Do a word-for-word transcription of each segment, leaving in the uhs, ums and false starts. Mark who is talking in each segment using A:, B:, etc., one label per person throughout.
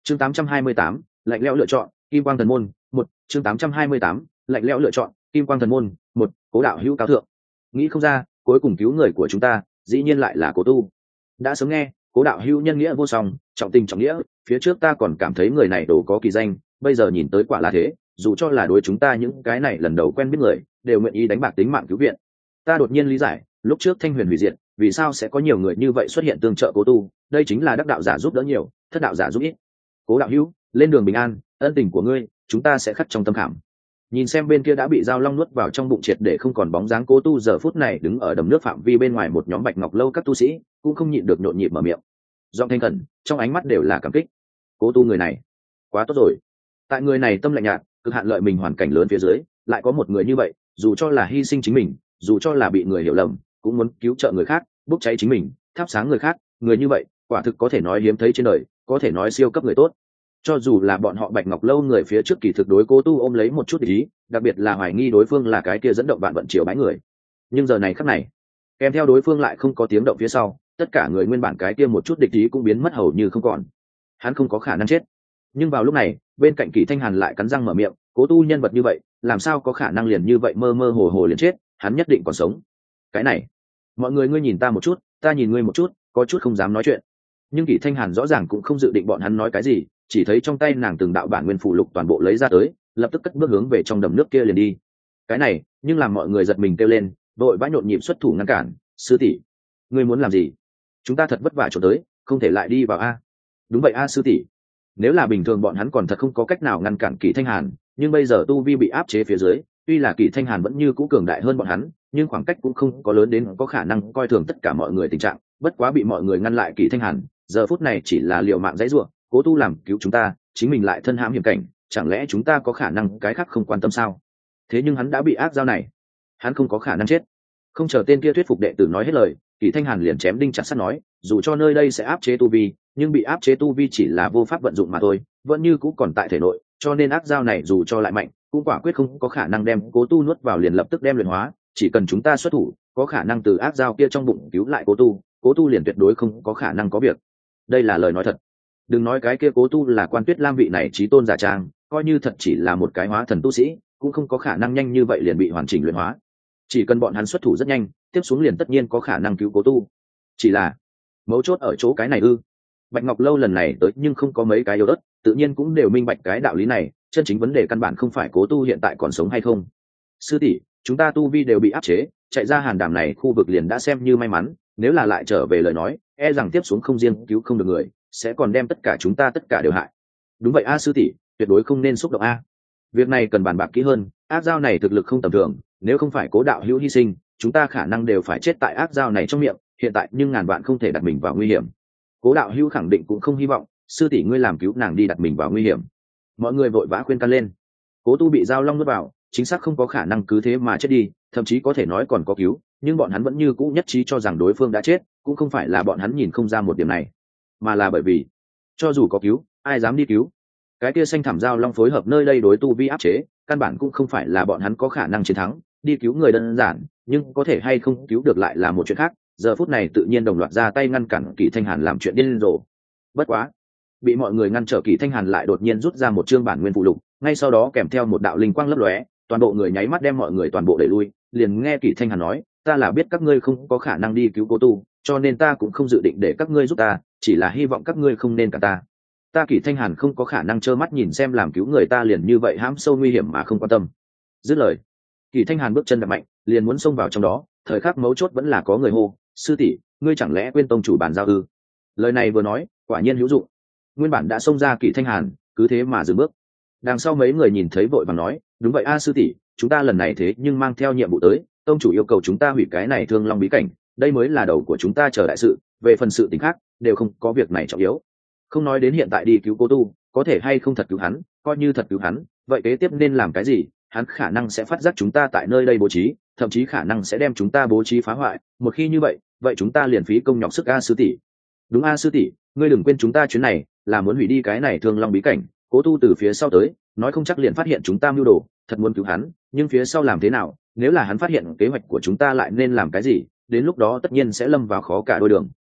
A: chương tám trăm hai mươi tám, lạnh lẽo lựa chọn kim quang thần môn một chương tám trăm hai mươi tám, lạnh lẽo lựa chọn kim quang thần môn một Cố đạo hữu cao thượng. Nghĩ không ra cuối cùng cứu người của chúng ta dĩ nhiên lại là Cố tu. Đã sớm nghe Cố đạo hữu nhân nghĩa vô song, trọng tình trọng nghĩa, phía trước ta còn cảm thấy người này đồ có kỳ danh, bây giờ nhìn tới quả là thế, dù cho là đối chúng ta những cái này lần đầu quen biết người đều nguyện ý đánh bạc tính mạng cứu viện. Ta đột nhiên lý giải lúc trước Thanh Huyền hủy diệt vì sao sẽ có nhiều người như vậy xuất hiện tương trợ Cố tu, đây chính là đắc đạo giả giúp đỡ nhiều, thất đạo giả giúp ít. Cố đạo hữu, lên đường bình an, ân tình của ngươi chúng ta sẽ khắc trong tâm khảm. Nhìn xem bên kia đã bị dao long nuốt vào trong bụng triệt để không còn bóng dáng Cố tu, giờ phút này đứng ở đầm nước phạm vi bên ngoài một nhóm Bạch Ngọc lâu các tu sĩ cũng không nhịn được nhộn nhịp mở miệng, giọng thanh khẩn, trong ánh mắt đều là cảm kích. Cố tu người này quá tốt rồi. Tại người này tâm lạnh nhạt, cực hạn lợi mình hoàn cảnh lớn phía dưới lại có một người như vậy, dù cho là hy sinh chính mình, dù cho là bị người hiểu lầm cũng muốn cứu trợ người khác, bốc cháy chính mình thắp sáng người khác, người như vậy quả thực có thể nói hiếm thấy trên đời, có thể nói siêu cấp người tốt. Cho dù là bọn họ Bạch Ngọc lâu người phía trước kỳ thực đối Cố tu ôm lấy một chút ý, đặc biệt là hoài nghi đối phương là cái kia dẫn động vạn vận triều bái người, nhưng giờ này khắc này kèm theo đối phương lại không có tiếng động phía sau, tất cả người nguyên bản cái kia một chút địch ý cũng biến mất hầu như không còn. Hắn không có khả năng chết. Nhưng vào lúc này bên cạnh Kỷ Thanh Hàn lại cắn răng mở miệng, Cố tu nhân vật như vậy làm sao có khả năng liền như vậy mơ mơ hồ hồ liền chết, hắn nhất định còn sống. Cái này, mọi người ngươi nhìn ta một chút, ta nhìn ngươi một chút, có chút không dám nói chuyện. Nhưng Kỷ Thanh Hàn rõ ràng cũng không dự định bọn hắn nói cái gì, chỉ thấy trong tay nàng từng đạo bản nguyên phù lục toàn bộ lấy ra tới, lập tức cất bước hướng về trong đầm nước kia liền đi. Cái này nhưng làm mọi người giật mình kêu lên, vội vã nhộn nhịp xuất thủ ngăn cản. Sư tỷ, ngươi muốn làm gì? Chúng ta thật vất vả trốn tới, không thể lại đi vào a. Đúng vậy a sư tỷ. Nếu là bình thường bọn hắn còn thật không có cách nào ngăn cản Kỷ Thanh Hàn, nhưng bây giờ tu vi bị áp chế phía dưới, tuy là Kỷ Thanh Hàn vẫn như cũ cường đại hơn bọn hắn, nhưng khoảng cách cũng không có lớn đến có khả năng coi thường tất cả mọi người tình trạng. Bất quá bị mọi người ngăn lại Kỷ Thanh Hàn, giờ phút này chỉ là liều mạng dãy rủa, Cố tu làm cứu chúng ta, chính mình lại thân hãm hiểm cảnh, chẳng lẽ chúng ta có khả năng cái khác không quan tâm sao? Thế nhưng hắn đã bị ác dao này, hắn không có khả năng chết. Không chờ tên kia thuyết phục đệ tử nói hết lời, Kỷ Thanh Hàn liền chém đinh chặt sắt nói, dù cho nơi đây sẽ áp chế tu vi, nhưng bị áp chế tu vi chỉ là vô pháp vận dụng mà thôi, vẫn như cũ còn tại thể nội, cho nên ác dao này dù cho lại mạnh, cũng quả quyết không có khả năng đem Cố tu nuốt vào liền lập tức đem luyện hóa, chỉ cần chúng ta xuất thủ, có khả năng từ ác dao kia trong bụng cứu lại Cố tu, Cố tu liền tuyệt đối không có khả năng có việc. Đây là lời nói thật. Đừng nói cái kia Cố tu là Quan Tuyết Lam vị này chí tôn giả trang, coi như thật chỉ là một cái hóa thần tu sĩ, cũng không có khả năng nhanh như vậy liền bị hoàn chỉnh luyện hóa. Chỉ cần bọn hắn xuất thủ rất nhanh, tiếp xuống liền tất nhiên có khả năng cứu Cố tu. Chỉ là mấu chốt ở chỗ cái này ư? Bạch Ngọc lâu lần này tới nhưng không có mấy cái yếu đất, tự nhiên cũng đều minh bạch cái đạo lý này, chân chính vấn đề căn bản không phải Cố tu hiện tại còn sống hay không. Sư tỷ, chúng ta tu vi đều bị áp chế, chạy ra Hàn Đàm này khu vực liền đã xem như may mắn, nếu là lại trở về lời nói, e rằng tiếp xuống không riêng cứu không được người, sẽ còn đem tất cả chúng ta tất cả đều hại. Đúng vậy a sư tỷ, tuyệt đối không nên xúc động a. Việc này cần bàn bạc kỹ hơn, ác dao này thực lực không tầm thường, nếu không phải Cố đạo hữu hy sinh, chúng ta khả năng đều phải chết tại ác dao này trong miệng, hiện tại nhưng ngàn vạn không thể đặt mình vào nguy hiểm. Cố đạo hữu khẳng định cũng không hy vọng sư tỷ ngươi làm cứu nàng đi đặt mình vào nguy hiểm. Mọi người vội vã khuyên can lên. Cố tu bị dao long nuốt vào, chính xác không có khả năng cứ thế mà chết đi, thậm chí có thể nói còn có cứu, nhưng bọn hắn vẫn như cũ nhất trí cho rằng đối phương đã chết, cũng không phải là bọn hắn nhìn không ra một điểm này, mà là bởi vì cho dù có cứu, ai dám đi cứu? Cái kia xanh thảm dao long phối hợp nơi đây đối tu vi áp chế, căn bản cũng không phải là bọn hắn có khả năng chiến thắng. Đi cứu người đơn giản, nhưng có thể hay không cứu được lại là một chuyện khác. Giờ phút này tự nhiên đồng loạt ra tay ngăn cản Kỷ Thanh Hàn làm chuyện điên rồ. Bất quá, bị mọi người ngăn trở, Kỷ Thanh Hàn lại đột nhiên rút ra một chương bản nguyên phụ lục, ngay sau đó kèm theo một đạo linh quang lấp lóe, toàn bộ người nháy mắt đem mọi người toàn bộ đẩy lui. Liền nghe Kỷ Thanh Hàn nói, ta là biết các ngươi không có khả năng đi cứu Cố tu, cho nên ta cũng không dự định để các ngươi giúp ta, chỉ là hy vọng các ngươi không nên cả ta. Ta Kỷ Thanh Hàn không có khả năng trơ mắt nhìn xem làm cứu người ta liền như vậy hãm sâu nguy hiểm mà không quan tâm. Dứt lời, Kỷ Thanh Hàn bước chân đập mạnh, liền muốn xông vào trong đó, thời khắc mấu chốt vẫn là có người hô, sư tỷ, ngươi chẳng lẽ quên tông chủ bàn giao ư? Lời này vừa nói, quả nhiên hữu dụng. Nguyên bản đã xông ra Kỷ Thanh Hàn, cứ thế mà dừng bước. Đằng sau mấy người nhìn thấy vội vàng nói, đúng vậy a sư tỷ, chúng ta lần này thế nhưng mang theo nhiệm vụ tới, tông chủ yêu cầu chúng ta hủy cái này Thương Long bí cảnh, đây mới là đầu của chúng ta chờ đại sự, về phần sự tình khác đều không có việc này trọng yếu. Không nói đến hiện tại đi cứu Cố tu, có thể hay không thật cứu hắn, coi như thật cứu hắn, vậy kế tiếp nên làm cái gì? Hắn khả năng sẽ phát giác chúng ta tại nơi đây bố trí, thậm chí khả năng sẽ đem chúng ta bố trí phá hoại, một khi như vậy, vậy chúng ta liền phí công nhọc sức a sư tỷ. Đúng a sư tỷ, ngươi đừng quên chúng ta chuyến này là muốn hủy đi cái này Thương Long bí cảnh, Cố tu từ phía sau tới, nói không chắc liền phát hiện chúng ta mưu đồ, thật muốn cứu hắn, nhưng phía sau làm thế nào, nếu là hắn phát hiện kế hoạch của chúng ta lại nên làm cái gì, đến lúc đó tất nhiên sẽ lâm vào khó cả đôi đường.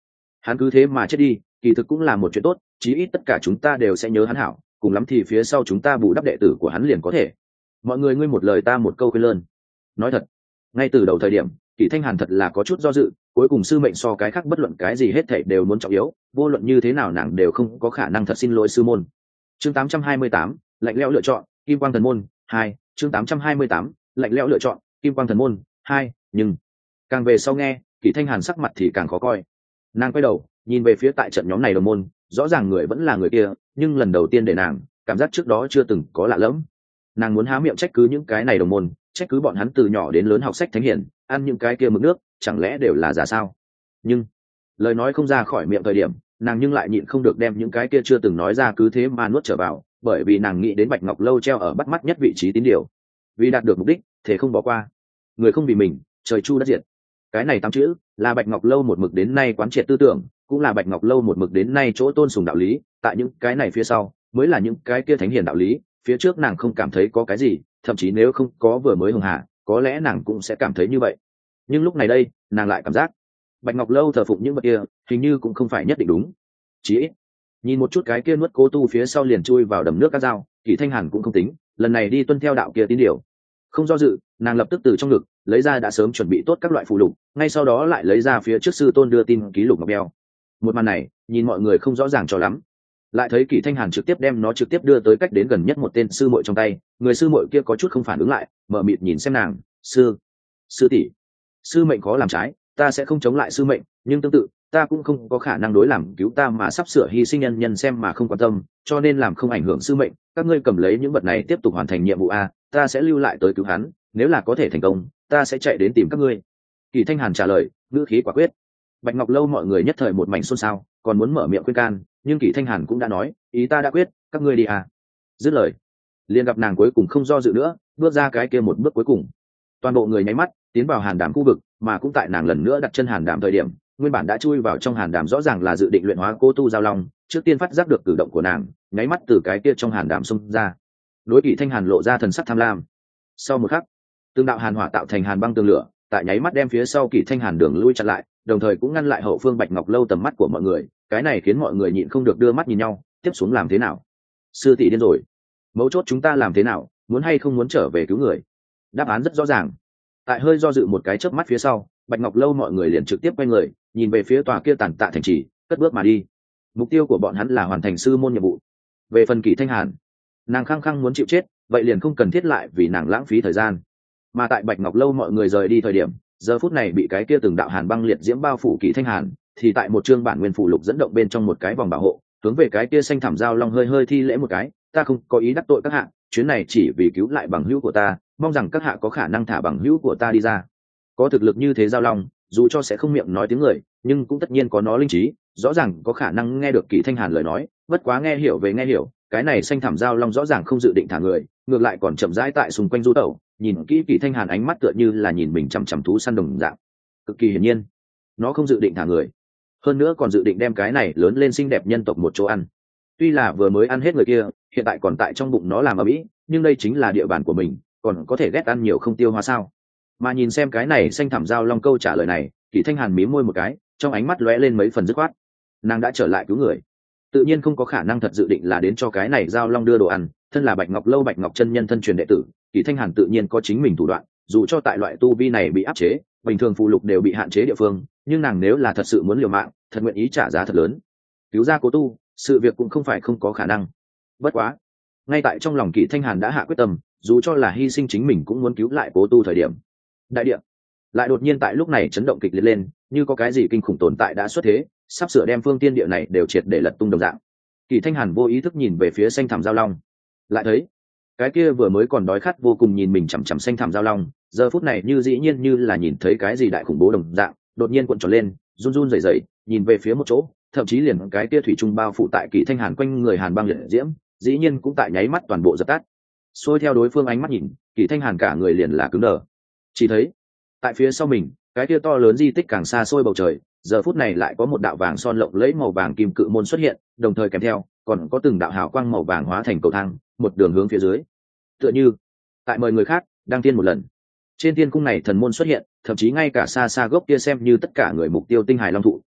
A: Hắn cứ thế mà chết đi kỳ thực cũng là một chuyện tốt, chí ít tất cả chúng ta đều sẽ nhớ hắn hảo, cùng lắm thì phía sau chúng ta bù đắp đệ tử của hắn liền có thể. Mọi người ngươi một lời ta một câu khuyên lơn. Nói thật, ngay từ đầu thời điểm Kỷ Thanh Hàn thật là có chút do dự, cuối cùng sư mệnh so cái khác bất luận cái gì hết thảy đều muốn trọng yếu, vô luận như thế nào nàng đều không có khả năng thật xin lỗi sư môn. Chương tám trăm hai mươi tám, lạnh lẽo lựa chọn, Kim Quang Thần Môn hai. Chương tám trăm hai mươi tám, lạnh lẽo lựa chọn, Kim Quang Thần Môn hai. Nhưng càng về sau nghe, Kỷ Thanh Hàn sắc mặt thì càng khó coi. Nàng quay đầu nhìn về phía tại trận nhóm này đồng môn, rõ ràng người vẫn là người kia, nhưng lần đầu tiên để nàng cảm giác trước đó chưa từng có lạ lẫm. Nàng muốn há miệng trách cứ những cái này đồng môn, trách cứ bọn hắn từ nhỏ đến lớn học sách thánh hiển, ăn những cái kia mực nước chẳng lẽ đều là giả sao? Nhưng lời nói không ra khỏi miệng thời điểm, nàng nhưng lại nhịn không được đem những cái kia chưa từng nói ra cứ thế mà nuốt trở vào, bởi vì nàng nghĩ đến Bạch Ngọc Lâu treo ở bắt mắt nhất vị trí tín điều, vì đạt được mục đích thể không bỏ qua, người không vì mình trời chu đất diệt. Cái này tám chữ là Bạch Ngọc Lâu một mực đến nay quán triệt tư tưởng, cũng là Bạch Ngọc Lâu một mực đến nay chỗ tôn sùng đạo lý, tại những cái này phía sau mới là những cái kia thánh hiền đạo lý, phía trước nàng không cảm thấy có cái gì, thậm chí nếu không có vừa mới hưng hà có lẽ nàng cũng sẽ cảm thấy như vậy. Nhưng lúc này đây nàng lại cảm giác Bạch Ngọc Lâu thờ phụng những vật kia hình như cũng không phải nhất định đúng. Chỉ ít nhìn một chút cái kia nuốt cố tu phía sau liền chui vào đầm nước các dao, Kỷ Thanh Hàn cũng không tính lần này đi tuân theo đạo kia tín điều. Không do dự, nàng lập tức từ trong ngực lấy ra đã sớm chuẩn bị tốt các loại phù lục, ngay sau đó lại lấy ra phía trước sư tôn đưa tin ký lục ngọc beo. Một màn này nhìn mọi người không rõ ràng cho lắm, lại thấy Kỷ Thanh Hàn trực tiếp đem nó trực tiếp đưa tới cách đến gần nhất một tên sư muội trong tay. Người sư muội kia có chút không phản ứng lại, mở mịt nhìn xem nàng. Sư, sư tỷ, sư mệnh khó làm trái, ta sẽ không chống lại sư mệnh, nhưng tương tự ta cũng không có khả năng đối làm cứu ta mà sắp sửa hy sinh nhân nhân xem mà không quan tâm, cho nên làm không ảnh hưởng sư mệnh. Các ngươi cầm lấy những vật này tiếp tục hoàn thành nhiệm vụ a, ta sẽ lưu lại tới cứu hắn, nếu là có thể thành công ta sẽ chạy đến tìm các ngươi. Kỷ Thanh Hàn trả lời ngữ khí quả quyết. Bạch Ngọc Lâu mọi người nhất thời một mảnh xôn xao, còn muốn mở miệng khuyên can, nhưng Kỷ Thanh Hàn cũng đã nói ý ta đã quyết, các ngươi đi à. Dứt lời liền gặp nàng cuối cùng không do dự nữa, bước ra cái kia một bước cuối cùng. Toàn bộ người nháy mắt tiến vào hàn đàm khu vực, mà cũng tại nàng lần nữa đặt chân hàn đàm thời điểm, nguyên bản đã chui vào trong hàn đàm rõ ràng là dự định luyện hóa cô tu giao long, trước tiên phát giác được cử động của nàng, nháy mắt từ cái kia trong hàn đàm xông ra, đối Kỷ Thanh Hàn lộ ra thần sắc tham lam. Sau một khắc, tương đạo hàn hỏa tạo thành hàn băng tường lửa, tại nháy mắt đem phía sau Kỷ Thanh Hàn đường lui chặn lại, đồng thời cũng ngăn lại hậu phương Bạch Ngọc Lâu tầm mắt của mọi người. Cái này khiến mọi người nhịn không được đưa mắt nhìn nhau, tiếp xuống làm thế nào? Sư tỷ điên rồi, mấu chốt chúng ta làm thế nào, muốn hay không muốn trở về cứu người? Đáp án rất rõ ràng. Tại hơi do dự một cái chớp mắt phía sau, Bạch Ngọc Lâu mọi người liền trực tiếp quay người nhìn về phía tòa kia tàn tạ thành trì, cất bước mà đi. Mục tiêu của bọn hắn là hoàn thành sư môn nhiệm vụ. Về phần Kỷ Thanh Hàn, nàng khăng khăng muốn chịu chết, vậy liền không cần thiết lại vì nàng lãng phí thời gian. Mà tại Bạch Ngọc Lâu mọi người rời đi thời điểm, giờ phút này bị cái kia từng đạo hàn băng liệt diễm bao phủ Kỷ Thanh Hàn, thì tại một chương bản nguyên phụ lục dẫn động bên trong một cái vòng bảo hộ, hướng về cái kia xanh thảm giao long hơi hơi thi lễ một cái. Ta không có ý đắc tội các hạ, chuyến này chỉ vì cứu lại bằng hữu của ta, mong rằng các hạ có khả năng thả bằng hữu của ta đi ra. Có thực lực như thế giao long, dù cho sẽ không miệng nói tiếng người, nhưng cũng tất nhiên có nó linh trí, rõ ràng có khả năng nghe được Kỷ Thanh Hàn lời nói, bất quá nghe hiểu về nghe hiểu, cái này xanh thảm giao long rõ ràng không dự định thả người, ngược lại còn chậm rãi tại xung quanh du tẩu, nhìn kỹ Kỷ Thanh Hàn ánh mắt tựa như là nhìn mình chằm chằm thú săn đồng dạng. Cực kỳ hiển nhiên, nó không dự định thả người, hơn nữa còn dự định đem cái này lớn lên xinh đẹp nhân tộc một chỗ ăn. Tuy là vừa mới ăn hết người kia, hiện tại còn tại trong bụng nó làm ở mỹ, nhưng đây chính là địa bàn của mình, còn có thể ghét ăn nhiều không tiêu hóa sao? Mà nhìn xem cái này xanh thảm giao long câu trả lời này, Kỷ Thanh Hàn mím môi một cái, trong ánh mắt lóe lên mấy phần dứt khoát. Nàng đã trở lại cứu người, tự nhiên không có khả năng thật dự định là đến cho cái này giao long đưa đồ ăn. Thân là Bạch Ngọc Lâu Bạch Ngọc chân nhân thân truyền đệ tử, Kỷ Thanh Hàn tự nhiên có chính mình thủ đoạn, dù cho tại loại tu vi này bị áp chế, bình thường phụ lục đều bị hạn chế địa phương, nhưng nàng nếu là thật sự muốn liều mạng, thật nguyện ý trả giá thật lớn cứu ra cố tu, sự việc cũng không phải không có khả năng. Bất quá ngay tại trong lòng Kỷ Thanh Hàn đã hạ quyết tâm, dù cho là hy sinh chính mình cũng muốn cứu lại cố tu thời điểm, đại địa lại đột nhiên tại lúc này chấn động kịch liệt lên, như có cái gì kinh khủng tồn tại đã xuất thế, sắp sửa đem phương tiên địa này đều triệt để lật tung đồng dạng. Kỷ Thanh Hàn vô ý thức nhìn về phía xanh thảm giao long, lại thấy cái kia vừa mới còn đói khát vô cùng nhìn mình chằm chằm xanh thảm giao long, giờ phút này như dĩ nhiên như là nhìn thấy cái gì đại khủng bố đồng dạng, đột nhiên cuộn tròn lên, run run rẩy rẩy, nhìn về phía một chỗ, thậm chí liền cái kia thủy trung bao phủ tại Kỷ Thanh Hàn quanh người hàn băng liệt diễm, dĩ nhiên cũng tại nháy mắt toàn bộ dập tắt. Xuôi theo đối phương ánh mắt nhìn, Kỷ Thanh Hàn cả người liền là cứng đờ. Chỉ thấy tại phía sau mình, cái kia to lớn di tích càng xa xôi bầu trời, giờ phút này lại có một đạo vàng son lộng lẫy màu vàng kim cự môn xuất hiện, đồng thời kèm theo còn có từng đạo hào quang màu vàng hóa thành cầu thang, một đường hướng phía dưới. Tựa như tại mời người khác đăng tiên một lần. Trên tiên cung này thần môn xuất hiện, thậm chí ngay cả xa xa gốc kia xem như tất cả người mục tiêu tinh hải long thụ,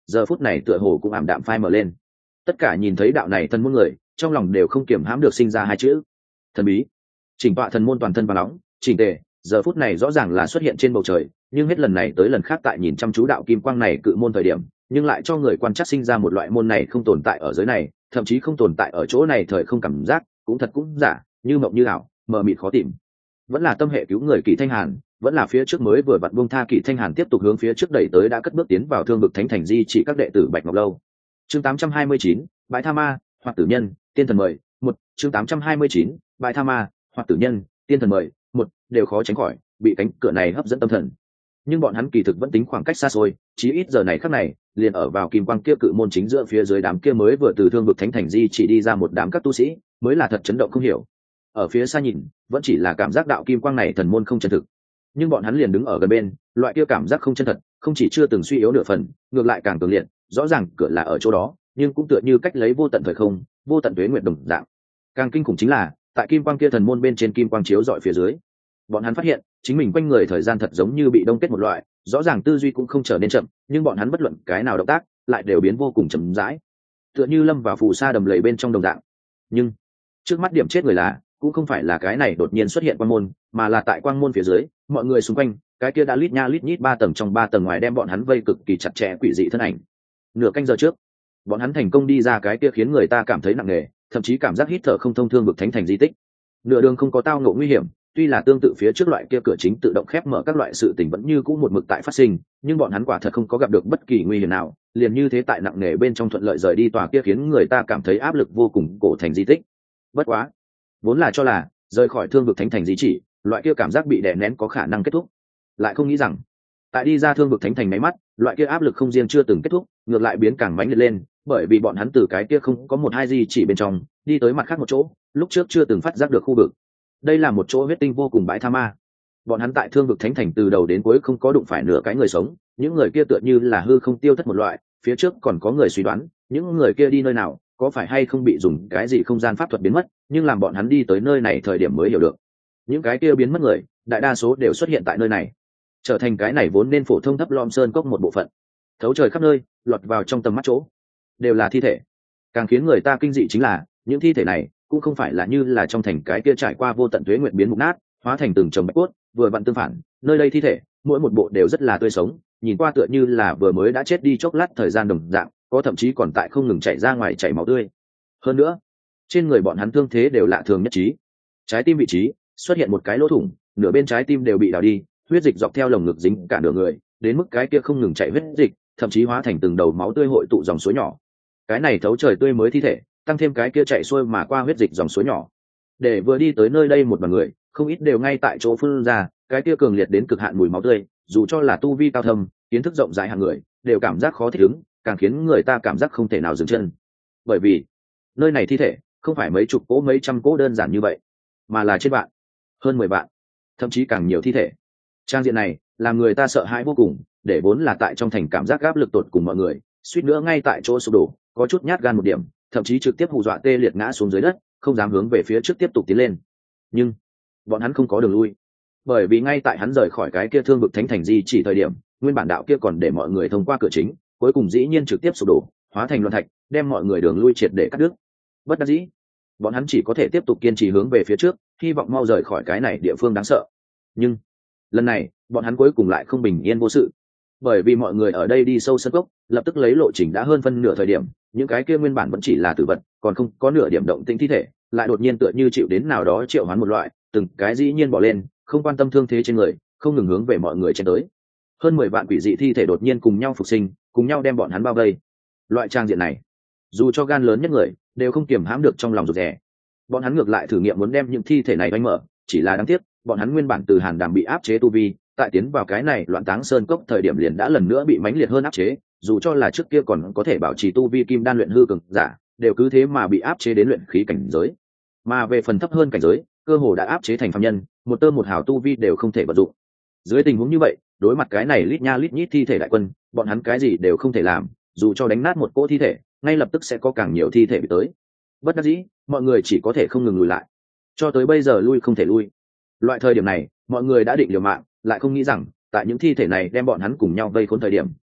A: giờ phút này tựa hồ cũng ảm đạm phai mờ lên. Tất cả nhìn thấy đạo này thần môn người trong lòng đều không kiềm hãm được sinh ra hai chữ thần bí. Chỉnh tọa thần môn toàn thân và nóng chỉnh tề, giờ phút này rõ ràng là xuất hiện trên bầu trời, nhưng hết lần này tới lần khác tại nhìn chăm chú đạo kim quang này cự môn thời điểm, nhưng lại cho người quan sát sinh ra một loại môn này không tồn tại ở giới này, thậm chí không tồn tại ở chỗ này thời không cảm giác, cũng thật cũng giả, như mộng như ảo, mờ mịt khó tìm. Vẫn là tâm hệ cứu người Kỷ Thanh Hàn, vẫn là phía trước mới vừa vặn buông tha Kỷ Thanh Hàn tiếp tục hướng phía trước đẩy tới đã cất bước tiến vào Thương vực Thánh Thành di chỉ các đệ tử Bạch Ngọc Lâu. Chương tám trăm hai mươi chín, Bãi Tha Ma, hoặc tử nhân, tiên thần mời, một, chương tám trăm hai mươi chín, Bãi Tha Ma, hoặc tử nhân, tiên thần mời, một, đều khó tránh khỏi bị cánh cửa này hấp dẫn tâm thần. Nhưng bọn hắn kỳ thực vẫn tính khoảng cách xa xôi, chí ít giờ này khắc này, liền ở vào kim quang kia cự môn chính giữa phía dưới đám kia mới vừa từ Thương vực Thánh Thành di chỉ đi ra một đám các tu sĩ, mới là thật chấn động không hiểu. Ở phía xa nhìn, vẫn chỉ là cảm giác đạo kim quang này thần môn không chân thực, nhưng bọn hắn liền đứng ở gần bên, loại kia cảm giác không chân thật, không chỉ chưa từng suy yếu nửa phần, ngược lại càng cường liệt, rõ ràng cửa là ở chỗ đó, nhưng cũng tựa như cách lấy vô tận thời không, vô tận tuế nguyệt đồng dạng. Càng kinh khủng chính là, tại kim quang kia thần môn bên trên kim quang chiếu dọi phía dưới, bọn hắn phát hiện chính mình quanh người thời gian thật giống như bị đông kết một loại, rõ ràng tư duy cũng không trở nên chậm, nhưng bọn hắn bất luận cái nào động tác lại đều biến vô cùng chậm rãi, tựa như lâm vào phù sa đầm lầy bên trong đồng dạng. Nhưng trước mắt điểm chết người là, cũng không phải là cái này đột nhiên xuất hiện quang môn, mà là tại quang môn phía dưới, mọi người xung quanh, cái kia đã lít nha lít nhít ba tầng trong ba tầng ngoài đem bọn hắn vây cực kỳ chặt chẽ quỷ dị thân ảnh. Nửa canh giờ trước, bọn hắn thành công đi ra cái kia khiến người ta cảm thấy nặng nề, thậm chí cảm giác hít thở không thông Thương vực Thánh Thành di tích. Nửa đường không có tao ngộ nguy hiểm, tuy là tương tự phía trước loại kia cửa chính tự động khép mở các loại sự tình vẫn như cũ một mực tại phát sinh, nhưng bọn hắn quả thật không có gặp được bất kỳ nguy hiểm nào, liền như thế tại nặng nề bên trong thuận lợi rời đi tòa kia khiến người ta cảm thấy áp lực vô cùng cổ thành di tích. Bất quá, vốn là cho là rời khỏi Thương vực Thánh Thành di chỉ, loại kia cảm giác bị đè nén có khả năng kết thúc, lại không nghĩ rằng tại đi ra Thương vực Thánh Thành máy mắt, loại kia áp lực không riêng chưa từng kết thúc, ngược lại biến càng mãnh liệt lên, bởi vì bọn hắn từ cái kia không có một hai di chỉ bên trong đi tới mặt khác một chỗ lúc trước chưa từng phát giác được khu vực. Đây là một chỗ huyết tinh vô cùng bãi tha ma. Bọn hắn tại Thương vực Thánh Thành từ đầu đến cuối không có đụng phải nửa cái người sống, những người kia tựa như là hư không tiêu thất một loại. Phía trước còn có người suy đoán những người kia đi nơi nào, có phải hay không bị dùng cái gì không gian pháp thuật biến mất, nhưng làm bọn hắn đi tới nơi này thời điểm mới hiểu được, những cái kia biến mất người đại đa số đều xuất hiện tại nơi này, trở thành cái này vốn nên phổ thông thấp lom sơn cốc một bộ phận, thấu trời khắp nơi, lọt vào trong tầm mắt chỗ đều là thi thể. Càng khiến người ta kinh dị chính là những thi thể này cũng không phải là như là trong thành cái kia trải qua vô tận tuế nguyện biến mục nát hóa thành từng chồng bạch cốt, vừa vặn tương phản, nơi đây thi thể mỗi một bộ đều rất là tươi sống, nhìn qua tựa như là vừa mới đã chết đi chốc lát thời gian đồng dạng, có thậm chí còn tại không ngừng chảy ra ngoài chảy máu tươi. Hơn nữa, trên người bọn hắn thương thế đều lạ thường nhất trí, trái tim vị trí xuất hiện một cái lỗ thủng, nửa bên trái tim đều bị đào đi, huyết dịch dọc theo lồng ngực dính cả nửa người, đến mức cái kia không ngừng chảy huyết dịch thậm chí hóa thành từng đầu máu tươi hội tụ dòng suối nhỏ. Cái này thấu trời tươi mới thi thể tăng thêm cái kia chạy xuôi mà qua huyết dịch dòng suối nhỏ, để vừa đi tới nơi đây một đoàn người không ít đều ngay tại chỗ phun ra cái kia cường liệt đến cực hạn mùi máu tươi, dù cho là tu vi cao thâm, kiến thức rộng rãi hàng người đều cảm giác khó thích ứng, càng khiến người ta cảm giác không thể nào dừng chân. Bởi vì nơi này thi thể không phải mấy chục cỗ mấy trăm cỗ đơn giản như vậy, mà là trên vạn, hơn mười vạn, thậm chí càng nhiều thi thể. Trang diện này làm người ta sợ hãi vô cùng, để vốn là tại trong thành cảm giác áp lực tột cùng mọi người suýt nữa ngay tại chỗ sụp đổ, có chút nhát gan một điểm thậm chí trực tiếp hù dọa tê liệt ngã xuống dưới đất, không dám hướng về phía trước tiếp tục tiến lên. Nhưng bọn hắn không có đường lui, bởi vì ngay tại hắn rời khỏi cái kia Thương vực Thánh Thành di chỉ thời điểm, nguyên bản đạo kia còn để mọi người thông qua cửa chính, cuối cùng dĩ nhiên trực tiếp sụp đổ, hóa thành loạn thạch, đem mọi người đường lui triệt để cắt đứt. Bất đắc dĩ, bọn hắn chỉ có thể tiếp tục kiên trì hướng về phía trước, hy vọng mau rời khỏi cái này địa phương đáng sợ. Nhưng lần này bọn hắn cuối cùng lại không bình yên vô sự, bởi vì mọi người ở đây đi sâu sân cốc, lập tức lấy lộ trình đã hơn phân nửa thời điểm, những cái kia nguyên bản vẫn chỉ là tử vật, còn không có nửa điểm động tĩnh thi thể, lại đột nhiên tựa như chịu đến nào đó triệu hoán một loại, từng cái dĩ nhiên bỏ lên, không quan tâm thương thế trên người, không ngừng hướng về mọi người chen tới. Hơn mười vạn quỷ dị thi thể đột nhiên cùng nhau phục sinh, cùng nhau đem bọn hắn bao vây. Loại trang diện này, dù cho gan lớn nhất người đều không kiềm hãm được trong lòng rụt rè. Bọn hắn ngược lại thử nghiệm muốn đem những thi thể này đánh mở, chỉ là đáng tiếc, bọn hắn nguyên bản từ Hàn Đàm bị áp chế tu vi, tại tiến vào cái này loạn táng sơn cốc thời điểm liền đã lần nữa bị mãnh liệt hơn áp chế, dù cho là trước kia còn có thể bảo trì tu vi kim đan luyện hư cường giả, đều cứ thế mà bị áp chế đến luyện khí cảnh giới. Mà về phần thấp hơn cảnh giới, cơ hồ đã áp chế thành phàm nhân, một tơ một hào tu vi đều không thể vận dụng. Dưới tình huống như vậy, đối mặt cái này lít nha lít nhít thi thể đại quân, bọn hắn cái gì đều không thể làm, dù cho đánh nát một cỗ thi thể, ngay lập tức sẽ có càng nhiều thi thể bị tới. Bất đắc dĩ, mọi người chỉ có thể không ngừng lùi lại. Cho tới bây giờ lui không thể lui. Loại thời điểm này, mọi người đã định liều mạng, lại không nghĩ rằng tại những thi thể này đem bọn hắn cùng nhau vây khốn thời điểm,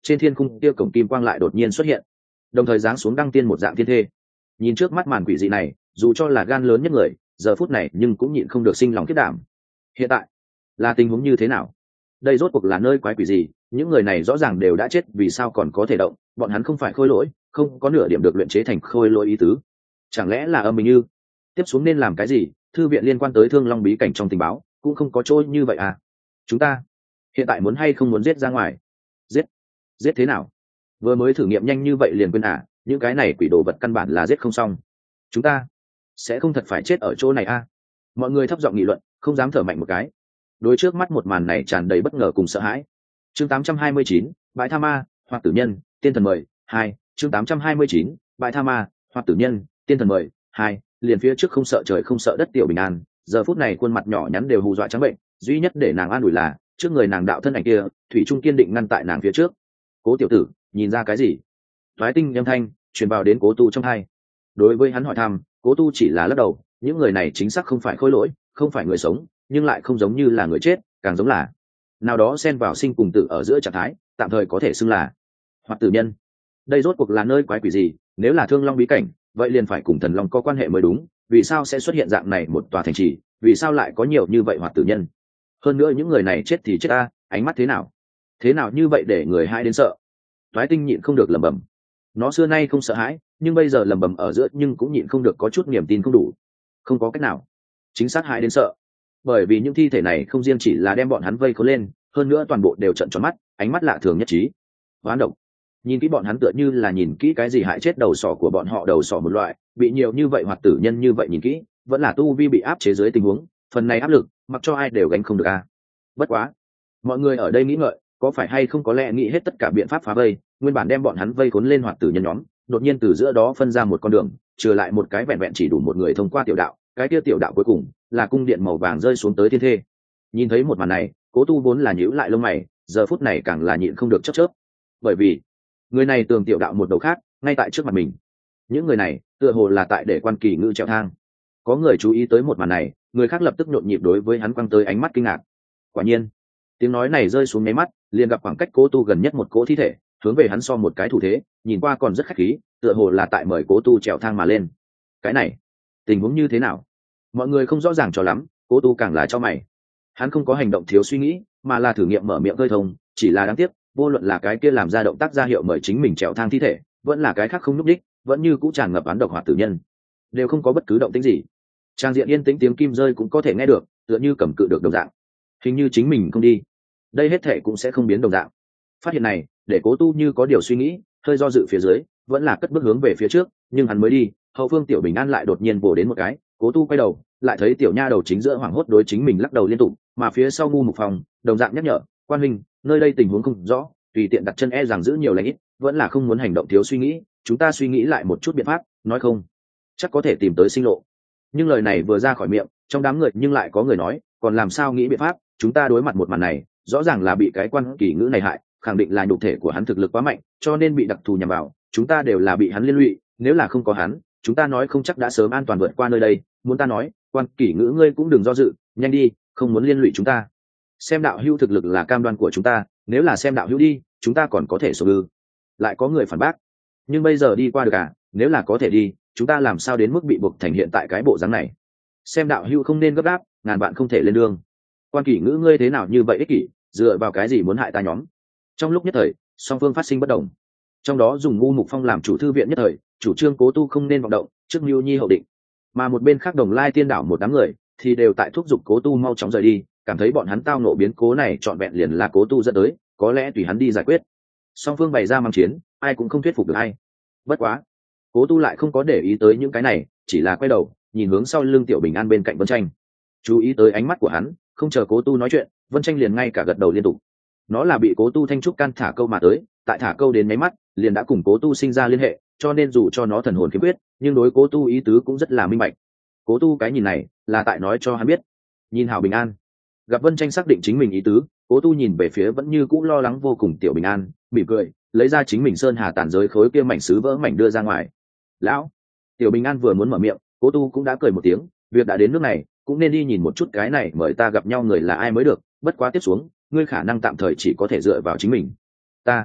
A: trên thiên khung kia cổng kim quang lại đột nhiên xuất hiện, đồng thời giáng xuống đăng tiên một dạng thiên thê. Nhìn trước mắt màn quỷ dị này, dù cho là gan lớn nhất người giờ phút này nhưng cũng nhịn không được sinh lòng kết đảm. Hiện tại là tình huống như thế nào? Đây rốt cuộc là nơi quái quỷ gì? Những người này rõ ràng đều đã chết, vì sao còn có thể động? Bọn hắn không phải khôi lỗi, không có nửa điểm được luyện chế thành khôi lỗi ý tứ. Chẳng lẽ là âm mình như? Tiếp xuống nên làm cái gì? Thư viện liên quan tới Thương Long bí cảnh trong tình báo cũng không có chỗ như vậy à? Chúng ta hiện tại muốn hay không muốn giết ra ngoài? Giết? Giết thế nào? Vừa mới thử nghiệm nhanh như vậy liền quên à? Những cái này quỷ đồ vật căn bản là giết không xong. Chúng ta sẽ không thật phải chết ở chỗ này à? Mọi người thấp giọng nghị luận, không dám thở mạnh một cái. Đối trước mắt một màn này tràn đầy bất ngờ cùng sợ hãi. Chương tám trăm hai mươi chín, bãi tha ma, hoặc tử nhân, tiên thần mời, hai. Chương tám trăm hai mươi chín, bãi tha ma, hoặc tử nhân, tiên thần mời, hai. Liền phía trước không sợ trời không sợ đất Tiểu Bình An, giờ phút này khuôn mặt nhỏ nhắn đều hù dọa trắng bệnh, duy nhất để nàng an ủi là trước người nàng đạo thân ảnh kia, thủy trung kiên định ngăn tại nàng phía trước. Cố tiểu tử, nhìn ra cái gì? Toái tinh âm thanh truyền vào đến Cố Tu trong hai. Đối với hắn hỏi thăm, Cố Tu chỉ là lắc đầu, những người này chính xác không phải khôi lỗi, không phải người sống, nhưng lại không giống như là người chết, càng giống là nào đó xen vào sinh cùng tử ở giữa trạng thái, tạm thời có thể xưng là hoặc tử nhân. Đây rốt cuộc là nơi quái quỷ gì? Nếu là Thương Long bí cảnh, vậy liền phải cùng thần long có quan hệ mới đúng, vì sao sẽ xuất hiện dạng này một tòa thành trì, vì sao lại có nhiều như vậy hoặc tử nhân? Hơn nữa những người này chết thì chết ta, ánh mắt thế nào thế nào như vậy để người hai đến sợ. Toái tinh nhịn không được lẩm bẩm, nó xưa nay không sợ hãi, nhưng bây giờ lẩm bẩm ở giữa nhưng cũng nhịn không được có chút niềm tin không đủ. Không có cách nào, chính xác hãi đến sợ, bởi vì những thi thể này không riêng chỉ là đem bọn hắn vây khốn lên, hơn nữa toàn bộ đều trợn tròn mắt, ánh mắt lạ thường nhất trí. Hoán độc, nhìn kỹ bọn hắn tựa như là nhìn kỹ cái gì hại chết đầu sỏ của bọn họ, đầu sỏ một loại bị nhiều như vậy hoặc tử nhân như vậy nhìn kỹ, vẫn là tu vi bị áp chế dưới tình huống, phần này áp lực mặc cho ai đều gánh không được a. Bất quá mọi người ở đây nghĩ ngợi, có phải hay không có lẽ nghĩ hết tất cả biện pháp phá vây, nguyên bản đem bọn hắn vây khốn lên hoặc tử nhân nhóm, đột nhiên từ giữa đó phân ra một con đường, trừ lại một cái vẹn vẹn chỉ đủ một người thông qua tiểu đạo, cái kia tiểu đạo cuối cùng là cung điện màu vàng rơi xuống tới thiên thê. Nhìn thấy một màn này, Cố Tu vốn là nhíu lại lông mày, giờ phút này càng là nhịn không được chớp chớp, bởi vì người này tường tiểu đạo một đầu khác ngay tại trước mặt mình. Những người này tựa hồ là tại để Quan Kỳ Ngư trèo thang. Có người chú ý tới một màn này, người khác lập tức nhộn nhịp đối với hắn quăng tới ánh mắt kinh ngạc. Quả nhiên, tiếng nói này rơi xuống mấy mắt, liền gặp khoảng cách Cố Tu gần nhất một cỗ thi thể, hướng về hắn so một cái thủ thế, nhìn qua còn rất khách khí, tựa hồ là tại mời Cố Tu trèo thang mà lên. Cái này tình huống như thế nào? Mọi người không rõ ràng cho lắm, Cố Tu càng là cho mày. Hắn không có hành động thiếu suy nghĩ, mà là thử nghiệm mở miệng khơi thông, chỉ là đáng tiếc, vô luận là cái kia làm ra động tác ra hiệu mời chính mình trèo thang thi thể, vẫn là cái khác không nhúc đích, vẫn như cũ tràn ngập án độc hoạt tử nhân, đều không có bất cứ động tĩnh gì. Trang diện yên tĩnh, tiếng kim rơi cũng có thể nghe được, tựa như cầm cự được đồng dạng. Hình như chính mình không đi, đây hết thể cũng sẽ không biến đồng dạng. Phát hiện này để Cố Tu như có điều suy nghĩ, hơi do dự phía dưới, vẫn là cất bước hướng về phía trước, nhưng hắn mới đi, hậu phương Tiểu Bình An lại đột nhiên bổ đến một cái. Cố Tu quay đầu, lại thấy tiểu nha đầu chính giữa hoảng hốt đối chính mình lắc đầu liên tục, mà phía sau Ngu Mục Phong đồng dạng nhắc nhở, quan huynh, nơi đây tình huống không rõ, tùy tiện đặt chân e rằng giữ nhiều lãnh ít, vẫn là không muốn hành động thiếu suy nghĩ, chúng ta suy nghĩ lại một chút biện pháp, nói không chắc có thể tìm tới sinh lộ. Nhưng lời này vừa ra khỏi miệng, trong đám người nhưng lại có người nói, còn làm sao nghĩ biện pháp, chúng ta đối mặt một màn này, rõ ràng là bị cái Quan Kỳ Ngữ này hại, khẳng định là nhục thể của hắn thực lực quá mạnh, cho nên bị đặc thù nhằm vào, chúng ta đều là bị hắn liên lụy, nếu là không có hắn, chúng ta nói không chắc đã sớm an toàn vượt qua nơi đây. Muốn ta nói, Quan Kỳ Ngữ ngươi cũng đừng do dự, nhanh đi, không muốn liên lụy chúng ta. Xem đạo hữu thực lực là cam đoan của chúng ta, nếu là xem đạo hữu đi, chúng ta còn có thể số ư? Lại có người phản bác, nhưng bây giờ đi qua được à? Nếu là có thể đi, chúng ta làm sao đến mức bị buộc thành hiện tại cái bộ dáng này? Xem đạo hữu không nên gấp gáp, ngàn bạn không thể lên đường. Quan Kỳ Ngữ ngươi thế nào như vậy ích kỷ, dựa vào cái gì muốn hại ta nhóm? Trong lúc nhất thời, song phương phát sinh bất đồng. Trong đó dùng Ngu Mục Phong làm chủ thư viện nhất thời, chủ trương Cố Tu không nên vọng động, trước mưu nhi hậu định. Mà một bên khác Đồng Lai Tiên Đảo một đám người thì đều tại thúc giục Cố Tu mau chóng rời đi, cảm thấy bọn hắn tao nộ biến cố này trọn vẹn liền là Cố Tu dẫn tới, có lẽ tùy hắn đi giải quyết. Song phương bày ra mang chiến, ai cũng không thuyết phục được ai. Bất quá, Cố Tu lại không có để ý tới những cái này, chỉ là quay đầu nhìn hướng sau lưng Tiểu Bình An bên cạnh Vân Tranh. Chú ý tới ánh mắt của hắn, không chờ Cố Tu nói chuyện, Vân Tranh liền ngay cả gật đầu liên tục. Nó là bị Cố Tu thanh trúc can thả câu mà tới, tại thả câu đến mấy mắt liền đã cùng Cố Tu sinh ra liên hệ, cho nên dù cho nó thần hồn khiếm khuyết, nhưng đối Cố Tu ý tứ cũng rất là minh bạch. Cố Tu cái nhìn này là tại nói cho hắn biết, nhìn hảo Bình An. Gặp Vân Tranh xác định chính mình ý tứ, Cố Tu nhìn về phía vẫn như cũ lo lắng vô cùng Tiểu Bình An, mỉm cười, lấy ra chính mình sơn hà tản giới khối kia mảnh sứ vỡ mảnh đưa ra ngoài. Lão, Tiểu Bình An vừa muốn mở miệng, Cố Tu cũng đã cười một tiếng, việc đã đến nước này, cũng nên đi nhìn một chút cái này mời ta gặp nhau người là ai mới được, bất quá tiếp xuống, ngươi khả năng tạm thời chỉ có thể dựa vào chính mình. Ta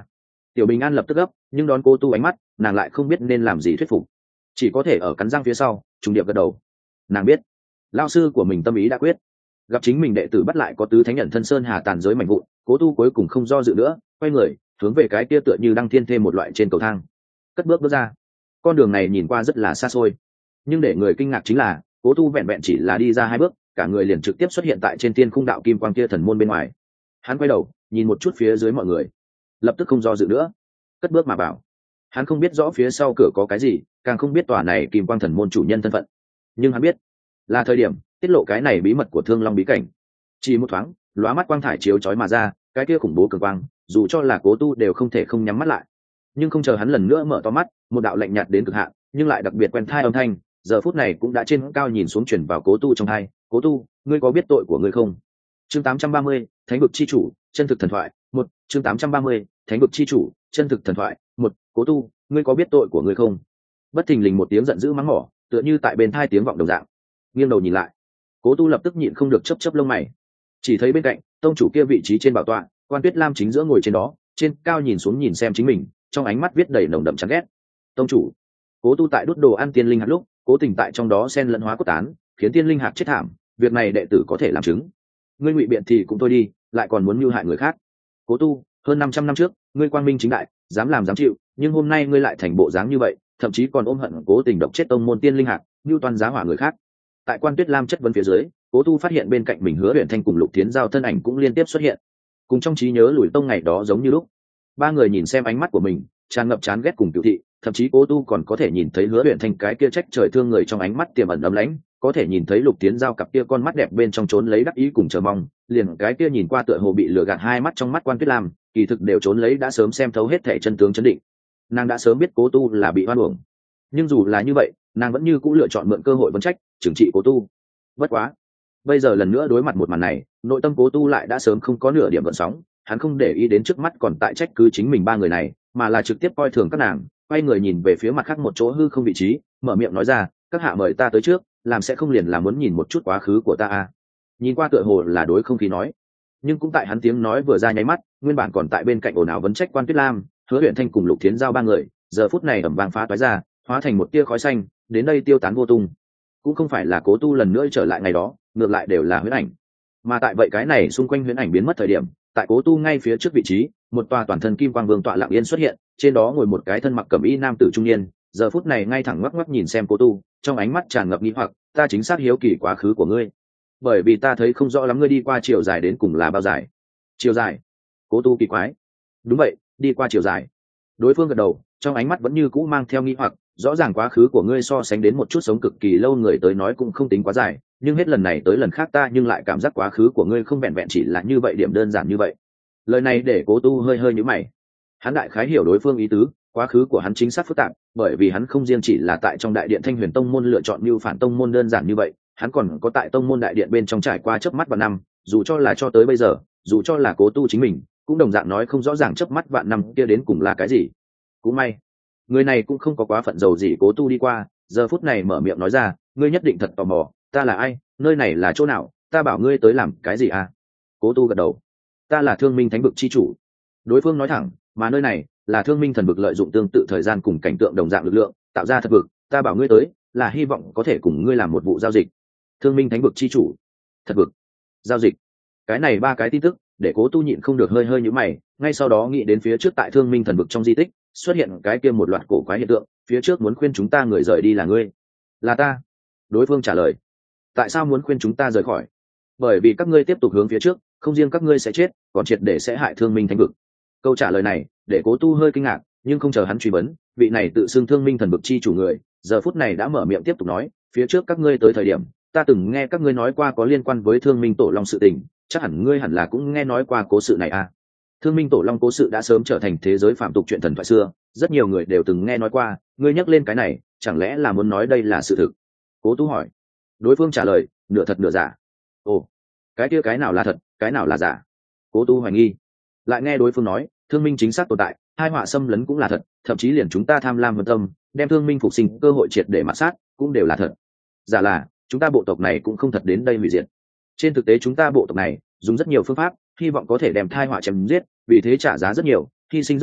A: Tiểu Bình An lập tức gấp, nhưng đón cố tu ánh mắt, nàng lại không biết nên làm gì thuyết phục, chỉ có thể ở cắn răng phía sau trùng điệp gật đầu. Nàng biết lao sư của mình tâm ý đã quyết, gặp chính mình đệ tử bắt lại có tứ thánh nhận thân sơn hà tàn giới mạnh vụn, cố tu cuối cùng không do dự nữa, quay người hướng về cái kia tựa như đăng thiên thêm một loại trên cầu thang cất bước bước ra. Con đường này nhìn qua rất là xa xôi, nhưng để người kinh ngạc chính là cố tu vẹn vẹn chỉ là đi ra hai bước, cả người liền trực tiếp xuất hiện tại trên thiên khung đạo kim quang kia thần môn bên ngoài. Hắn quay đầu nhìn một chút phía dưới mọi người, lập tức không do dự nữa, cất bước mà vào. Hắn không biết rõ phía sau cửa có cái gì, càng không biết tòa này kim quang thần môn chủ nhân thân phận, nhưng hắn biết là thời điểm tiết lộ cái này bí mật của Thương Long bí cảnh. Chỉ một thoáng, lóa mắt quang thải chiếu chói mà ra, cái kia khủng bố cường quang, dù cho là cố tu đều không thể không nhắm mắt lại. Nhưng không chờ hắn lần nữa mở to mắt, một đạo lạnh nhạt đến cực hạn nhưng lại đặc biệt quen thai âm thanh giờ phút này cũng đã trên cao nhìn xuống chuyển vào cố tu trong thai. Cố tu, ngươi có biết tội của ngươi không? Chương tám trăm ba mươi, Thánh vực chi chủ, chân thực thần thoại, một. Chương tám trăm ba mươi, Thánh vực chi chủ, chân thực thần thoại, một. Cố tu, ngươi có biết tội của ngươi không? Bất thình lình một tiếng giận dữ mắng mỏ, tựa như tại bên thai tiếng vọng đồng dạng. Nghiêng đầu nhìn lại, cố tu lập tức nhịn không được chớp chớp lông mày, chỉ thấy bên cạnh tông chủ kia vị trí trên bảo tọa, Quan Tuyết Lam chính giữa ngồi trên đó, trên cao nhìn xuống nhìn xem chính mình, trong ánh mắt viết đầy nồng đậm chán ghét. Tông chủ. Cố tu tại đốt đồ ăn tiên linh hạt lúc, cố tình tại trong đó xen lẫn hóa cốt tán, khiến tiên linh hạt chết thảm, việc này đệ tử có thể làm chứng. Ngươi ngụy biện thì cũng thôi đi, lại còn muốn mưu hại người khác. Cố tu, hơn năm trăm năm trước ngươi quang minh chính đại, dám làm dám chịu, nhưng hôm nay ngươi lại thành bộ dáng như vậy, thậm chí còn ôm hận cố tình độc chết tông môn tiên linh hạt, mưu toan giá hỏa người khác. Tại Quan Tuyết Lam chất vấn phía dưới, cố tu phát hiện bên cạnh mình Hứa Uyển Thanh cùng Lục Thiến Giao thân ảnh cũng liên tiếp xuất hiện, cùng trong trí nhớ lùi tông ngày đó giống như lúc. Ba người nhìn xem ánh mắt của mình tràn ngập chán ghét cùng cựu thị, thậm chí cố tu còn có thể nhìn thấy Hứa Uyển Thanh cái kia trách trời thương người trong ánh mắt tiềm ẩn ấm lãnh, có thể nhìn thấy Lục Thiến Giao cặp kia con mắt đẹp bên trong trốn lấy đắc ý cùng chờ mong, liền cái kia nhìn qua tựa hồ bị lừa gạt hai mắt trong mắt Quan Tuyết Lam, kỳ thực đều trốn lấy đã sớm xem thấu hết thể chân tướng chấn định. Nàng đã sớm biết cố tu là bị oan uổng, nhưng dù là như vậy nàng vẫn như cũ lựa chọn mượn cơ hội vấn trách trừng trị cố tu. Bất quá bây giờ lần nữa đối mặt một màn này, nội tâm cố tu lại đã sớm không có nửa điểm gợn sóng. Hắn không để ý đến trước mắt còn tại trách cứ chính mình ba người này, mà là trực tiếp coi thường các nàng, quay người nhìn về phía mặt khác một chỗ hư không vị trí, mở miệng nói ra, các hạ mời ta tới trước, làm sẽ không liền là muốn nhìn một chút quá khứ của ta à? Nhìn qua tựa hồ là đối không khí nói, nhưng cũng tại hắn tiếng nói vừa ra nháy mắt, nguyên bản còn tại bên cạnh ồn ào vấn trách Quan Tuyết Lam, Hứa Uyển Thanh cùng Lục Thiến Giao ba người giờ phút này ẩm vang phá toái ra, hóa thành một tia khói xanh, đến đây tiêu tán vô tung. Cũng không phải là cố tu lần nữa trở lại ngày đó, ngược lại đều là huyễn ảnh. Mà tại vậy cái này xung quanh huyễn ảnh biến mất thời điểm, tại cố tu ngay phía trước vị trí, một tòa toàn thân kim quang vương tọa lặng yên xuất hiện, trên đó ngồi một cái thân mặc cẩm y nam tử trung niên, giờ phút này ngay thẳng ngoắc ngoắc nhìn xem cố tu, trong ánh mắt tràn ngập nghi hoặc, ta chính xác hiếu kỳ quá khứ của ngươi, bởi vì ta thấy không rõ lắm ngươi đi qua chiều dài đến cùng là bao dài. Chiều dài? Cố tu kỳ quái. Đúng vậy, đi qua chiều dài. Đối phương gật đầu, trong ánh mắt vẫn như cũ mang theo nghi hoặc, rõ ràng quá khứ của ngươi so sánh đến một chút sống cực kỳ lâu người tới nói cũng không tính quá dài, nhưng hết lần này tới lần khác ta nhưng lại cảm giác quá khứ của ngươi không vẹn vẹn chỉ là như vậy, điểm đơn giản như vậy. Lời này để cố tu hơi hơi nhíu mày. Hắn đại khái hiểu đối phương ý tứ, quá khứ của hắn chính xác phức tạp, bởi vì hắn không riêng chỉ là tại trong đại điện Thanh Huyền Tông môn lựa chọn mưu phản tông môn đơn giản như vậy, hắn còn có tại tông môn đại điện bên trong trải qua chớp mắt vạn năm, dù cho là cho tới bây giờ, dù cho là cố tu chính mình cũng đồng dạng nói không rõ ràng chớp mắt vạn năm kia đến cùng là cái gì. Cũng may người này cũng không có quá phận dầu gì cố tu đi qua, giờ phút này mở miệng nói ra, ngươi nhất định thật tò mò, ta là ai, nơi này là chỗ nào, ta bảo ngươi tới làm cái gì à? Cố tu gật đầu, ta là Thương Minh Thánh vực chi chủ. Đối phương nói thẳng, mà nơi này là Thương Minh thần vực lợi dụng tương tự thời gian cùng cảnh tượng đồng dạng lực lượng tạo ra thật vực, ta bảo ngươi tới là hy vọng có thể cùng ngươi làm một vụ giao dịch. Thương Minh Thánh vực chi chủ, thật vực, giao dịch, cái này ba cái tin tức để cố tu nhịn không được hơi hơi nhíu mày, ngay sau đó nghĩ đến phía trước tại Thương Minh thần vực trong di tích xuất hiện cái kia một loạt cổ quái hiện tượng, phía trước muốn khuyên chúng ta người rời đi là ngươi. Là ta. Đối phương trả lời. Tại sao muốn khuyên chúng ta rời khỏi? Bởi vì các ngươi tiếp tục hướng phía trước, không riêng các ngươi sẽ chết, còn triệt để sẽ hại Thương Minh Thánh vực. Câu trả lời này để cố tu hơi kinh ngạc, nhưng không chờ hắn truy vấn, vị này tự xưng Thương Minh thần vực chi chủ người giờ phút này đã mở miệng tiếp tục nói, phía trước các ngươi tới thời điểm ta từng nghe các ngươi nói qua có liên quan với Thương Minh Tổ Long sự tình, chắc hẳn ngươi hẳn là cũng nghe nói qua cố sự này à? Thương Minh Tổ Long cố sự đã sớm trở thành thế giới phạm tục chuyện thần thoại xưa, rất nhiều người đều từng nghe nói qua, ngươi nhắc lên cái này chẳng lẽ là muốn nói đây là sự thực? Cố tu hỏi. Đối phương trả lời, nửa thật nửa giả. Ồ, cái kia cái nào là thật, cái nào là giả? Cố tu hoài nghi. Lại nghe đối phương nói, Thương Minh chính xác tồn tại, hai họa xâm lấn cũng là thật, thậm chí liền chúng ta tham lam vân tâm đem Thương Minh phục sinh cơ hội triệt để mạt sát cũng đều là thật. Giả là chúng ta bộ tộc này cũng không thật đến đây hủy diệt. Trên thực tế chúng ta bộ tộc này dùng rất nhiều phương pháp, hy vọng có thể đem thai họa chém giết, vì thế trả giá rất nhiều, hy sinh rất nhiều,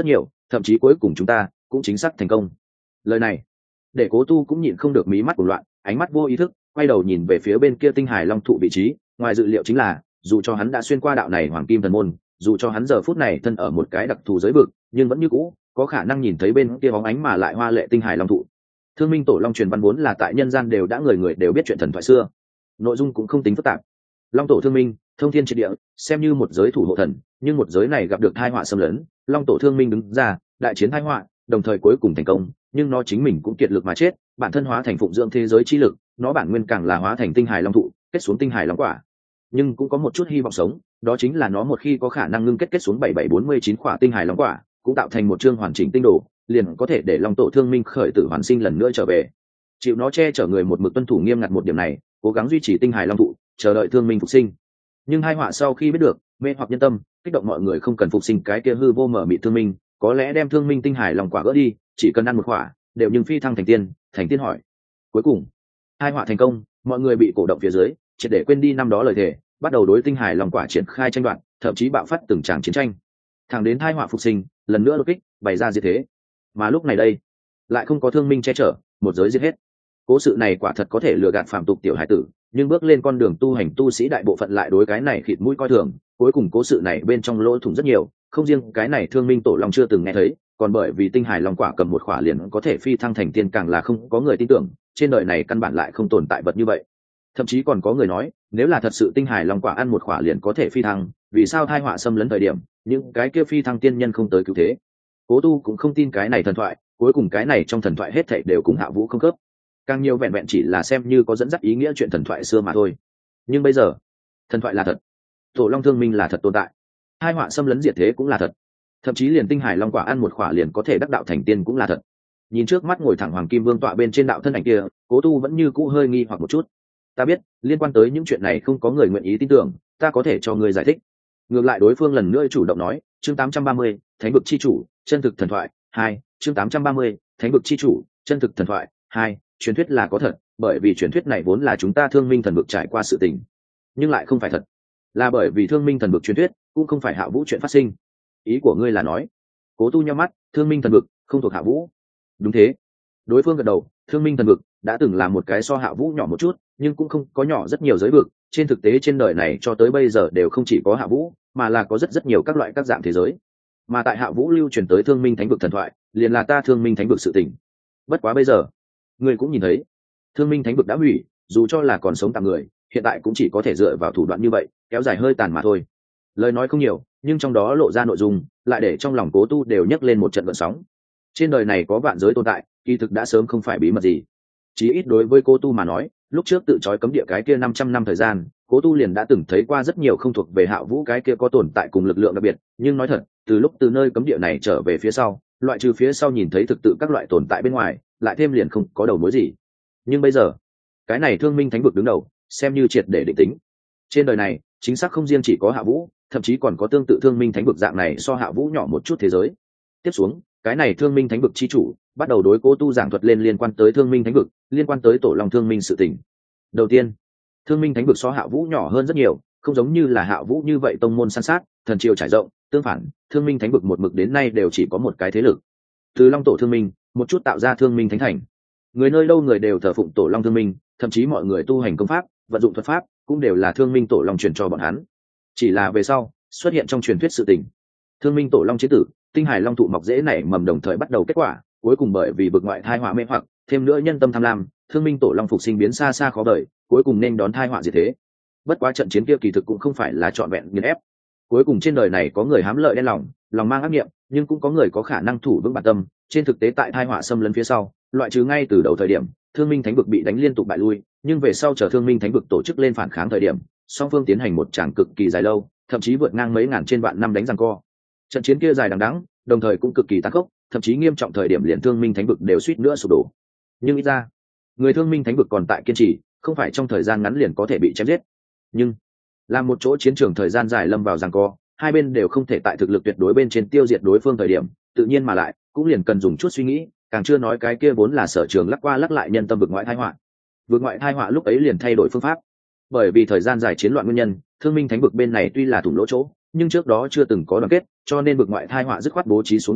A: thậm chí cuối cùng chúng ta cũng chính xác thành công. Lời này để Cố Tu cũng nhịn không được mí mắt của loạn, ánh mắt vô ý thức quay đầu nhìn về phía bên kia tinh hải long thụ vị trí. Ngoài dự liệu chính là, dù cho hắn đã xuyên qua đạo này hoàng kim thần môn, dù cho hắn giờ phút này thân ở một cái đặc thù giới vực, nhưng vẫn như cũ có khả năng nhìn thấy bên kia bóng ánh mà lại hoa lệ tinh hải long thụ. Thương Minh Tổ Long truyền văn vốn là tại nhân gian đều đã người người đều biết chuyện thần thoại xưa, nội dung cũng không tính phức tạp. Long Tổ Thương Minh thông thiên triệt địa, xem như một giới thủ hộ thần, nhưng một giới này gặp được tai họa xâm lấn, Long Tổ Thương Minh đứng ra đại chiến tai họa, đồng thời cuối cùng thành công, nhưng nó chính mình cũng kiệt lực mà chết, bản thân hóa thành phụng dưỡng thế giới chi lực, nó bản nguyên càng là hóa thành tinh hải long thụ, kết xuống tinh hải long quả. Nhưng cũng có một chút hy vọng sống, đó chính là nó một khi có khả năng ngưng kết kết xuống bảy bảy bốn mươi chín quả tinh hải long quả, cũng tạo thành một chương hoàn chỉnh tinh đồ, liền có thể để Long Tổ Thương Minh khởi tử hoàn sinh lần nữa trở về. Chịu nó che chở người một mực tuân thủ nghiêm ngặt một điểm này, cố gắng duy trì tinh hải long thụ, chờ đợi Thương Minh phục sinh. Nhưng hai họa sau khi biết được, mê hoặc nhân tâm, kích động mọi người không cần phục sinh cái kia hư vô mở mịt Thương Minh, có lẽ đem Thương Minh tinh hải long quả gỡ đi, chỉ cần ăn một quả, đều nhưng phi thăng thành tiên. Thành tiên hỏi. Cuối cùng, hai họa thành công, mọi người bị cổ động phía dưới, triệt để quên đi năm đó lời thề, bắt đầu đối tinh hải long quả triển khai tranh đoạt, thậm chí bạo phát từng tràng chiến tranh. Thẳng đến hai họa phục sinh, lần nữa đột kích, bày ra diệt thế. Mà lúc này đây, lại không có Thương Minh che chở, một giới giết hết. Cố sự này quả thật có thể lừa gạt phàm tục tiểu hải tử, nhưng bước lên con đường tu hành tu sĩ đại bộ phận lại đối cái này khịt mũi coi thường. Cuối cùng cố sự này bên trong lỗ thủng rất nhiều, không riêng cái này Thương Minh Tổ Long chưa từng nghe thấy, còn bởi vì tinh hải long quả cầm một khỏa liền có thể phi thăng thành tiên, càng là không có người tin tưởng, trên đời này căn bản lại không tồn tại vật như vậy. Thậm chí còn có người nói, nếu là thật sự tinh hải long quả ăn một khỏa liền có thể phi thăng, vì sao tai họa xâm lấn thời điểm những cái kia phi thăng tiên nhân không tới cứu thế? Cố Tu cũng không tin cái này thần thoại, cuối cùng cái này trong thần thoại hết thảy đều cùng Hạ Vũ không khớp, càng nhiều vẹn vẹn chỉ là xem như có dẫn dắt ý nghĩa chuyện thần thoại xưa mà thôi. Nhưng bây giờ, thần thoại là thật, Tổ Long Thương Minh là thật tồn tại, hai họa xâm lấn diệt thế cũng là thật, thậm chí liền tinh hải long quả ăn một khỏa liền có thể đắc đạo thành tiên cũng là thật. Nhìn trước mắt ngồi thẳng hoàng kim vương tọa bên trên đạo thân ảnh kia, Cố Tu vẫn như cũ hơi nghi hoặc một chút. Ta biết, liên quan tới những chuyện này không có người nguyện ý tin tưởng, ta có thể cho người giải thích. Ngược lại đối phương lần nữa chủ động nói, chương tám trăm ba mươi, Thánh vực chi chủ, chân thực thần thoại hai, chương tám trăm ba mươi, Thánh vực chi chủ, chân thực thần thoại hai. Truyền thuyết là có thật, bởi vì truyền thuyết này vốn là chúng ta Thương Minh thần vực trải qua sự tình, nhưng lại không phải thật, là bởi vì Thương Minh thần vực truyền thuyết cũng không phải Hạ Vũ chuyện phát sinh. Ý của ngươi là nói? Cố Tu nhíu mắt, Thương Minh thần vực không thuộc Hạ Vũ? Đúng thế. Đối phương gật đầu, Thương Minh thần vực đã từng là một cái so Hạ Vũ nhỏ một chút, nhưng cũng không có nhỏ rất nhiều giới vực. Trên thực tế trên đời này cho tới bây giờ đều không chỉ có Hạ Vũ, mà là có rất rất nhiều các loại các dạng thế giới. Mà tại Hạ Vũ lưu truyền tới Thương Minh thánh vực thần thoại, liền là ta Thương Minh thánh vực sự tình. Bất quá bây giờ, ngươi cũng nhìn thấy, Thương Minh thánh vực đã hủy, dù cho là còn sống tạm người, hiện tại cũng chỉ có thể dựa vào thủ đoạn như vậy, kéo dài hơi tàn mà thôi. Lời nói không nhiều, nhưng trong đó lộ ra nội dung, lại để trong lòng Cố Tu đều nhấc lên một trận gợn sóng. Trên đời này có vạn giới tồn tại, kỳ thực đã sớm không phải bí mật gì. Chí ít đối với Cố Tu mà nói, lúc trước tự trói cấm địa cái kia năm trăm năm thời gian, Cố Tu liền đã từng thấy qua rất nhiều không thuộc về Hạ Vũ cái kia có tồn tại cùng lực lượng đặc biệt, nhưng nói thật, từ lúc từ nơi cấm địa này trở về phía sau, loại trừ phía sau nhìn thấy thực tự các loại tồn tại bên ngoài, lại thêm liền không có đầu mối gì. Nhưng bây giờ, cái này Thương Minh thánh vực đứng đầu, xem như triệt để định tính. Trên đời này, chính xác không riêng chỉ có Hạ Vũ, thậm chí còn có tương tự Thương Minh thánh vực dạng này so Hạ Vũ nhỏ một chút thế giới. Tiếp xuống, cái này Thương Minh thánh vực chi chủ bắt đầu đối Cố Tu giảng thuật lên liên quan tới Thương Minh thánh vực, liên quan tới Tổ Long Thương Minh sự tình. Đầu tiên, Thương Minh thánh vực so Hạ Vũ nhỏ hơn rất nhiều, không giống như là Hạ Vũ như vậy tông môn san sát, thần triều trải rộng, tương phản, Thương Minh thánh vực một mực đến nay đều chỉ có một cái thế lực. Từ Long Tổ Thương Minh, một chút tạo ra Thương Minh thánh thành. Người nơi đâu người đều thờ phụng Tổ Long Thương Minh, thậm chí mọi người tu hành công pháp, vận dụng thuật pháp, cũng đều là Thương Minh Tổ Long truyền cho bọn hắn. Chỉ là về sau, xuất hiện trong truyền thuyết sự tình. Thương Minh Tổ Long chế tử, tinh hải long thụ mọc rễ nảy mầm đồng thời bắt đầu kết quả, cuối cùng bởi vì vực ngoại thai họa mê hoặc, thêm nữa nhân tâm tham lam, Thương Minh Tổ Long phục sinh biến xa xa khó đợi, cuối cùng nên đón thai họa diệt thế. Bất quá trận chiến kia kỳ thực cũng không phải là trọn vẹn nghiền ép. Cuối cùng trên đời này có người hám lợi đen lòng, lòng mang ác niệm, nhưng cũng có người có khả năng thủ vững bản tâm. Trên thực tế tại thai họa xâm lấn phía sau, loại trừ ngay từ đầu thời điểm, Thương Minh thánh vực bị đánh liên tục bại lui, nhưng về sau chờ Thương Minh thánh vực tổ chức lên phản kháng thời điểm, song phương tiến hành một tràng cực kỳ dài lâu, thậm chí vượt ngang mấy ngàn trên vạn năm đánh giằng co. Trận chiến kia dài đằng đẵng, đồng thời cũng cực kỳ tàn khốc, thậm chí nghiêm trọng thời điểm liền Thương Minh thánh vực đều suýt nữa sụp đổ. Nhưng ít ra, người Thương Minh thánh vực còn tại kiên trì, không phải trong thời gian ngắn liền có thể bị chém giết. Nhưng làm một chỗ chiến trường thời gian dài lâm vào giằng co, hai bên đều không thể tại thực lực tuyệt đối bên trên tiêu diệt đối phương thời điểm, tự nhiên mà lại cũng liền cần dùng chút suy nghĩ, càng chưa nói cái kia vốn là sở trường lắc qua lắc lại nhân tâm vực ngoại tai họa. Vực ngoại tai họa lúc ấy liền thay đổi phương pháp. Bởi vì thời gian dài chiến loạn nguyên nhân, Thương Minh thánh vực bên này tuy là thủng lỗ chỗ, nhưng trước đó chưa từng có đoàn kết, cho nên vực ngoại tai họa dứt khoát bố trí xuống đại cục,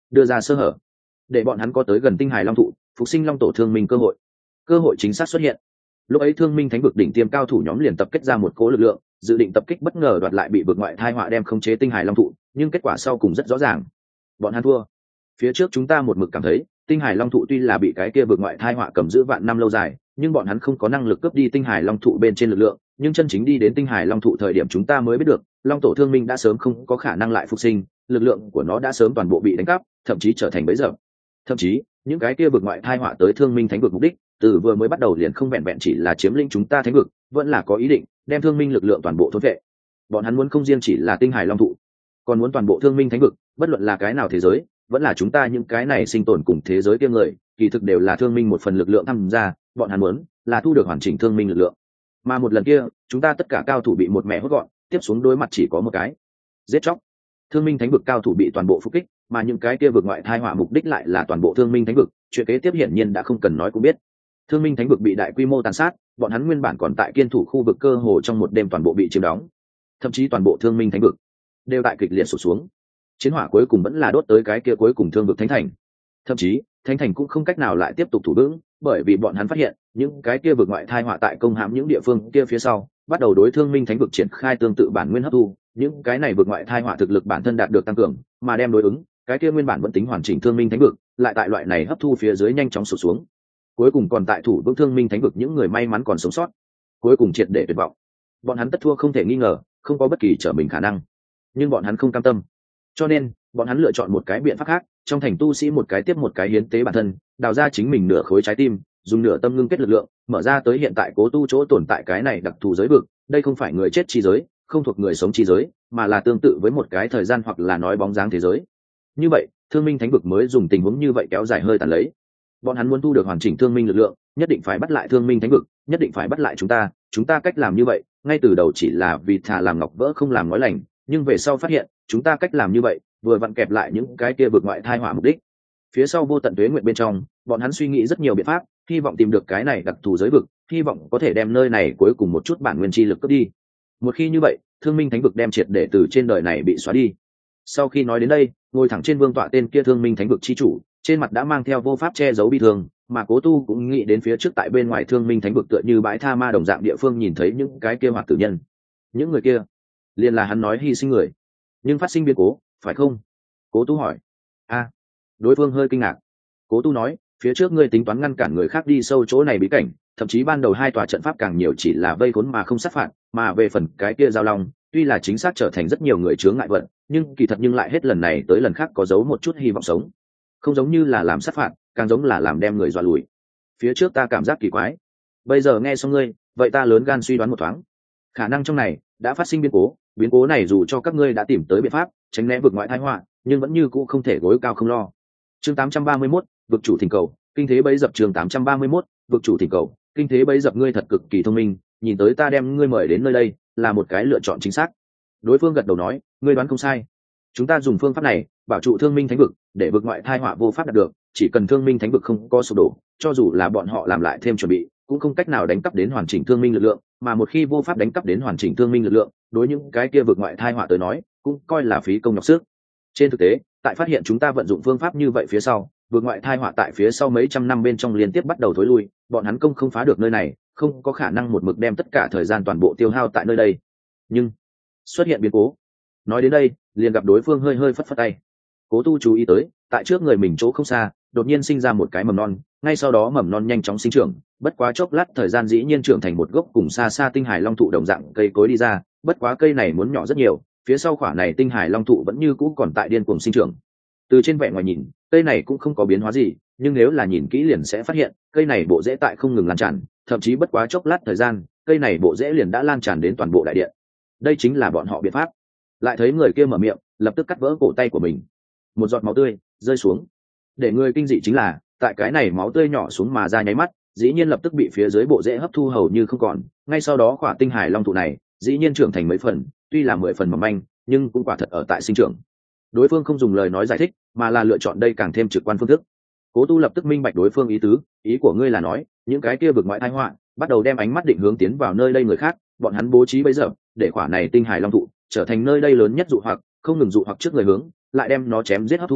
A: đưa ra sơ hở để bọn hắn có tới gần tinh hải long thụ phục sinh long tổ thương minh cơ hội. Cơ hội chính xác xuất hiện. Lúc ấy thương minh thánh vực đỉnh tiêm cao thủ nhóm liền tập kết ra một cỗ lực lượng, dự định tập kích bất ngờ đoạt lại bị vực ngoại thai họa đem khống chế tinh hải long thụ, nhưng kết quả sau cùng rất rõ ràng, bọn hắn thua. Phía trước chúng ta một mực cảm thấy tinh hải long thụ tuy là bị cái kia vực ngoại thai họa cầm giữ vạn năm lâu dài, nhưng bọn hắn không có năng lực cướp đi tinh hải long thụ bên trên lực lượng, nhưng chân chính đi đến tinh hải long thụ thời điểm chúng ta mới biết được long tổ thương minh đã sớm không có khả năng lại phục sinh, lực lượng của nó đã sớm toàn bộ bị đánh cắp, thậm chí trở thành bẫy dập. Thậm chí những cái kia vực ngoại thai họa tới thương minh thánh vực mục đích từ vừa mới bắt đầu liền không vẹn vẹn chỉ là chiếm lĩnh chúng ta thánh vực, vẫn là có ý định đem thương minh lực lượng toàn bộ thôn vệ. Bọn hắn muốn không riêng chỉ là tinh hải long thụ, còn muốn toàn bộ thương minh thánh vực, bất luận là cái nào thế giới, vẫn là chúng ta những cái này sinh tồn cùng thế giới kia người, kỳ thực đều là thương minh một phần lực lượng tham gia. Bọn hắn muốn là thu được hoàn chỉnh thương minh lực lượng, mà một lần kia chúng ta tất cả cao thủ bị một mẹ hốt gọn, tiếp xuống đối mặt chỉ có một cái: giết chóc. Thương minh thánh vực cao thủ bị toàn bộ phục kích, mà những cái kia vực ngoại thai họa mục đích lại là toàn bộ thương minh thánh vực. Chuyện kế tiếp hiển nhiên đã không cần nói cũng biết, thương minh thánh vực bị đại quy mô tàn sát, bọn hắn nguyên bản còn tại kiên thủ khu vực cơ hồ trong một đêm toàn bộ bị chiếm đóng, thậm chí toàn bộ thương minh thánh vực đều tại kịch liệt sụt xuống. Chiến hỏa cuối cùng vẫn là đốt tới cái kia cuối cùng thương vực thánh thành, thậm chí thánh thành cũng không cách nào lại tiếp tục thủ vững, bởi vì bọn hắn phát hiện những cái kia vực ngoại thai họa tại công hãm những địa phương kia phía sau bắt đầu đối thương minh thánh vực triển khai tương tự bản nguyên hấp thu. Những cái này vực ngoại thai họa thực lực bản thân đạt được tăng cường, mà đem đối ứng cái kia nguyên bản vẫn tính hoàn chỉnh thương minh thánh vực lại tại loại này hấp thu phía dưới nhanh chóng sụt xuống. Cuối cùng còn tại thủ vững thương minh thánh vực những người may mắn còn sống sót cuối cùng triệt để tuyệt vọng. Bọn hắn tất thua không thể nghi ngờ, không có bất kỳ trở mình khả năng, nhưng bọn hắn không cam tâm, cho nên bọn hắn lựa chọn một cái biện pháp khác. Trong thành tu sĩ một cái tiếp một cái hiến tế bản thân, đào ra chính mình nửa khối trái tim, dùng nửa tâm ngưng kết lực lượng mở ra tới hiện tại cố tu chỗ tồn tại cái này đặc thù giới vực. Đây không phải người chết chi giới, không thuộc người sống chi giới, mà là tương tự với một cái thời gian hoặc là nói bóng dáng thế giới. Như vậy thương minh thánh vực mới dùng tình huống như vậy kéo dài hơi tàn lấy. Bọn hắn muốn thu được hoàn chỉnh thương minh lực lượng, nhất định phải bắt lại thương minh thánh vực, nhất định phải bắt lại chúng ta. Chúng ta cách làm như vậy ngay từ đầu chỉ là vì thà làm ngọc vỡ không làm nói lành, nhưng về sau phát hiện chúng ta cách làm như vậy vừa vặn kẹp lại những cái kia vực ngoại thai họa mục đích. Phía sau vô tận tuế nguyện bên trong, bọn hắn suy nghĩ rất nhiều biện pháp, hy vọng tìm được cái này đặc thù giới vực, hy vọng có thể đem nơi này cuối cùng một chút bản nguyên chi lực cướp đi. Một khi như vậy, thương minh thánh vực đem triệt để từ trên đời này bị xóa đi. Sau khi nói đến đây, ngồi thẳng trên vương tọa tên kia thương minh thánh vực chi chủ, trên mặt đã mang theo vô pháp che giấu bi thương, mà cố tu cũng nghĩ đến phía trước tại bên ngoài thương minh thánh vực tựa như bãi tha ma đồng dạng địa phương nhìn thấy những cái kia hoạt tử nhân. Những người kia liền là hắn nói hy sinh người, nhưng phát sinh biến cố phải không? Cố tu hỏi. A. Đối phương hơi kinh ngạc. Cố tu nói, phía trước ngươi tính toán ngăn cản người khác đi sâu chỗ này bí cảnh, thậm chí ban đầu hai tòa trận pháp càng nhiều chỉ là vây khốn mà không sát phạt, mà về phần cái kia giao long tuy là chính xác trở thành rất nhiều người chướng ngại vận, nhưng kỳ thật nhưng lại hết lần này tới lần khác có giấu một chút hy vọng sống, không giống như là làm sát phạt, càng giống là làm đem người dọa lùi. Phía trước ta cảm giác kỳ quái, bây giờ nghe xong ngươi, vậy ta lớn gan suy đoán một thoáng, khả năng trong này đã phát sinh biến cố. Biến cố này dù cho các ngươi đã tìm tới biện pháp tránh né vực ngoại tai họa, nhưng vẫn như cũ không thể gối cao không lo. Chương tám trăm ba mươi mốt, vực chủ thỉnh cầu, kinh thế bấy dập. Chương tám trăm ba mươi mốt, vực chủ thỉnh cầu, kinh thế bấy dập. Ngươi thật cực kỳ thông minh, nhìn tới ta đem ngươi mời đến nơi đây là một cái lựa chọn chính xác. Đối phương gật đầu nói, ngươi đoán không sai. Chúng ta dùng phương pháp này bảo trụ thương minh thánh vực, để vực ngoại tai họa vô pháp đạt được. Chỉ cần thương minh thánh vực không có sụp đổ, cho dù là bọn họ làm lại thêm chuẩn bị, cũng không cách nào đánh cắp đến hoàn chỉnh thương minh lực lượng. Mà một khi vô pháp đánh cắp đến hoàn chỉnh thương minh lực lượng, đối những cái kia vực ngoại tai họa tới nói cũng coi là phí công nhọc sức. Trên thực tế, tại phát hiện chúng ta vận dụng phương pháp như vậy phía sau, vực ngoại tai họa tại phía sau mấy trăm năm bên trong liên tiếp bắt đầu thối lui, bọn hắn công không phá được nơi này, không có khả năng một mực đem tất cả thời gian toàn bộ tiêu hao tại nơi đây. Nhưng xuất hiện biến cố. Nói đến đây, liền gặp đối phương hơi hơi phất phất tay. Cố tu chú ý tới, tại trước người mình chỗ không xa, đột nhiên sinh ra một cái mầm non, ngay sau đó mầm non nhanh chóng sinh trưởng, bất quá chốc lát thời gian dĩ nhiên trưởng thành một gốc cùng xa xa tinh hải long thụ đồng dạng cây cối đi ra, bất quá cây này muốn nhỏ rất nhiều, phía sau quả này tinh hải long thụ vẫn như cũ còn tại điên cuồng sinh trưởng. Từ trên vẻ ngoài nhìn, cây này cũng không có biến hóa gì, nhưng nếu là nhìn kỹ liền sẽ phát hiện, cây này bộ rễ tại không ngừng lan tràn, thậm chí bất quá chốc lát thời gian, cây này bộ rễ liền đã lan tràn đến toàn bộ đại điện. Đây chính là bọn họ biện pháp. Lại thấy người kia mở miệng, lập tức cắt vỡ cổ tay của mình. Một giọt máu tươi rơi xuống. Để người kinh dị chính là, tại cái này máu tươi nhỏ xuống mà ra nháy mắt, dĩ nhiên lập tức bị phía dưới bộ rễ hấp thu hầu như không còn. Ngay sau đó quả tinh hải long thụ này dĩ nhiên trưởng thành mấy phần, tuy là mười phần mỏng manh, nhưng cũng quả thật ở tại sinh trưởng. Đối phương không dùng lời nói giải thích, mà là lựa chọn đây càng thêm trực quan phương thức. Cố tu lập tức minh bạch đối phương ý tứ, ý của ngươi là nói, những cái kia vực ngoại tai họa bắt đầu đem ánh mắt định hướng tiến vào nơi đây người khác, bọn hắn bố trí bấy giờ để quả này tinh hải long thụ trở thành nơi đây lớn nhất dụ hoặc, không ngừng dụ hoặc trước người hướng, lại đem nó chém giết hấp thu,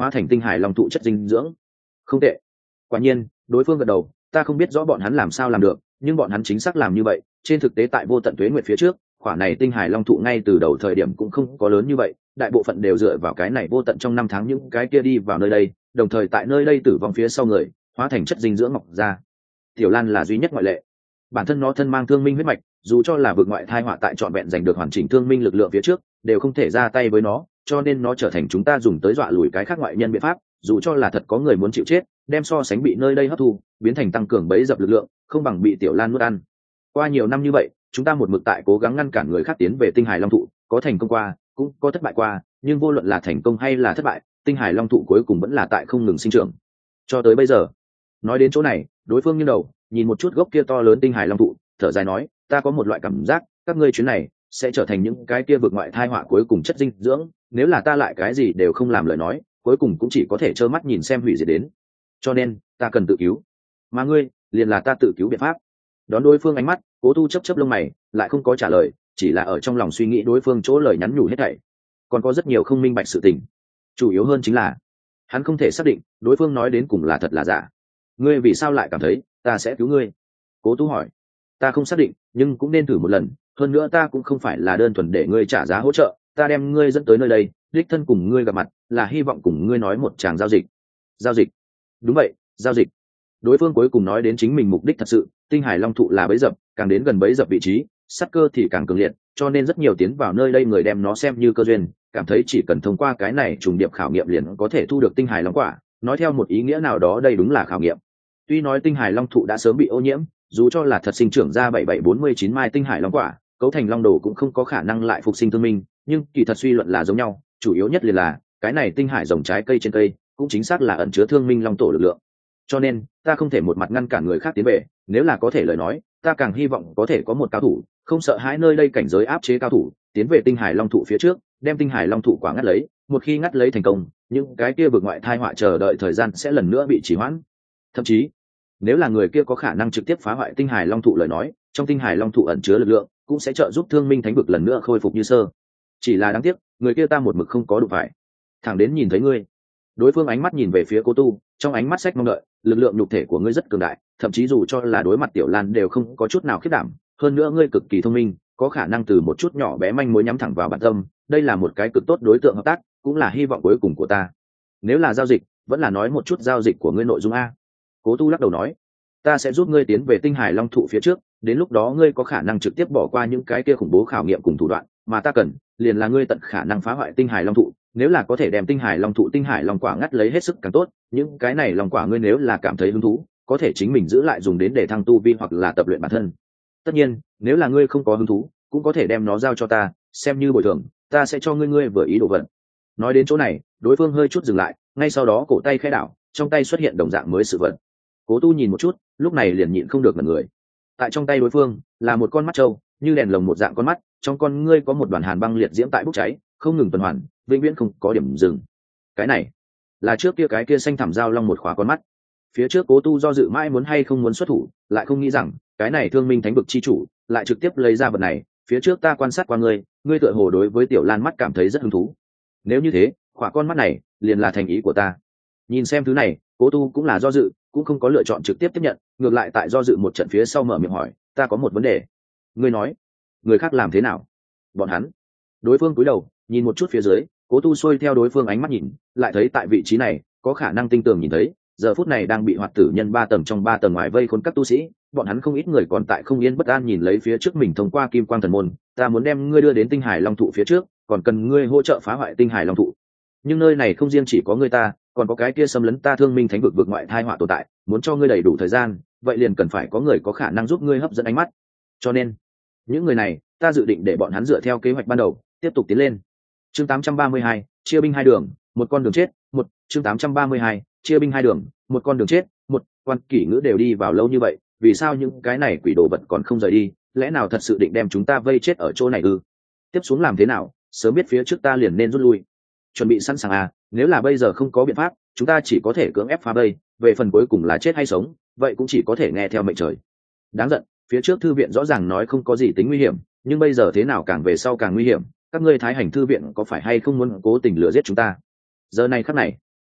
A: hóa thành tinh hải long thụ chất dinh dưỡng. Không tệ. Quả nhiên, đối phương gật đầu, ta không biết rõ bọn hắn làm sao làm được, nhưng bọn hắn chính xác làm như vậy. Trên thực tế tại vô tận tuế nguyệt phía trước, quả này tinh hải long thụ ngay từ đầu thời điểm cũng không có lớn như vậy, đại bộ phận đều dựa vào cái này vô tận trong năm tháng những cái kia đi vào nơi đây, đồng thời tại nơi đây tử vong phía sau người, hóa thành chất dinh dưỡng mọc ra. Tiểu Lan là duy nhất ngoại lệ. Bản thân nó thân mang thương minh huyết mạch, dù cho là vượt ngoại thai họa tại trọn vẹn giành được hoàn chỉnh thương minh lực lượng phía trước, đều không thể ra tay với nó, cho nên nó trở thành chúng ta dùng tới dọa lùi cái khác ngoại nhân biện pháp, dù cho là thật có người muốn chịu chết, đem so sánh bị nơi đây hấp thu, biến thành tăng cường bẫy dập lực lượng, không bằng bị Tiểu Lan nuốt ăn. Qua nhiều năm như vậy, chúng ta một mực tại cố gắng ngăn cản người khác tiến về tinh hải long thụ, có thành công qua, cũng có thất bại qua, nhưng vô luận là thành công hay là thất bại, tinh hải long thụ cuối cùng vẫn là tại không ngừng sinh trưởng. Cho tới bây giờ. Nói đến chỗ này, đối phương nghiêng đầu, nhìn một chút gốc kia to lớn tinh hải long thụ, thở dài nói, ta có một loại cảm giác, các ngươi chuyến này sẽ trở thành những cái kia vượt ngoại thai họa cuối cùng chất dinh dưỡng, nếu là ta lại cái gì đều không làm lời nói, cuối cùng cũng chỉ có thể trơ mắt nhìn xem hủy diệt đến. Cho nên, ta cần tự cứu. Mà ngươi, liền là ta tự cứu biện pháp. Đón đối phương ánh mắt, Cố Tu chớp chớp lông mày, lại không có trả lời, chỉ là ở trong lòng suy nghĩ đối phương chỗ lời nhắn nhủ hết thảy. Còn có rất nhiều không minh bạch sự tình. Chủ yếu hơn chính là, hắn không thể xác định đối phương nói đến cùng là thật là giả. Ngươi vì sao lại cảm thấy ta sẽ cứu ngươi? Cố Tu hỏi. Ta không xác định, nhưng cũng nên thử một lần, hơn nữa ta cũng không phải là đơn thuần để ngươi trả giá hỗ trợ, ta đem ngươi dẫn tới nơi đây, đích thân cùng ngươi gặp mặt, là hy vọng cùng ngươi nói một tràng giao dịch. Giao dịch? Đúng vậy, giao dịch. Đối phương cuối cùng nói đến chính mình mục đích thật sự, tinh hải long thụ là bẫy dập, càng đến gần bẫy dập vị trí, sát cơ thì càng cường liệt, cho nên rất nhiều tiến vào nơi đây người đem nó xem như cơ duyên, cảm thấy chỉ cần thông qua cái này trùng điệp khảo nghiệm liền có thể thu được tinh hải long quả, nói theo một ý nghĩa nào đó đây đúng là khảo nghiệm. Tuy nói tinh hải long thụ đã sớm bị ô nhiễm, dù cho là thật sinh trưởng ra bảy bảy bốn mươi chín mai tinh hải long quả, cấu thành long đồ cũng không có khả năng lại phục sinh thương minh, nhưng kỳ thật suy luận là giống nhau, chủ yếu nhất liền là cái này tinh hải rồng trái cây trên cây cũng chính xác là ẩn chứa thương minh long tổ lực lượng. Cho nên ta không thể một mặt ngăn cản người khác tiến về, nếu là có thể lời nói, ta càng hy vọng có thể có một cao thủ không sợ hãi nơi đây cảnh giới áp chế cao thủ tiến về tinh hải long thụ phía trước, đem tinh hải long thụ quả ngắt lấy. Một khi ngắt lấy thành công, những cái kia vượt ngoại thai họa chờ đợi thời gian sẽ lần nữa bị trì hoãn. Thậm chí, nếu là người kia có khả năng trực tiếp phá hoại tinh hải long thụ lời nói, trong tinh hải long thụ ẩn chứa lực lượng cũng sẽ trợ giúp thương minh thánh vực lần nữa khôi phục như sơ. Chỉ là đáng tiếc, người kia ta một mực không có đụng phải. Thẳng đến nhìn thấy ngươi. Đối phương ánh mắt nhìn về phía Cố Tu, trong ánh mắt sách mong đợi, lực lượng nhục thể của ngươi rất cường đại, thậm chí dù cho là đối mặt Tiểu Lan đều không có chút nào khiếp đảm, hơn nữa ngươi cực kỳ thông minh, có khả năng từ một chút nhỏ bé manh mối nhắm thẳng vào bản tâm, đây là một cái cực tốt đối tượng hợp tác, cũng là hy vọng cuối cùng của ta. Nếu là giao dịch, vẫn là nói một chút giao dịch của ngươi nội dung a. Cố Tu lắc đầu nói, ta sẽ giúp ngươi tiến về tinh hải long thụ phía trước, đến lúc đó ngươi có khả năng trực tiếp bỏ qua những cái kia khủng bố khảo nghiệm cùng thủ đoạn, mà ta cần liền là ngươi tận khả năng phá hoại tinh hải long thụ, nếu là có thể đem tinh hải long thụ tinh hải long quả ngắt lấy hết sức càng tốt, những cái này long quả ngươi nếu là cảm thấy hứng thú, có thể chính mình giữ lại dùng đến để thăng tu vi hoặc là tập luyện bản thân. Tất nhiên, nếu là ngươi không có hứng thú, cũng có thể đem nó giao cho ta, xem như bồi thường, ta sẽ cho ngươi ngươi vừa ý đồ vật. Nói đến chỗ này, đối phương hơi chút dừng lại, ngay sau đó cổ tay khẽ đảo, trong tay xuất hiện đồng dạng mới sự vật. Cố Tu nhìn một chút, lúc này liền nhịn không được ngẩn người. Tại trong tay đối phương là một con mắt trâu, như đèn lồng một dạng con mắt, trong con ngươi có một đoàn hàn băng liệt diễm tại bốc cháy, không ngừng tuần hoàn, vĩnh viễn không có điểm dừng. Cái này là trước kia cái kia xanh thẳm giao long một khóa con mắt. Phía trước Cố Tu do dự mãi muốn hay không muốn xuất thủ, lại không nghĩ rằng cái này thương minh thánh vực chi chủ lại trực tiếp lấy ra vật này. Phía trước ta quan sát qua ngươi, ngươi tựa hồ đối với Tiểu Lan mắt cảm thấy rất hứng thú. Nếu như thế, khóa con mắt này liền là thành ý của ta. Nhìn xem thứ này, Cố Tu cũng là do dự, cũng không có lựa chọn trực tiếp tiếp nhận, ngược lại tại do dự một trận phía sau mở miệng hỏi, ta có một vấn đề. Ngươi nói, người khác làm thế nào? Bọn hắn. Đối phương cúi đầu, nhìn một chút phía dưới, Cố Tu xuôi theo đối phương ánh mắt nhìn, lại thấy tại vị trí này có khả năng tinh tường nhìn thấy, giờ phút này đang bị hoạt tử nhân ba tầng trong ba tầng ngoài vây khốn các tu sĩ, bọn hắn không ít người còn tại không yên bất an nhìn lấy phía trước mình thông qua kim quang thần môn, ta muốn đem ngươi đưa đến tinh hải long thụ phía trước, còn cần ngươi hỗ trợ phá hoại tinh hải long thụ. Nhưng nơi này không riêng chỉ có ngươi ta, còn có cái kia xâm lấn ta thương minh thánh vực vực ngoại thai họa tồn tại, muốn cho ngươi đầy đủ thời gian, vậy liền cần phải có người có khả năng giúp ngươi hấp dẫn ánh mắt. Cho nên, những người này, ta dự định để bọn hắn dựa theo kế hoạch ban đầu, tiếp tục tiến lên. Chương tám trăm ba mươi hai, chia binh hai đường, một con đường chết, một, chương tám trăm ba mươi hai, chia binh hai đường, một con đường chết, một, quan kỷ ngữ đều đi vào lâu như vậy, vì sao những cái này quỷ đồ vật còn không rời đi, lẽ nào thật sự định đem chúng ta vây chết ở chỗ này ư? Tiếp xuống làm thế nào, sớm biết phía trước ta liền nên rút lui. Chuẩn bị sẵn sàng à, nếu là bây giờ không có biện pháp, chúng ta chỉ có thể cưỡng ép phá vây, về phần cuối cùng là chết hay sống, vậy cũng chỉ có thể nghe theo mệnh trời. Đáng giận, phía trước thư viện rõ ràng nói không có gì tính nguy hiểm, nhưng bây giờ thế nào càng về sau càng nguy hiểm, các ngươi thái hành thư viện có phải hay không muốn cố tình lừa giết chúng ta? Giờ này khắc này,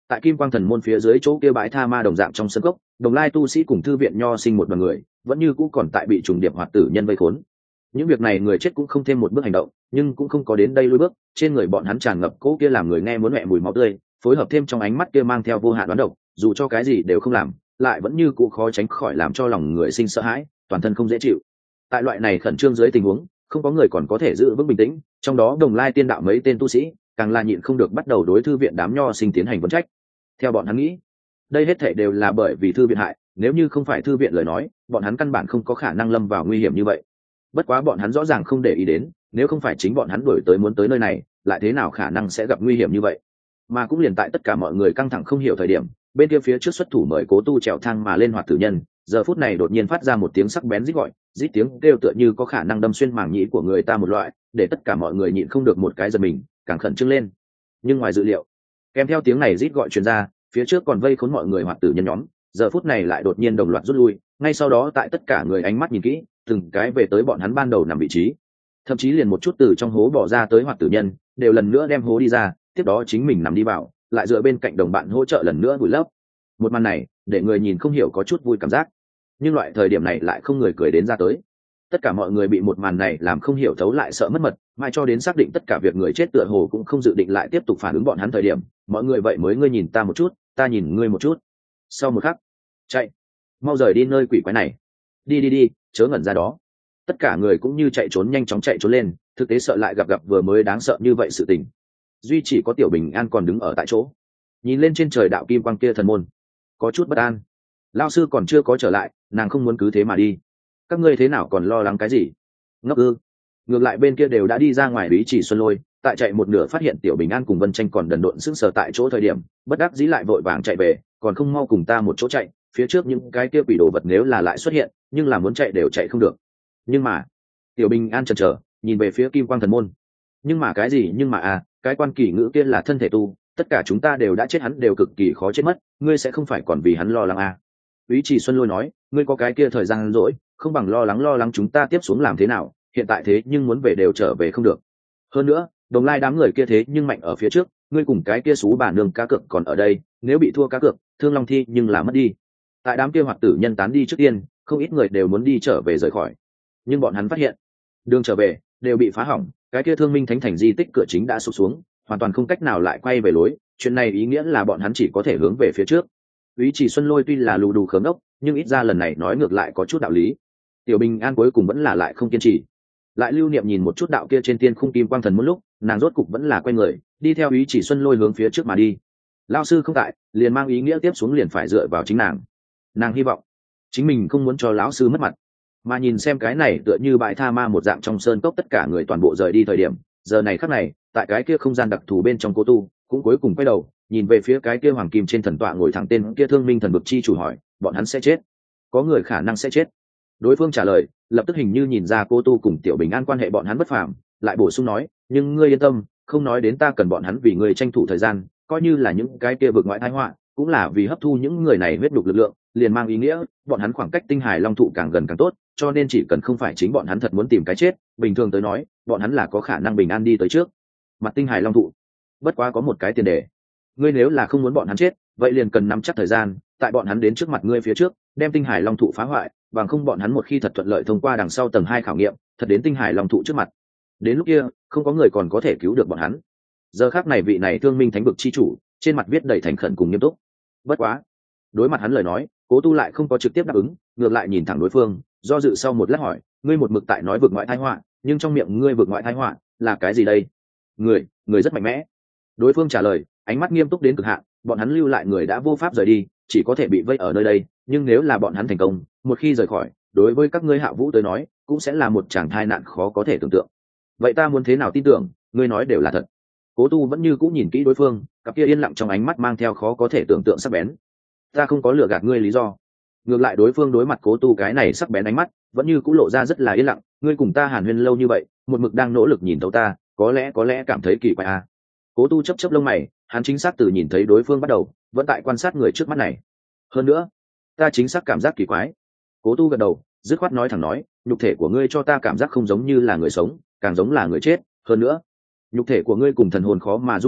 A: tại kim quang thần môn phía dưới chỗ kia bãi tha ma đồng dạng trong sân gốc, đồng lai tu sĩ cùng thư viện nho sinh một đoàn người vẫn như cũ còn tại bị trùng điệp hoạt tử nhân vây khốn. Những việc này người chết cũng không thêm một bước hành động, nhưng cũng không có đến đây lùi bước, trên người bọn hắn tràn ngập cỗ kia làm người nghe muốn mẹ mùi máu tươi, phối hợp thêm trong ánh mắt kia mang theo vô hạn đoán độc, dù cho cái gì đều không làm, lại vẫn như cũ khó tránh khỏi làm cho lòng người sinh sợ hãi, toàn thân không dễ chịu. Tại loại này khẩn trương dưới tình huống, không có người còn có thể giữ vững bình tĩnh, trong đó đồng lai tiên đạo mấy tên tu sĩ càng là nhịn không được bắt đầu đối thư viện đám nho sinh tiến hành vấn trách. Theo bọn hắn nghĩ, đây hết thảy đều là bởi vì thư viện hại, nếu như không phải thư viện lời nói, bọn hắn căn bản không có khả năng lâm vào nguy hiểm như vậy. Bất quá bọn hắn rõ ràng không để ý đến, nếu không phải chính bọn hắn đuổi tới muốn tới nơi này, lại thế nào khả năng sẽ gặp nguy hiểm như vậy. Mà cũng liền tại tất cả mọi người căng thẳng không hiểu thời điểm, bên kia phía trước xuất thủ mời Cố Tu trèo thang mà lên hoạt tử nhân, giờ phút này đột nhiên phát ra một tiếng sắc bén rít gọi, rít tiếng kêu tựa như có khả năng đâm xuyên màng nhĩ của người ta một loại, để tất cả mọi người nhịn không được một cái giật mình, càng khẩn trương lên. Nhưng ngoài dự liệu, kèm theo tiếng này rít gọi truyền ra, phía trước còn vây khốn mọi người hoạt tử nhân nhóm, giờ phút này lại đột nhiên đồng loạt rút lui, ngay sau đó tại tất cả người ánh mắt nhìn kỹ, từng cái về tới bọn hắn ban đầu nằm vị trí, thậm chí liền một chút từ trong hố bỏ ra tới hoạt tử nhân đều lần nữa đem hố đi ra, tiếp đó chính mình nằm đi vào, lại dựa bên cạnh đồng bạn hỗ trợ lần nữa vùi lấp. Một màn này để người nhìn không hiểu có chút vui cảm giác, nhưng loại thời điểm này lại không người cười đến ra tới. Tất cả mọi người bị một màn này làm không hiểu thấu lại sợ mất mật, mai cho đến xác định tất cả việc người chết tựa hồ cũng không dự định lại tiếp tục phản ứng bọn hắn thời điểm, mọi người vậy mới ngươi nhìn ta một chút, ta nhìn ngươi một chút. Sau một khắc, chạy, mau rời đi nơi quỷ quái này, đi đi đi, chớ ngẩn ra đó. Tất cả người cũng như chạy trốn nhanh chóng chạy trốn lên, thực tế sợ lại gặp gặp vừa mới đáng sợ như vậy sự tình. Duy chỉ có Tiểu Bình An còn đứng ở tại chỗ, nhìn lên trên trời đạo kim quang kia thần môn, có chút bất an. Lão sư còn chưa có trở lại, nàng không muốn cứ thế mà đi. Các ngươi thế nào còn lo lắng cái gì? Ngốc ư? Ngược lại bên kia đều đã đi ra ngoài Úy Chỉ Xuân Lôi, tại chạy một nửa phát hiện Tiểu Bình An cùng Vân Tranh còn đần độn sững sờ tại chỗ thời điểm, bất đắc dĩ lại vội vàng chạy về, còn không mau cùng ta một chỗ chạy, phía trước những cái kia quỷ đồ vật nếu là lại xuất hiện, nhưng là muốn chạy đều chạy không được. Nhưng mà, Tiểu Bình An chần chờ, nhìn về phía Kim Quang Thần Môn. Nhưng mà cái gì? Nhưng mà à, cái quan kỳ ngữ kia là thân thể tu, tất cả chúng ta đều đã chết, hắn đều cực kỳ khó chết mất, ngươi sẽ không phải còn vì hắn lo lắng à? Úy Chỉ Xuân Lôi nói, ngươi có cái kia thời gian rỗi, không bằng lo lắng lo lắng chúng ta tiếp xuống làm thế nào, hiện tại thế nhưng muốn về đều trở về không được. Hơn nữa, đồng lai đám người kia thế nhưng mạnh ở phía trước, ngươi cùng cái kia xú bà nương cá cược còn ở đây, nếu bị thua cá cược, thương long thi nhưng là mất đi. Tại đám kia hoạt tử nhân tán đi trước tiên, không ít người đều muốn đi trở về rời khỏi, nhưng bọn hắn phát hiện đường trở về đều bị phá hỏng, cái kia thương minh thánh thành di tích cửa chính đã sụp xuống, hoàn toàn không cách nào lại quay về lối. Chuyện này ý nghĩa là bọn hắn chỉ có thể hướng về phía trước. Úy Chỉ Xuân Lôi tuy là lù đù khớm ốc, nhưng ít ra lần này nói ngược lại có chút đạo lý. Tiểu Bình An cuối cùng vẫn là lại không kiên trì, lại lưu niệm nhìn một chút đạo kia trên tiên khung kim quang thần một lúc, nàng rốt cục vẫn là quay người đi theo Úy Chỉ Xuân Lôi hướng phía trước mà đi. Lão sư không tại, liền mang ý nghĩa tiếp xuống liền phải dựa vào chính nàng. Nàng hy vọng chính mình không muốn cho lão sư mất mặt, mà nhìn xem cái này tựa như bãi tha ma một dạng trong sơn cốc tất cả người toàn bộ rời đi thời điểm, giờ này khắc này tại cái kia không gian đặc thù bên trong Cố Tu cũng cuối cùng quay đầu nhìn về phía cái kia hoàng kim trên thần tọa ngồi thẳng tên kia thương minh thần bực chi chủ hỏi, bọn hắn sẽ chết? Có người khả năng sẽ chết. Đối phương trả lời, lập tức hình như nhìn ra Cố Tu cùng Tiểu Bình An quan hệ bọn hắn bất phàm, lại bổ sung nói, nhưng ngươi yên tâm, không nói đến ta cần bọn hắn vì ngươi tranh thủ thời gian, coi như là những cái kia vực ngoại tai họa, cũng là vì hấp thu những người này huyết đục lực lượng, liền mang ý nghĩa bọn hắn khoảng cách tinh hải long thụ càng gần càng tốt, cho nên chỉ cần không phải chính bọn hắn thật muốn tìm cái chết, bình thường tới nói bọn hắn là có khả năng bình an đi tới trước mặt tinh hải long thụ. Bất quá có một cái tiền đề, ngươi nếu là không muốn bọn hắn chết, vậy liền cần nắm chắc thời gian, tại bọn hắn đến trước mặt ngươi phía trước đem tinh hải long thụ phá hoại, bằng không bọn hắn một khi thật thuận lợi thông qua đằng sau tầng hai khảo nghiệm, thật đến tinh hải long thụ trước mặt, đến lúc kia không có người còn có thể cứu được bọn hắn. Giờ khác này vị này thương minh thánh vực chi chủ trên mặt viết đầy thành khẩn cùng nghiêm túc. Bất quá đối mặt hắn lời nói, Cố Tu lại không có trực tiếp đáp ứng, ngược lại nhìn thẳng đối phương, do dự sau một lát hỏi, ngươi một mực tại nói vực ngoại tai họa, nhưng trong miệng ngươi vực ngoại tai họa là cái gì đây? Người, người rất mạnh mẽ. Đối phương trả lời, ánh mắt nghiêm túc đến cực hạn, bọn hắn lưu lại người đã vô pháp rời đi, chỉ có thể bị vây ở nơi đây, nhưng nếu là bọn hắn thành công, một khi rời khỏi, đối với các ngươi Hạ Vũ tới nói, cũng sẽ là một tràng tai nạn khó có thể tưởng tượng. Vậy ta muốn thế nào tin tưởng, ngươi nói đều là thật? Cố Tu vẫn như cũ nhìn kỹ đối phương, cặp kia yên lặng trong ánh mắt mang theo khó có thể tưởng tượng sắc bén. Ta không có lừa gạt ngươi lý do. Ngược lại đối phương đối mặt Cố Tu cái này sắc bén ánh mắt, vẫn như cũ lộ ra rất là yên lặng. Ngươi cùng ta hàn huyên lâu như vậy, một mực đang nỗ lực nhìn thấu ta, có lẽ có lẽ cảm thấy kỳ quái à? Cố Tu chớp chớp lông mày, hắn chính xác từ nhìn thấy đối phương bắt đầu, vẫn tại quan sát người trước mắt này. Hơn nữa, ta chính xác cảm giác kỳ quái. Cố Tu gật đầu, dứt khoát nói thẳng nói, nhục thể của ngươi cho ta cảm giác không giống như là người sống, càng giống là người chết. Hơn nữa, nhục thể của ngươi cùng thần hồn khó mà dung hợp,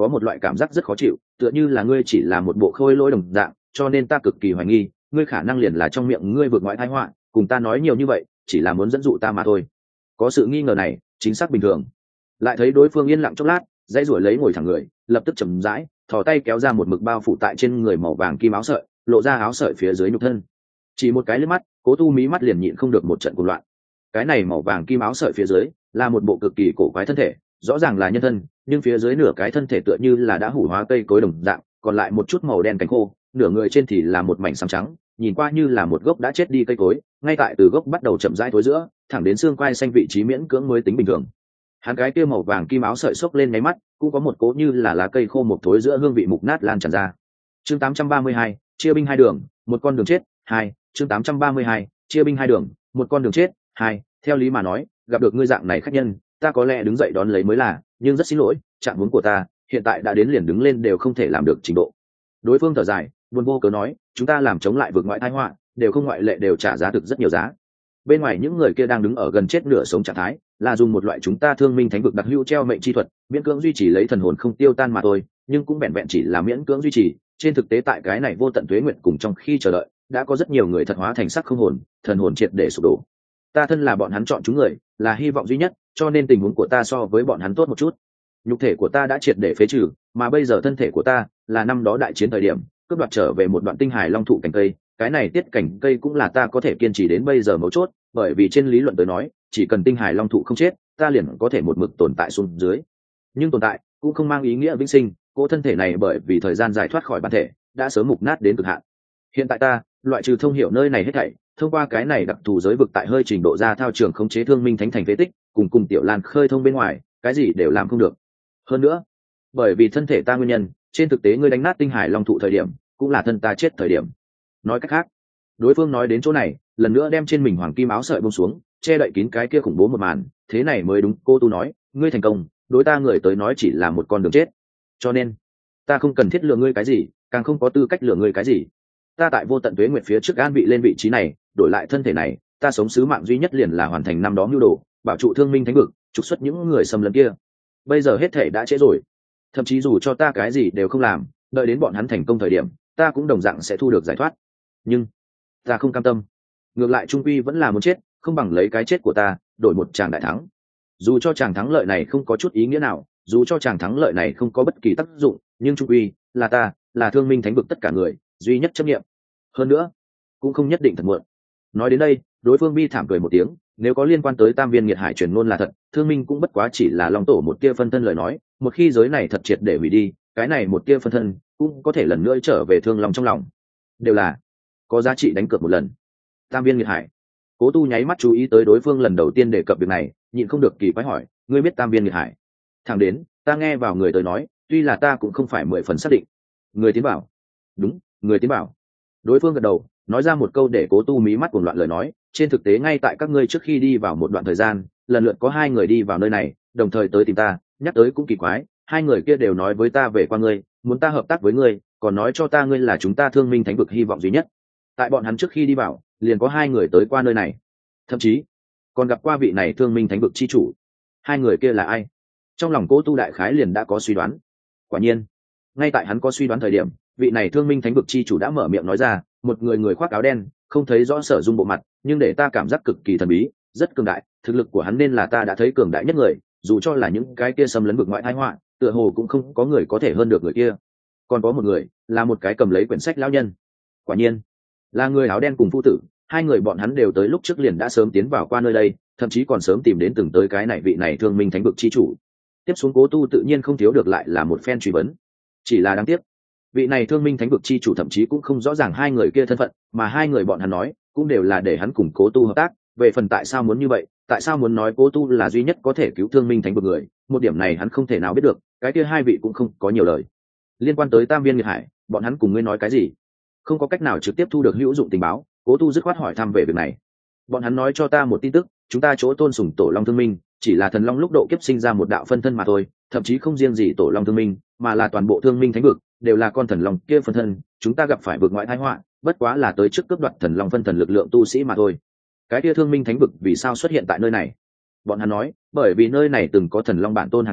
A: có một loại cảm giác rất khó chịu, tựa như là ngươi chỉ là một bộ khôi lỗi đồng dạng, cho nên ta cực kỳ hoài nghi ngươi khả năng liền là trong miệng ngươi vượt ngoại thái họa, cùng ta nói nhiều như vậy chỉ là muốn dẫn dụ ta mà thôi. Có sự nghi ngờ này chính xác bình thường. Lại thấy đối phương yên lặng chốc lát, dãy ruổi lấy ngồi thẳng người, lập tức chậm rãi thò tay kéo ra một mực bao phủ tại trên người màu vàng kim áo sợi, lộ ra áo sợi phía dưới nhục thân. Chỉ một cái liếc mắt, Cố Tu mí mắt liền nhịn không được một trận cuồng loạn. Cái này màu vàng kim áo sợi phía dưới là một bộ cực kỳ cổ quái thân thể, rõ ràng là nhân thân, nhưng phía dưới nửa cái thân thể tựa như là đã hủ hóa cây cối đồng dạng, còn lại một chút màu đen cánh khô, nửa người trên thì là một mảnh xám trắng, nhìn qua như là một gốc đã chết đi cây cối, ngay tại từ gốc bắt đầu chậm rãi thối giữa, thẳng đến xương quai xanh vị trí miễn cưỡng mới tính bình thường. Hắn cái kia màu vàng kim áo sợi xốc lên mấy mắt, cũng có một cố như là lá cây khô một thối giữa hương vị mục nát lan tràn ra. Chương tám trăm ba mươi hai, chia binh hai đường, một con đường chết, hai. Chương tám trăm ba mươi hai, chia binh hai đường, một con đường chết, hai. Theo lý mà nói, gặp được ngươi dạng này khách nhân, ta có lẽ đứng dậy đón lấy mới là, nhưng rất xin lỗi, trạng huống của ta hiện tại đã đến liền đứng lên đều không thể làm được trình độ. Đối phương thở dài, buồn vô cớ nói, chúng ta làm chống lại vượt ngoại tai họa, đều không ngoại lệ đều trả giá thực rất nhiều giá. Bên ngoài những người kia đang đứng ở gần chết nửa sống trạng thái, là dùng một loại chúng ta thương minh thánh vực đặc hữu treo mệnh chi thuật, miễn cưỡng duy trì lấy thần hồn không tiêu tan mà thôi, nhưng cũng vẹn vẹn chỉ là miễn cưỡng duy trì, trên thực tế tại cái này vô tận tuế nguyện cùng trong khi chờ đợi, đã có rất nhiều người thật hóa thành sắc không hồn, thần hồn triệt để sụp đổ. Ta thân là bọn hắn chọn chúng người, là hy vọng duy nhất, cho nên tình huống của ta so với bọn hắn tốt một chút. Nhục thể của ta đã triệt để phế trừ, mà bây giờ thân thể của ta là năm đó đại chiến thời điểm cướp đoạt trở về một đoạn tinh hải long thụ cành cây, cái này tiết cảnh cây cũng là ta có thể kiên trì đến bây giờ mấu chốt, bởi vì trên lý luận tới nói, chỉ cần tinh hải long thụ không chết, ta liền có thể một mực tồn tại xuống dưới. Nhưng tồn tại cũng không mang ý nghĩa vĩnh sinh, cỗ thân thể này bởi vì thời gian giải thoát khỏi bản thể, đã sớm mục nát đến cực hạn. Hiện tại ta, loại trừ thông hiểu nơi này hết thảy, thông qua cái này đặc thù giới vực tại hơi trình độ ra thao trường khống chế thương minh thánh thành phế tích, cùng cùng tiểu Lan khơi thông bên ngoài, cái gì đều làm không được. Hơn nữa, bởi vì thân thể ta nguyên nhân, trên thực tế ngươi đánh nát tinh hải long thụ thời điểm, cũng là thân ta chết thời điểm. Nói cách khác, đối phương nói đến chỗ này, lần nữa đem trên mình hoàng kim áo sợi buông xuống, che đậy kín cái kia khủng bố một màn, thế này mới đúng. Cô Tu nói, ngươi thành công, đối ta người tới nói chỉ là một con đường chết, cho nên ta không cần thiết lừa ngươi cái gì, càng không có tư cách lừa ngươi cái gì. Ta tại vô tận tuế nguyệt phía trước an vị lên vị trí này, đổi lại thân thể này, ta sống sứ mạng duy nhất liền là hoàn thành năm đó mưu đồ, bảo trụ thương minh thánh vực, trục xuất những người xâm lấn kia. Bây giờ hết thể đã trễ rồi, thậm chí dù cho ta cái gì đều không làm, đợi đến bọn hắn thành công thời điểm, ta cũng đồng dạng sẽ thu được giải thoát. Nhưng ta không cam tâm, ngược lại trung quy vẫn là muốn chết, không bằng lấy cái chết của ta đổi một tràng đại thắng. Dù cho tràng thắng lợi này không có chút ý nghĩa nào, dù cho tràng thắng lợi này không có bất kỳ tác dụng, nhưng trung quy là ta, là thương minh thánh vực tất cả người duy nhất chấp nghiệm. Hơn nữa, cũng không nhất định thật muộn. Nói đến đây, đối phương bi thảm cười một tiếng, nếu có liên quan tới tam viên nghiệt hải truyền ngôn là thật, thương minh cũng bất quá chỉ là long tổ một tia phân thân lời nói, một khi giới này thật triệt để hủy đi, cái này một tia phân thân cũng có thể lần nữa trở về thương lòng trong lòng, đều là có giá trị đánh cược một lần. Tam viên nghiệt hải. Cố Tu nháy mắt chú ý tới đối phương lần đầu tiên đề cập việc này, nhịn không được kỳ quái hỏi, ngươi biết tam viên nghiệt hải? Thẳng đến ta nghe vào người tới nói, tuy là ta cũng không phải mười phần xác định. Người tiến bảo. Đúng, người tiến bảo. Đối phương gật đầu, nói ra một câu để Cố Tu mí mắt cuồng loạn lời nói, trên thực tế ngay tại các ngươi trước khi đi vào một đoạn thời gian, lần lượt có hai người đi vào nơi này, đồng thời tới tìm ta, nhắc tới cũng kỳ quái, hai người kia đều nói với ta về qua ngươi, muốn ta hợp tác với ngươi, còn nói cho ta ngươi là chúng ta thương minh thánh vực hy vọng duy nhất. Tại bọn hắn trước khi đi vào, liền có hai người tới qua nơi này, thậm chí còn gặp qua vị này thương minh thánh vực chi chủ. Hai người kia là ai? Trong lòng Cố Tu đại khái liền đã có suy đoán. Quả nhiên, ngay tại hắn có suy đoán thời điểm, vị này thương minh thánh vực chi chủ đã mở miệng nói ra, một người người khoác áo đen, không thấy rõ sở dung bộ mặt, nhưng để ta cảm giác cực kỳ thần bí, rất cường đại, thực lực của hắn nên là ta đã thấy cường đại nhất người, dù cho là những cái kia xâm lấn vực ngoại tai họa, tựa hồ cũng không có người có thể hơn được người kia. Còn có một người, là một cái cầm lấy quyển sách lão nhân. Quả nhiên, là người áo đen cùng phu tử, hai người bọn hắn đều tới lúc trước liền đã sớm tiến vào qua nơi đây, thậm chí còn sớm tìm đến từng tới cái này vị này thương minh thánh vực chi chủ. Tiếp xuống Cố Tu tự nhiên không thiếu được lại là một phen truy vấn. Chỉ là đáng tiếc, vị này thương minh thánh vực chi chủ thậm chí cũng không rõ ràng hai người kia thân phận, mà hai người bọn hắn nói cũng đều là để hắn cùng Cố Tu hợp tác. Về phần tại sao muốn như vậy, tại sao muốn nói Cố Tu là duy nhất có thể cứu thương minh thánh vực người, một điểm này hắn không thể nào biết được, cái kia hai vị cũng không có nhiều lời. Liên quan tới tam viên nghiệt hải, bọn hắn cùng ngươi nói cái gì? Không có cách nào trực tiếp thu được hữu dụng tình báo, Cố Tu dứt khoát hỏi thăm về việc này. Bọn hắn nói cho ta một tin tức, chúng ta chỗ tôn sùng tổ long thương minh chỉ là thần long lúc độ kiếp sinh ra một đạo phân thân mà thôi, thậm chí không riêng gì tổ long thương minh, mà là toàn bộ thương minh thánh vực đều là con thần long kia phân thân. Chúng ta gặp phải vực ngoại tai họa, bất quá là tới trước cướp đoạt thần long phân thần lực lượng tu sĩ mà thôi. Cái kia thương minh thánh vực vì sao xuất hiện tại nơi này? Bọn hắn nói, bởi vì nơi này từng có thần long bản tôn hàng thế,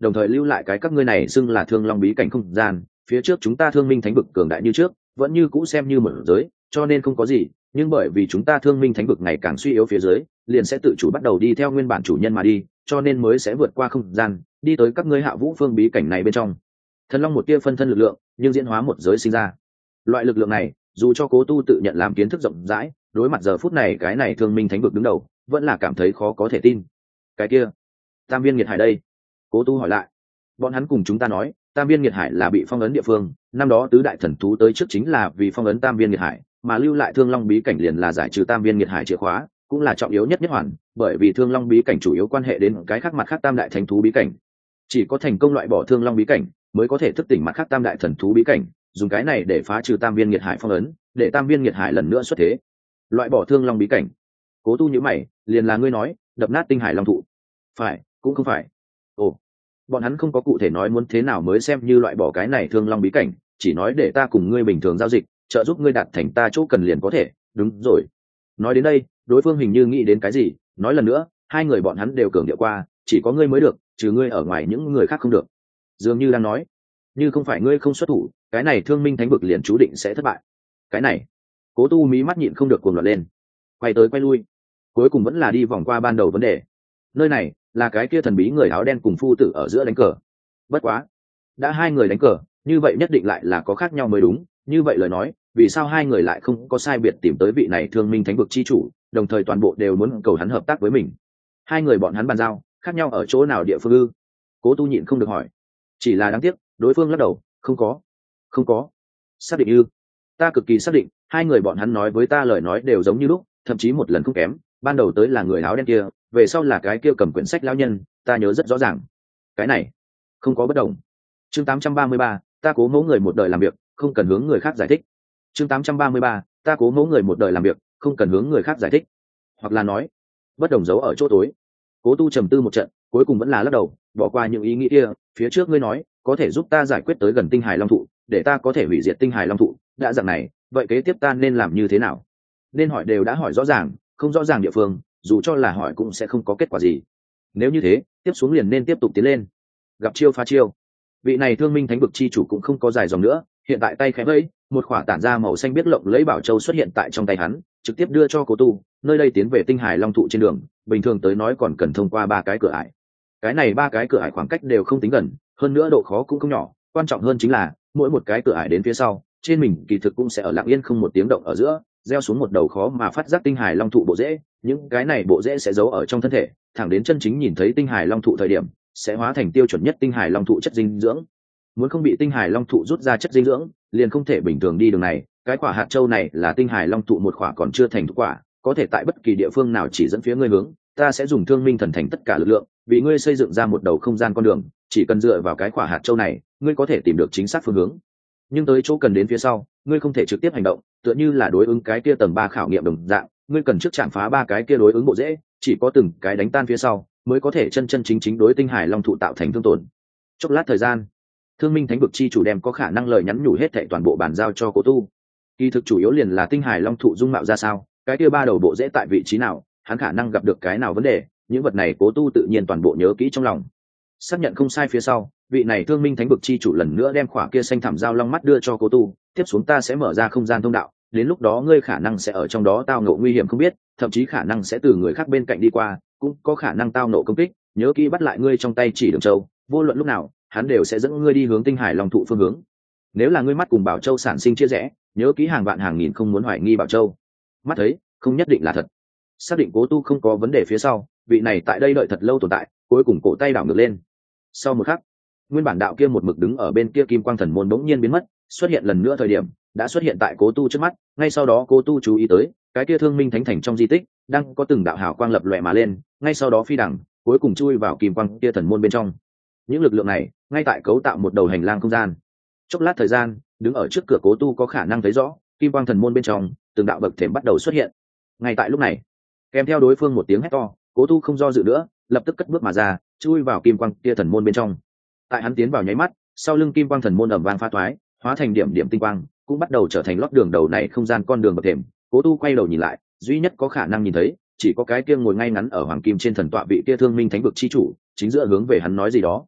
A: đồng thời lưu lại cái các ngươi này xưng là thương long bí cảnh không gian. Phía trước chúng ta thương minh thánh vực cường đại như trước, vẫn như cũ xem như một giới, cho nên không có gì, nhưng bởi vì chúng ta thương minh thánh vực ngày càng suy yếu phía dưới, liền sẽ tự chủ bắt đầu đi theo nguyên bản chủ nhân mà đi, cho nên mới sẽ vượt qua không gian, đi tới các ngươi Hạ Vũ Phương bí cảnh này bên trong. Thần long một tia phân thân lực lượng, nhưng diễn hóa một giới sinh ra. Loại lực lượng này, dù cho Cố Tu tự nhận làm kiến thức rộng rãi, đối mặt giờ phút này cái này thương minh thánh vực đứng đầu, vẫn là cảm thấy khó có thể tin. Cái kia, Tam Viên Nghiệt Hải đây? Cố Tu hỏi lại. Bọn hắn cùng chúng ta nói, Tam Viên Nghiệt Hải là bị phong ấn địa phương, năm đó tứ đại thần thú tới trước chính là vì phong ấn Tam Viên Nghiệt Hải, mà lưu lại Thương Long bí cảnh liền là giải trừ Tam Viên Nghiệt Hải chìa khóa, cũng là trọng yếu nhất nhất hoàn, bởi vì Thương Long bí cảnh chủ yếu quan hệ đến cái khác mặt khác Tam đại thánh thú bí cảnh. Chỉ có thành công loại bỏ Thương Long bí cảnh, mới có thể thức tỉnh mặt khác Tam đại thần thú bí cảnh, dùng cái này để phá trừ Tam Viên Nghiệt Hải phong ấn, để Tam Viên Nghiệt Hải lần nữa xuất thế. Loại bỏ Thương Long bí cảnh. Cố Tu nhíu mày, liền là ngươi nói, đập nát Tinh Hải Long thụ. Phải, cũng không phải. Ồ, bọn hắn không có cụ thể nói muốn thế nào mới xem như loại bỏ cái này Thương Long bí cảnh, chỉ nói để ta cùng ngươi bình thường giao dịch, trợ giúp ngươi đạt thành ta chỗ cần liền có thể. Đúng rồi. Nói đến đây, đối phương hình như nghĩ đến cái gì, nói lần nữa, hai người bọn hắn đều cường điệu qua, chỉ có ngươi mới được, trừ ngươi ở ngoài những người khác không được. Dường như đang nói, như không phải ngươi không xuất thủ, cái này Thương Minh Thánh vực liền chú định sẽ thất bại. Cái này, Cố Tu mí mắt nhịn không được cuồng loạn lên, quay tới quay lui, cuối cùng vẫn là đi vòng qua ban đầu vấn đề. Nơi này là cái kia thần bí người áo đen cùng phu tử ở giữa đánh cờ. Bất quá, đã hai người đánh cờ, như vậy nhất định lại là có khác nhau mới đúng. Như vậy lời nói, vì sao hai người lại không có sai biệt tìm tới vị này Thương Minh Thánh vực chi chủ, đồng thời toàn bộ đều muốn cầu hắn hợp tác với mình? Hai người bọn hắn bàn giao, khác nhau ở chỗ nào địa phương ư? Cố Tu nhịn không được hỏi. Chỉ là đáng tiếc, đối phương lắc đầu, không có, không có. Xác định ư? Ta cực kỳ xác định, hai người bọn hắn nói với ta lời nói đều giống như lúc, thậm chí một lần không kém. Ban đầu tới là người áo đen kia, về sau là cái kia cầm quyển sách lão nhân, ta nhớ rất rõ ràng. Cái này không có bất đồng. Chương tám trăm ba mươi ba, ta cố mẫu người một đời làm việc, không cần hướng người khác giải thích. Chương tám trăm ba mươi ba, ta cố mẫu người một đời làm việc, không cần hướng người khác giải thích. Hoặc là nói, bất đồng giấu ở chỗ tối. Cố Tu trầm tư một trận, cuối cùng vẫn là lắc đầu, bỏ qua những ý nghĩ kia. Phía trước ngươi nói có thể giúp ta giải quyết tới gần Tinh Hải Long thụ, để ta có thể hủy diệt Tinh Hải Long thụ, đã dạng này, vậy kế tiếp ta nên làm như thế nào? Nên hỏi đều đã hỏi rõ ràng, không rõ ràng địa phương, dù cho là hỏi cũng sẽ không có kết quả gì. Nếu như thế, tiếp xuống liền nên tiếp tục tiến lên, gặp chiêu phá chiêu. Vị này Thương Minh Thánh vực chi chủ cũng không có dài dòng nữa, hiện tại tay khẽ vẫy, một khỏa tản ra màu xanh biếc lộng lấy bảo châu xuất hiện tại trong tay hắn, trực tiếp đưa cho Cố Tu. Nơi đây tiến về Tinh Hải Long thụ trên đường, bình thường tới nói còn cần thông qua ba cái cửa ải. Cái này ba cái cửa ải khoảng cách đều không tính gần, hơn nữa độ khó cũng không nhỏ. Quan trọng hơn chính là mỗi một cái cửa ải đến phía sau, trên mình kỳ thực cũng sẽ ở lặng yên không một tiếng động ở giữa gieo xuống một đầu khó mà phát giác Tinh Hải Long thụ bộ rễ. Những cái này bộ rễ sẽ giấu ở trong thân thể, thẳng đến chân chính nhìn thấy Tinh Hải Long thụ thời điểm, sẽ hóa thành tiêu chuẩn nhất Tinh Hải Long thụ chất dinh dưỡng. Muốn không bị Tinh Hải Long thụ rút ra chất dinh dưỡng, liền không thể bình thường đi đường này. Cái quả hạt châu này là Tinh Hải Long thụ một quả còn chưa thành thụ quả, có thể tại bất kỳ địa phương nào chỉ dẫn phía ngươi hướng. Ta sẽ dùng Thương Minh thần thành tất cả lực lượng, vì ngươi xây dựng ra một đầu không gian con đường, chỉ cần dựa vào cái quả hạt châu này, ngươi có thể tìm được chính xác phương hướng. Nhưng tới chỗ cần đến phía sau, ngươi không thể trực tiếp hành động, tựa như là đối ứng cái kia tầng ba khảo nghiệm đồng dạng, ngươi cần trước chạm phá ba cái kia đối ứng bộ rễ, chỉ có từng cái đánh tan phía sau, mới có thể chân chân chính chính đối Tinh Hải Long thụ tạo thành thương tổn. Chốc lát thời gian, Thương Minh Thánh vực chi chủ đem có khả năng lời nhắn nhủ hết thảy toàn bộ bàn giao cho Cố Tu. Kỳ thực chủ yếu liền là Tinh Hải Long thụ dung mạo ra sao, cái kia ba đầu bộ rễ tại vị trí nào, hắn khả năng gặp được cái nào vấn đề, những vật này Cố Tu tự nhiên toàn bộ nhớ kỹ trong lòng. Xác nhận không sai phía sau, vị này Thương Minh Thánh vực chi chủ lần nữa đem khỏa kia xanh thảm dao long mắt đưa cho Cố Tu. Tiếp xuống ta sẽ mở ra không gian thông đạo, đến lúc đó ngươi khả năng sẽ ở trong đó tao ngộ nguy hiểm không biết, thậm chí khả năng sẽ từ người khác bên cạnh đi qua, cũng có khả năng tao ngộ công kích. Nhớ kỹ bắt lại ngươi trong tay chỉ đường châu, vô luận lúc nào hắn đều sẽ dẫn ngươi đi hướng Tinh Hải Long thụ phương hướng. Nếu là ngươi mắt cùng Bảo Châu sản sinh chia rẽ, nhớ kỹ hàng vạn hàng nghìn không muốn hoài nghi Bảo Châu. Mắt thấy không nhất định là thật. Xác định Cố Tu không có vấn đề phía sau, vị này tại đây đợi thật lâu tồn tại, cuối cùng cổ tay đảo ngược lên. Sau một khắc, nguyên bản đạo kia một mực đứng ở bên kia kim quang thần môn bỗng nhiên biến mất, xuất hiện lần nữa thời điểm đã xuất hiện tại Cố Tu trước mắt. Ngay sau đó Cố Tu chú ý tới cái kia Thương Minh Thánh thành trong di tích đang có từng đạo hào quang lập lòe mà lên, ngay sau đó phi đằng cuối cùng chui vào kim quang kia thần môn bên trong. Những lực lượng này ngay tại cấu tạo một đầu hành lang không gian. Chốc lát thời gian, đứng ở trước cửa Cố Tu có khả năng thấy rõ kim quang thần môn bên trong từng đạo bậc thềm bắt đầu xuất hiện. Ngay tại lúc này, kèm theo đối phương một tiếng hét to, Cố Tu không do dự nữa, lập tức cất bước mà ra, chui vào kim quang kia thần môn bên trong. Tại hắn tiến vào nháy mắt, sau lưng kim quang thần môn ầm vang phá toái, hóa thành điểm điểm tinh quang, cũng bắt đầu trở thành lót đường đầu này không gian con đường bậc thềm. Cố Tu quay đầu nhìn lại, duy nhất có khả năng nhìn thấy chỉ có cái kia ngồi ngay ngắn ở hoàng kim trên thần tọa vị kia Thương Minh Thánh vực chi chủ, chính giữa hướng về hắn nói gì đó.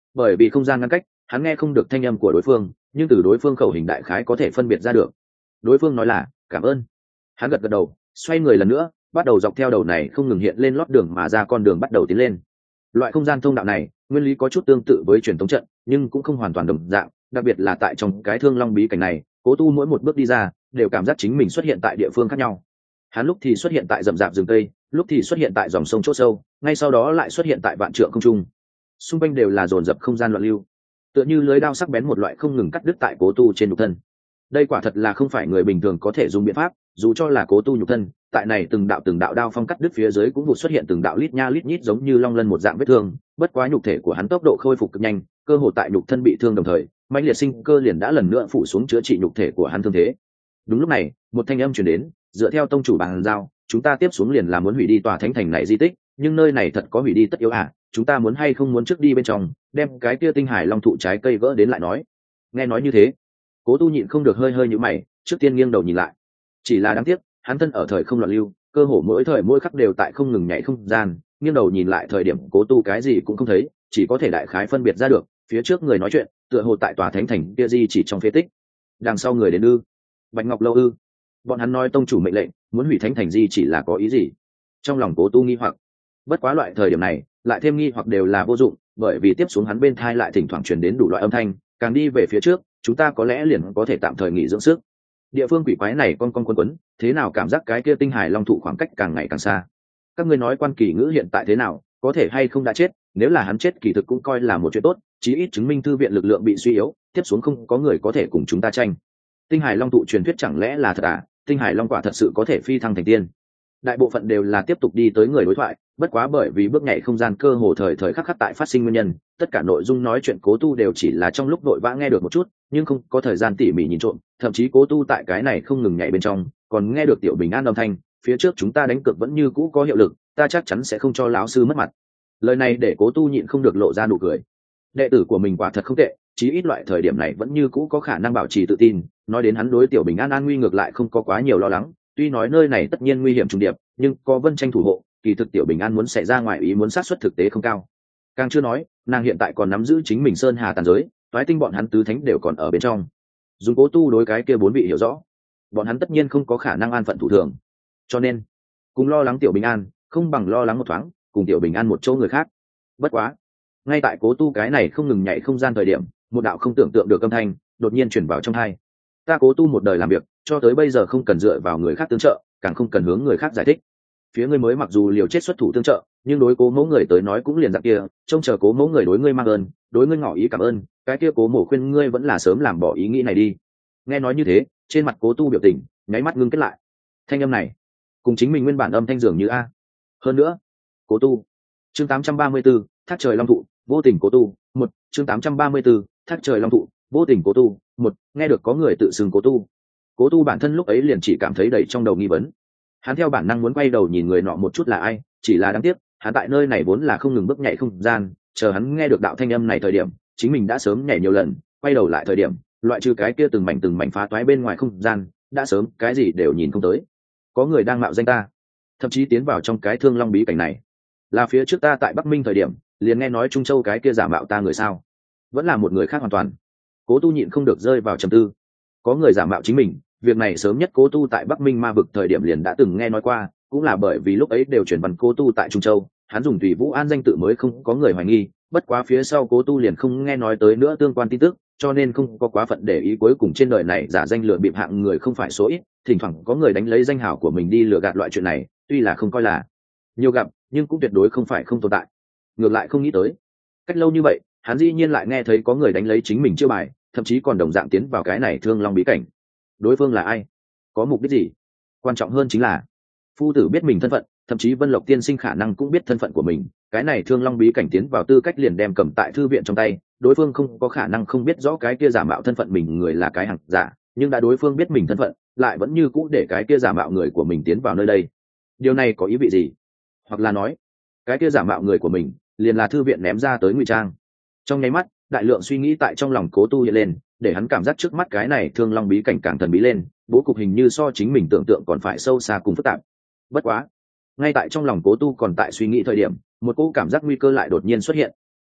A: bởi vì không gian ngăn cách hắn nghe không được thanh âm của đối phương, nhưng từ đối phương khẩu hình đại khái có thể phân biệt ra được. Đối phương nói là cảm ơn. Hắn gật gật đầu, xoay người lần nữa, bắt đầu dọc theo đầu này không ngừng hiện lên lót đường mà ra con đường bắt đầu tiến lên. Loại không gian thông đạo này nguyên lý có chút tương tự với truyền thống trận, nhưng cũng không hoàn toàn đồng dạng, đặc biệt là tại trong cái Thương Long bí cảnh này, Cố Tu mỗi một bước đi ra đều cảm giác chính mình xuất hiện tại địa phương khác nhau. Hắn lúc thì xuất hiện tại rậm rạp rừng cây, lúc thì xuất hiện tại dòng sông chỗ sâu, ngay sau đó lại xuất hiện tại vạn trượng không trung. Xung quanh đều là dồn dập không gian loạn lưu, tựa như lưới đao sắc bén một loại không ngừng cắt đứt tại Cố Tu trên nhục thân. Đây quả thật là không phải người bình thường có thể dùng biện pháp, dù cho là Cố Tu nhục thân, tại này từng đạo từng đạo đao phong cắt đứt phía dưới cũng vụt xuất hiện từng đạo lít nha lít nhít giống như long lân một dạng vết thương, bất quá nhục thể của hắn tốc độ khôi phục cực nhanh, cơ hồ tại nhục thân bị thương đồng thời, mãnh liệt sinh cơ liền đã lần nữa phủ xuống chữa trị nhục thể của hắn thương thế. Đúng lúc này, một thanh âm truyền đến, dựa theo tông chủ bàn giao, chúng ta tiếp xuống liền là muốn hủy đi tòa thánh thành này di tích, nhưng nơi này thật có hủy đi tất yếu à, chúng ta muốn hay không muốn trước đi bên trong, đem cái kia tinh hải long thụ trái cây vỡ đến lại nói. Nghe nói như thế, Cố Tu nhịn không được hơi hơi nhíu mày, trước tiên nghiêng đầu nhìn lại. Chỉ là đáng tiếc, hắn thân ở thời không loạn lưu, cơ hồ mỗi thời mỗi khắc đều tại không ngừng nhảy không gian, nghiêng đầu nhìn lại thời điểm Cố Tu cái gì cũng không thấy, chỉ có thể đại khái phân biệt ra được, phía trước người nói chuyện, tựa hồ tại tòa thánh thành kia di chỉ trong phế tích. Đằng sau người đến ư? Bạch Ngọc Lâu ư? Bọn hắn nói tông chủ mệnh lệnh, muốn hủy thánh thành di chỉ là có ý gì? Trong lòng Cố Tu nghi hoặc. Bất quá loại thời điểm này, lại thêm nghi hoặc đều là vô dụng, bởi vì tiếp xuống hắn bên thai lại thỉnh thoảng truyền đến đủ loại âm thanh, càng đi về phía trước, chúng ta có lẽ liền có thể tạm thời nghỉ dưỡng sức. Địa phương quỷ quái này con con quấn quấn, thế nào cảm giác cái kia tinh hải long thụ khoảng cách càng ngày càng xa. Các ngươi nói Quan Kỳ Ngữ hiện tại thế nào, có thể hay không đã chết, nếu là hắn chết kỳ thực cũng coi là một chuyện tốt, chí ít chứng minh thư viện lực lượng bị suy yếu, tiếp xuống không có người có thể cùng chúng ta tranh. Tinh hải long thụ truyền thuyết chẳng lẽ là thật à? Tinh hải long quả thật sự có thể phi thăng thành tiên? Đại bộ phận đều là tiếp tục đi tới người đối thoại, bất quá bởi vì bước nhảy không gian cơ hồ thời thời khắc khắc tại phát sinh nguyên nhân, tất cả nội dung nói chuyện Cố Tu đều chỉ là trong lúc vội vã nghe được một chút, nhưng không có thời gian tỉ mỉ nhìn trộm, thậm chí Cố Tu tại cái này không ngừng nhảy bên trong, còn nghe được Tiểu Bình An âm thanh, phía trước chúng ta đánh cược vẫn như cũ có hiệu lực, ta chắc chắn sẽ không cho lão sư mất mặt. Lời này để Cố Tu nhịn không được lộ ra nụ cười. Đệ tử của mình quả thật không tệ, chí ít loại thời điểm này vẫn như cũ có khả năng bảo trì tự tin, nói đến hắn đối Tiểu Bình An an nguy ngược lại không có quá nhiều lo lắng, tuy nói nơi này tất nhiên nguy hiểm trùng điệp, nhưng có Vân Tranh thủ hộ, kỳ thực Tiểu Bình An muốn xảy ra ngoài ý muốn xác suất thực tế không cao. Càng chưa nói, nàng hiện tại còn nắm giữ chính mình sơn hà tàn giới, toái tinh bọn hắn tứ thánh đều còn ở bên trong. Dùng Cố Tu đối cái kia bốn vị hiểu rõ, bọn hắn tất nhiên không có khả năng an phận thủ thường, cho nên cùng lo lắng Tiểu Bình An, không bằng lo lắng một thoáng cùng Tiểu Bình An một chỗ người khác. Bất quá, ngay tại Cố Tu cái này không ngừng nhảy không gian thời điểm, một đạo không tưởng tượng được âm thanh đột nhiên truyền vào trong tai. Ta Cố Tu một đời làm việc, cho tới bây giờ không cần dựa vào người khác tương trợ, càng không cần hướng người khác giải thích. Phía ngươi mới mặc dù liều chết xuất thủ tương trợ, nhưng đối Cố mẫu người tới nói cũng liền dạng kia, trông chờ Cố mẫu người đối ngươi mang ơn, đối ngươi ngỏ ý cảm ơn, cái kia Cố mẫu khuyên ngươi vẫn là sớm làm bỏ ý nghĩ này đi. Nghe nói như thế, trên mặt Cố Tu biểu tình nháy mắt ngưng kết lại. Thanh âm này cùng chính mình nguyên bản âm thanh dường như a. Hơn nữa, Cố Tu. Chương tám trăm ba mươi 834, Thác trời long thụ, vô tình Cố Tu, một, chương tám trăm ba mươi 834, Thác trời long thụ, vô tình Cố Tu, một, nghe được có người tự xưng Cố Tu. Cố Tu bản thân lúc ấy liền chỉ cảm thấy đầy trong đầu nghi vấn. Hắn theo bản năng muốn quay đầu nhìn người nọ một chút là ai, chỉ là đáng tiếc, hắn tại nơi này vốn là không ngừng bước nhảy không gian, chờ hắn nghe được đạo thanh âm này thời điểm, chính mình đã sớm nhảy nhiều lần, quay đầu lại thời điểm, loại trừ cái kia từng mảnh từng mảnh phá toái bên ngoài không gian, đã sớm cái gì đều nhìn không tới. Có người đang mạo danh ta, thậm chí tiến vào trong cái Thương Long bí cảnh này. Là phía trước ta tại Bắc Minh thời điểm, liền nghe nói Trung Châu cái kia giả mạo ta người sao? Vẫn là một người khác hoàn toàn. Cố Tu nhịn không được rơi vào trầm tư. Có người giả mạo chính mình, việc này sớm nhất Cố Tu tại Bắc Minh ma vực thời điểm liền đã từng nghe nói qua, cũng là bởi vì lúc ấy đều chuyển văn Cố Tu tại Trung Châu, hắn dùng Tùy Vũ An danh tự mới không có người hoài nghi, bất quá phía sau Cố Tu liền không nghe nói tới nữa tương quan tin tức, cho nên không có quá phận để ý. Cuối cùng trên đời này giả danh lừa bịp hạng người không phải số ít, thỉnh thoảng có người đánh lấy danh hào của mình đi lừa gạt loại chuyện này, tuy là không coi là nhiều gặp, nhưng cũng tuyệt đối không phải không tồn tại. Ngược lại không nghĩ tới, cách lâu như vậy, hắn dĩ nhiên lại nghe thấy có người đánh lấy chính mình chiêu bài, thậm chí còn đồng dạng tiến vào cái này Thương Long bí cảnh. Đối phương là ai, có mục đích gì? Quan trọng hơn chính là phu tử biết mình thân phận, thậm chí Vân Lộc tiên sinh khả năng cũng biết thân phận của mình, cái này Thương Long bí cảnh tiến vào tư cách liền đem cầm tại thư viện trong tay, đối phương không có khả năng không biết rõ cái kia giả mạo thân phận mình người là cái hàng giả, nhưng đã đối phương biết mình thân phận, lại vẫn như cũ để cái kia giả mạo người của mình tiến vào nơi đây. Điều này có ý vị gì? Hoặc là nói, cái kia giả mạo người của mình liền là thư viện ném ra tới ngụy trang. Trong nháy mắt, đại lượng suy nghĩ tại trong lòng Cố Tu hiện lên, để hắn cảm giác trước mắt cái này Thương Long bí cảnh càng thần bí lên, bố cục hình như so chính mình tưởng tượng còn phải sâu xa cùng phức tạp. Bất quá, ngay tại trong lòng Cố Tu còn tại suy nghĩ thời điểm, một cỗ cảm giác nguy cơ lại đột nhiên xuất hiện.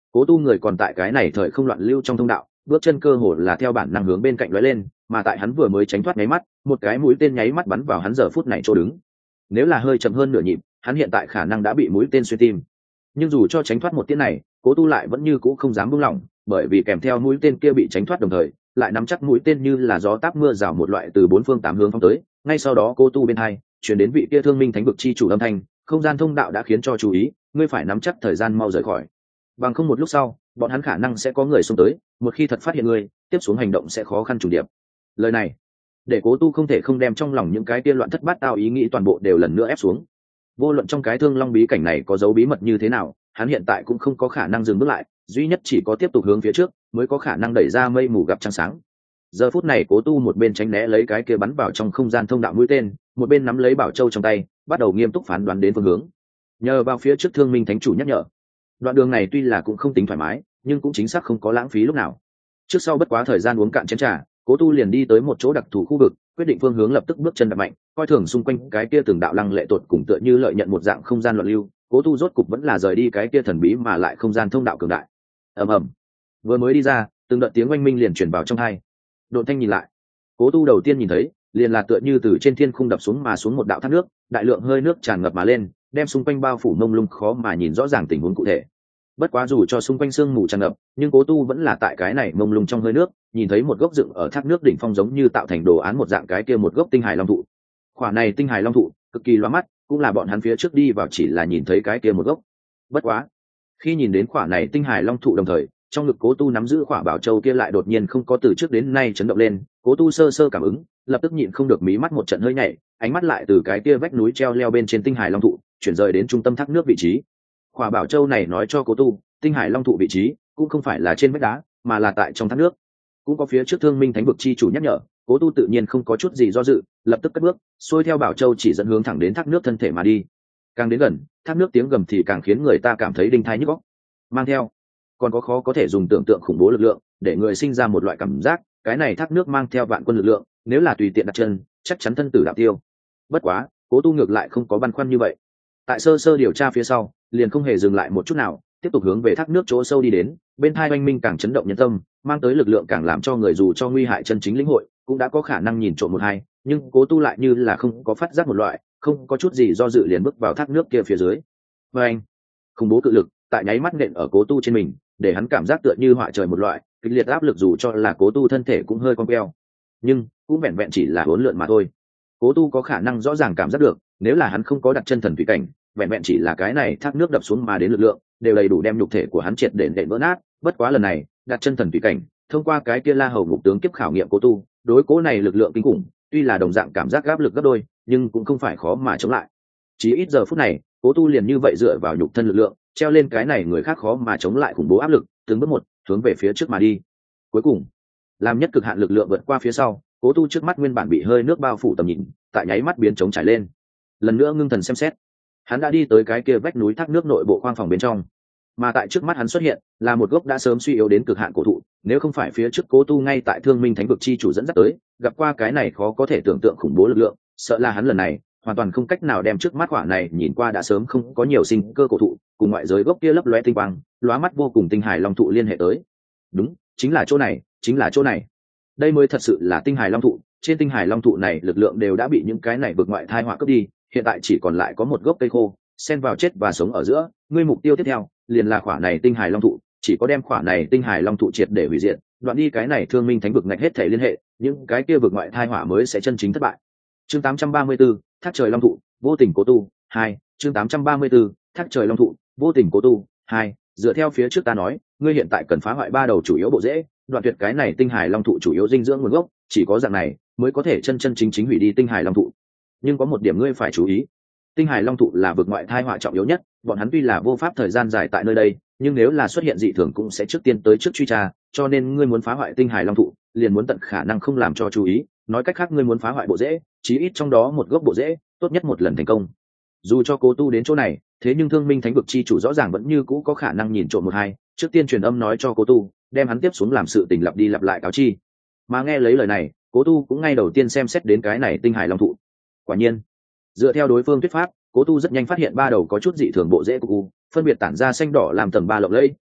A: Cố tu người còn tại cái này thời không loạn lưu trong thông đạo, bước chân cơ hồ là theo bản năng hướng bên cạnh lóe lên, mà tại hắn vừa mới tránh thoát nháy mắt, một cái mũi tên nháy mắt bắn vào hắn giờ phút này chỗ đứng. Nếu là hơi chậm hơn nửa nhịp, hắn hiện tại khả năng đã bị mũi tên xuyên tim. Nhưng dù cho tránh thoát một tiễn này, Cố tu lại vẫn như cũ không dám buông lỏng, bởi vì kèm theo mũi tên kia bị tránh thoát đồng thời, lại nắm chắc mũi tên như là gió táp mưa rào một loại từ bốn phương tám hướng phóng tới. Ngay sau đó Cố tu bên hai chuyển đến vị kia Thương Minh Thánh vực chi chủ âm thanh, không gian thông đạo đã khiến cho chú ý, ngươi phải nắm chắc thời gian mau rời khỏi, bằng không một lúc sau bọn hắn khả năng sẽ có người xông tới, một khi thật phát hiện ngươi, tiếp xuống hành động sẽ khó khăn trùng điệp. Lời này để Cố tu không thể không đem trong lòng những cái kia loạn thất bát tao ý nghĩ toàn bộ đều lần nữa ép xuống. Vô luận trong cái Thương Long bí cảnh này có dấu bí mật như thế nào, hắn hiện tại cũng không có khả năng dừng bước lại, duy nhất chỉ có tiếp tục hướng phía trước mới có khả năng đẩy ra mây mù gặp trăng sáng. Giờ phút này Cố tu một bên tránh né lấy cái kia bắn vào trong không gian thông đạo mũi tên, một bên nắm lấy bảo châu trong tay, bắt đầu nghiêm túc phán đoán đến phương hướng. Nhờ vào phía trước Thương Minh Thánh chủ nhắc nhở, đoạn đường này tuy là cũng không tính thoải mái, nhưng cũng chính xác không có lãng phí lúc nào. Trước sau bất quá thời gian uống cạn chén trà, Cố tu liền đi tới một chỗ đặc thù khu vực, quyết định phương hướng lập tức bước chân đập mạnh, coi thường xung quanh cái kia từng đạo lăng lệ tột cùng tựa như lợi nhận một dạng không gian loạn lưu. Cố tu rốt cục vẫn là rời đi cái kia thần bí mà lại không gian thông đạo cường đại. Ầm ầm, vừa mới đi ra, từng đợt tiếng oanh minh liền truyền vào trong tai. Độn thanh nhìn lại, Cố tu đầu tiên nhìn thấy liền là tựa như từ trên thiên khung đập xuống mà xuống một đạo thác nước, đại lượng hơi nước tràn ngập mà lên, đem xung quanh bao phủ mông lung khó mà nhìn rõ ràng tình huống cụ thể. Bất quá dù cho xung quanh sương mù tràn ngập, nhưng Cố tu vẫn là tại cái này mông lung trong hơi nước nhìn thấy một gốc dựng ở thác nước đỉnh phong giống như tạo thành đồ án một dạng cái kia một gốc tinh hải long thụ. Quả này tinh hải long thụ cực kỳ loa mắt, cũng là bọn hắn phía trước đi vào chỉ là nhìn thấy cái kia một gốc. Bất quá khi nhìn đến quả này tinh hải long thụ đồng thời, trong ngực Cố tu nắm giữ quả bảo châu kia lại đột nhiên không có từ trước đến nay chấn động lên. Cố tu sơ sơ cảm ứng, lập tức nhịn không được mí mắt một trận hơi nhảy, ánh mắt lại từ cái kia vách núi treo leo bên trên tinh hải long thụ chuyển rời đến trung tâm thác nước vị trí. Quả bảo châu này nói cho Cố tu, tinh hải long thụ vị trí cũng không phải là trên vách đá, mà là tại trong thác nước. Cũng có phía trước Thương Minh Thánh vực chi chủ nhắc nhở, Cố tu tự nhiên không có chút gì do dự, lập tức cất bước xuôi theo bảo châu chỉ dẫn hướng thẳng đến thác nước thân thể mà đi. Càng đến gần, thác nước tiếng gầm thì càng khiến người ta cảm thấy đinh thai nhức óc. Mang theo còn có khó có thể dùng tưởng tượng khủng bố lực lượng để người sinh ra một loại cảm giác, cái này thác nước mang theo vạn quân lực lượng, nếu là tùy tiện đặt chân chắc chắn thân tử đạo tiêu. Bất quá Cố tu ngược lại không có băn khoăn như vậy, tại sơ sơ điều tra phía sau liền không hề dừng lại một chút nào, tiếp tục hướng về thác nước chỗ sâu đi đến. Bên hai oanh minh càng chấn động nhân tâm, mang tới lực lượng càng làm cho người dù cho nguy hại chân chính lĩnh hội cũng đã có khả năng nhìn trộm một hai, nhưng Cố tu lại như là không có phát giác một loại, không có chút gì do dự liền bước vào thác nước kia phía dưới. Và anh khủng bố cự lực tại nháy mắt nện ở Cố tu trên mình, để hắn cảm giác tựa như họa trời một loại kịch liệt áp lực, dù cho là Cố tu thân thể cũng hơi cong queo, nhưng cũng vẹn vẹn chỉ là hỗn lượn mà thôi. Cố tu có khả năng rõ ràng cảm giác được, nếu là hắn không có đặt chân thần thủy cảnh, vẹn vẹn chỉ là cái này thác nước đập xuống mà đến lực lượng đều đầy đủ đem nhục thể của hắn triệt để nện vỡ nát. Bất quá lần này đặt chân thần thủy cảnh, thông qua cái kia La Hầu ngục tướng kiếp khảo nghiệm Cố tu, đối cố này lực lượng kinh khủng, tuy là đồng dạng cảm giác áp lực gấp đôi, nhưng cũng không phải khó mà chống lại. Chỉ ít giờ phút này, Cố tu liền như vậy dựa vào nhục thân lực lượng, treo lên cái này người khác khó mà chống lại khủng bố áp lực, từng bước một hướng về phía trước mà đi. Cuối cùng, làm nhất cực hạn lực lượng vượt qua phía sau, Cố tu trước mắt nguyên bản bị hơi nước bao phủ tầm nhìn, tại nháy mắt biến trống trải lên. Lần nữa ngưng thần xem xét, hắn đã đi tới cái kia vách núi thác nước nội bộ khoang phòng bên trong, mà tại trước mắt hắn xuất hiện là một gốc đã sớm suy yếu đến cực hạn cổ thụ. Nếu không phải phía trước Cố tu ngay tại Thương Minh Thánh vực chi chủ dẫn dắt tới, gặp qua cái này khó có thể tưởng tượng khủng bố lực lượng, sợ là hắn lần này hoàn toàn không cách nào đem trước mắt quả này nhìn qua đã sớm không có nhiều sinh cơ cổ thụ cùng ngoại giới gốc kia lấp lóe tinh quang, lóa mắt vô cùng tinh hải long thụ liên hệ tới. Đúng, chính là chỗ này, chính là chỗ này. Đây mới thật sự là tinh hải long thụ. Trên tinh hải long thụ này lực lượng đều đã bị những cái này vượt ngoại thai họa cướp đi, hiện tại chỉ còn lại có một gốc cây khô, xen vào chết và sống ở giữa. Ngươi mục tiêu tiếp theo liền là quả này tinh hải long thụ, chỉ có đem quả này tinh hải long thụ triệt để hủy diệt, đoạn đi cái này Thương Minh Thánh vực ngạch hết thể liên hệ, những cái kia vượt ngoại thai họa mới sẽ chân chính thất bại. Chương tám trăm ba mươi 4, thác trời long thụ, vô tình Cố tu hai. Chương tám trăm ba mươi 4, thác trời long thụ, vô tình Cố tu hai. Dựa theo phía trước ta nói, ngươi hiện tại cần phá hoại ba đầu chủ yếu bộ rễ, đoạn tuyệt cái này tinh hải long thụ chủ yếu dinh dưỡng nguồn gốc, chỉ có dạng này mới có thể chân chân chính chính hủy đi tinh hải long thụ. Nhưng có một điểm ngươi phải chú ý, tinh hải long thụ là vực ngoại thai họa trọng yếu nhất, bọn hắn tuy là vô pháp thời gian dài tại nơi đây, nhưng nếu là xuất hiện dị thường cũng sẽ trước tiên tới trước truy tra, cho nên ngươi muốn phá hoại tinh hải long thụ, liền muốn tận khả năng không làm cho chú ý. Nói cách khác, ngươi muốn phá hoại bộ rễ, chí ít trong đó một gốc bộ rễ, tốt nhất một lần thành công. Dù cho Cố tu đến chỗ này, thế nhưng Thương Minh Thánh vực chi chủ rõ ràng vẫn như cũ có khả năng nhìn trộm một hai, trước tiên truyền âm nói cho Cố tu, đem hắn tiếp xuống làm sự tình lặp đi lặp lại cáo chi. Mà nghe lấy lời này, Cố tu cũng ngay đầu tiên xem xét đến cái này tinh hải long thụ. Quả nhiên, dựa theo đối phương thuyết pháp, Cố tu rất nhanh phát hiện ba đầu có chút dị thường bộ rễ của u, phân biệt tản ra xanh đỏ làm tầng ba lộng lẫy,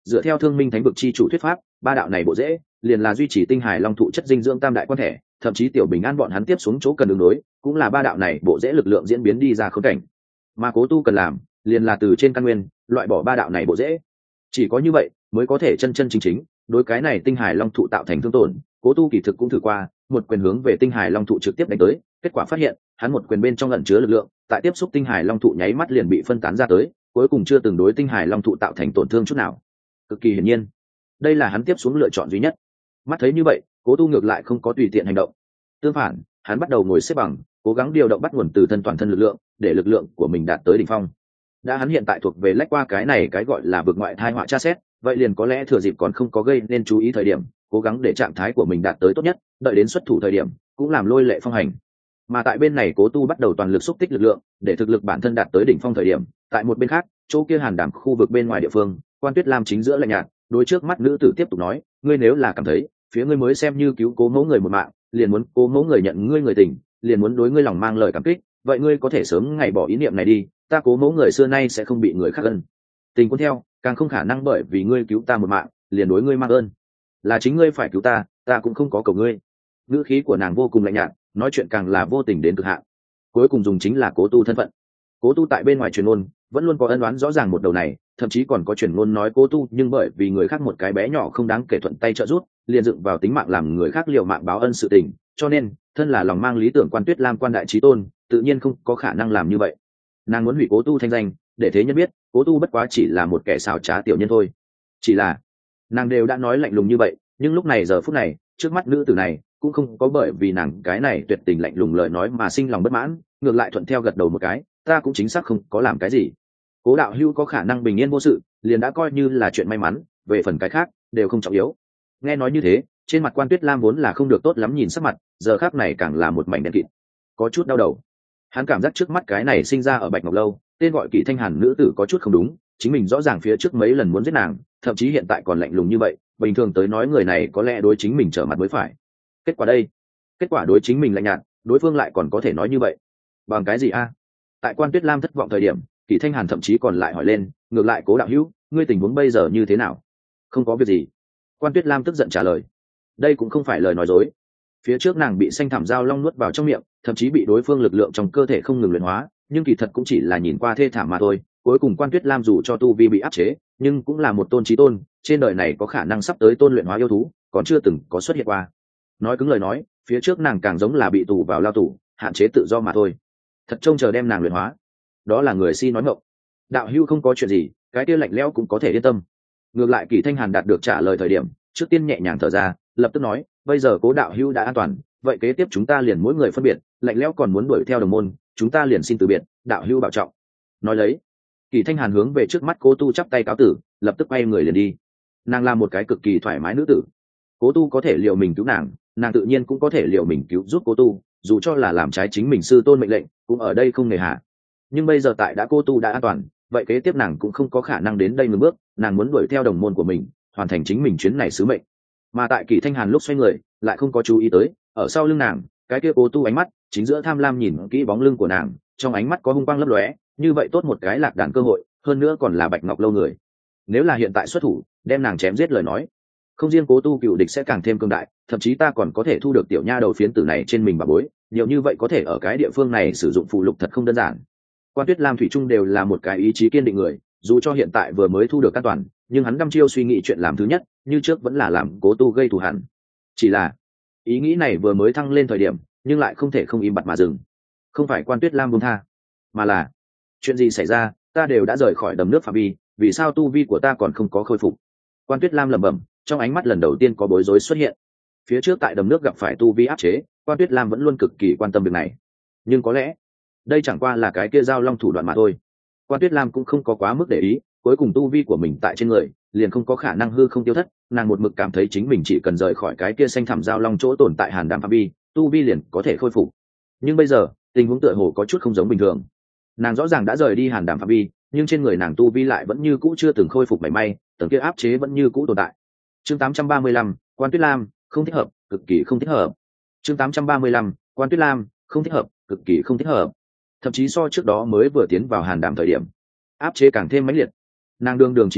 A: dựa theo thương minh thánh vực chi chủ thuyết pháp, ba đạo này bộ dễ liền là duy trì tinh hải long thụ chất dinh dưỡng tam đại quan thể, thậm chí tiểu bình an bọn hắn tiếp xuống chỗ cần ứng đối cũng là ba đạo này bộ dễ lực lượng diễn biến đi ra khốn cảnh. Mà Cố Tu cần làm liền là từ trên căn nguyên loại bỏ ba đạo này bộ dễ, chỉ có như vậy mới có thể chân chân chính chính đối cái này tinh hải long thụ tạo thành thương tổn. Cố Tu kỳ thực cũng thử qua một quyền hướng về tinh hải long thụ trực tiếp đánh tới, kết quả phát hiện hắn một quyền bên trong ẩn chứa lực lượng tại tiếp xúc tinh hải long thụ nháy mắt liền bị phân tán ra tới, cuối cùng chưa từng đối tinh hải long thụ tạo thành tổn thương chút nào. Cực kỳ hiển nhiên đây là hắn tiếp xuống lựa chọn duy nhất. Mắt thấy như vậy, Cố Tu ngược lại không có tùy tiện hành động, tương phản hắn bắt đầu ngồi xếp bằng, cố gắng điều động bắt nguồn từ thân toàn thân lực lượng để lực lượng của mình đạt tới đỉnh phong. Đã hắn hiện tại thuộc về lách qua cái này cái gọi là vực ngoại thai họa tra xét, vậy liền có lẽ thừa dịp còn không có gây nên chú ý thời điểm cố gắng để trạng thái của mình đạt tới tốt nhất, đợi đến xuất thủ thời điểm cũng làm lôi lệ phong hành. Mà tại bên này Cố Tu bắt đầu toàn lực xúc tích lực lượng để thực lực bản thân đạt tới đỉnh phong thời điểm, tại một bên khác chỗ kia hàn đảm khu vực bên ngoài địa phương, Quan Tuyết Lam chính giữa lạnh nhạt đối trước mắt nữ tử tiếp tục nói, ngươi nếu là cảm thấy phía ngươi mới xem như cứu Cố mẫu người một mạng, liền muốn Cố mẫu người nhận ngươi người tình, liền muốn đối ngươi lòng mang lời cảm kích, vậy ngươi có thể sớm ngày bỏ ý niệm này đi, ta Cố mẫu người xưa nay sẽ không bị người khác ân tình cuốn theo, càng không khả năng bởi vì ngươi cứu ta một mạng liền đối ngươi mang ơn, là chính ngươi phải cứu ta, ta cũng không có cầu ngươi. Ngữ khí của nàng vô cùng lạnh nhạt, nói chuyện càng là vô tình đến cực hạn, cuối cùng dùng chính là Cố Tu thân phận. Cố Tu tại bên ngoài truyền ngôn vẫn luôn có ân oán rõ ràng một đầu này, thậm chí còn có truyền ngôn nói Cố Tu nhưng bởi vì người khác một cái bé nhỏ không đáng kể thuận tay trợ giúp, liền dựng vào tính mạng làm người khác liều mạng báo ân sự tình, cho nên thân là lòng mang lý tưởng Quan Tuyết Lam quan đại chí tôn tự nhiên không có khả năng làm như vậy. Nàng muốn hủy Cố Tu thanh danh, để thế nhân biết Cố Tu bất quá chỉ là một kẻ xảo trá tiểu nhân thôi. Chỉ là nàng đều đã nói lạnh lùng như vậy, nhưng lúc này giờ phút này trước mắt nữ tử này cũng không có bởi vì nàng cái này tuyệt tình lạnh lùng lời nói mà sinh lòng bất mãn, ngược lại thuận theo gật đầu một cái, ta cũng chính xác không có làm cái gì. Cố đạo hữu có khả năng bình yên vô sự liền đã coi như là chuyện may mắn, về phần cái khác đều không trọng yếu. Nghe nói như thế, trên mặt Quan Tuyết Lam vốn là không được tốt lắm nhìn sắc mặt, giờ khác này càng là một mảnh đen kịt, có chút đau đầu. Hắn cảm giác trước mắt cái này sinh ra ở Bạch Ngọc Lâu tên gọi Kỷ Thanh Hàn nữ tử có chút không đúng, chính mình rõ ràng phía trước mấy lần muốn giết nàng, thậm chí hiện tại còn lạnh lùng như vậy, bình thường tới nói người này có lẽ đối chính mình trở mặt mới phải. Kết quả đây, kết quả đối chính mình lạnh nhạt, đối phương lại còn có thể nói như vậy, bằng cái gì a? Tại Quan Tuyết Lam thất vọng thời điểm, Kỷ Thanh Hàn thậm chí còn lại hỏi lên, ngược lại Cố đạo hữu, ngươi tình huống bây giờ như thế nào? Không có việc gì. Quan Tuyết Lam tức giận trả lời. Đây cũng không phải lời nói dối. Phía trước nàng bị xanh thảm dao long nuốt vào trong miệng, thậm chí bị đối phương lực lượng trong cơ thể không ngừng luyện hóa, nhưng kỳ thật cũng chỉ là nhìn qua thê thảm mà thôi. Cuối cùng Quan Tuyết Lam dù cho tu vi bị áp chế, nhưng cũng là một tôn chí tôn, trên đời này có khả năng sắp tới tôn luyện hóa yêu thú, còn chưa từng có xuất hiện qua. Nói cứng lời nói, phía trước nàng càng giống là bị tù vào lao tù, hạn chế tự do mà thôi. Thật trông chờ đem nàng luyện hóa, đó là người si nói ngọng. Đạo hữu không có chuyện gì, cái kia lạnh lẽo cũng có thể yên tâm. Ngược lại Kỷ Thanh Hàn đạt được trả lời thời điểm, trước tiên nhẹ nhàng thở ra, lập tức nói, bây giờ Cố đạo hữu đã an toàn, vậy kế tiếp chúng ta liền mỗi người phân biệt, lạnh lẽo còn muốn đuổi theo đồng môn, chúng ta liền xin từ biệt, đạo hữu bảo trọng. Nói lấy, Kỷ Thanh Hàn hướng về trước mắt Cố Tu chắp tay cáo tử, lập tức quay người liền đi. Nàng là một cái cực kỳ thoải mái nữ tử, Cố Tu có thể liệu mình cứu nàng, nàng tự nhiên cũng có thể liệu mình cứu giúp Cố Tu, dù cho là làm trái chính mình sư tôn mệnh lệnh, cũng ở đây không nề hà. Nhưng bây giờ tại đã Cố Tu đã an toàn, vậy kế tiếp nàng cũng không có khả năng đến đây ngừng bước, nàng muốn đuổi theo đồng môn của mình, hoàn thành chính mình chuyến này sứ mệnh. Mà tại Kỷ Thanh Hàn lúc xoay người, lại không có chú ý tới, ở sau lưng nàng, cái kia Cố Tu ánh mắt chính giữa tham lam nhìn kỹ bóng lưng của nàng, trong ánh mắt có hung quang lấp lóe, như vậy tốt một cái lạc đàn cơ hội, hơn nữa còn là Bạch Ngọc Lâu người. Nếu là hiện tại xuất thủ, đem nàng chém giết lời nói, không riêng Cố Tu cựu địch sẽ càng thêm cương đại, thậm chí ta còn có thể thu được tiểu nha đầu phiến tử này trên mình bà bối, nhiều như vậy có thể ở cái địa phương này sử dụng phụ lục thật không đơn giản. Quan Tuyết Lam thủy chung đều là một cái ý chí kiên định người, dù cho hiện tại vừa mới thu được an toàn, nhưng hắn đăm chiêu suy nghĩ chuyện làm thứ nhất, như trước vẫn là làm Cố Tu gây thù hằn. Chỉ là ý nghĩ này vừa mới thăng lên thời điểm, nhưng lại không thể không im bặt mà dừng. Không phải Quan Tuyết Lam buông tha, mà là chuyện gì xảy ra, ta đều đã rời khỏi đầm nước phạm vi, vì sao tu vi của ta còn không có khôi phục? Quan Tuyết Lam lẩm bẩm, trong ánh mắt lần đầu tiên có bối rối xuất hiện. Phía trước tại đầm nước gặp phải tu vi áp chế, Quan Tuyết Lam vẫn luôn cực kỳ quan tâm việc này, nhưng có lẽ đây chẳng qua là cái kia giao long thủ đoạn mà thôi. Quan Tuyết Lam cũng không có quá mức để ý, cuối cùng tu vi của mình tại trên người liền không có khả năng hư không tiêu thất, nàng một mực cảm thấy chính mình chỉ cần rời khỏi cái kia xanh thẳm giao long chỗ tồn tại hàn đàm phạm vi, tu vi liền có thể khôi phục. Nhưng bây giờ tình huống tựa hồ có chút không giống bình thường. Nàng rõ ràng đã rời đi hàn đàm phạm vi, nhưng trên người nàng tu vi lại vẫn như cũ chưa từng khôi phục mảy may, tầng kia áp chế vẫn như cũ tồn tại. Chương tám trăm ba mươi lăm, Quan Tuyết Lam, không thích hợp, cực kỳ không thích hợp. Chương tám trăm ba mươi lăm, Quan Tuyết Lam, không thích hợp, cực kỳ không thích hợp. Thậm chí so trước đó mới vừa tiến vào hàn đàm thời điểm, áp chế càng thêm mãnh liệt. Nàng đương đường chí tôn,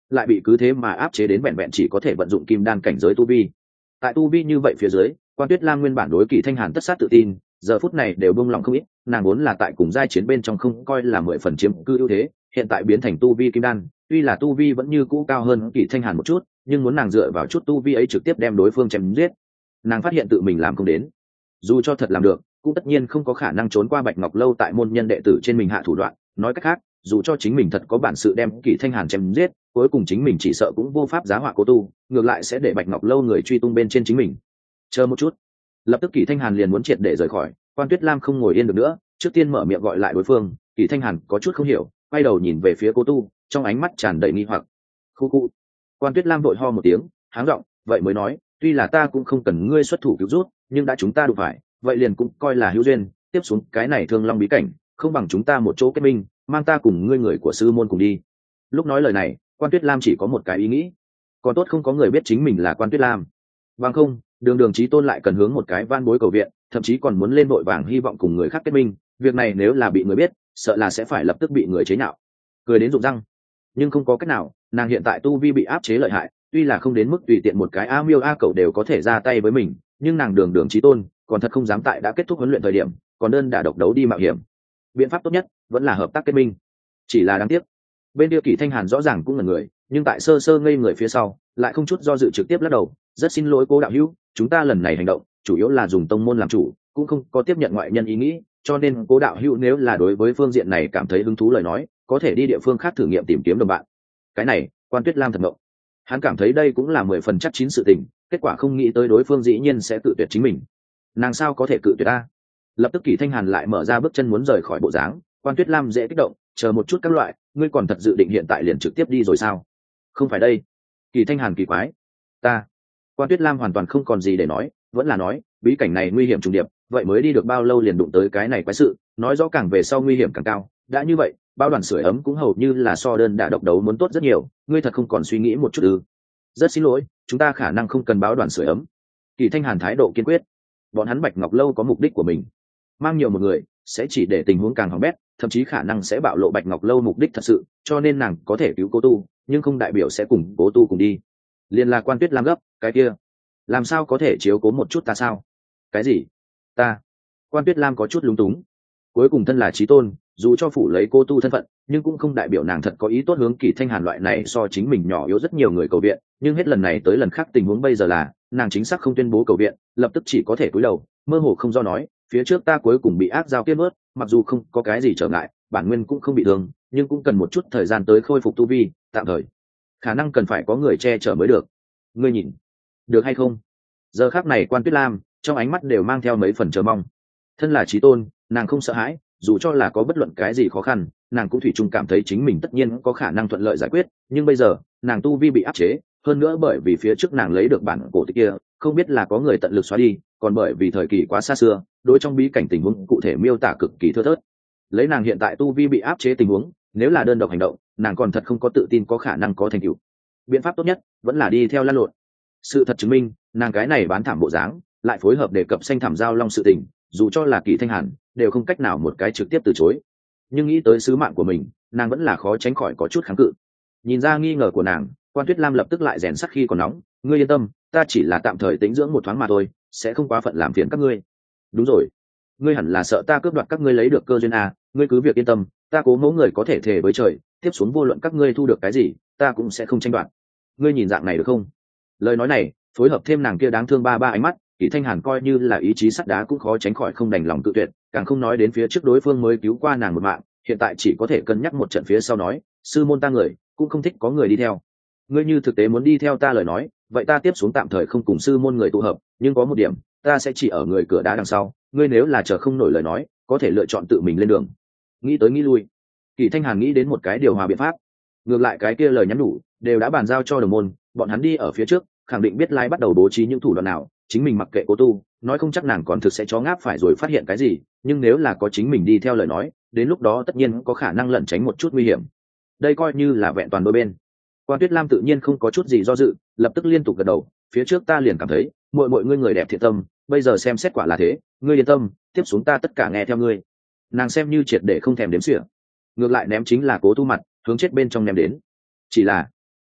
A: lại bị cứ thế mà áp chế đến vẹn vẹn chỉ có thể vận dụng kim đan cảnh giới tu vi. Tại tu vi như vậy phía dưới, Quan Tuyết Lam nguyên bản đối Kỳ Thanh Hàn tất sát tự tin, giờ phút này đều buông lòng không ít, nàng vốn là tại cùng giai chiến bên trong không coi là mười phần chiếm cư ưu thế, hiện tại biến thành tu vi kim đan, tuy là tu vi vẫn như cũ cao hơn Kỳ Thanh Hàn một chút, nhưng muốn nàng dựa vào chút tu vi ấy trực tiếp đem đối phương chém giết, nàng phát hiện tự mình làm không đến. Dù cho thật làm được, cũng tất nhiên không có khả năng trốn qua Bạch Ngọc lâu tại môn nhân đệ tử trên mình hạ thủ đoạn, nói cách khác, dù cho chính mình thật có bản sự đem Kỳ Thanh Hàn chém giết, cuối cùng chính mình chỉ sợ cũng vô pháp giá họa cố tu, ngược lại sẽ để Bạch Ngọc lâu người truy tung bên trên chính mình. Chờ một chút. Lập tức Kỳ Thanh Hàn liền muốn triệt để rời khỏi, Quan Tuyết Lam không ngồi yên được nữa, trước tiên mở miệng gọi lại đối phương. Kỳ Thanh Hàn có chút không hiểu, quay đầu nhìn về phía cố tu, trong ánh mắt tràn đầy nghi hoặc. Khu khu. Quan Tuyết Lam vội ho một tiếng, háng giọng, vậy mới nói, tuy là ta cũng không cần ngươi xuất thủ cứu rút, nhưng đã chúng ta đụng phải, vậy liền cũng coi là hữu duyên, tiếp xuống cái này Thương Long bí cảnh, không bằng chúng ta một chỗ kết minh, mang ta cùng ngươi người của sư môn cùng đi. Lúc nói lời này, Quan Tuyết Lam chỉ có một cái ý nghĩ, còn tốt không có người biết chính mình là Quan Tuyết Lam. Bằng không, đường đường chí tôn lại cần hướng một cái van bối cầu viện, thậm chí còn muốn lên vội vàng hy vọng cùng người khác kết minh, việc này nếu là bị người biết, sợ là sẽ phải lập tức bị người chế nhạo. Cười đến rụng răng, nhưng không có cách nào, nàng hiện tại tu vi bị áp chế lợi hại, tuy là không đến mức tùy tiện một cái a miêu a cẩu đều có thể ra tay với mình, nhưng nàng đường đường chí tôn, còn thật không dám tại đã kết thúc huấn luyện thời điểm, còn đơn đả độc đấu đi mạo hiểm. Biện pháp tốt nhất vẫn là hợp tác kết minh. Chỉ là đáng tiếc, bên kia Kỳ Thanh Hàn rõ ràng cũng là người, nhưng tại sơ sơ ngây người phía sau, lại không chút do dự trực tiếp lắc đầu, rất xin lỗi Cố đạo hữu, chúng ta lần này hành động chủ yếu là dùng tông môn làm chủ, cũng không có tiếp nhận ngoại nhân ý nghĩ, cho nên Cố đạo hữu nếu là đối với phương diện này cảm thấy hứng thú lời nói, có thể đi địa phương khác thử nghiệm tìm kiếm đồng bạn. Cái này, Quan Tuyết Lam thật ngộng. Hắn cảm thấy đây cũng là mười phần chắc chín sự tình, kết quả không nghĩ tới đối phương dĩ nhiên sẽ cự tuyệt chính mình. Nàng sao có thể cự tuyệt ta? Lập tức Kỳ Thanh Hàn lại mở ra bước chân muốn rời khỏi bộ dáng, Quan Tuyết Lam dễ kích động, chờ một chút các loại, ngươi còn thật dự định hiện tại liền trực tiếp đi rồi sao? Không phải đây. Kỳ Thanh Hàn kỳ quái. Ta. Quan Tuyết Lam hoàn toàn không còn gì để nói, vẫn là nói, bí cảnh này nguy hiểm trùng điệp, vậy mới đi được bao lâu liền đụng tới cái này quái sự, nói rõ càng về sau nguy hiểm càng cao. Đã như vậy, bao đoàn sưởi ấm cũng hầu như là so đơn đả độc đấu muốn tốt rất nhiều, ngươi thật không còn suy nghĩ một chút ư? Rất xin lỗi, chúng ta khả năng không cần báo đoàn sưởi ấm. Kỳ Thanh Hàn thái độ kiên quyết. Bọn hắn Bạch Ngọc lâu có mục đích của mình, mang nhiều một người sẽ chỉ để tình huống càng hỏng bét, thậm chí khả năng sẽ bạo lộ Bạch Ngọc lâu mục đích thật sự, cho nên nàng có thể cứu Cố tu, nhưng không đại biểu sẽ cùng Cố tu cùng đi. Liên là Quan Tuyết Lam gấp, cái kia, làm sao có thể chiếu cố một chút ta sao? Cái gì? Ta? Quan Tuyết Lam có chút lúng túng. Cuối cùng thân là chí tôn, dù cho phủ lấy Cố tu thân phận, nhưng cũng không đại biểu nàng thật có ý tốt hướng Kỳ Thanh Hàn loại này so chính mình nhỏ yếu rất nhiều người cầu viện, nhưng hết lần này tới lần khác tình huống bây giờ là, nàng chính xác không tuyên bố cầu viện, lập tức chỉ có thể cúi đầu, mơ hồ không do nói, phía trước ta cuối cùng bị ác giao kiếp bớt, mặc dù không có cái gì trở ngại, bản nguyên cũng không bị thương, nhưng cũng cần một chút thời gian tới khôi phục tu vi, tạm thời khả năng cần phải có người che chở mới được. Ngươi nhìn được hay không? Giờ khắc này Quan Tuyết Lam trong ánh mắt đều mang theo mấy phần chờ mong. Thân là chí tôn, nàng không sợ hãi, dù cho là có bất luận cái gì khó khăn, nàng cũng thủy chung cảm thấy chính mình tất nhiên có khả năng thuận lợi giải quyết, nhưng bây giờ nàng tu vi bị áp chế, hơn nữa bởi vì phía trước nàng lấy được bản cổ tịch kia, không biết là có người tận lực xóa đi, còn bởi vì thời kỳ quá xa xưa, đối trong bí cảnh tình huống cụ thể miêu tả cực kỳ thưa thớt. Lấy nàng hiện tại tu vi bị áp chế tình huống, nếu là đơn độc hành động, nàng còn thật không có tự tin có khả năng có thành tựu. Biện pháp tốt nhất vẫn là đi theo lăn lộn. Sự thật chứng minh, nàng cái này bán thảm bộ dáng, lại phối hợp đề cập xanh thảm giao long sự tình, dù cho là Kỳ Thanh Hàn, đều không cách nào một cái trực tiếp từ chối. Nhưng nghĩ tới sứ mạng của mình, nàng vẫn là khó tránh khỏi có chút kháng cự. Nhìn ra nghi ngờ của nàng, Quan Tuyết Lam lập tức lại rèn sắt khi còn nóng, ngươi yên tâm, ta chỉ là tạm thời tĩnh dưỡng một thoáng mà thôi, sẽ không quá phận làm phiền các ngươi. Đúng rồi, ngươi hẳn là sợ ta cướp đoạt các ngươi lấy được cơ duyên à, ngươi cứ việc yên tâm, ta cố mẫu người có thể thề với trời, tiếp xuống vô luận các ngươi thu được cái gì, ta cũng sẽ không tranh đoạt. Ngươi nhìn dạng này được không? Lời nói này, phối hợp thêm nàng kia đáng thương ba ba ánh mắt, Kỳ Thanh Hàn coi như là ý chí sắt đá cũng khó tránh khỏi không đành lòng tự tuyệt, càng không nói đến phía trước đối phương mới cứu qua nàng một mạng, hiện tại chỉ có thể cân nhắc một trận phía sau nói, sư môn ta người, cũng không thích có người đi theo. Ngươi như thực tế muốn đi theo ta lời nói, vậy ta tiếp xuống tạm thời không cùng sư môn người tụ hợp, nhưng có một điểm, ta sẽ chỉ ở người cửa đá đằng sau, ngươi nếu là chờ không nổi lời nói, có thể lựa chọn tự mình lên đường. Nghĩ tới nghĩ lui, Kỳ Thanh Hàn nghĩ đến một cái điều hòa biện pháp. Ngược lại cái kia lời nhắn nhủ đều đã bàn giao cho đồng môn, bọn hắn đi ở phía trước, khẳng định biết lai bắt đầu bố trí những thủ đoạn nào, chính mình mặc kệ Cố tu, nói không chắc nàng còn thực sẽ chó ngáp phải rồi phát hiện cái gì, nhưng nếu là có chính mình đi theo lời nói, đến lúc đó tất nhiên có khả năng lẩn tránh một chút nguy hiểm. Đây coi như là vẹn toàn đôi bên. Quan Tuyết Lam tự nhiên không có chút gì do dự, lập tức liên tục gật đầu, phía trước ta liền cảm thấy, muội muội ngươi người đẹp thiện tâm, bây giờ xem xét quả là thế, ngươi yên tâm, tiếp xuống ta tất cả nghe theo ngươi. Nàng xem như triệt để không thèm đếm xỉa, ngược lại ném chính là Cố tu mặt, hướng chết bên trong ném đến. Chỉ là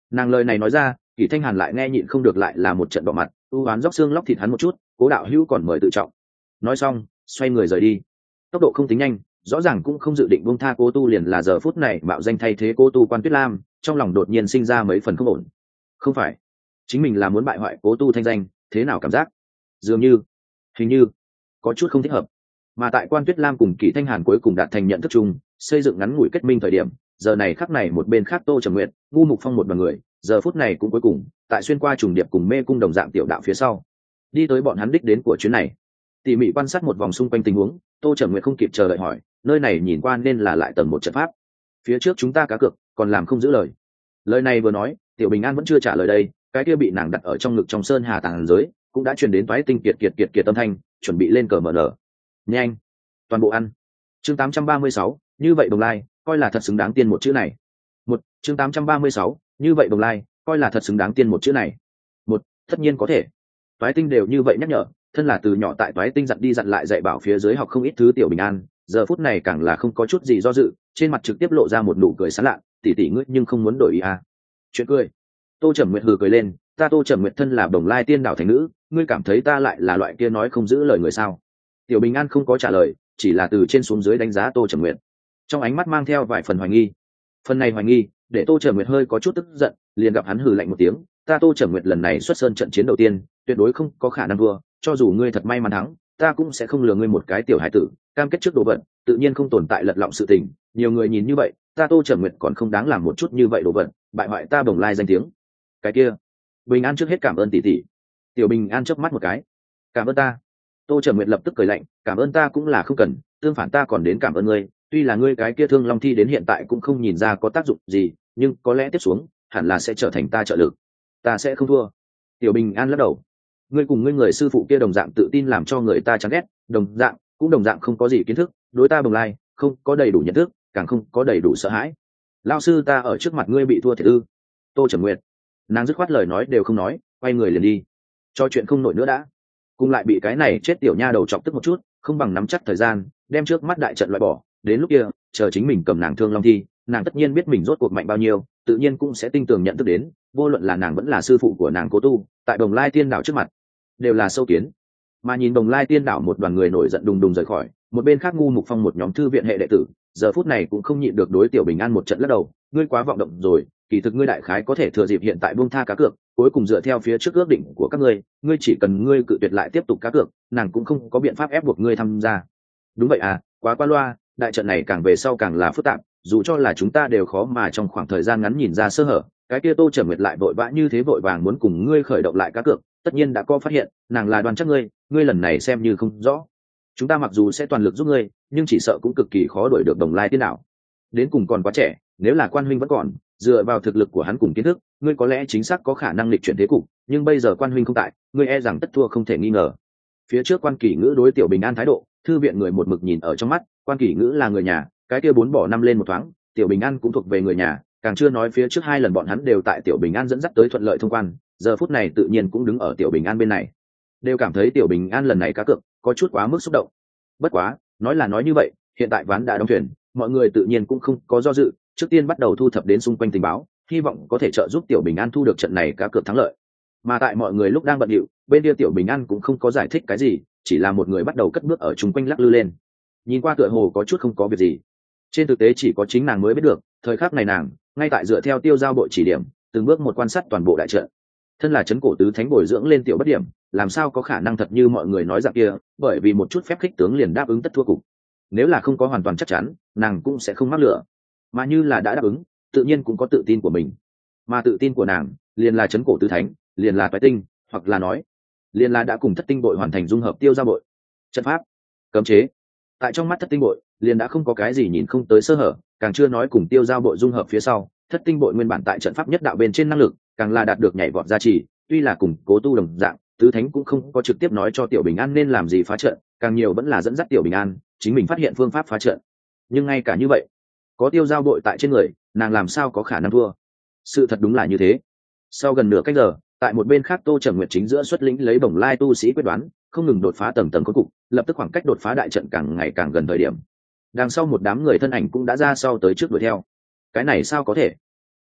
A: Nàng lời này nói ra, Kỷ Thanh Hàn lại nghe nhịn không được lại là một trận đỏ mặt, ưu oán róc xương lóc thịt hắn một chút, Cố đạo hữu còn mời tự trọng. Nói xong xoay người rời đi, tốc độ không tính nhanh, rõ ràng cũng không dự định buông tha Cố Tu, liền là giờ phút này mạo danh thay thế Cố Tu Quan Tuyết Lam trong lòng đột nhiên sinh ra mấy phần không ổn. Không phải chính mình là muốn bại hoại Cố Tu thanh danh, thế nào cảm giác dường như hình như có chút không thích hợp. Mà tại Quan Tuyết Lam cùng Kỷ Thanh Hàn cuối cùng đạt thành nhận thức chung, xây dựng ngắn ngủi kết minh thời điểm, giờ này khắc này một bên khác Tô Trầm Nguyệt, Ngu Mục Phong một đoàn người, giờ phút này cũng cuối cùng tại xuyên qua trùng điệp cùng mê cung đồng dạng tiểu đạo phía sau, đi tới bọn hắn đích đến của chuyến này. Tỉ mỉ quan sát một vòng xung quanh tình huống, Tô Trầm Nguyệt không kịp chờ đợi hỏi, nơi này nhìn qua nên là lại tầng một trận pháp, phía trước chúng ta cá cược còn làm không giữ lời. Lời này vừa nói, Tiểu Bình An vẫn chưa trả lời đây, cái kia bị nàng đặt ở trong ngực trong sơn hà tàng giới cũng đã truyền đến toái tinh kiệt kiệt kiệt kiệt âm thanh, chuẩn bị lên cờ mở nở. Nhanh, toàn bộ ăn. Chương tám trăm ba mươi sáu, như vậy Đồng Lai, coi là thật xứng đáng tiên một chữ này. Một, chương tám trăm ba mươi sáu, như vậy Đồng Lai, coi là thật xứng đáng tiên một chữ này. Một, tất nhiên có thể. Toái tinh đều như vậy nhắc nhở, thân là từ nhỏ tại Toái tinh dặn đi dặn lại dạy bảo phía dưới học không ít thứ Tiểu Bình An, giờ phút này càng là không có chút gì do dự, trên mặt trực tiếp lộ ra một nụ cười sán lạ, tỷ tỷ ngươi nhưng không muốn đổi ý à? Chuyện cười. Tô Trầm Nguyệt hừ cười lên, ta Tô Trầm Nguyệt thân là Đồng Lai tiên đảo thành nữ, ngươi cảm thấy ta lại là loại kia nói không giữ lời người sao? Tiểu Bình An không có trả lời, chỉ là từ trên xuống dưới đánh giá Tô Trầm Nguyệt, trong ánh mắt mang theo vài phần hoài nghi. Phần này hoài nghi để Tô Trầm Nguyệt hơi có chút tức giận, liền gặp hắn hừ lạnh một tiếng, ta Tô Trầm Nguyệt lần này xuất sơn trận chiến đầu tiên, tuyệt đối không có khả năng thua, cho dù ngươi thật may mắn thắng, ta cũng sẽ không lừa ngươi một cái tiểu hải tử, cam kết trước đồ vật, tự nhiên không tồn tại lật lọng sự tình, nhiều người nhìn như vậy, ta Tô Trầm Nguyệt còn không đáng làm một chút như vậy đồ vật, bại hoại ta Đồng Lai danh tiếng. Cái kia, Bình An trước hết cảm ơn tỷ tỷ. Tiểu Bình An chớp mắt một cái, cảm ơn ta. Tô Trầm Nguyệt lập tức cười lạnh, cảm ơn ta cũng là không cần, tương phản ta còn đến cảm ơn ngươi, tuy là ngươi cái kia Thương Long thi đến hiện tại cũng không nhìn ra có tác dụng gì, nhưng có lẽ tiếp xuống hẳn là sẽ trở thành ta trợ lực, ta sẽ không thua. Tiểu Bình An lắc đầu, ngươi cùng ngươi người sư phụ kia đồng dạng tự tin làm cho người ta chán ghét, đồng dạng cũng đồng dạng không có gì kiến thức, đối ta Đồng Lai không có đầy đủ nhận thức, càng không có đầy đủ sợ hãi. Lão sư ta ở trước mặt ngươi bị thua thiệt ư? Tô Trầm Nguyệt, nàng dứt khoát lời nói đều không nói, quay người liền đi, cho chuyện không nổi nữa đã. Cùng lại bị cái này chết tiểu nha đầu chọc tức một chút, không bằng nắm chắc thời gian đem trước mắt đại trận loại bỏ, đến lúc kia chờ chính mình cầm nàng Thương Long thi, nàng tất nhiên biết mình rốt cuộc mạnh bao nhiêu, tự nhiên cũng sẽ tinh tường nhận thức đến, vô luận là nàng vẫn là sư phụ của nàng Cố Tu, tại Đồng Lai tiên đảo trước mặt đều là sâu kiến. Mà nhìn Đồng Lai tiên đảo một đoàn người nổi giận đùng đùng rời khỏi, một bên khác Ngu Mục Phong một nhóm thư viện hệ đệ tử giờ phút này cũng không nhịn được đối Tiểu Bình An một trận lắc đầu, ngươi quá vọng động rồi, kỳ thực ngươi đại khái có thể thừa dịp hiện tại buông tha cá cược, cuối cùng dựa theo phía trước ước định của các ngươi, ngươi chỉ cần ngươi cự tuyệt lại tiếp tục cá cược, nàng cũng không có biện pháp ép buộc ngươi tham gia. Đúng vậy à, quá qua loa, đại trận này càng về sau càng là phức tạp, dù cho là chúng ta đều khó mà trong khoảng thời gian ngắn nhìn ra sơ hở, cái kia Tô Trầm Nguyệt lại vội vã như thế vội vàng muốn cùng ngươi khởi động lại cá cược, tất nhiên đã có phát hiện, nàng là đoan chắc ngươi, ngươi lần này xem như không rõ. Chúng ta mặc dù sẽ toàn lực giúp ngươi, nhưng chỉ sợ cũng cực kỳ khó đuổi được Đồng Lai tiên đảo. Đến cùng còn quá trẻ, nếu là Quan huynh vẫn còn, dựa vào thực lực của hắn cùng kiến thức, ngươi có lẽ chính xác có khả năng lịch chuyển thế cục, nhưng bây giờ Quan huynh không tại, ngươi e rằng tất thua không thể nghi ngờ. Phía trước Quan Kỷ Ngữ đối Tiểu Bình An thái độ, thư viện người một mực nhìn ở trong mắt, Quan Kỷ Ngữ là người nhà, cái kia bốn bỏ năm lên một thoáng, Tiểu Bình An cũng thuộc về người nhà, càng chưa nói phía trước hai lần bọn hắn đều tại Tiểu Bình An dẫn dắt tới thuận lợi thông quan, giờ phút này tự nhiên cũng đứng ở Tiểu Bình An bên này, đều cảm thấy Tiểu Bình An lần này cá cược có chút quá mức xúc động. Bất quá, nói là nói như vậy, hiện tại ván đã đóng thuyền, mọi người tự nhiên cũng không có do dự, trước tiên bắt đầu thu thập đến xung quanh tình báo, hy vọng có thể trợ giúp Tiểu Bình An thu được trận này cá cược thắng lợi. Mà tại mọi người lúc đang bận rộn, bên kia Tiểu Bình An cũng không có giải thích cái gì, chỉ là một người bắt đầu cất bước ở chung quanh lắc lư lên, nhìn qua tựa hồ có chút không có việc gì. Trên thực tế chỉ có chính nàng mới biết được, thời khắc này nàng ngay tại dựa theo Tiêu Giao Bội chỉ điểm, từng bước một quan sát toàn bộ đại trận. Thân là trấn cổ tứ thánh bồi dưỡng lên tiểu bất điểm, làm sao có khả năng thật như mọi người nói dạng kia, bởi vì một chút phép khích tướng liền đáp ứng tất thua cục. Nếu là không có hoàn toàn chắc chắn, nàng cũng sẽ không mắc lửa, mà như là đã đáp ứng, tự nhiên cũng có tự tin của mình. Mà tự tin của nàng liền là trấn cổ tứ thánh, liền là toái tinh, hoặc là nói liền là đã cùng thất tinh bội hoàn thành dung hợp Tiêu Giao Bội. Trận pháp, cấm chế, tại trong mắt thất tinh bội liền đã không có cái gì nhìn không tới sơ hở, càng chưa nói cùng Tiêu Giao Bội dung hợp phía sau, thất tinh bội nguyên bản tại trận pháp nhất đạo bên trên năng lực càng là đạt được nhảy vọt gia trì. Tuy là cùng Cố Tu đồng dạng, tứ thánh cũng không có trực tiếp nói cho Tiểu Bình An nên làm gì phá trận, càng nhiều vẫn là dẫn dắt Tiểu Bình An chính mình phát hiện phương pháp phá trận. Nhưng ngay cả như vậy, có Tiêu Giao Bội tại trên người, nàng làm sao có khả năng thua? Sự thật đúng là như thế. Sau gần nửa canh giờ, tại một bên khác Tô Trầm Nguyệt chính giữa xuất lĩnh lấy Bồng Lai tu sĩ quyết đoán, không ngừng đột phá tầng tầng cuối cục, lập tức khoảng cách đột phá đại trận càng ngày càng gần thời điểm. Đằng sau một đám người thân ảnh cũng đã ra sau tới trước đuổi theo. Cái này sao có thể?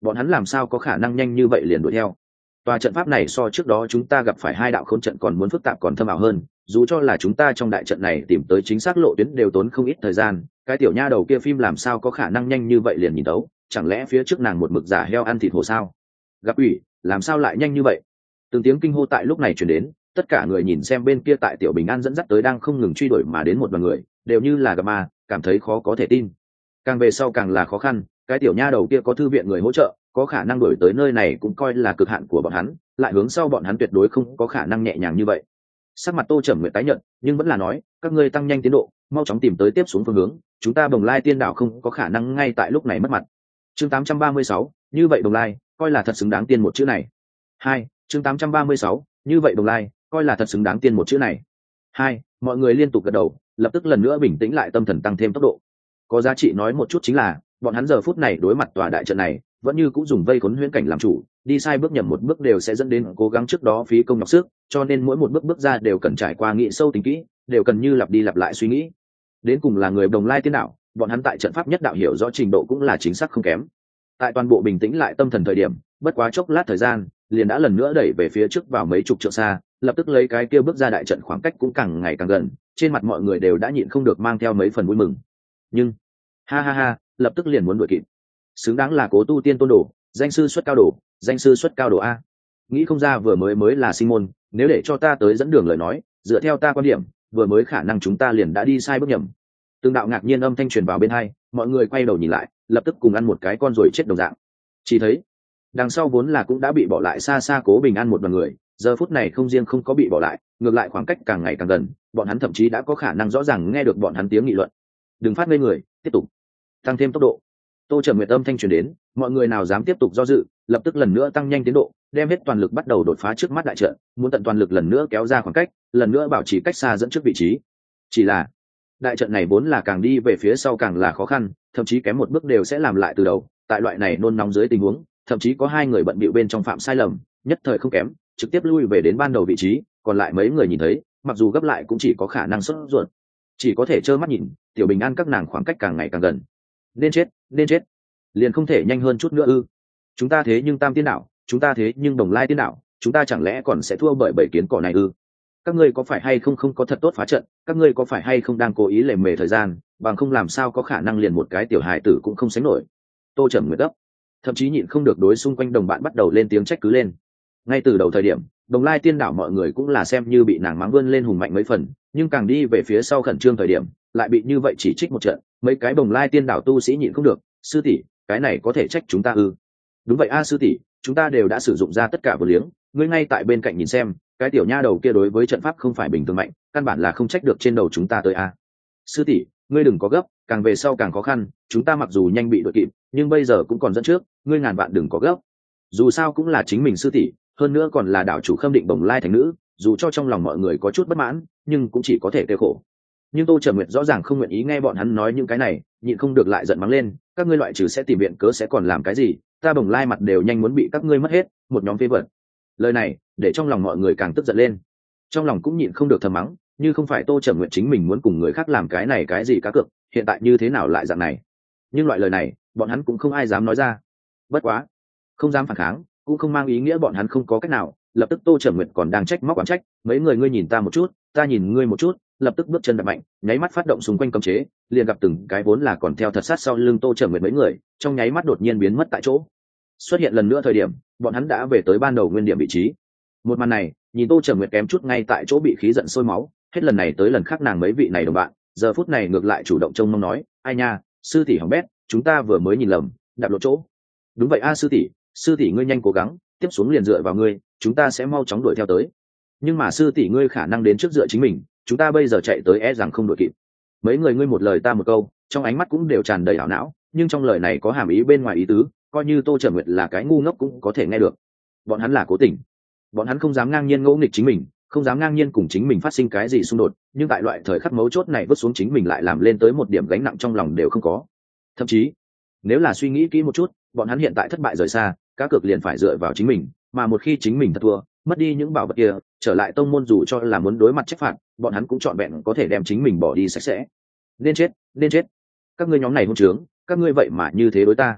A: bọn hắn làm sao có khả năng nhanh như vậy liền đuổi theo. Tòa trận pháp này so trước đó chúng ta gặp phải hai đạo khốn trận còn muốn phức tạp còn thâm ảo hơn, dù cho là chúng ta trong đại trận này tìm tới chính xác lộ tuyến đều tốn không ít thời gian. Cái tiểu nha đầu kia phim làm sao có khả năng nhanh như vậy liền nhìn tấu, chẳng lẽ phía trước nàng một mực giả heo ăn thịt hổ sao? Gặp ủy, làm sao lại nhanh như vậy? Từng tiếng kinh hô tại lúc này truyền đến, tất cả người nhìn xem bên kia tại tiểu bình an dẫn dắt tới đang không ngừng truy đuổi mà đến một đoàn người, đều như là gặp ma, cảm thấy khó có thể tin. Càng về sau càng là khó khăn, cái tiểu nha đầu kia có thư viện người hỗ trợ, có khả năng đuổi tới nơi này cũng coi là cực hạn của bọn hắn, lại hướng sau bọn hắn tuyệt đối không có khả năng nhẹ nhàng như vậy. Sắc mặt Tô Trầm Nguyệt tái nhợt, nhưng vẫn là nói, các ngươi tăng nhanh tiến độ, mau chóng tìm tới tiếp xuống phương hướng, chúng ta Bồng Lai Tiên Đảo không có khả năng ngay tại lúc này mất mặt. Chương tám trăm ba mươi sáu, như vậy Bồng Lai, coi là thật xứng đáng tiên một chữ này. Hai, chương tám trăm ba mươi sáu, như vậy Bồng Lai, coi là thật xứng đáng tiên một chữ này. Hai, mọi người liên tục gật đầu, lập tức lần nữa bình tĩnh lại tâm thần tăng thêm tốc độ. Có giá trị nói một chút chính là, bọn hắn giờ phút này đối mặt tòa đại trận này, vẫn như cũng dùng vây khốn huyễn cảnh làm chủ, đi sai bước nhầm một bước đều sẽ dẫn đến cố gắng trước đó phí công nhọc sức, cho nên mỗi một bước bước ra đều cần trải qua nghĩ sâu tính kỹ, đều cần như lặp đi lặp lại suy nghĩ. Đến cùng là người Bồng Lai Tiên Đạo, bọn hắn tại trận pháp nhất đạo hiểu rõ trình độ cũng là chính xác không kém. Tại toàn bộ bình tĩnh lại tâm thần thời điểm, bất quá chốc lát thời gian, liền đã lần nữa đẩy về phía trước vào mấy chục trượng xa, lập tức lấy cái kia bước ra đại trận khoảng cách cũng càng ngày càng gần, trên mặt mọi người đều đã nhịn không được mang theo mấy phần vui mừng. Nhưng, ha ha ha, lập tức liền muốn đuổi kịp. Xứng đáng là Cố Tu Tiên tôn đồ, danh sư xuất cao đồ, danh sư xuất cao đồ a. Nghĩ không ra vừa mới mới là sinh môn, nếu để cho ta tới dẫn đường lời nói, dựa theo ta quan điểm, vừa mới khả năng chúng ta liền đã đi sai bước nhầm. Từng đạo ngạc nhiên âm thanh truyền vào bên hai, mọi người quay đầu nhìn lại, lập tức cùng ăn một cái con rồi chết đồng dạng. Chỉ thấy, đằng sau vốn là cũng đã bị bỏ lại xa xa Cố Bình An một đoàn người, giờ phút này không riêng không có bị bỏ lại, ngược lại khoảng cách càng ngày càng gần, bọn hắn thậm chí đã có khả năng rõ ràng nghe được bọn hắn tiếng nghị luận. Đừng phát ngây người, tiếp tục tăng thêm tốc độ. Tô Trầm Nguyệt âm thanh truyền đến, mọi người nào dám tiếp tục do dự, lập tức lần nữa tăng nhanh tiến độ, đem hết toàn lực bắt đầu đột phá trước mắt đại trận, muốn tận toàn lực lần nữa kéo ra khoảng cách, lần nữa bảo trì cách xa dẫn trước vị trí. Chỉ là, đại trận này vốn là càng đi về phía sau càng là khó khăn, thậm chí kém một bước đều sẽ làm lại từ đầu, tại loại này nôn nóng dưới tình huống, thậm chí có hai người bận bịu bên trong phạm sai lầm, nhất thời không kém, trực tiếp lui về đến ban đầu vị trí, còn lại mấy người nhìn thấy, mặc dù gấp lại cũng chỉ có khả năng sốt ruột, chỉ có thể trơ mắt nhìn, tiểu Bình An các nàng khoảng cách càng ngày càng gần. Nên chết, nên chết, liền không thể nhanh hơn chút nữa ư? Chúng ta thế nhưng Tam Tiên Đạo, chúng ta thế nhưng Bồng Lai Tiên Đạo, chúng ta chẳng lẽ còn sẽ thua bởi bảy kiến cỏ này ư? Các ngươi có phải hay không không có thật tốt phá trận, các ngươi có phải hay không đang cố ý lề mề thời gian, bằng không làm sao có khả năng liền một cái tiểu hài tử cũng không sánh nổi. Tô Trầm Nguyệt gấp, thậm chí nhịn không được đối xung quanh đồng bạn bắt đầu lên tiếng trách cứ lên. Ngay từ đầu thời điểm, Bồng Lai Tiên Đảo mọi người cũng là xem như bị nàng mắng vươn lên hùng mạnh mấy phần, nhưng càng đi về phía sau khẩn trương thời điểm, lại bị như vậy chỉ trích một trận, mấy cái Bồng Lai Tiên Đảo tu sĩ nhịn không được, sư tỷ, cái này có thể trách chúng ta ư? Đúng vậy a sư tỷ, chúng ta đều đã sử dụng ra tất cả vô liếng, ngươi ngay tại bên cạnh nhìn xem, cái tiểu nha đầu kia đối với trận pháp không phải bình thường mạnh, căn bản là không trách được trên đầu chúng ta tới a. Sư tỷ, ngươi đừng có gấp, càng về sau càng khó khăn, chúng ta mặc dù nhanh bị đuổi kịp, nhưng bây giờ cũng còn dẫn trước, ngươi ngàn vạn đừng có gấp. Dù sao cũng là chính mình sư tỷ, hơn nữa còn là đảo chủ Khâm Định Bồng Lai thành nữ, dù cho trong lòng mọi người có chút bất mãn, nhưng cũng chỉ có thể kêu khổ. Nhưng Tô Trầm Nguyệt rõ ràng không nguyện ý nghe bọn hắn nói những cái này, nhịn không được lại giận mắng lên, các ngươi loại trừ sẽ tìm viện cớ sẽ còn làm cái gì, ta Bồng Lai mặt đều nhanh muốn bị các ngươi mất hết, một nhóm phế vật. Lời này để trong lòng mọi người càng tức giận lên, trong lòng cũng nhịn không được thầm mắng, như không phải Tô Trầm Nguyệt chính mình muốn cùng người khác làm cái này cái gì cá cược, hiện tại như thế nào lại dạng này. Nhưng loại lời này bọn hắn cũng không ai dám nói ra, bất quá không dám phản kháng cũng không mang ý nghĩa bọn hắn không có cách nào. Lập tức Tô Trầm Nguyệt còn đang trách móc oán trách, mấy người ngươi nhìn ta một chút, ta nhìn ngươi một chút, lập tức bước chân đập mạnh, nháy mắt phát động xung quanh cấm chế, liền gặp từng cái vốn là còn theo thật sát sau lưng Tô Trầm Nguyệt mấy người, trong nháy mắt đột nhiên biến mất tại chỗ. Xuất hiện lần nữa thời điểm, bọn hắn đã về tới ban đầu nguyên điểm vị trí. Một màn này, nhìn Tô Trầm Nguyệt kém chút ngay tại chỗ bị khí giận sôi máu, hết lần này tới lần khác nàng mấy vị này đồng bạn, giờ phút này ngược lại chủ động trông mong nói, ai nha, sư tỷ hỏng bét, chúng ta vừa mới nhìn lầm, đạp lộ chỗ. Đúng vậy a sư tỷ, sư tỷ ngươi nhanh cố gắng, tiếp xuống liền dựa vào ngươi, chúng ta sẽ mau chóng đuổi theo tới. Nhưng mà sư tỷ ngươi khả năng đến trước dựa chính mình, chúng ta bây giờ chạy tới e rằng không đuổi kịp. Mấy người ngươi một lời ta một câu, trong ánh mắt cũng đều tràn đầy ảo não, nhưng trong lời này có hàm ý bên ngoài ý tứ, coi như Tô Trầm Nguyệt là cái ngu ngốc cũng có thể nghe được. Bọn hắn là cố tình, bọn hắn không dám ngang nhiên ngỗ nghịch chính mình, không dám ngang nhiên cùng chính mình phát sinh cái gì xung đột, nhưng tại loại thời khắc mấu chốt này vứt xuống chính mình lại làm lên tới một điểm gánh nặng trong lòng đều không có. Thậm chí nếu là suy nghĩ kỹ một chút, bọn hắn hiện tại thất bại rời xa, cá cược liền phải dựa vào chính mình, mà một khi chính mình thật thua, mất đi những bảo vật kia, trở lại tông môn dù cho là muốn đối mặt trách phạt, bọn hắn cũng trọn vẹn có thể đem chính mình bỏ đi sạch sẽ. Nên chết, nên chết, các ngươi nhóm này hôn trướng, các ngươi vậy mà như thế đối ta.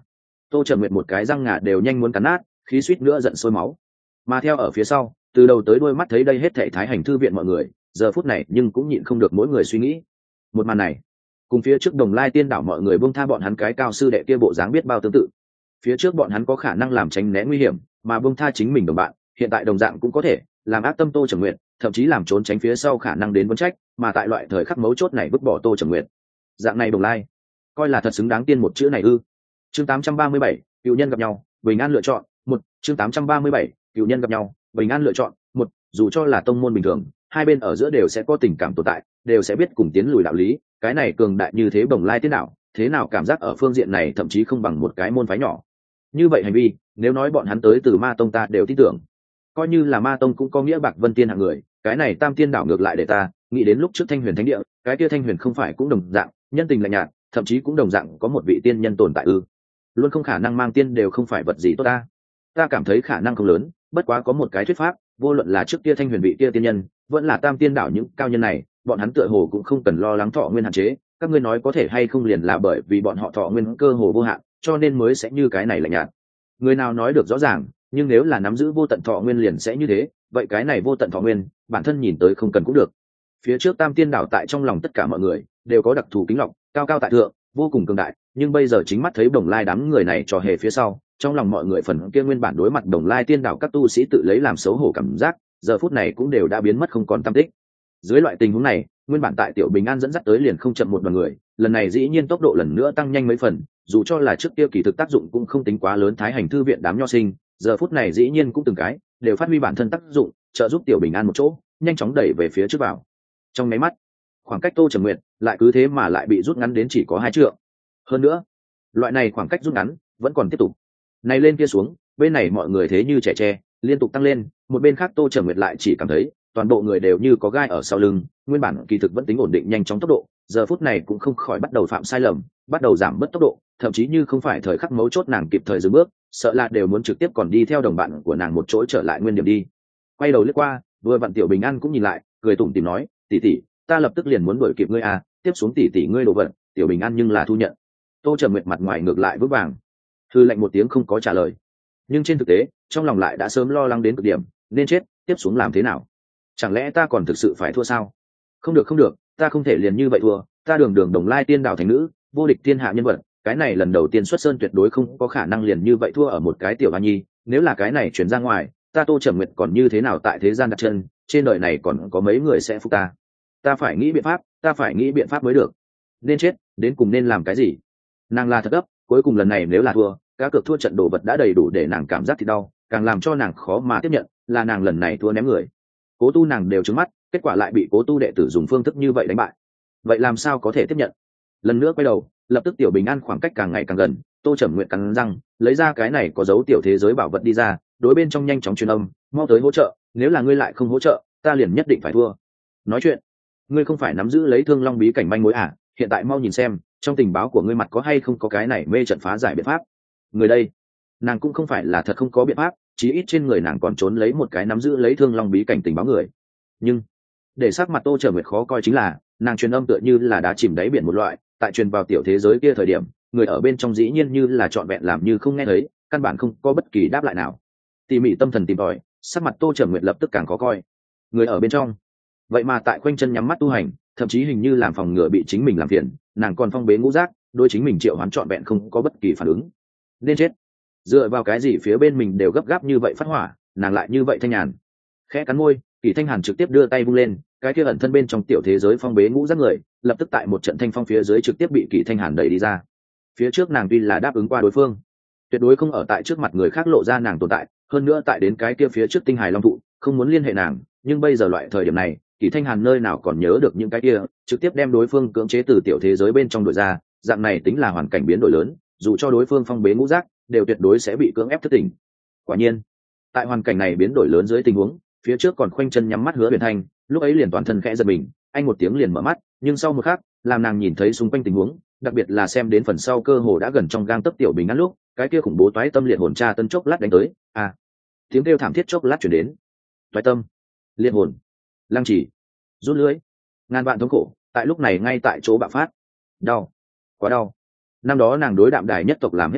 A: Tô Trầm Nguyệt một cái răng ngà đều nhanh muốn cắn nát, khí suýt nữa giận sôi máu. Mà theo ở phía sau, từ đầu tới đuôi mắt thấy đây hết thảy thái hành thư viện mọi người, giờ phút này nhưng cũng nhịn không được mỗi người suy nghĩ. Một màn này, cùng phía trước Đồng Lai Tiên đảo mọi người buông tha bọn hắn cái cao sư đệ kia bộ dáng biết bao tương tự. Phía trước bọn hắn có khả năng làm tránh né nguy hiểm, mà buông tha chính mình đồng bạn, hiện tại đồng dạng cũng có thể làm ác tâm Tô Trầm Nguyệt, thậm chí làm trốn tránh phía sau khả năng đến vấn trách, mà tại loại thời khắc mấu chốt này vứt bỏ Tô Trầm Nguyệt. Dạng này Đồng Lai, coi là thật xứng đáng tiên một chữ này ư? Chương tám trăm ba mươi bảy, cựu nhân gặp nhau, bình an lựa chọn, một, chương tám trăm ba mươi bảy, cựu nhân gặp nhau, bình an lựa chọn, một, dù cho là tông môn bình thường, hai bên ở giữa đều sẽ có tình cảm tồn tại, đều sẽ biết cùng tiến lùi đạo lý, cái này cường đại như thế Bồng Lai Tiên đảo, thế nào cảm giác ở phương diện này thậm chí không bằng một cái môn phái nhỏ. Như vậy hành vi, nếu nói bọn hắn tới từ Ma tông ta đều tin tưởng. Coi như là Ma tông cũng có nghĩa Bạc Vân Tiên hạng người, cái này Tam Tiên đảo ngược lại để ta nghĩ đến lúc trước Thanh Huyền Thánh địa, cái kia Thanh Huyền không phải cũng đồng dạng, nhân tình lạnh nhạt, thậm chí cũng đồng dạng có một vị tiên nhân tồn tại ư? Luôn không khả năng mang tiên đều không phải vật gì tốt ta. Ta cảm thấy khả năng không lớn, bất quá có một cái thuyết pháp, vô luận là trước kia Thanh Huyền vị kia tiên nhân, vẫn là Tam Tiên đảo những cao nhân này, bọn hắn tựa hồ cũng không cần lo lắng thọ nguyên hạn chế, các ngươi nói có thể hay không liền là bởi vì bọn họ thọ nguyên cơ hồ vô hạn, cho nên mới sẽ như cái này lạnh nhạt. Người nào nói được rõ ràng, nhưng nếu là nắm giữ vô tận thọ nguyên liền sẽ như thế, vậy cái này vô tận thọ nguyên, bản thân nhìn tới không cần cũng được. Phía trước Tam Tiên đảo tại trong lòng tất cả mọi người đều có đặc thù kính lọc, cao cao tại thượng, vô cùng cường đại, nhưng bây giờ chính mắt thấy Đồng Lai đám người này trò hề phía sau, trong lòng mọi người phần kia nguyên bản đối mặt Đồng Lai Tiên đảo các tu sĩ tự lấy làm xấu hổ cảm giác, giờ phút này cũng đều đã biến mất không còn tăm tích. Dưới loại tình huống này, nguyên bản tại Tiểu Bình An dẫn dắt tới liền không chậm một đoàn người, lần này dĩ nhiên tốc độ lần nữa tăng nhanh mấy phần, dù cho là trước kia kỳ thực tác dụng cũng không tính quá lớn thái hành thư viện đám nho sinh, giờ phút này dĩ nhiên cũng từng cái đều phát huy bản thân tác dụng, trợ giúp Tiểu Bình An một chỗ, nhanh chóng đẩy về phía trước vào. Trong mấy mắt, khoảng cách Tô Trầm Nguyệt lại cứ thế mà lại bị rút ngắn đến chỉ có hai trượng. Hơn nữa, loại này khoảng cách rút ngắn vẫn còn tiếp tục. Này lên kia xuống, bên này mọi người thế như trẻ tre, liên tục tăng lên, một bên khác Tô Trầm Nguyệt lại chỉ cảm thấy toàn bộ người đều như có gai ở sau lưng, nguyên bản kỳ thực vẫn tính ổn định nhanh chóng tốc độ, giờ phút này cũng không khỏi bắt đầu phạm sai lầm, bắt đầu giảm bớt tốc độ, thậm chí như không phải thời khắc mấu chốt nàng kịp thời dừng bước, sợ là đều muốn trực tiếp còn đi theo đồng bạn của nàng một chỗ trở lại nguyên điểm đi. Quay đầu lướt qua, vừa vặn Tiểu Bình An cũng nhìn lại, cười tủm tỉm nói, tỷ tỷ, ta lập tức liền muốn đuổi kịp ngươi à, tiếp xuống tỷ tỷ ngươi đồ vật, Tiểu Bình An nhưng là thu nhận. Tô Trầm Nguyệt mặt ngoài ngược lại vững vàng, thư lệnh một tiếng không có trả lời, nhưng trên thực tế trong lòng lại đã sớm lo lắng đến cực điểm, nên chết, tiếp xuống làm thế nào? Chẳng lẽ ta còn thực sự phải thua sao? Không được không được, ta không thể liền như vậy thua, ta đường đường Đồng Lai Tiên đảo thành nữ, vô địch thiên hạ nhân vật, cái này lần đầu tiên xuất sơn tuyệt đối không có khả năng liền như vậy thua ở một cái tiểu hoa nhi, nếu là cái này chuyển ra ngoài, ta Tô Trầm Nguyệt còn như thế nào tại thế gian đặt chân, trên đời này còn có mấy người sẽ phục ta? Ta phải nghĩ biện pháp, ta phải nghĩ biện pháp mới được. Nên chết, đến cùng nên làm cái gì? Nàng là thật gấp, cuối cùng lần này nếu là thua, cá cược thua trận đồ vật đã đầy đủ để nàng cảm giác thì đau, càng làm cho nàng khó mà tiếp nhận là nàng lần này thua ném người. Cố Tu nàng đều trứng mắt, kết quả lại bị Cố Tu đệ tử dùng phương thức như vậy đánh bại, vậy làm sao có thể tiếp nhận? Lần nữa quay đầu, lập tức Tiểu Bình An khoảng cách càng ngày càng gần, Tô Trầm Nguyệt cắn răng lấy ra cái này có dấu tiểu thế giới bảo vật đi ra, đối bên trong nhanh chóng truyền âm, mau tới hỗ trợ, nếu là ngươi lại không hỗ trợ, ta liền nhất định phải thua. Nói chuyện, ngươi không phải nắm giữ lấy Thương Long bí cảnh manh mối à? Hiện tại mau nhìn xem, trong tình báo của ngươi mặt có hay không có cái này mê trận phá giải biện pháp. Người đây, nàng cũng không phải là thật không có biện pháp, chí ít trên người nàng còn trốn lấy một cái nắm giữ lấy Thương Long bí cảnh tình báo người. Nhưng để sắc mặt Tô Trở Nguyệt khó coi chính là, nàng truyền âm tựa như là đá chìm đáy biển một loại, tại truyền vào tiểu thế giới kia thời điểm, người ở bên trong dĩ nhiên như là trọn vẹn làm như không nghe thấy, căn bản không có bất kỳ đáp lại nào. Tỉ mỉ tâm thần tìm tòi, sắc mặt Tô Trở Nguyệt lập tức càng khó coi. Người ở bên trong, vậy mà tại quanh chân nhắm mắt tu hành, thậm chí hình như làm phòng ngừa bị chính mình làm phiền, nàng còn phong bế ngũ giác, đôi chính mình triệu hoán trọn vẹn không có bất kỳ phản ứng. Nên chết, dựa vào cái gì phía bên mình đều gấp gáp như vậy phát hỏa, nàng lại như vậy thanh nhàn. Khẽ cắn môi, Kỷ Thanh Hàn trực tiếp đưa tay vung lên, cái kia ẩn thân bên trong tiểu thế giới phong bế ngũ giác người, lập tức tại một trận thanh phong phía dưới trực tiếp bị Kỷ Thanh Hàn đẩy đi ra. Phía trước nàng tuy là đáp ứng qua đối phương, tuyệt đối không ở tại trước mặt người khác lộ ra nàng tồn tại, hơn nữa tại đến cái kia phía trước tinh hải long thụ, không muốn liên hệ nàng, nhưng bây giờ loại thời điểm này, Kỷ Thanh Hàn nơi nào còn nhớ được những cái kia, trực tiếp đem đối phương cưỡng chế từ tiểu thế giới bên trong đội ra, dạng này tính là hoàn cảnh biến đổi lớn, dù cho đối phương phong bế ngũ giác, đều tuyệt đối sẽ bị cưỡng ép thất tỉnh. Quả nhiên, tại hoàn cảnh này biến đổi lớn dưới tình huống, phía trước còn khoanh chân nhắm mắt Hứa Huyền Thanh, lúc ấy liền toàn thân khẽ giật mình, anh một tiếng liền mở mắt, nhưng sau một khắc, làm nàng nhìn thấy xung quanh tình huống, đặc biệt là xem đến phần sau cơ hồ đã gần trong gang tấc tiểu bình ngắn lúc, cái kia khủng bố toái tâm liệt hồn tra tân chốc lát đánh tới, à, tiếng kêu thảm thiết chốc lát truyền đến. Toái tâm, liệt hồn, lăng chỉ, rút lưới, ngàn vạn thống khổ, tại lúc này ngay tại chỗ bạo phát. Đau, quá đau. Năm đó nàng đối Đạm Đài nhất tộc làm hết thảy,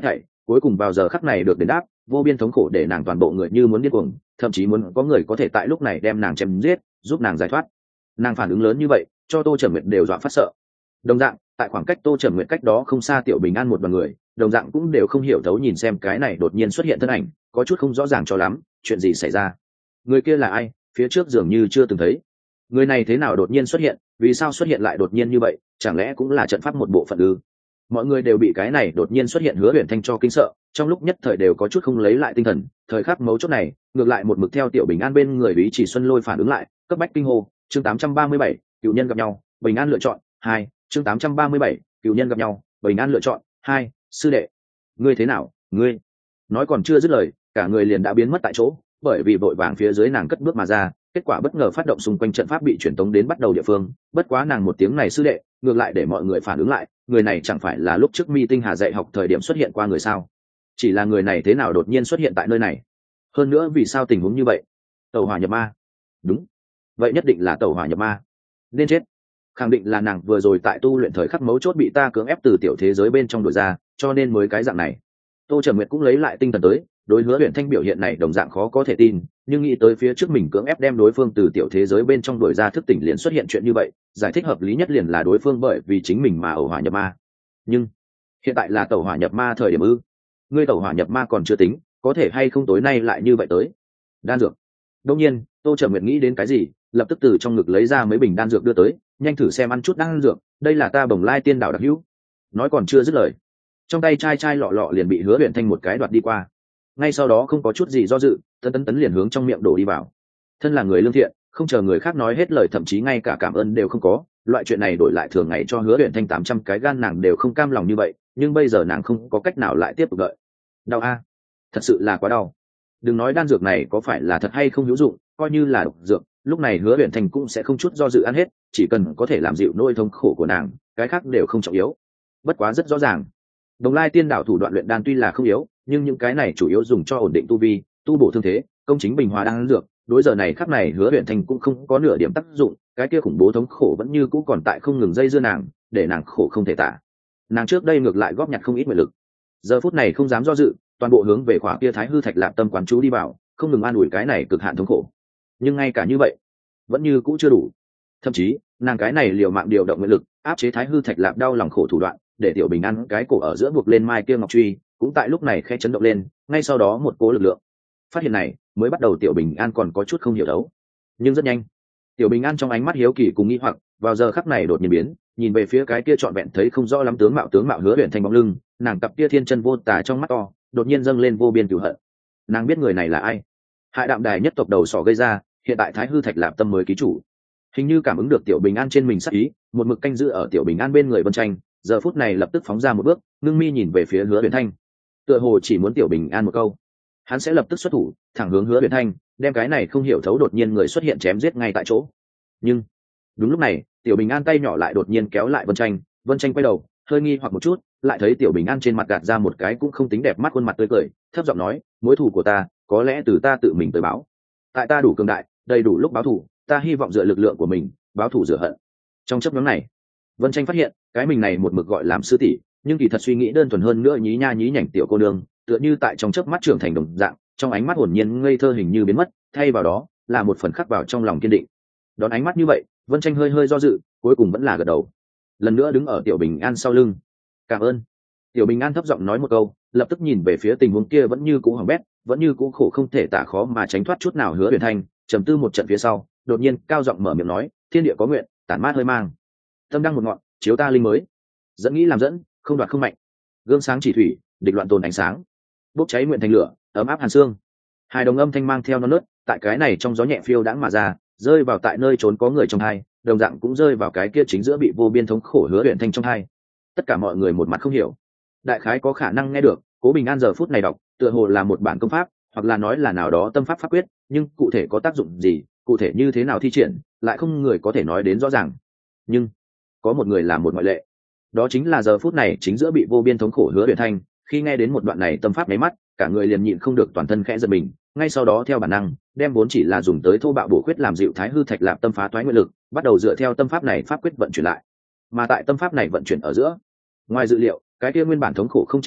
A: cuối cùng vào giờ khắc này được đền đáp, vô biên thống khổ để nàng toàn bộ người như muốn điên cuồng, thậm chí muốn có người có thể tại lúc này đem nàng chém giết, giúp nàng giải thoát. Nàng phản ứng lớn như vậy, cho Tô Trầm Nguyệt đều dọa phát sợ. Đồng dạng, tại khoảng cách Tô Trầm Nguyệt cách đó không xa Tiểu Bình An một đoàn người, đồng dạng cũng đều không hiểu thấu nhìn xem cái này đột nhiên xuất hiện thân ảnh, có chút không rõ ràng cho lắm, chuyện gì xảy ra? Người kia là ai? Phía trước dường như chưa từng thấy. Người này thế nào đột nhiên xuất hiện, vì sao xuất hiện lại đột nhiên như vậy, chẳng lẽ cũng là trận pháp một bộ phận ư? Mọi người đều bị cái này đột nhiên xuất hiện Hứa Huyền Thanh cho kinh sợ, trong lúc nhất thời đều có chút không lấy lại tinh thần, thời khắc mấu chốt này, ngược lại một mực theo Tiểu Bình An bên người Lý Chỉ Xuân Lôi phản ứng lại, cấp bách kinh hô, chương tám trăm ba mươi bảy, cựu nhân gặp nhau, Bình An lựa chọn, hai, chương tám trăm ba mươi bảy, cựu nhân gặp nhau, Bình An lựa chọn, hai, sư đệ, ngươi thế nào, ngươi? Nói còn chưa dứt lời, cả người liền đã biến mất tại chỗ, bởi vì vội vàng phía dưới nàng cất bước mà ra, kết quả bất ngờ phát động xung quanh trận pháp bị chuyển tống đến bắt đầu địa phương, bất quá nàng một tiếng này sư đệ, ngược lại để mọi người phản ứng lại, người này chẳng phải là lúc trước Mi Tinh Hà dạy học thời điểm xuất hiện qua người sao? Chỉ là người này thế nào đột nhiên xuất hiện tại nơi này? Hơn nữa vì sao tình huống như vậy? Tẩu hỏa nhập ma. Đúng, vậy nhất định là tẩu hỏa nhập ma. Nên chết. Khẳng định là nàng vừa rồi tại tu luyện thời khắc mấu chốt bị ta cưỡng ép từ tiểu thế giới bên trong đuổi ra, cho nên mới cái dạng này. Tô Trầm Nguyệt cũng lấy lại tinh thần tới, đối Hứa Huyền Thanh biểu hiện này đồng dạng khó có thể tin, nhưng nghĩ tới phía trước mình cưỡng ép đem đối phương từ tiểu thế giới bên trong đuổi ra thức tỉnh liền xuất hiện chuyện như vậy, giải thích hợp lý nhất liền là đối phương bởi vì chính mình mà ẩu hỏa nhập ma. Nhưng hiện tại là tẩu hỏa nhập ma thời điểm ư? Ngươi tẩu hỏa nhập ma còn chưa tính, có thể hay không tối nay lại như vậy tới? Đan dược. Đương nhiên, Tô Trầm Nguyệt nghĩ đến cái gì, lập tức từ trong ngực lấy ra mấy bình đan dược đưa tới, nhanh thử xem ăn chút đan dược, đây là ta Bồng Lai Tiên Đảo đặc hữu. Nói còn chưa dứt lời, trong tay chai chai lọ lọ liền bị Hứa Huyền Thanh một cái đoạt đi qua. Ngay sau đó không có chút gì do dự, tấn tấn tấn liền hướng trong miệng đổ đi vào. Thân là người lương thiện, không chờ người khác nói hết lời, thậm chí ngay cả cảm ơn đều không có, loại chuyện này đổi lại thường ngày cho Hứa Huyền Thanh tám trăm cái gan nàng đều không cam lòng như vậy, nhưng bây giờ nàng không có cách nào lại tiếp tục đợi. Đau a, thật sự là quá đau. Đừng nói đan dược này có phải là thật hay không hữu dụng, coi như là độc dược, lúc này Hứa Huyền Thanh cũng sẽ không chút do dự ăn hết, chỉ cần có thể làm dịu nỗi thống khổ của nàng, cái khác đều không trọng yếu. Bất quá rất rõ ràng, Đồng Lai Tiên Đảo thủ đoạn luyện đan tuy là không yếu, nhưng những cái này chủ yếu dùng cho ổn định tu vi, tu bổ thương thế, công chính bình hòa đan dược, đối giờ này khắc này Hứa Huyền Thanh cũng không có nửa điểm tác dụng, cái kia khủng bố thống khổ vẫn như cũ còn tại không ngừng dây dưa nàng, để nàng khổ không thể tả. Nàng trước đây ngược lại góp nhặt không ít nguyện lực, giờ phút này không dám do dự, toàn bộ hướng về khỏa kia Thái Hư Thạch Lạp Tâm quán chú đi vào, không ngừng an ủi cái này cực hạn thống khổ. Nhưng ngay cả như vậy, vẫn như cũ chưa đủ. Thậm chí, nàng cái này liều mạng điều động nguyện lực, áp chế Thái Hư Thạch Lạp đau lòng khổ thủ đoạn, để Tiểu Bình An cái cổ ở giữa buộc lên mai kia ngọc truy, cũng tại lúc này khẽ chấn động lên, ngay sau đó một cỗ lực lượng. Phát hiện này, mới bắt đầu Tiểu Bình An còn có chút không hiểu đấu, nhưng rất nhanh, Tiểu Bình An trong ánh mắt hiếu kỳ cùng nghi hoặc, vào giờ khắc này đột nhiên biến, nhìn về phía cái kia trọn vẹn thấy không rõ lắm tướng mạo tướng mạo Hứa Huyền Thanh bóng lưng, nàng cặp kia thiên chân vô tà trong mắt to, đột nhiên dâng lên vô biên cửu hận. Nàng biết người này là ai, Hại Đạm Đài nhất tộc đầu sỏ gây ra, hiện tại Thái Hư Thạch Lạp Tâm mới ký chủ. Hình như cảm ứng được Tiểu Bình An trên mình sắc ý, một mực canh giữ ở Tiểu Bình An bên người Vân Tranh, giờ phút này lập tức phóng ra một bước, ngưng mi nhìn về phía Hứa Huyền Thanh, tựa hồ chỉ muốn Tiểu Bình An một câu, hắn sẽ lập tức xuất thủ, thẳng hướng Hứa Huyền Thanh, đem cái này không hiểu thấu đột nhiên người xuất hiện chém giết ngay tại chỗ. Nhưng đúng lúc này, Tiểu Bình An tay nhỏ lại đột nhiên kéo lại Vân Tranh, Vân Tranh quay đầu, hơi nghi hoặc một chút, lại thấy Tiểu Bình An trên mặt gạt ra một cái cũng không tính đẹp mắt khuôn mặt tươi cười, thấp giọng nói, mối thù của ta, có lẽ từ ta tự mình tới báo. Tại ta đủ cường đại, đầy đủ lúc báo thù, ta hy vọng dựa lực lượng của mình, báo thù rửa hận. Trong chớp nhoáng này, Vân Tranh phát hiện, cái mình này một mực gọi làm sư tỷ, nhưng kỳ thật suy nghĩ đơn thuần hơn nữa nhí nha nhí nhảnh tiểu cô nương, tựa như tại trong chớp mắt trưởng thành đồng dạng, trong ánh mắt hồn nhiên ngây thơ hình như biến mất, thay vào đó là một phần khắc vào trong lòng kiên định. Đón ánh mắt như vậy, Vân Tranh hơi hơi do dự, cuối cùng vẫn là gật đầu. Lần nữa đứng ở Tiểu Bình An sau lưng. Cảm ơn. Tiểu Bình An thấp giọng nói một câu, lập tức nhìn về phía tình huống kia vẫn như cũ hỏng bét, vẫn như cũ khổ không thể tả khó mà tránh thoát chút nào Hứa Huyền Thanh, trầm tư một trận phía sau, đột nhiên cao giọng mở miệng nói, thiên địa có nguyện, tản mát hơi mang. Tâm đăng một ngọn, chiếu ta linh mới. Dẫn nghĩ làm dẫn, không đoạt không mạnh. Gương sáng chỉ thủy, địch loạn tồn ánh sáng. Bốc cháy nguyện thành lửa, ấm áp hàn xương. Hai đồng âm thanh mang theo non nớt, tại cái này trong gió nhẹ phiêu đãng mà ra, rơi vào tại nơi trốn có người trong hai, đồng dạng cũng rơi vào cái kia chính giữa bị vô biên thống khổ Hứa Huyền Thanh trong hai. Tất cả mọi người một mặt không hiểu, đại khái có khả năng nghe được, Cố Bình An giờ phút này đọc, tựa hồ là một bản công pháp, hoặc là nói là nào đó tâm pháp pháp quyết, nhưng cụ thể có tác dụng gì, cụ thể như thế nào thi triển, lại không người có thể nói đến rõ ràng. Nhưng có một người là một ngoại lệ, đó chính là giờ phút này chính giữa bị vô biên thống khổ Hứa Huyền Thanh, khi nghe đến một đoạn này tâm pháp mấy mắt, cả người liền nhịn không được toàn thân khẽ giật mình, ngay sau đó theo bản năng, đem vốn chỉ là dùng tới thô bạo bổ quyết làm dịu Thái Hư Thạch Lạp Tâm phá toái nguyện lực, bắt đầu dựa theo tâm pháp này pháp quyết vận chuyển lại. Mà tại tâm pháp này vận chuyển ở giữa, ngoài dự liệu, cái kia nguyên bản thống khổ không chịu nổi,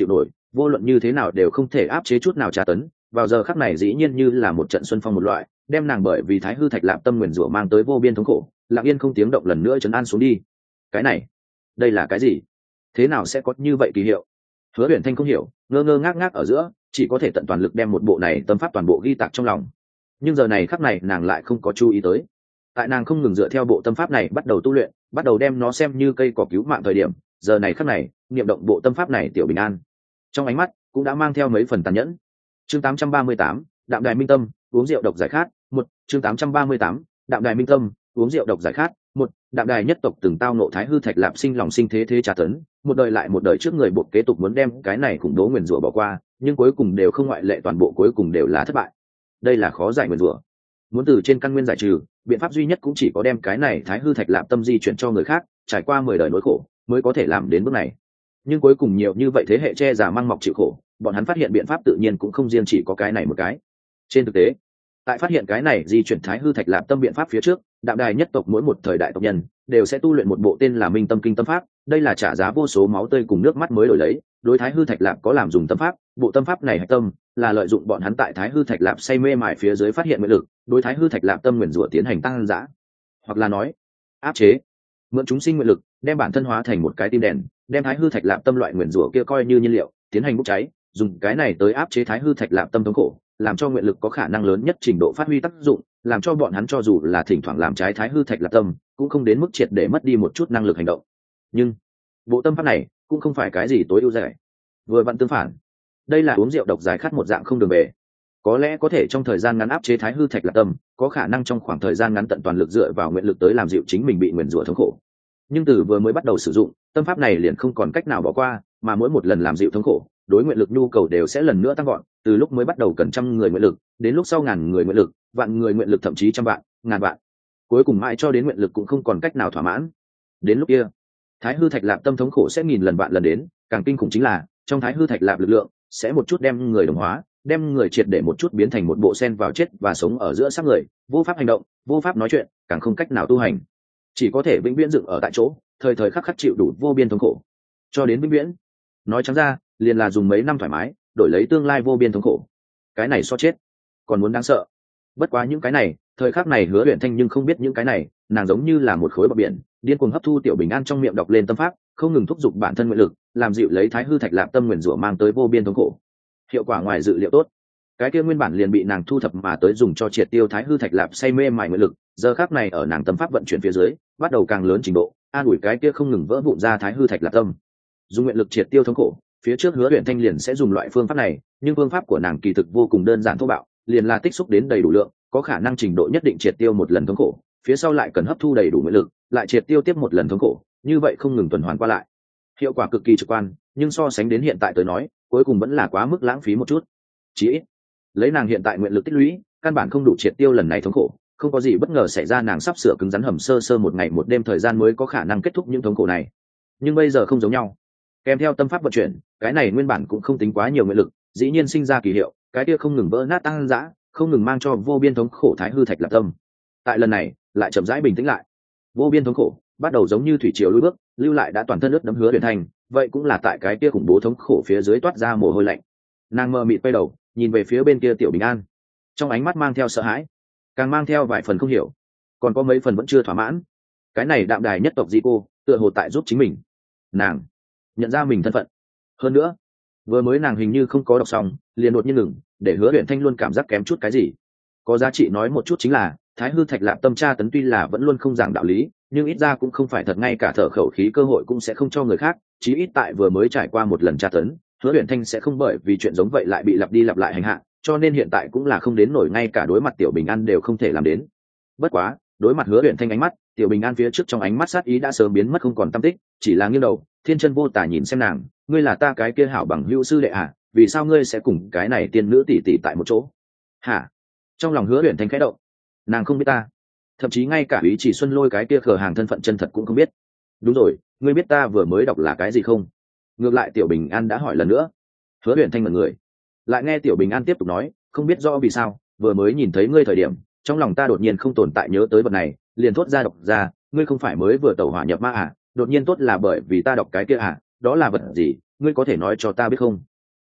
A: vô luận như thế nào đều không thể áp chế chút nào tra tấn. Vào giờ khắc này dĩ nhiên như là một trận xuân phong một loại, đem nàng bởi vì thái hư thạch lạp tâm nguyền rủa mang tới vô biên thống khổ lặng yên không tiếng động lần nữa trấn an xuống đi. Cái này, đây là cái gì? Thế nào sẽ có như vậy kỳ hiệu? Hứa Uyển Thanh không hiểu, ngơ ngơ ngác ngác ở giữa, chỉ có thể tận toàn lực đem một bộ này tâm pháp toàn bộ ghi tạc trong lòng. Nhưng giờ này khắc này nàng lại không có chú ý tới. Tại nàng không ngừng dựa theo bộ tâm pháp này bắt đầu tu luyện, bắt đầu đem nó xem như cây cỏ cứu mạng thời điểm, giờ này khắc này, niệm động bộ tâm pháp này tiểu bình an, trong ánh mắt cũng đã mang theo mấy phần tàn nhẫn. Chương tám trăm ba mươi tám, Đạm Đài Minh Tâm, uống rượu độc giải khát. Một, chương tám trăm ba mươi tám, Đạm Đài Minh Tâm, uống rượu độc giải khát. Một, Đạm Đài nhất tộc từng tao nộ thái hư thạch lạp sinh lòng sinh thế thế tra tấn, một đời lại một đời trước người buộc kế tục muốn đem cái này khủng bố nguyền rủa bỏ qua, nhưng cuối cùng đều không ngoại lệ, toàn bộ cuối cùng đều là thất bại. Đây là khó giải nguyền rủa. Muốn từ trên căn nguyên giải trừ, biện pháp duy nhất cũng chỉ có đem cái này thái hư thạch lạp tâm di chuyển cho người khác, trải qua mười đời nỗi khổ mới có thể làm đến bước này. Nhưng cuối cùng nhiều như vậy thế hệ che giả mang mọc chịu khổ, bọn hắn phát hiện biện pháp tự nhiên cũng không riêng chỉ có cái này một cái. Trên thực tế, tại phát hiện cái này di chuyển thái hư thạch lạp tâm biện pháp phía trước, Đạm Đài nhất tộc mỗi một thời đại tộc nhân đều sẽ tu luyện một bộ tên là Minh Tâm Kinh tâm pháp. Đây là trả giá vô số máu tươi cùng nước mắt mới đổi lấy, đối thái hư thạch lạp có làm dùng tâm pháp. Bộ tâm pháp này hạch tâm là lợi dụng bọn hắn tại thái hư thạch lạp say mê mải phía dưới phát hiện nguyện lực, đối thái hư thạch lạp tâm nguyền rủa tiến hành tăng dã, hoặc là nói áp chế. Mượn chúng sinh nguyện lực, đem bản thân hóa thành một cái tim đèn, đem thái hư thạch lạp tâm loại nguyền rủa kia coi như nhiên liệu, tiến hành bốc cháy, dùng cái này tới áp chế thái hư thạch lạp tâm thống khổ, làm cho nguyện lực có khả năng lớn nhất trình độ phát huy tác dụng, làm cho bọn hắn cho dù là thỉnh thoảng làm trái thái hư thạch lạp tâm, cũng không đến mức triệt để mất đi một chút năng lực hành động. Nhưng bộ tâm pháp này cũng không phải cái gì tối ưu rẻ, vừa vặn tương phản, đây là uống rượu độc giải khát một dạng không đường về. Có lẽ có thể trong thời gian ngắn áp chế thái hư thạch lạp tâm, có khả năng trong khoảng thời gian ngắn tận toàn lực dựa vào nguyện lực tới làm dịu chính mình bị nguyền rủa thống khổ. Nhưng từ vừa mới bắt đầu sử dụng, tâm pháp này liền không còn cách nào bỏ qua, mà mỗi một lần làm dịu thống khổ, đối nguyện lực nhu cầu đều sẽ lần nữa tăng gọn, từ lúc mới bắt đầu cần trăm người nguyện lực, đến lúc sau ngàn người nguyện lực, vạn người nguyện lực, thậm chí trăm vạn, ngàn vạn. Cuối cùng mãi cho đến nguyện lực cũng không còn cách nào thỏa mãn. Đến lúc kia, thái hư thạch lạp tâm thống khổ sẽ nghìn lần vạn lần đến, càng kinh khủng chính là, trong thái hư thạch lạp lực lượng sẽ một chút đem người đồng hóa, đem người triệt để một chút biến thành một bộ sen vào chết và sống ở giữa xác người, vô pháp hành động, vô pháp nói chuyện, càng không cách nào tu hành, chỉ có thể vĩnh viễn dựng ở tại chỗ, thời thời khắc khắc chịu đủ vô biên thống khổ, cho đến vĩnh viễn. Nói trắng ra, liền là dùng mấy năm thoải mái đổi lấy tương lai vô biên thống khổ. Cái này so chết còn muốn đáng sợ. Bất quá những cái này, thời khắc này Hứa Uyển Thanh nhưng không biết những cái này, nàng giống như là một khối bọt biển, điên cuồng hấp thu tiểu bình an trong miệng đọc lên tâm pháp, không ngừng thúc giục bản thân nguyện lực, làm dịu lấy thái hư thạch lạp tâm nguyền rủa mang tới vô biên thống khổ. Hiệu quả ngoài dự liệu tốt. Cái kia nguyên bản liền bị nàng thu thập mà tới dùng cho triệt tiêu thái hư thạch lạp say mê mải nguyện lực, giờ khắc này ở nàng tâm pháp vận chuyển phía dưới, bắt đầu càng lớn trình độ, an ủi cái kia không ngừng vỡ vụn ra thái hư thạch lạp tâm. Dùng nguyện lực triệt tiêu thống khổ, phía trước Hứa Uyển Thanh liền sẽ dùng loại phương pháp này, nhưng phương pháp của nàng kỳ thực vô cùng đơn giản thô bạo, liền là tích xúc đến đầy đủ lượng, có khả năng trình độ nhất định triệt tiêu một lần thống khổ, phía sau lại cần hấp thu đầy đủ nguyện lực, lại triệt tiêu tiếp một lần thống khổ, như vậy không ngừng tuần hoàn qua lại. Hiệu quả cực kỳ trực quan, nhưng so sánh đến hiện tại tới nói, cuối cùng vẫn là quá mức lãng phí một chút. Chỉ ít, lấy nàng hiện tại nguyện lực tích lũy, căn bản không đủ triệt tiêu lần này thống khổ, không có gì bất ngờ xảy ra nàng sắp sửa cứng rắn hầm sơ sơ một ngày một đêm thời gian mới có khả năng kết thúc những thống khổ này. Nhưng bây giờ không giống nhau. Kèm theo tâm pháp vận chuyển, cái này nguyên bản cũng không tính quá nhiều nguyện lực, dĩ nhiên sinh ra kỳ hiệu, cái kia không ngừng vỡ nát tăng dã, không ngừng mang cho vô biên thống khổ thái hư thạch lạp tâm. Tại lần này, lại chậm rãi bình tĩnh lại. Vô biên thống khổ bắt đầu giống như thủy triều lùi bước, lưu lại đã toàn thân ướt đẫm Hứa Uyển Thanh, vậy cũng là tại cái kia khủng bố thống khổ phía dưới toát ra mồ hôi lạnh. Nàng mơ mịt quay đầu, nhìn về phía bên kia tiểu bình an, trong ánh mắt mang theo sợ hãi, càng mang theo vài phần không hiểu, còn có mấy phần vẫn chưa thỏa mãn. Cái này Đạm Đài nhất tộc di cô, tựa hồ tại giúp chính mình. Nàng nhận ra mình thân phận. Hơn nữa, vừa mới nàng hình như không có đọc xong, liền đột nhiên ngừng, để Hứa Uyển Thanh luôn cảm giác kém chút cái gì. Có giá trị nói một chút chính là, thái hư thạch lạp tâm tra tấn tuy là vẫn luôn không giảng đạo lý, nhưng ít ra cũng không phải thật, ngay cả thở khẩu khí cơ hội cũng sẽ không cho người khác, chí ít tại vừa mới trải qua một lần tra tấn, Hứa Uyển Thanh sẽ không bởi vì chuyện giống vậy lại bị lặp đi lặp lại hành hạ, cho nên hiện tại cũng là không đến nổi ngay cả đối mặt tiểu bình an đều không thể làm đến. Bất quá, đối mặt Hứa Uyển Thanh ánh mắt, tiểu bình an phía trước trong ánh mắt sát ý đã sớm biến mất không còn tăm tích, chỉ là nghiêng đầu, thiên chân vô tả nhìn xem nàng, ngươi là ta cái kia hảo bằng hữu sư đệ à, vì sao ngươi sẽ cùng cái này tiên nữ tỷ tỷ tại một chỗ? Hả? Trong lòng Hứa Uyển Thanh khẽ động, nàng không biết ta, thậm chí ngay cả Ý Chỉ Xuân Lôi cái kia khờ hàng thân phận chân thật cũng không biết. Đúng rồi, ngươi biết ta vừa mới đọc là cái gì không? Ngược lại tiểu bình an đã hỏi lần nữa. Hứa Uyển Thanh mật người, lại nghe tiểu bình an tiếp tục nói, không biết rõ vì sao, vừa mới nhìn thấy ngươi thời điểm, trong lòng ta đột nhiên không tồn tại nhớ tới vật này, liền thốt ra đọc ra, ngươi không phải mới vừa tẩu hỏa nhập ma à? Đột nhiên tốt là bởi vì ta đọc cái kia à? Đó là vật gì? Ngươi có thể nói cho ta biết không?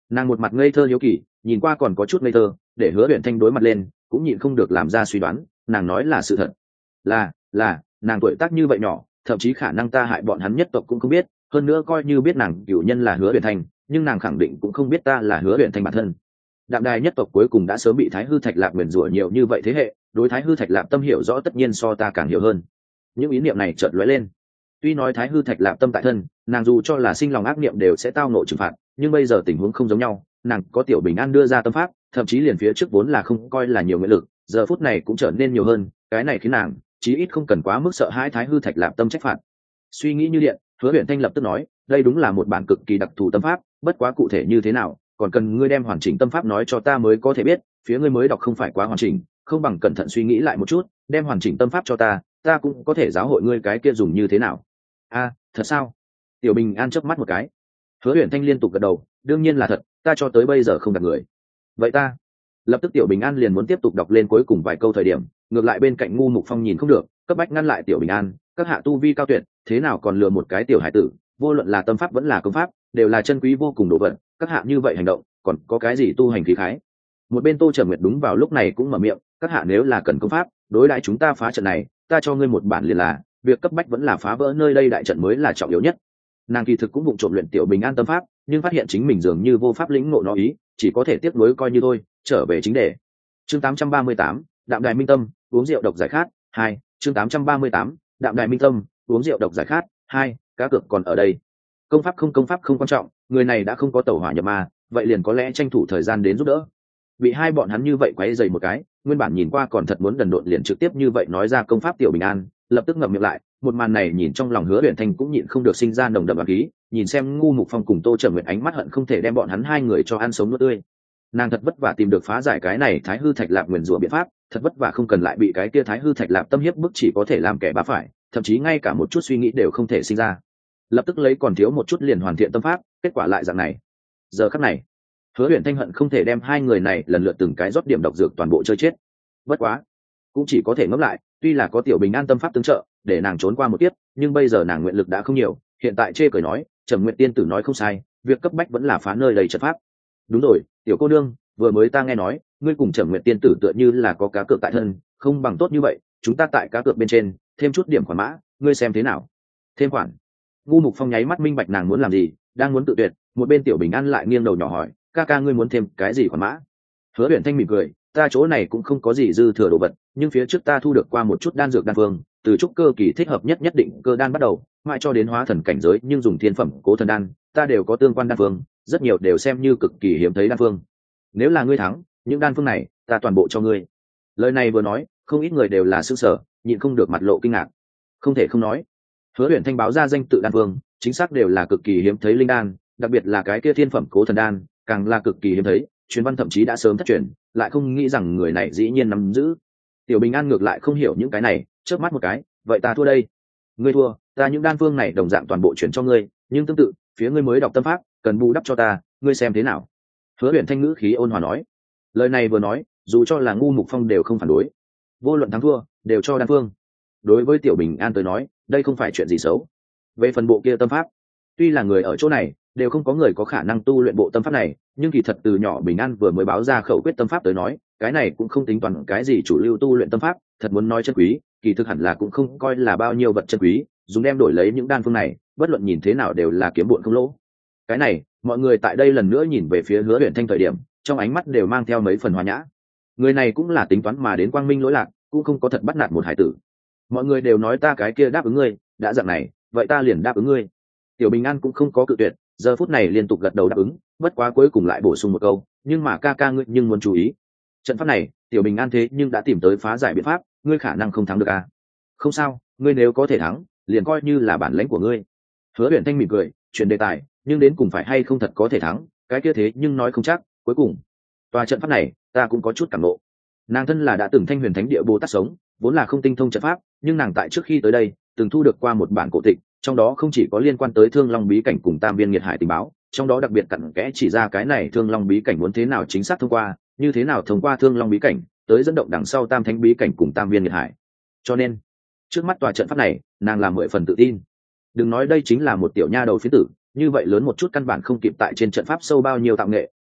A: Nàng một mặt ngây thơ hiếu kỳ, nhìn qua còn có chút ngây thơ, để Hứa Uyển Thanh đối mặt lên cũng nhịn không được làm ra suy đoán. Nàng nói là sự thật. Là là nàng tuổi tác như vậy nhỏ, thậm chí khả năng ta hại bọn hắn nhất tộc cũng không biết. Hơn nữa coi như biết nàng cửu nhân là Hứa Uyển Thanh, nhưng nàng khẳng định cũng không biết ta là Hứa Uyển Thanh bản thân. Đạm đài nhất tộc cuối cùng đã sớm bị Thái Hư Thạch Lạp nguyền rủa nhiều như vậy thế hệ, đối Thái Hư Thạch Lạp tâm hiểu rõ tất nhiên so ta càng hiểu hơn. Những ý niệm này chợt lóe lên. Tuy nói Thái Hư Thạch Lạp tâm tại thân, nàng dù cho là sinh lòng ác niệm đều sẽ tao ngộ trừng phạt, nhưng bây giờ tình huống không giống nhau, nàng có Tiểu Bình An đưa ra tâm pháp, thậm chí liền phía trước vốn là không coi là nhiều nguyện lực, giờ phút này cũng trở nên nhiều hơn, cái này khiến nàng chí ít không cần quá mức sợ hãi Thái Hư Thạch Lạp tâm trách phạt. Suy nghĩ như điện, Hứa Uyển Thanh lập tức nói, đây đúng là một bản cực kỳ đặc thù tâm pháp, bất quá cụ thể như thế nào, còn cần ngươi đem hoàn chỉnh tâm pháp nói cho ta mới có thể biết, phía ngươi mới đọc không phải quá hoàn chỉnh, không bằng cẩn thận suy nghĩ lại một chút, đem hoàn chỉnh tâm pháp cho ta, ta cũng có thể giáo hội ngươi cái kia dùng như thế nào. A, thật sao? Tiểu Bình An chớp mắt một cái. Hứa Uyển Thanh liên tục gật đầu, đương nhiên là thật, ta cho tới bây giờ không gạt người. Vậy ta, lập tức Tiểu Bình An liền muốn tiếp tục đọc lên cuối cùng vài câu thời điểm, ngược lại bên cạnh Ngu Mục Phong nhìn không được, cấp bách ngăn lại Tiểu Bình An, các hạ tu vi cao tuyệt, thế nào còn lừa một cái tiểu hải tử, vô luận là tâm pháp vẫn là công pháp, đều là chân quý vô cùng đồ vật, các hạ như vậy hành động, còn có cái gì tu hành khí khái. Một bên Tô Trầm Nguyệt đúng vào lúc này cũng mở miệng, các hạ nếu là cần công pháp, đối đãi chúng ta phá trận này, ta cho ngươi một bản liền là, việc cấp bách vẫn là phá vỡ nơi đây đại trận mới là trọng yếu nhất. Nàng kỳ thực cũng vụng trộm luyện Tiểu Bình An tâm pháp, nhưng phát hiện chính mình dường như vô pháp lĩnh ngộ nó ý, chỉ có thể tiếp nối coi như thôi, trở về chính đề. Chương tám trăm ba mươi tám, Đạm Đài Minh Tâm, uống rượu độc giải khát, hai. Chương tám trăm ba mươi tám, Đạm Đài Minh Tâm, uống rượu độc giải khát, hai. Cá cược còn ở đây. Công pháp không công pháp không quan trọng, người này đã không có tẩu hỏa nhập ma, vậy liền có lẽ tranh thủ thời gian đến giúp đỡ. Bị hai bọn hắn như vậy quấy rầy một cái, nguyên bản nhìn qua còn thật muốn đần độn liền trực tiếp như vậy nói ra công pháp Tiểu Bình An, lập tức ngậm miệng lại. Một màn này nhìn trong lòng Hứa Uyển Thanh cũng nhịn không được sinh ra nồng đậm oán khí, nhìn xem Ngu Mục Phong cùng Tô Trầm Nguyệt ánh mắt hận không thể đem bọn hắn hai người cho ăn sống nuốt tươi. Nàng thật vất vả tìm được phá giải cái này Thái Hư Thạch Lạp nguyền rủa biện pháp, thật vất vả không cần lại bị cái kia Thái Hư Thạch Lạp tâm hiếp bức chỉ có thể làm kẻ bá phải, thậm chí ngay cả một chút suy nghĩ đều không thể sinh ra. Lập tức lấy còn thiếu một chút liền hoàn thiện tâm pháp, kết quả lại dạng này. Giờ khắc này, Hứa Uyển Thanh hận không thể đem hai người này lần lượt từng cái rót điểm độc dược toàn bộ chơi chết. Bất quá, cũng chỉ có thể ngẫm lại, tuy là có Tiểu Bình An tâm pháp tương trợ, để nàng trốn qua một kiếp, nhưng bây giờ nàng nguyện lực đã không nhiều, hiện tại chê cười nói, Trầm Nguyệt tiên tử nói không sai, việc cấp bách vẫn là phá nơi đầy trận pháp. Đúng rồi, tiểu cô nương, vừa mới ta nghe nói, ngươi cùng Trầm Nguyệt tiên tử tựa như là có cá cược tại thân, không bằng tốt như vậy, chúng ta tại cá cược bên trên, thêm chút điểm khoản mã, ngươi xem thế nào? Thêm khoản? Ngu Mục Phong nháy mắt minh bạch nàng muốn làm gì, đang muốn tự tuyệt, một bên Tiểu Bình An lại nghiêng đầu nhỏ hỏi, ca ca ngươi muốn thêm cái gì khoản mã? Hứa Uyển Thanh mỉm cười, ta chỗ này cũng không có gì dư thừa đồ vật, nhưng phía trước ta thu được qua một chút đan dược đan phương, từ trúc cơ kỳ thích hợp nhất nhất định cơ đan bắt đầu, mãi cho đến hóa thần cảnh giới nhưng dùng thiên phẩm cố thần đan, ta đều có tương quan đan phương, rất nhiều đều xem như cực kỳ hiếm thấy đan phương. Nếu là ngươi thắng, những đan phương này, ta toàn bộ cho ngươi. Lời này vừa nói, không ít người đều là sửng sở, nhịn không được mặt lộ kinh ngạc. Không thể không nói, Hứa Uyển Thanh báo ra danh tự đan phương, chính xác đều là cực kỳ hiếm thấy linh đan, đặc biệt là cái kia thiên phẩm cố thần đan, càng là cực kỳ hiếm thấy, truyền văn thậm chí đã sớm thất truyền, lại không nghĩ rằng người này dĩ nhiên nắm giữ. Tiểu Bình An ngược lại không hiểu những cái này, chớp mắt một cái, vậy ta thua đây. Ngươi thua, ta những đan phương này đồng dạng toàn bộ chuyển cho ngươi, nhưng tương tự, phía ngươi mới đọc tâm pháp, cần bù đắp cho ta, ngươi xem thế nào? Hứa Uyển Thanh ngữ khí ôn hòa nói. Lời này vừa nói, dù cho là Ngu Mục Phong đều không phản đối. Vô luận thắng thua, đều cho đan phương. Đối với Tiểu Bình An tới nói, đây không phải chuyện gì xấu. Về phần bộ kia tâm pháp, tuy là người ở chỗ này đều không có người có khả năng tu luyện bộ tâm pháp này, nhưng kỳ thật từ nhỏ Bình An vừa mới báo ra khẩu quyết tâm pháp tới nói, cái này cũng không tính toàn cái gì chủ lưu tu luyện tâm pháp, thật muốn nói chân quý, kỳ thực hẳn là cũng không coi là bao nhiêu vật chân quý, dùng đem đổi lấy những đan phương này, bất luận nhìn thế nào đều là kiếm bộn không lỗ. Cái này, mọi người tại đây lần nữa nhìn về phía Hứa Uyển Thanh thời điểm, trong ánh mắt đều mang theo mấy phần hòa nhã. Người này cũng là tính toán mà đến quang minh lỗi lạc, cũng không có thật bắt nạt một hải tử. Mọi người đều nói ta cái kia đáp ứng ngươi, đã dạng này, vậy ta liền đáp ứng ngươi. Tiểu Bình An cũng không có cự tuyệt, giờ phút này liên tục gật đầu đáp ứng, bất quá cuối cùng lại bổ sung một câu, nhưng mà ca ca ngươi nhưng muốn chú ý. Trận pháp này, Tiểu Bình An thế nhưng đã tìm tới phá giải biện pháp, ngươi khả năng không thắng được à? Không sao, ngươi nếu có thể thắng, liền coi như là bản lãnh của ngươi. Hứa Uyển Thanh mỉm cười, chuyển đề tài, nhưng đến cùng phải hay không thật có thể thắng, cái kia thế nhưng nói không chắc. Cuối cùng, tòa trận pháp này, ta cũng có chút cảm ngộ. Nàng thân là đã từng Thanh Huyền Thánh Địa Bồ Tát sống, vốn là không tinh thông trận pháp, nhưng nàng tại trước khi tới đây, từng thu được qua một bản cổ tịch, trong đó không chỉ có liên quan tới Thương Long bí cảnh cùng Tam Viên Nghiệt Hải tình báo, trong đó đặc biệt cặn kẽ chỉ ra cái này Thương Long bí cảnh muốn thế nào chính xác thông qua, như thế nào thông qua Thương Long bí cảnh, tới dẫn động đằng sau Tam Thánh bí cảnh cùng Tam Viên Nghiệt Hải. Cho nên, trước mắt tòa trận pháp này, nàng làm mười phần tự tin. Đừng nói đây chính là một tiểu nha đầu phiến tử, như vậy lớn một chút căn bản không kịp tại trên trận pháp sâu bao nhiêu tạo nghệ,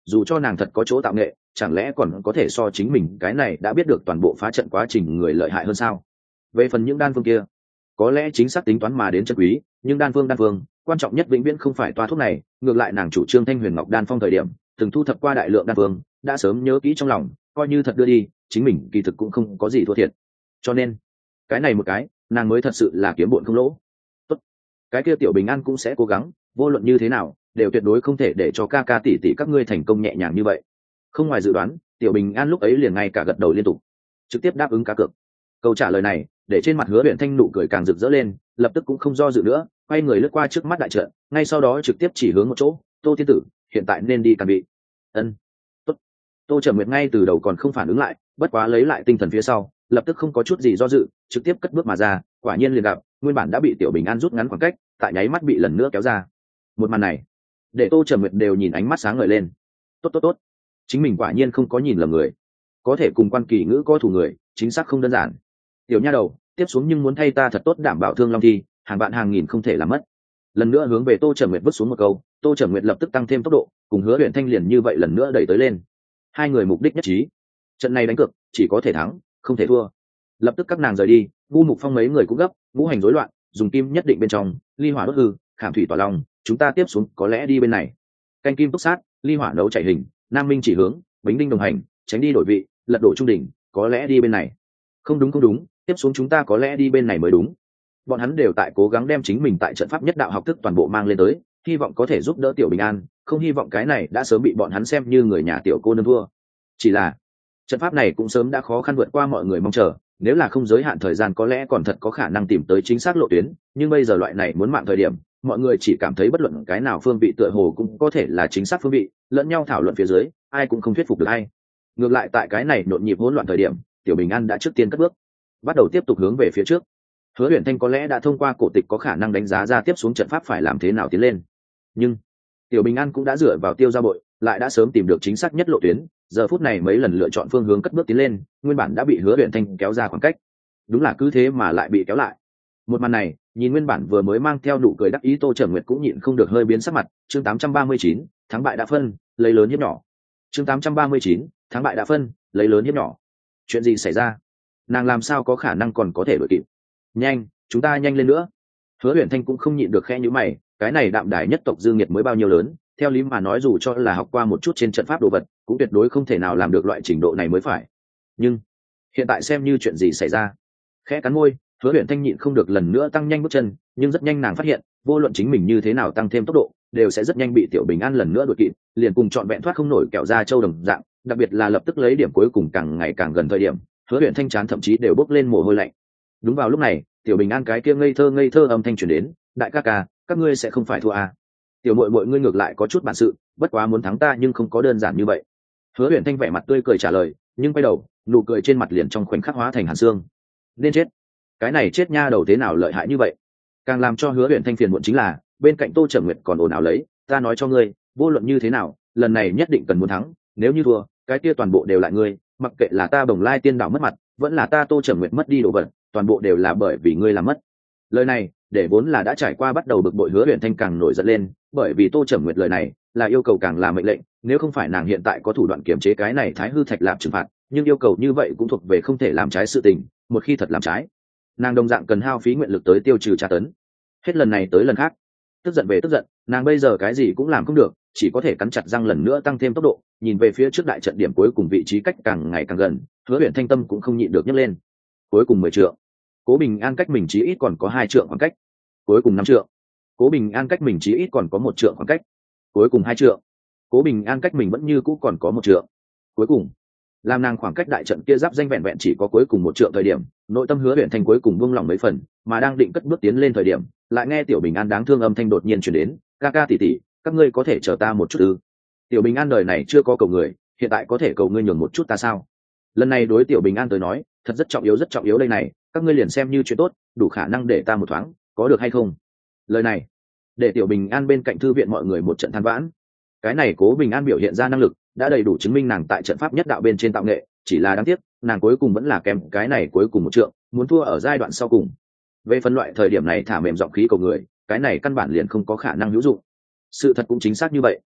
A: dù cho nàng thật có chỗ tạo nghệ, chẳng lẽ còn có thể so chính mình cái này đã biết được toàn bộ phá trận quá trình người lợi hại hơn sao? Về phần những đan phương kia, có lẽ chính xác tính toán mà đến chân quý, nhưng đan phương đan phương quan trọng nhất vĩnh viễn không phải toa thuốc này. Ngược lại nàng chủ trương Thanh Huyền Ngọc Đan Phong thời điểm từng thu thập qua đại lượng đan phương, đã sớm nhớ kỹ trong lòng, coi như thật đưa đi, chính mình kỳ thực cũng không có gì thua thiệt. Cho nên cái này một cái, nàng mới thật sự là kiếm bộn không lỗ. Tốt, cái kia Tiểu Bình An cũng sẽ cố gắng, vô luận như thế nào đều tuyệt đối không thể để cho ca ca tỷ tỷ các ngươi thành công nhẹ nhàng như vậy. Không ngoài dự đoán, Tiểu Bình An lúc ấy liền ngay cả gật đầu liên tục, trực tiếp đáp ứng cá cược. Câu trả lời này để trên mặt Hứa Uyển Thanh nụ cười càng rực rỡ lên, lập tức cũng không do dự nữa, quay người lướt qua trước mắt đại trận, ngay sau đó trực tiếp chỉ hướng một chỗ. Tô tiên tử, hiện tại nên đi càn bị. Ân. Tốt. Tô Trầm Nguyệt ngay từ đầu còn không phản ứng lại, bất quá lấy lại tinh thần phía sau, lập tức không có chút gì do dự, trực tiếp cất bước mà ra. Quả nhiên liền gặp, nguyên bản đã bị Tiểu Bình An rút ngắn khoảng cách, tại nháy mắt bị lần nữa kéo ra. Một màn này để Tô Trầm Nguyệt đều nhìn ánh mắt sáng ngời lên. Tốt tốt tốt, chính mình quả nhiên không có nhìn lầm người, có thể cùng Quan Kỳ Ngữ có thủ người, chính xác không đơn giản. Tiểu nha đầu, tiếp xuống nhưng muốn thay ta thật tốt đảm bảo Thương Long Thi, hàng vạn hàng nghìn không thể làm mất. Lần nữa hướng về Tô Trầm Nguyệt vứt xuống một câu, Tô Trầm Nguyệt lập tức tăng thêm tốc độ, cùng Hứa Uyển Thanh liền như vậy lần nữa đẩy tới lên. Hai người mục đích nhất trí, trận này đánh cược chỉ có thể thắng, không thể thua. Lập tức các nàng rời đi, Vu Mục Phong mấy người cũng gấp, ngũ hành rối loạn, dùng kim nhất định bên trong, ly hỏa đốt hư, khảm thủy tỏa long, chúng ta tiếp xuống có lẽ đi bên này. Canh kim túc sát, ly hỏa nấu chảy hình, nam minh chỉ hướng, bính đinh đồng hành, tránh đi đổi vị, lật đổ trung đỉnh, có lẽ đi bên này. Không đúng không đúng, tiếp xuống chúng ta có lẽ đi bên này mới đúng. Bọn hắn đều tại cố gắng đem chính mình tại trận pháp nhất đạo học thức toàn bộ mang lên tới, hy vọng có thể giúp đỡ Tiểu Bình An, không hy vọng cái này đã sớm bị bọn hắn xem như người nhà tiểu cô nương thua. Chỉ là trận pháp này cũng sớm đã khó khăn vượt qua mọi người mong chờ, nếu là không giới hạn thời gian có lẽ còn thật có khả năng tìm tới chính xác lộ tuyến, nhưng bây giờ loại này muốn mạng thời điểm, mọi người chỉ cảm thấy bất luận cái nào phương vị tựa hồ cũng có thể là chính xác phương vị, lẫn nhau thảo luận phía dưới, ai cũng không thuyết phục được ai. Ngược lại tại cái này nhộn nhịp hỗn loạn thời điểm, Tiểu Bình An đã trước tiên cất bước, bắt đầu tiếp tục hướng về phía trước. Hứa Uyển Thanh có lẽ đã thông qua cổ tịch có khả năng đánh giá ra tiếp xuống trận pháp phải làm thế nào tiến lên, nhưng Tiểu Bình An cũng đã dựa vào Tiêu Gia Bội, lại đã sớm tìm được chính xác nhất lộ tuyến, giờ phút này mấy lần lựa chọn phương hướng cất bước tiến lên, nguyên bản đã bị Hứa Uyển Thanh kéo ra khoảng cách, đúng là cứ thế mà lại bị kéo lại. Một màn này, nhìn nguyên bản vừa mới mang theo nụ cười đắc ý Tô Trầm Nguyệt cũng nhịn không được hơi biến sắc mặt. Chương tám trăm ba mươi chín, thắng bại đã phân, lấy lớn hiếp nhỏ. Chương tám trăm ba mươi chín, thắng bại đã phân, lấy lớn hiếp nhỏ. Chuyện gì xảy ra? Nàng làm sao có khả năng còn có thể đuổi kịp? Nhanh, chúng ta nhanh lên nữa. Hứa Uyển Thanh cũng không nhịn được khẽ nhíu mày, cái này đạm đài nhất tộc Dương Nghiệt mới bao nhiêu lớn, theo lý mà nói dù cho là học qua một chút trên trận pháp đồ vật, cũng tuyệt đối không thể nào làm được loại trình độ này mới phải. Nhưng hiện tại xem như chuyện gì xảy ra? Khẽ cắn môi, Hứa Uyển Thanh nhịn không được lần nữa tăng nhanh bước chân, nhưng rất nhanh nàng phát hiện, vô luận chính mình như thế nào tăng thêm tốc độ, đều sẽ rất nhanh bị Tiểu Bình An lần nữa đuổi kịp, liền cùng trọn vẹn thoát không nổi kẹo ra châu đồng dạng, đặc biệt là lập tức lấy điểm cuối cùng càng ngày càng gần thời điểm, Hứa Uyển Thanh chán thậm chí đều bốc lên mồ hôi lạnh. Đúng vào lúc này, Tiểu Bình An cái kia ngây thơ ngây thơ âm thanh truyền đến, "Đại ca ca, các ngươi sẽ không phải thua à? Tiểu muội muội ngươi ngược lại có chút bản sự, bất quá muốn thắng ta nhưng không có đơn giản như vậy." Hứa Uyển Thanh vẻ mặt tươi cười trả lời, nhưng quay đầu, nụ cười trên mặt liền trong khoảnh khắc hóa thành hàn xương. Nên chết. Cái này chết nha đầu thế nào lợi hại như vậy? Càng làm cho Hứa Uyển Thanh phiền muộn chính là, bên cạnh Tô Trầm Nguyệt còn ồn ào lấy, "Ta nói cho ngươi, vô luận như thế nào, lần này nhất định cần muốn thắng, nếu như thua, cái kia toàn bộ đều lại ngươi, mặc kệ là ta Bồng Lai Tiên Đảo mất mặt, vẫn là ta Tô Trầm Nguyệt mất đi đồ vật, toàn bộ đều là bởi vì ngươi làm mất." Lời này, để vốn là đã trải qua bắt đầu bực bội Hứa Uyển Thanh càng nổi giận lên, bởi vì Tô Trầm Nguyệt lời này là yêu cầu càng là mệnh lệnh, nếu không phải nàng hiện tại có thủ đoạn kiểm chế cái này Thái Hư Thạch Lạp trừng phạt, nhưng yêu cầu như vậy cũng thuộc về không thể làm trái sự tình, một khi thật làm trái, nàng đồng dạng cần hao phí nguyện lực tới tiêu trừ tra tấn. Hết lần này tới lần khác, tức giận về tức giận, nàng bây giờ cái gì cũng làm không được, chỉ có thể cắn chặt răng lần nữa tăng thêm tốc độ, nhìn về phía trước đại trận điểm cuối cùng vị trí cách càng ngày càng gần, Hứa Uyển Thanh tâm cũng không nhịn được nhấc lên. Cuối cùng mười trượng, Cố Bình An cách mình chí ít còn có hai trượng khoảng cách. Cuối cùng năm trượng, Cố Bình An cách mình chí ít còn có một trượng khoảng cách. Cuối cùng hai trượng, Cố Bình An cách mình vẫn như cũ còn có một trượng. Cuối cùng, làm nàng khoảng cách đại trận kia giáp danh vẹn vẹn chỉ có cuối cùng một trượng thời điểm, nội tâm Hứa Uyển Thanh cuối cùng buông lỏng mấy phần, mà đang định cất bước tiến lên thời điểm, lại nghe Tiểu Bình An đáng thương âm thanh đột nhiên truyền đến, "Ca ca tỷ tỷ, các ngươi có thể chờ ta một chút ư?" Tiểu Bình An đời này chưa có cầu người, hiện tại có thể cầu ngươi nhường một chút ta sao? Lần này đối Tiểu Bình An tới nói, thật rất trọng yếu rất trọng yếu đây này, các ngươi liền xem như chuyện tốt, đủ khả năng để ta một thoáng, có được hay không? Lời này, để Tiểu Bình An bên cạnh thư viện mọi người một trận than vãn. Cái này Cố Bình An biểu hiện ra năng lực, đã đầy đủ chứng minh nàng tại trận pháp nhất đạo bên trên tạo nghệ, chỉ là đáng tiếc, nàng cuối cùng vẫn là kèm cái này cuối cùng một trượng, muốn thua ở giai đoạn sau cùng. Về phân loại thời điểm này thả mềm giọng khí cầu người, cái này căn bản liền không có khả năng hữu dụng. Sự thật cũng chính xác như vậy.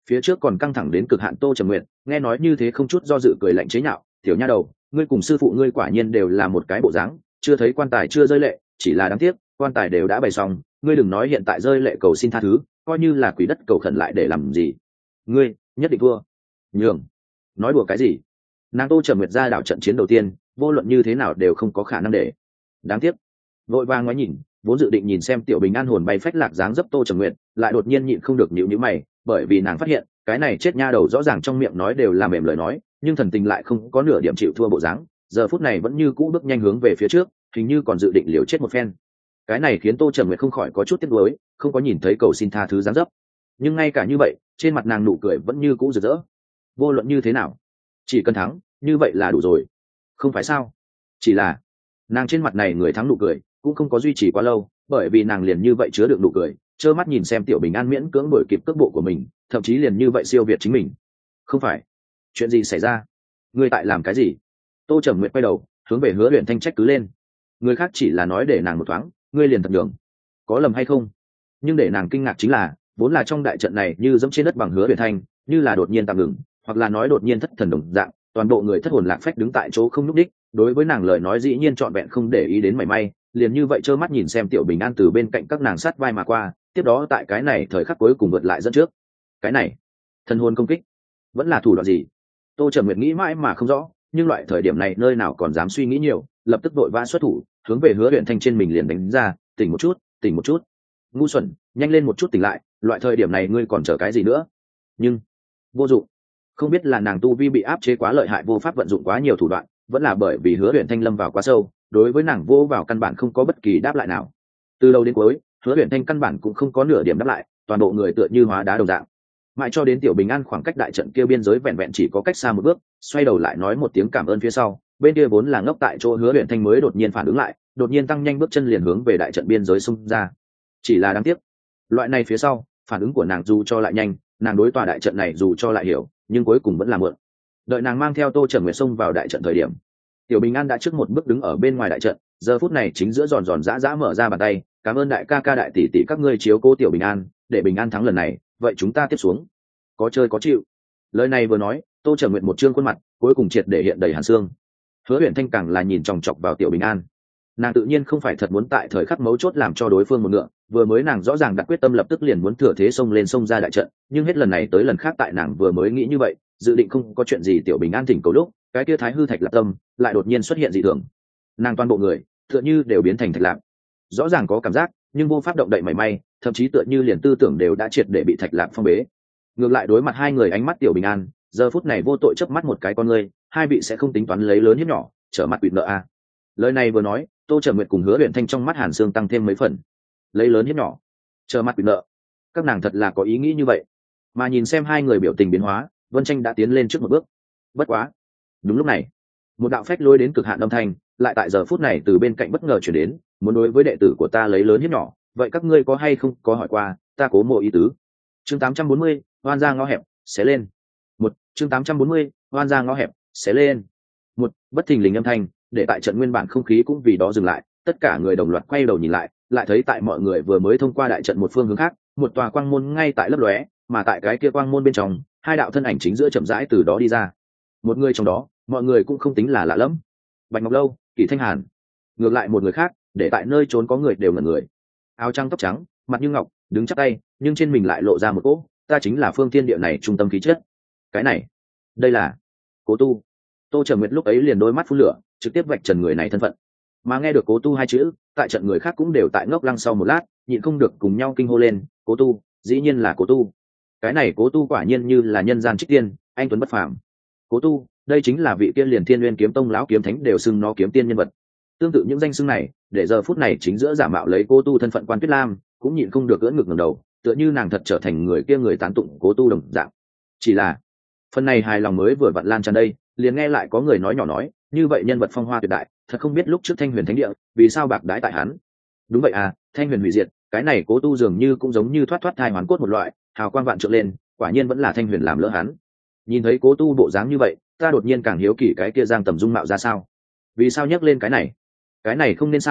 A: Phía trước còn căng thẳng đến cực hạn Tô Trầm Nguyệt nghe nói như thế không chút do dự cười lạnh chế nhạo, tiểu nha đầu, ngươi cùng sư phụ ngươi quả nhiên đều là một cái bộ dáng, chưa thấy quan tài chưa rơi lệ, chỉ là đáng tiếc quan tài đều đã bày xong, ngươi đừng nói hiện tại rơi lệ cầu xin tha thứ, coi như là quỷ đất cầu khẩn lại để làm gì. Ngươi nhất định thua. Nhường. Nói đùa cái gì? Nàng Tô Trầm Nguyệt ra đảo trận chiến đầu tiên, vô luận như thế nào đều không có khả năng để. Đáng tiếc. Vội vàng ngoái nhìn, vốn dự định nhìn xem tiểu bình an hồn bay phách lạc dáng dấp Tô Trầm Nguyệt, lại đột nhiên nhịn không được nhíu nhíu mày, bởi vì nàng phát hiện cái này chết nha đầu rõ ràng trong miệng nói đều là mềm lời nói, nhưng thần tình lại không có nửa điểm chịu thua bộ dáng, giờ phút này vẫn như cũ bước nhanh hướng về phía trước, hình như còn dự định liều chết một phen. Cái này khiến Tô Trầm Nguyệt không khỏi có chút tiếc nuối, không có nhìn thấy cầu xin tha thứ dáng dấp, nhưng ngay cả như vậy trên mặt nàng nụ cười vẫn như cũ rực rỡ. Vô luận như thế nào, chỉ cần thắng như vậy là đủ rồi, không phải sao? Chỉ là nàng trên mặt này người thắng nụ cười cũng không có duy trì quá lâu, bởi vì nàng liền như vậy chứa được nụ cười, trơ mắt nhìn xem tiểu bình an miễn cưỡng đuổi kịp cước bộ của mình, thậm chí liền như vậy siêu việt chính mình. Không phải, chuyện gì xảy ra? Ngươi tại làm cái gì? Tô Trầm Nguyệt quay đầu hướng về Hứa Huyền Thanh trách cứ lên. Người khác chỉ là nói để nàng một thoáng, ngươi liền thật nhường, có lầm hay không? Nhưng để nàng kinh ngạc chính là, vốn là trong đại trận này như dẫm trên đất bằng Hứa Huyền Thanh, như là đột nhiên tạm ngừng, hoặc là nói đột nhiên thất thần đồng dạng, toàn bộ người thất hồn lạc phách đứng tại chỗ không nhúc đích, đối với nàng lời nói dĩ nhiên trọn vẹn không để ý đến mảy may, liền như vậy trơ mắt nhìn xem tiểu bình an từ bên cạnh các nàng sát vai mà qua, tiếp đó tại cái này thời khắc cuối cùng vượt lại dẫn trước. Cái này thần hồn công kích vẫn là thủ đoạn gì? Tô Trầm Nguyệt nghĩ mãi mà không rõ, nhưng loại thời điểm này nơi nào còn dám suy nghĩ nhiều, lập tức đội vã xuất thủ, hướng về Hứa Huyền Thanh trên mình liền đánh ra, tỉnh một chút, tỉnh một chút, ngu xuẩn, nhanh lên một chút tỉnh lại, loại thời điểm này ngươi còn chờ cái gì nữa? Nhưng vô dụng, không biết là nàng tu vi bị áp chế quá lợi hại, vô pháp vận dụng quá nhiều thủ đoạn, vẫn là bởi vì Hứa Huyền Thanh lâm vào quá sâu, đối với nàng vô vào căn bản không có bất kỳ đáp lại nào. Từ đầu đến cuối, Hứa Huyền Thanh căn bản cũng không có nửa điểm đáp lại, toàn bộ người tựa như hóa đá đồng dạng. Mãi cho đến tiểu bình an khoảng cách đại trận kia biên giới vẹn vẹn chỉ có cách xa một bước, xoay đầu lại nói một tiếng cảm ơn phía sau, bên kia vốn là ngốc tại chỗ Hứa Huyền Thanh mới đột nhiên phản ứng lại, đột nhiên tăng nhanh bước chân liền hướng về đại trận biên giới xung ra. Chỉ là đáng tiếc, loại này phía sau, phản ứng của nàng dù cho lại nhanh, nàng đối tòa đại trận này dù cho lại hiểu, nhưng cuối cùng vẫn là mượn. Đợi nàng mang theo Tô Trầm Nguyệt xông vào đại trận thời điểm, tiểu bình an đã trước một bước đứng ở bên ngoài đại trận, giờ phút này chính giữa giòn giòn giã giã mở ra bàn tay, cảm ơn đại ca ca đại tỷ tỷ các ngươi chiếu cố tiểu bình an, để bình an thắng lần này, vậy chúng ta tiếp xuống có chơi có chịu. Lời này vừa nói, Tô Trầm Nguyệt một trương khuôn mặt cuối cùng triệt để hiện đầy hàn xương. Hứa Huyền Thanh càng là nhìn chòng chọc vào tiểu bình an, nàng tự nhiên không phải thật muốn tại thời khắc mấu chốt làm cho đối phương một ngựa, vừa mới nàng rõ ràng đã quyết tâm lập tức liền muốn thừa thế xông lên xông ra đại trận, nhưng hết lần này tới lần khác tại nàng vừa mới nghĩ như vậy, dự định không có chuyện gì tiểu bình an thỉnh cầu lúc, cái kia thái hư thạch lạc tâm lại đột nhiên xuất hiện dị thường, nàng toàn bộ người tựa như đều biến thành thạch lạc, rõ ràng có cảm giác nhưng vô pháp động đậy mảy may, thậm chí tựa như liền tư tưởng đều đã triệt để bị thạch lạc phong bế. Ngược lại đối mặt hai người ánh mắt tiểu bình an, giờ phút này vô tội chớp mắt một cái con ngươi, hai vị sẽ không tính toán lấy lớn hiếp nhỏ, trở mặt quỵt nợ a. Lời này vừa nói, Tô Trầm Nguyệt cùng Hứa Huyền Thanh trong mắt hàn xương tăng thêm mấy phần. Lấy lớn hiếp nhỏ, trở mặt quỵt nợ, các nàng thật là có ý nghĩ như vậy. Mà nhìn xem hai người biểu tình biến hóa, Vân Tranh đã tiến lên trước một bước. Bất quá, đúng lúc này, một đạo phách lôi đến cực hạn âm thanh lại tại giờ phút này từ bên cạnh bất ngờ chuyển đến, muốn đối với đệ tử của ta lấy lớn hiếp nhỏ, vậy các ngươi có hay không có hỏi qua ta Cố Mộ ý tứ? Chương tám trăm bốn mươi, oan ra ngõ hẹp xé lên. Một chương tám trăm bốn mươi, oan ra ngõ hẹp xé lên. Một bất thình lình âm thanh để tại trận nguyên bản không khí cũng vì đó dừng lại, tất cả người đồng loạt quay đầu nhìn lại, lại thấy tại mọi người vừa mới thông qua đại trận một phương hướng khác, một tòa quang môn ngay tại lấp lóe, mà tại cái kia quang môn bên trong, hai đạo thân ảnh chính giữa chậm rãi từ đó đi ra. Một người trong đó, mọi người cũng không tính là lạ lẫm, Bạch Ngọc Lâu, Kỷ Thanh Hàn. Ngược lại một người khác, để tại nơi trốn có người đều ngẩn người. Áo trắng tóc trắng, mặt như ngọc, đứng chắp tay, nhưng trên mình lại lộ ra một cỗ, ta chính là phương thiên địa này trung tâm khí chất. Cái này, đây là Cố Tu. Tô Trầm Nguyệt lúc ấy liền đôi mắt phun lửa, trực tiếp vạch trần người này thân phận. Mà nghe được Cố Tu hai chữ, tại trận người khác cũng đều tại ngốc lăng sau một lát, nhịn không được cùng nhau kinh hô lên, Cố Tu, dĩ nhiên là Cố Tu. Cái này Cố Tu quả nhiên như là nhân gian trích tiên, anh tuấn bất phàm. Cố Tu, đây chính là vị kia liền Thiên Nguyên Kiếm Tông lão kiếm thánh đều xưng nó kiếm tiên nhân vật. Tương tự những danh xưng này, để giờ phút này chính giữa giả mạo lấy Cố Tu thân phận Quan Tuyết Lam, cũng nhịn không được ưỡn ngực ngẩng đầu, tựa như nàng thật trở thành người kia người tán tụng Cố Tu đồng dạng. Chỉ là, phần này hài lòng mới vừa vặn lan tràn đây, liền nghe lại có người nói nhỏ nói, như vậy nhân vật phong hoa tuyệt đại, thật không biết lúc trước Thanh Huyền Thánh Địa, vì sao bạc đái tại hắn. Đúng vậy à, Thanh Huyền hủy diệt, cái này Cố Tu dường như cũng giống như thoát thoát thai hoàn cốt một loại, hào quang vạn trượng lên, quả nhiên vẫn là Thanh Huyền làm lỡ hắn. Nhìn thấy Cố Tu bộ dáng như vậy, ta đột nhiên càng hiếu kỳ cái kia Giang Tầm dung mạo ra sao. Vì sao nhắc lên cái này? Cái này không nên sao,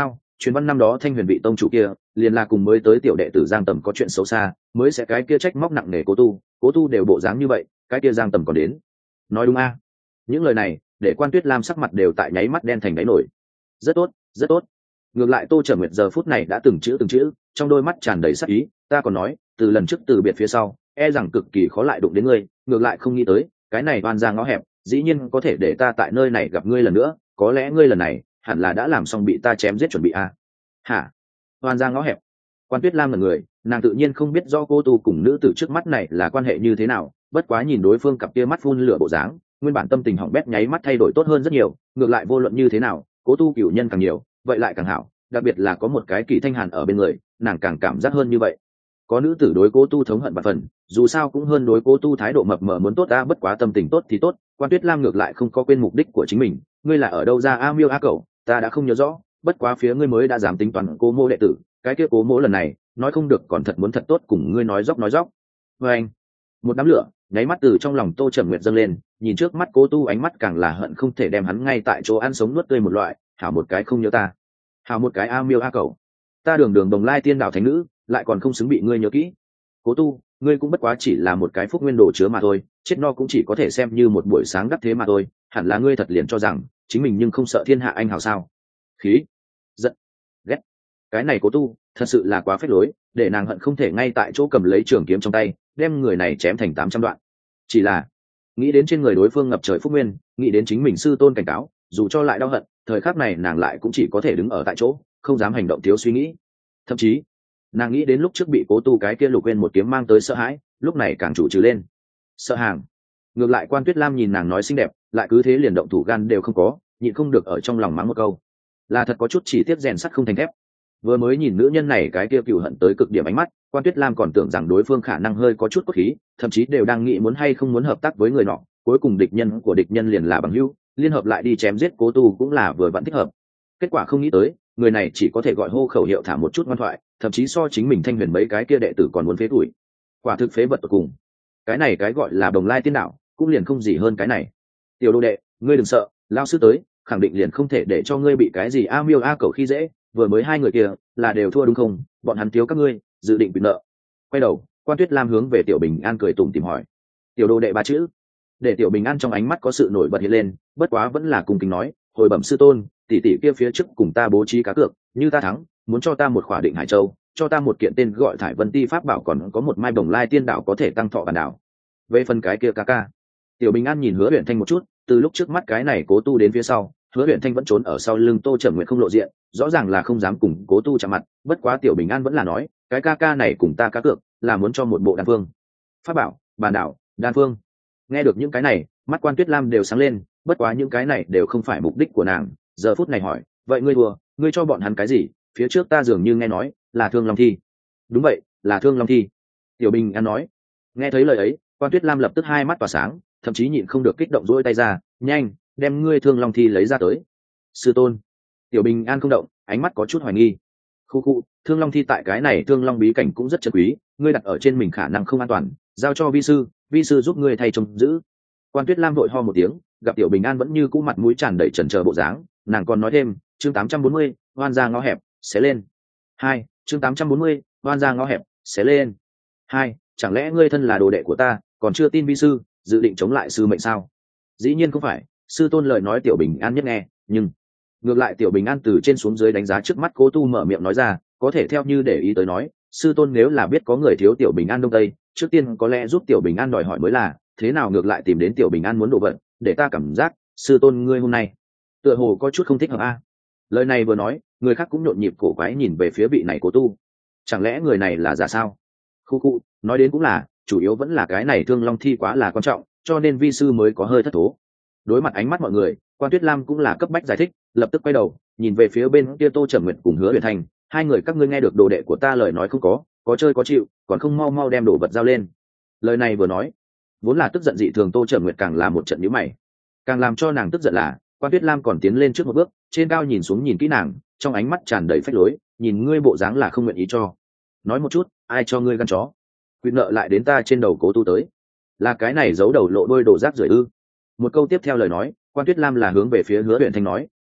A: truyền văn năm đó thanh huyền vị tông chủ kia liền là cùng mới tới tiểu đệ tử Giang Tầm có chuyện xấu xa, mới sẽ cái kia trách móc nặng nề cố tu, cố tu đều bộ dáng như vậy, cái kia Giang Tầm còn đến. Nói đúng a? Những lời này để Quan Tuyết Lam sắc mặt đều tại nháy mắt đen thành đáy nổi. Rất tốt, rất tốt. Ngược lại Tô Trầm Nguyệt giờ phút này đã từng chữ từng chữ, trong đôi mắt tràn đầy sắc ý, ta còn nói, từ lần trước từ biệt phía sau, e rằng cực kỳ khó lại đụng đến ngươi, ngược lại không nghĩ tới, cái này oan ra ngõ hẹp, dĩ nhiên có thể để ta tại nơi này gặp ngươi lần nữa, có lẽ ngươi lần này hẳn là đã làm xong bị ta chém giết chuẩn bị a. Hả? Oan ra ngõ hẹp? Quan Tuyết Lam là người, nàng tự nhiên không biết do cô tu cùng nữ tử trước mắt này là quan hệ như thế nào, bất quá nhìn đối phương cặp kia mắt phun lửa bộ dáng, nguyên bản tâm tình hỏng bét nháy mắt thay đổi tốt hơn rất nhiều, ngược lại vô luận như thế nào, cố tu cửu nhân càng nhiều, vậy lại càng hảo, đặc biệt là có một cái Kỳ Thanh Hàn ở bên người, nàng càng cảm giác hơn như vậy. Có nữ tử đối cố tu thống hận bạc phần, dù sao cũng hơn đối cố tu thái độ mập mờ muốn tốt ta, bất quá tâm tình tốt thì tốt. Quan Tuyết Lam ngược lại không có quên mục đích của chính mình, ngươi là ở đâu ra a miêu a cẩu, ta đã không nhớ rõ, bất quá phía ngươi mới đã dám tính toán cố mô đệ tử, cái kia cố mô lần này nói không được còn thật muốn thật tốt cùng ngươi nói dóc nói dóc. Với anh, một đám lửa nháy mắt từ trong lòng Tô Trầm Nguyệt dâng lên, nhìn trước mắt cố tu ánh mắt càng là hận không thể đem hắn ngay tại chỗ ăn sống nuốt tươi một loại. Hảo một cái không nhớ ta, hảo một cái a miêu a cẩu, ta đường đường đồng lai tiên đạo thánh nữ lại còn không xứng bị ngươi nhớ kỹ. Cố tu, ngươi cũng bất quá chỉ là một cái phúc nguyên đồ chứa mà thôi, chết no cũng chỉ có thể xem như một buổi sáng đắc thế mà thôi, hẳn là ngươi thật liền cho rằng chính mình nhưng không sợ thiên hạ anh hào sao? Khí, giận, ghét, cái này cố tu thật sự là quá phết lối, để nàng hận không thể ngay tại chỗ cầm lấy trường kiếm trong tay đem người này chém thành tám trăm đoạn. Chỉ là nghĩ đến trên người đối phương ngập trời phúc nguyên, nghĩ đến chính mình sư tôn cảnh cáo, dù cho lại đau hận, thời khắc này nàng lại cũng chỉ có thể đứng ở tại chỗ, không dám hành động thiếu suy nghĩ. Thậm chí nàng nghĩ đến lúc trước bị cố tu cái kia lục quên một kiếm mang tới sợ hãi, lúc này càng chủ trừ lên sợ hàng. Ngược lại Quan Tuyết Lam nhìn nàng nói xinh đẹp, lại cứ thế liền động thủ gan đều không có, nhịn không được ở trong lòng mắng một câu, là thật có chút chỉ tiếp rèn sắt không thành thép. Vừa mới nhìn nữ nhân này cái kia cựu hận tới cực điểm ánh mắt, Quan Tuyết Lam còn tưởng rằng đối phương khả năng hơi có chút cốt khí, thậm chí đều đang nghĩ muốn hay không muốn hợp tác với người nọ, cuối cùng địch nhân của địch nhân liền là bằng hữu, liên hợp lại đi chém giết cố tu cũng là vừa vẫn thích hợp. Kết quả không nghĩ tới, người này chỉ có thể gọi hô khẩu hiệu thả một chút ngoan thoại, thậm chí so chính mình thanh huyền mấy cái kia đệ tử còn muốn phế tuổi. Quả thực phế vật tột cùng. Cái này cái gọi là đồng lai tiên đạo cũng liền không gì hơn cái này. Tiểu đồ đệ, ngươi đừng sợ, lao sư tới khẳng định liền không thể để cho ngươi bị cái gì a miêu a cầu khi dễ, vừa mới hai người kia là đều thua đúng không? Bọn hắn thiếu các ngươi dự định bị nợ. Quay đầu, Quan Tuyết Lam hướng về Tiểu Bình An cười tủm tỉm hỏi, tiểu đồ đệ ba chữ. Để Tiểu Bình An trong ánh mắt có sự nổi bật hiện lên, bất quá vẫn là cung kính nói, hồi bẩm sư tôn, tỷ tỷ kia phía trước cùng ta bố trí cá cược, như ta thắng muốn cho ta một khỏa định hải châu, cho ta một kiện tên gọi thải vân ti pháp bảo, còn có một mai bồng lai tiên đạo có thể tăng thọ bản đảo. Về phần cái kia ca ca, Tiểu Bình An nhìn Hứa Uyển Thanh một chút, từ lúc trước mắt cái này cố tu đến phía sau, Hứa Uyển Thanh vẫn trốn ở sau lưng Tô Trầm Nguyệt không lộ diện, rõ ràng là không dám cùng cố tu chạm mặt, bất quá Tiểu Bình An vẫn là nói, cái ca ca này cùng ta cá cược là muốn cho một bộ đan phương, pháp bảo, bản đảo, đan phương. Nghe được những cái này, mắt Quan Tuyết Lam đều sáng lên, bất quá những cái này đều không phải mục đích của nàng, giờ phút này hỏi, vậy ngươi thua, ngươi cho bọn hắn cái gì? Phía trước ta dường như nghe nói là Thương Long thi. Đúng vậy, là Thương Long thi. Tiểu Bình An nói. Nghe thấy lời ấy, Quan Tuyết Lam lập tức hai mắt tỏa sáng, thậm chí nhịn không được kích động duỗi tay ra, nhanh, đem ngươi Thương Long thi lấy ra tới. Sư tôn. Tiểu Bình An không động, ánh mắt có chút hoài nghi. Khu khu, Thương Long thi tại cái này Thương Long bí cảnh cũng rất chân quý, ngươi đặt ở trên mình khả năng không an toàn, giao cho vi sư, vi sư giúp ngươi thay trông giữ. Quan Tuyết Lam vội ho một tiếng, gặp Tiểu Bình An vẫn như cũ mặt mũi tràn đầy chần chờ bộ dáng, nàng còn nói thêm, chương tám trăm bốn mươi, oan ra ngõ hẹp, xé lên. Hai, chương tám trăm bốn mươi, oan ra ngõ hẹp, xé lên. Hai, chẳng lẽ ngươi thân là đồ đệ của ta, còn chưa tin vi sư, dự định chống lại sư mệnh sao? Dĩ nhiên không phải, sư tôn lời nói Tiểu Bình An nhất nghe, nhưng ngược lại Tiểu Bình An từ trên xuống dưới đánh giá trước mắt Cố Tu, mở miệng nói ra, có thể theo như để ý tới nói, sư tôn nếu là biết có người thiếu Tiểu Bình An đông tây, trước tiên có lẽ giúp Tiểu Bình An đòi hỏi mới là, thế nào ngược lại tìm đến Tiểu Bình An muốn đồ vật, để ta cảm giác sư tôn ngươi hôm nay tựa hồ có chút không thích hợp a. Lời này vừa nói, người khác cũng nhộn nhịp cổ quái nhìn về phía vị này Cố Tu. Chẳng lẽ người này là giả sao? Khu khu, nói đến cũng là, chủ yếu vẫn là cái này Thương Long thi quá là quan trọng, cho nên vi sư mới có hơi thất thố. Đối mặt ánh mắt mọi người, Quan Tuyết Lam cũng là cấp bách giải thích, lập tức quay đầu nhìn về phía bên kia Tô Trầm Nguyệt cùng Hứa Uyển Thanh, hai người các ngươi nghe được đồ đệ của ta lời nói không có, có chơi có chịu, còn không mau mau đem đồ vật giao lên. Lời này vừa nói, vốn là tức giận dị thường Tô Trầm Nguyệt càng là một trận nhíu mày, càng làm cho nàng tức giận là Quan Tuyết Lam còn tiến lên trước một bước, trên cao nhìn xuống nhìn kỹ nàng, trong ánh mắt tràn đầy phách lối, nhìn ngươi bộ dáng là không nguyện ý cho. Nói một chút, ai cho ngươi gan chó? Quyền nợ lại đến ta trên đầu Cố Tu tới. Là cái này giấu đầu lộ đôi đồ rác rưởi ư? Một câu tiếp theo lời nói, Quan Tuyết Lam là hướng về phía Hứa Uyển Thanh nói,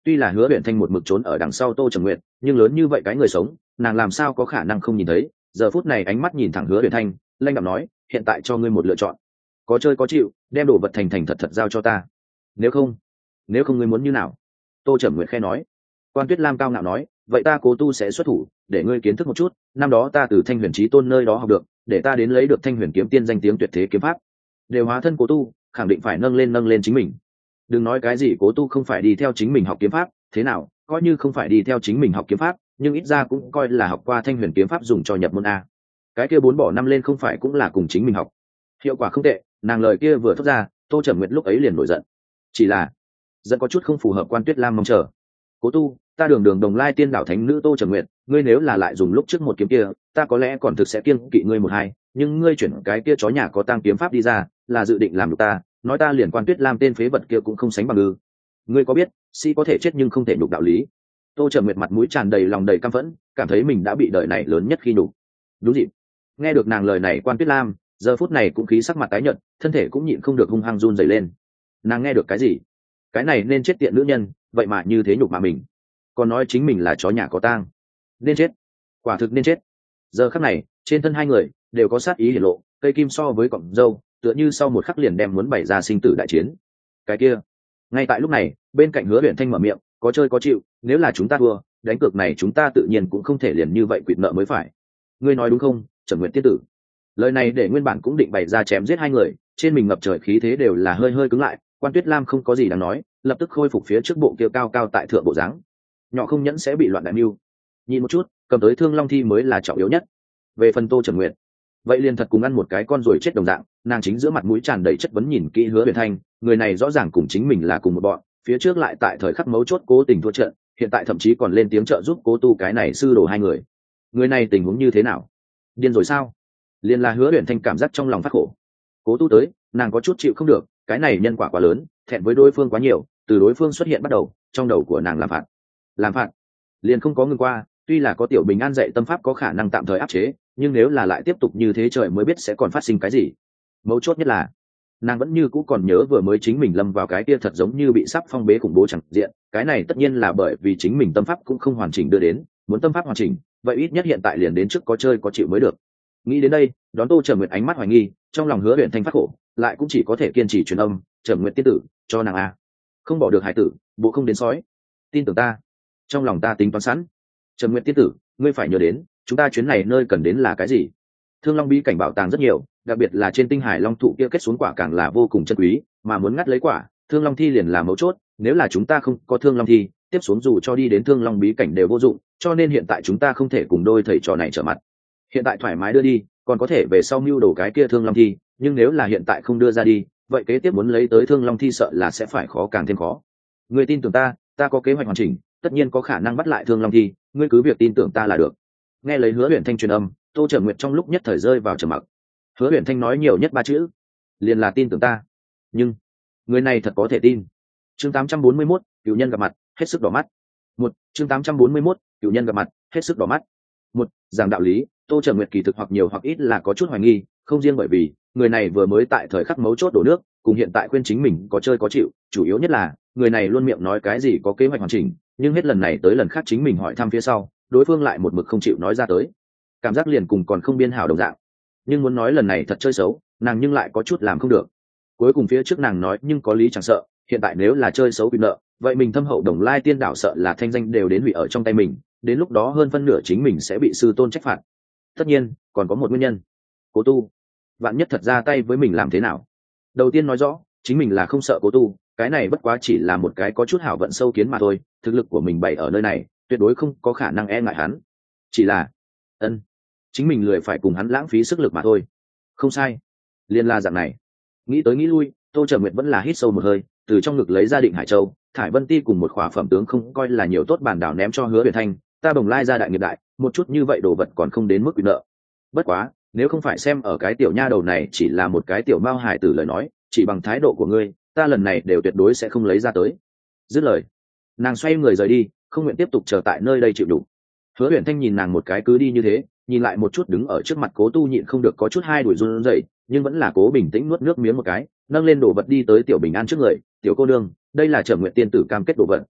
A: Tuy là Hứa Uyển Thanh một mực trốn ở đằng sau Tô Trầm Nguyệt, nhưng lớn như vậy cái người sống, nàng làm sao có khả năng không nhìn thấy. Giờ phút này ánh mắt nhìn thẳng Hứa Uyển Thanh, lanh đạm nói, hiện tại cho ngươi một lựa chọn, có chơi có chịu, đem đồ vật thành thành thật thật giao cho ta, nếu không nếu không ngươi muốn như nào? Tô Trầm Nguyệt khẽ nói. Quan Tuyết Lam cao ngạo nói, vậy ta Cố Tu sẽ xuất thủ, để ngươi kiến thức một chút, năm đó ta từ Thanh Huyền Chí Tôn nơi đó học được, để ta đến lấy được Thanh Huyền kiếm tiên danh tiếng tuyệt thế kiếm pháp. Đều hóa thân Cố Tu, khẳng định phải nâng lên nâng lên chính mình. Đừng nói cái gì Cố Tu không phải đi theo chính mình học kiếm pháp, thế nào, coi như không phải đi theo chính mình học kiếm pháp, nhưng ít ra cũng coi là học qua Thanh Huyền kiếm pháp dùng cho nhập môn a. Cái kia bốn bỏ năm lên không phải cũng là cùng chính mình học. Hiệu quả không tệ, nàng lời kia vừa thốt ra, Tô Trầm Nguyệt lúc ấy liền nổi giận. Chỉ là dẫn có chút không phù hợp Quan Tuyết Lam mong chờ. Cố Tu, ta đường đường đồng lai tiên đảo thánh nữ Tô Trầm Nguyệt, ngươi nếu là lại dùng lúc trước một kiếm kia, ta có lẽ còn thực sẽ kiêng kỵ ngươi một hai, nhưng ngươi chuyển cái kia chó nhà có tang kiếm pháp đi ra, là dự định làm được ta, nói ta liền Quan Tuyết Lam tên phế vật kia cũng không sánh bằng ư? Ngươi có biết, sĩ có thể chết nhưng không thể nhục đạo lý. Tô Trầm Nguyệt mặt mũi tràn đầy lòng đầy căm phẫn, cảm thấy mình đã bị đời này lớn nhất khi nhục. Đúng dịp. Nghe được nàng lời này, Quan Tuyết Lam giờ phút này cũng khí sắc mặt tái nhợt, thân thể cũng nhịn không được hung hăng run rẩy lên. Nàng nghe được cái gì? Cái này nên chết tiện nữ nhân, vậy mà như thế nhục mà mình, còn nói chính mình là chó nhà có tang, nên chết, quả thực nên chết. Giờ khắc này trên thân hai người đều có sát ý hiển lộ, cây kim so với cọng dâu, tựa như sau một khắc liền đem muốn bày ra sinh tử đại chiến. Cái kia, ngay tại lúc này bên cạnh Hứa Uyển Thanh mở miệng, có chơi có chịu, nếu là chúng ta thua, đánh cược này chúng ta tự nhiên cũng không thể liền như vậy quỵt nợ mới phải. Ngươi nói đúng không, Trầm Nguyệt tiên tử? Lời này để nguyên bản cũng định bày ra chém giết hai người, trên mình ngập trời khí thế đều là hơi hơi cứng lại. Quan Tuyết Lam không có gì đáng nói, lập tức khôi phục phía trước bộ kia cao cao tại thượng bộ dáng. Nhỏ không nhẫn sẽ bị loạn đại mưu, nhìn một chút, cầm tới Thương Long thi mới là trọng yếu nhất. Về phần Tô Trầm Nguyệt, vậy liền thật cùng ăn một cái con ruồi chết đồng dạng, nàng chính giữa mặt mũi tràn đầy chất vấn nhìn kỹ Hứa Uyển Thanh, người này rõ ràng cùng chính mình là cùng một bọn, phía trước lại tại thời khắc mấu chốt cố tình thua trận, hiện tại thậm chí còn lên tiếng trợ giúp Cố Tu cái này sư đồ hai người. Người này tình huống như thế nào? Điên rồi sao? Liên là Hứa Uyển Thanh cảm giác trong lòng phát khổ. Cố Tu tới, nàng có chút chịu không được, cái này nhân quả quá lớn, thẹn với đối phương quá nhiều, từ đối phương xuất hiện bắt đầu, trong đầu của nàng làm phạt. Làm phạt, liền không có ngừng qua, tuy là có Tiểu Bình An dạy tâm pháp có khả năng tạm thời áp chế, nhưng nếu là lại tiếp tục như thế trời mới biết sẽ còn phát sinh cái gì. Mấu chốt nhất là, nàng vẫn như cũ còn nhớ vừa mới chính mình lâm vào cái kia thật giống như bị sắp phong bế khủng bố chẳng diện, cái này tất nhiên là bởi vì chính mình tâm pháp cũng không hoàn chỉnh đưa đến, muốn tâm pháp hoàn chỉnh, vậy ít nhất hiện tại liền đến trước có chơi có chịu mới được. Nghĩ đến đây, đón Tô Trầm Nguyệt ánh mắt hoài nghi, trong lòng Hứa Uyển Thanh phát khổ, lại cũng chỉ có thể kiên trì truyền âm, Trầm Nguyệt tiên tử, cho nàng a, không bỏ được hải tử, bộ không đến sói, tin tưởng ta, trong lòng ta tính toán sẵn. Trầm Nguyệt tiên tử, ngươi phải nhớ đến, chúng ta chuyến này nơi cần đến là cái gì? Thương Long bí cảnh bảo tàng rất nhiều, đặc biệt là trên tinh hải long thụ kia kết xuống quả càng là vô cùng chân quý, mà muốn ngắt lấy quả, Thương Long thi liền là mấu chốt, nếu là chúng ta không có Thương Long thi, tiếp xuống dù cho đi đến Thương Long bí cảnh đều vô dụng, cho nên hiện tại chúng ta không thể cùng đôi thầy trò này trở mặt. Hiện tại thoải mái đưa đi, còn có thể về sau mưu đồ cái kia Thương Long thi, nhưng nếu là hiện tại không đưa ra đi, vậy kế tiếp muốn lấy tới Thương Long thi sợ là sẽ phải khó càng thêm khó. Ngươi tin tưởng ta, ta có kế hoạch hoàn chỉnh, tất nhiên có khả năng bắt lại Thương Long thi, ngươi cứ việc tin tưởng ta là được. Nghe lấy Hứa Uyển Thanh truyền âm, Tô Trầm Nguyệt trong lúc nhất thời rơi vào trầm mặc. Hứa Uyển Thanh nói nhiều nhất ba chữ, liền là tin tưởng ta. Nhưng người này thật có thể tin. Chương tám trăm bốn mươi mốt, cựu nhân gặp mặt, hết sức đỏ mắt. Một, chương tám trăm bốn mươi mốt, cựu nhân gặp mặt, hết sức đỏ mắt. Một, giảng đạo lý, Tô Trầm Nguyệt kỳ thực hoặc nhiều hoặc ít là có chút hoài nghi, không riêng bởi vì người này vừa mới tại thời khắc mấu chốt đổ nước, cùng hiện tại khuyên chính mình có chơi có chịu, chủ yếu nhất là người này luôn miệng nói cái gì có kế hoạch hoàn chỉnh, nhưng hết lần này tới lần khác chính mình hỏi thăm phía sau, đối phương lại một mực không chịu nói ra tới, cảm giác liền cùng còn không biên hảo đồng dạng. Nhưng muốn nói lần này thật chơi xấu, nàng nhưng lại có chút làm không được. Cuối cùng phía trước nàng nói nhưng có lý chẳng sợ, hiện tại nếu là chơi xấu bị nợ, vậy mình thâm hậu Đồng Lai tiên đảo sợ là thanh danh đều đến hủy ở trong tay mình, đến lúc đó hơn phân nửa chính mình sẽ bị sư tôn trách phạt. Tất nhiên còn có một nguyên nhân, Cố Tu vạn nhất thật ra tay với mình làm thế nào? Đầu tiên nói rõ chính mình là không sợ Cố Tu, cái này bất quá chỉ là một cái có chút hảo vận sâu kiến mà thôi, thực lực của mình bày ở nơi này tuyệt đối không có khả năng e ngại hắn, chỉ là ân chính mình lười phải cùng hắn lãng phí sức lực mà thôi. Không sai, liên la dạng này. Nghĩ tới nghĩ lui, Tô Trầm Nguyệt vẫn là hít sâu một hơi, từ trong ngực lấy ra Định Hải Châu, Thải Vân Ti cùng một khỏa phẩm tướng không coi là nhiều tốt bản đảo ném cho Hứa Uyển Thanh, ta Bồng Lai ra đại nghiệp đại, một chút như vậy đồ vật còn không đến mức bị nợ. Bất quá, nếu không phải xem ở cái tiểu nha đầu này chỉ là một cái tiểu mao hài tử lời nói, chỉ bằng thái độ của ngươi, ta lần này đều tuyệt đối sẽ không lấy ra tới. Dứt lời, nàng xoay người rời đi, không nguyện tiếp tục chờ tại nơi đây chịu đủ. Hứa Uyển Thanh nhìn nàng một cái cứ đi như thế, nhìn lại một chút đứng ở trước mặt Cố Tu nhịn không được có chút hai đuổi run rẩy, nhưng vẫn là cố bình tĩnh nuốt nước miếng một cái, nâng lên đồ vật đi tới Tiểu Bình An trước người, "Tiểu cô nương, đây là Trầm Nguyệt tiên tử cam kết đồ vật."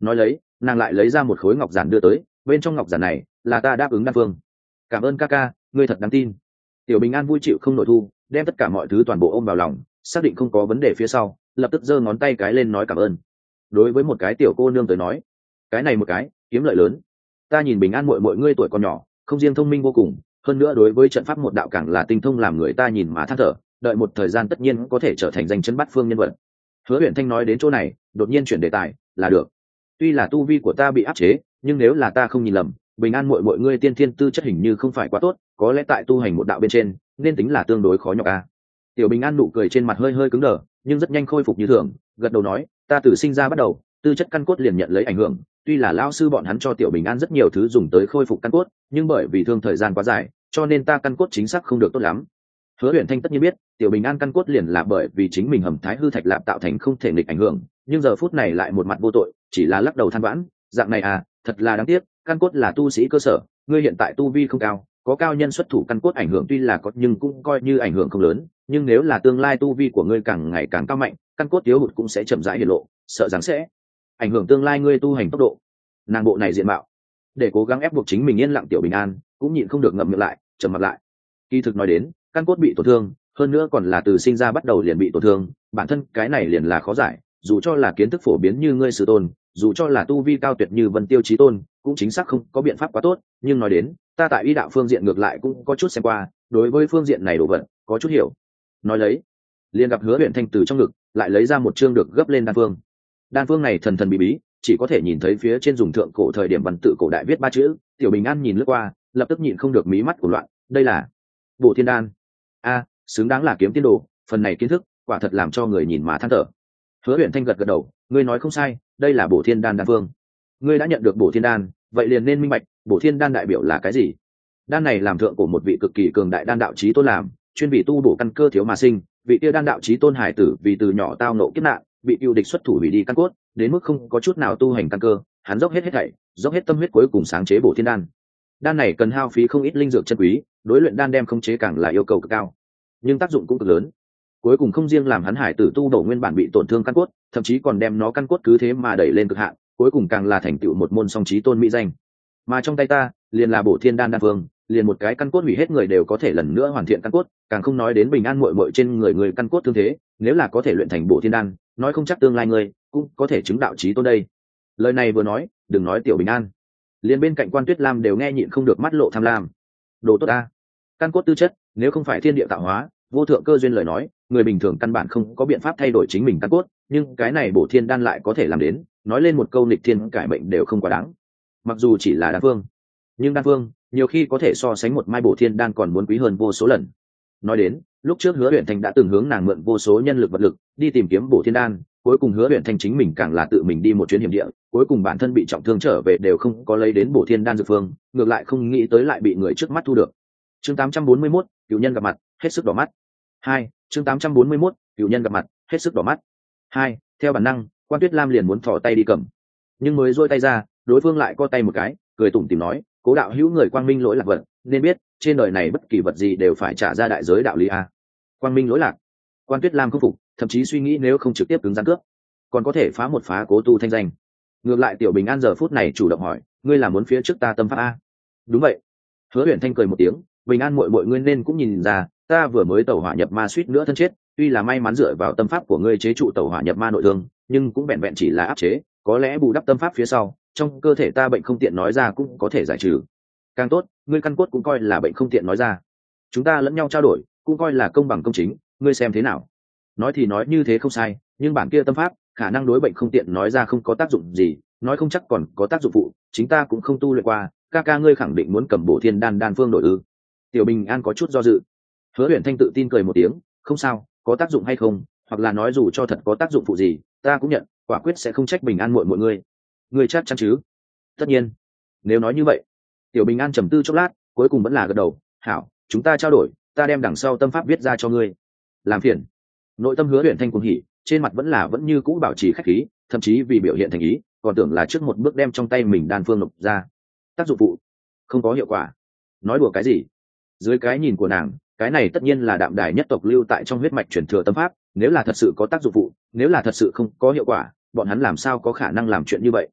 A: nói lấy nàng lại lấy ra một khối ngọc giản đưa tới, bên trong ngọc giản này là ta đáp ứng đan phương. Cảm ơn ca ca, ngươi thật đáng tin. Tiểu Bình An vui chịu không nổi thu, đem tất cả mọi thứ toàn bộ ôm vào lòng, xác định không có vấn đề phía sau, lập tức giơ ngón tay cái lên nói cảm ơn. Đối với một cái tiểu cô nương tới nói, cái này một cái kiếm lợi lớn. Ta nhìn Bình An muội muội ngươi tuổi còn nhỏ, không riêng thông minh vô cùng, hơn nữa đối với trận pháp một đạo càng là tinh thông, làm người ta nhìn mà than thở, đợi một thời gian tất nhiên có thể trở thành danh chấn bát phương nhân vật. Hứa Uyển Thanh nói đến chỗ này, đột nhiên chuyển đề tài, là được. Tuy là tu vi của ta bị áp chế, nhưng nếu là ta không nhìn lầm, Bình An muội muội ngươi tiên thiên tư chất hình như không phải quá tốt, có lẽ tại tu hành một đạo bên trên, nên tính là tương đối khó nhọc a. Tiểu Bình An nụ cười trên mặt hơi hơi cứng đờ, nhưng rất nhanh khôi phục như thường, gật đầu nói, ta từ sinh ra bắt đầu, tư chất căn cốt liền nhận lấy ảnh hưởng, tuy là lão sư bọn hắn cho Tiểu Bình An rất nhiều thứ dùng tới khôi phục căn cốt, nhưng bởi vì thương thời gian quá dài, cho nên ta căn cốt chính xác không được tốt lắm. Hứa Uyển Thanh tất nhiên biết, Tiểu Bình An căn cốt liền là bởi vì chính mình hầm thái hư thạch lạp tạo thành không thể nghịch ảnh hưởng, nhưng giờ phút này lại một mặt vô tội, chỉ là lắc đầu than vãn, dạng này à, thật là đáng tiếc, căn cốt là tu sĩ cơ sở, ngươi hiện tại tu vi không cao, có cao nhân xuất thủ căn cốt ảnh hưởng tuy là có nhưng cũng coi như ảnh hưởng không lớn, nhưng nếu là tương lai tu vi của ngươi càng ngày càng cao mạnh, căn cốt thiếu hụt cũng sẽ chậm rãi hiện lộ, sợ rằng sẽ ảnh hưởng tương lai ngươi tu hành tốc độ. Nàng bộ này diện mạo, để cố gắng ép buộc chính mình yên lặng Tiểu Bình An cũng nhịn không được ngậm miệng lại, trầm mặt lại. Kỳ thực nói đến, căn cốt bị tổn thương, hơn nữa còn là từ sinh ra bắt đầu liền bị tổn thương, bản thân cái này liền là khó giải, dù cho là kiến thức phổ biến như ngươi sư tôn, dù cho là tu vi cao tuyệt như Vân Tiêu Chí Tôn, cũng chính xác không có biện pháp quá tốt, nhưng nói đến, ta tại y đạo phương diện ngược lại cũng có chút xem qua, đối với phương diện này đồ vật, có chút hiểu. Nói lấy, liền gặp Hứa Uyển Thanh từ trong ngực lại lấy ra một chương được gấp lên đan phương. Đan phương này thần thần bí bí, chỉ có thể nhìn thấy phía trên dùng thượng cổ thời điểm văn tự cổ đại viết ba chữ. Tiểu Bình An nhìn lướt qua, lập tức nhịn không được mí mắt của loạn, đây là Bổ Thiên Đan. A, xứng đáng là kiếm tiên đồ, phần này kiến thức, quả thật làm cho người nhìn mà than thở. Hứa Uyển Thanh gật gật đầu, ngươi nói không sai, đây là Bổ Thiên Đan đan phương. Ngươi đã nhận được Bổ Thiên Đan, vậy liền nên minh bạch, Bổ Thiên Đan đại biểu là cái gì? Đan này làm thượng của một vị cực kỳ cường đại đan đạo chí tôn làm, chuyên vị tu bổ căn cơ thiếu mà sinh, vị kia đan đạo chí tôn hải tử vì từ nhỏ tao nộ kiếp nạn, bị yêu địch xuất thủ hủy đi căn cốt, đến mức không có chút nào tu hành căn cơ, hắn dốc hết hết thảy, dốc hết tâm huyết cuối cùng sáng chế Bổ Thiên Đan. Đan này cần hao phí không ít linh dược chân quý, đối luyện đan đem khống chế càng là yêu cầu cực cao, nhưng tác dụng cũng cực lớn. Cuối cùng không riêng làm hắn hải tử tu bổ nguyên bản bị tổn thương căn cốt, thậm chí còn đem nó căn cốt cứ thế mà đẩy lên cực hạn, cuối cùng càng là thành tựu một môn song chí tôn mỹ danh. Mà trong tay ta, liền là Bổ Thiên Đan đan phương, liền một cái căn cốt hủy hết người đều có thể lần nữa hoàn thiện căn cốt, càng không nói đến Bình An muội muội trên người người căn cốt thương thế, nếu là có thể luyện thành Bổ Thiên Đan, nói không chắc tương lai người cũng có thể chứng đạo chí tôn đây. Lời này vừa nói, đừng nói Tiểu Bình An, liền bên cạnh Quan Tuyết Lam đều nghe nhịn không được mắt lộ tham lam. Đồ tốt ta, căn cốt tư chất, nếu không phải thiên địa tạo hóa, vô thượng cơ duyên lời nói, người bình thường căn bản không có biện pháp thay đổi chính mình căn cốt, nhưng cái này Bổ Thiên Đan lại có thể làm đến, nói lên một câu nghịch thiên cải mệnh đều không quá đáng. Mặc dù chỉ là đan phương, nhưng đan phương nhiều khi có thể so sánh một mai Bổ Thiên Đan còn muốn quý hơn vô số lần. Nói đến, lúc trước Hứa Uyển Thanh đã từng hướng nàng mượn vô số nhân lực vật lực đi tìm kiếm Bổ Thiên Đan, cuối cùng Hứa Uyển Thanh chính mình càng là tự mình đi một chuyến hiểm địa, cuối cùng bản thân bị trọng thương trở về đều không có lấy đến Bổ Thiên Đan dược phương, ngược lại không nghĩ tới lại bị người trước mắt thu được. Chương tám trăm bốn mươi mốt, cựu nhân gặp mặt, hết sức đỏ mắt. Hai, chương tám trăm bốn mươi mốt, cựu nhân gặp mặt, hết sức đỏ mắt. Hai, theo bản năng, Quan Tuyết Lam liền muốn thò tay đi cầm, nhưng mới duỗi tay ra, đối phương lại co tay một cái, cười tủm tỉm nói, cố đạo hữu người quang minh lỗi lạc vật, nên biết trên đời này bất kỳ vật gì đều phải trả ra đại giới đạo lý a. Quang minh lỗi lạc. Quan Tuyết Lam không phục, thậm chí suy nghĩ nếu không trực tiếp cứng rắn cướp, còn có thể phá một phá cố tu thanh danh. Ngược lại Tiểu Bình An giờ phút này chủ động hỏi, ngươi là muốn phía trước ta tâm pháp a? Đúng vậy. Hứa Uyển Thanh cười một tiếng, Bình An muội muội ngươi nên cũng nhìn ra, ta vừa mới tẩu hỏa nhập ma suýt nữa thân chết, tuy là may mắn dựa vào tâm pháp của ngươi chế trụ tẩu hỏa nhập ma nội thương, nhưng cũng vẹn vẹn chỉ là áp chế, có lẽ bù đắp tâm pháp phía sau, trong cơ thể ta bệnh không tiện nói ra cũng có thể giải trừ. Càng tốt, ngươi căn cốt cũng coi là bệnh không tiện nói ra, chúng ta lẫn nhau trao đổi, cũng coi là công bằng công chính, ngươi xem thế nào? Nói thì nói như thế không sai, nhưng bản kia tâm pháp khả năng đối bệnh không tiện nói ra không có tác dụng gì, nói không chắc còn có tác dụng phụ, chính ta cũng không tu luyện qua, ca ca ngươi khẳng định muốn cầm Bổ Thiên Đan đan phương đổi ư? Tiểu Bình An có chút do dự. Hứa Uyển Thanh tự tin cười một tiếng, không sao, có tác dụng hay không, hoặc là nói dù cho thật có tác dụng phụ gì, ta cũng nhận, quả quyết sẽ không trách Bình An muội muội ngươi. Ngươi chắc chắn chứ? Tất nhiên. Nếu nói như vậy, Tiểu Bình An trầm tư chốc lát, cuối cùng vẫn là gật đầu, hảo, chúng ta trao đổi, ta đem đằng sau tâm pháp viết ra cho ngươi. Làm phiền. Nội tâm Hứa Uyển Thanh cuồng hỉ, trên mặt vẫn là vẫn như cũ bảo trì khách khí, thậm chí vì biểu hiện thành ý, còn tưởng là trước một bước đem trong tay mình đan phương nộp ra. Tác dụng phụ, không có hiệu quả. Nói đùa cái gì? Dưới cái nhìn của nàng, cái này tất nhiên là đạm đài nhất tộc lưu tại trong huyết mạch truyền thừa tâm pháp, nếu là thật sự có tác dụng phụ, nếu là thật sự không có hiệu quả, bọn hắn làm sao có khả năng làm chuyện như vậy?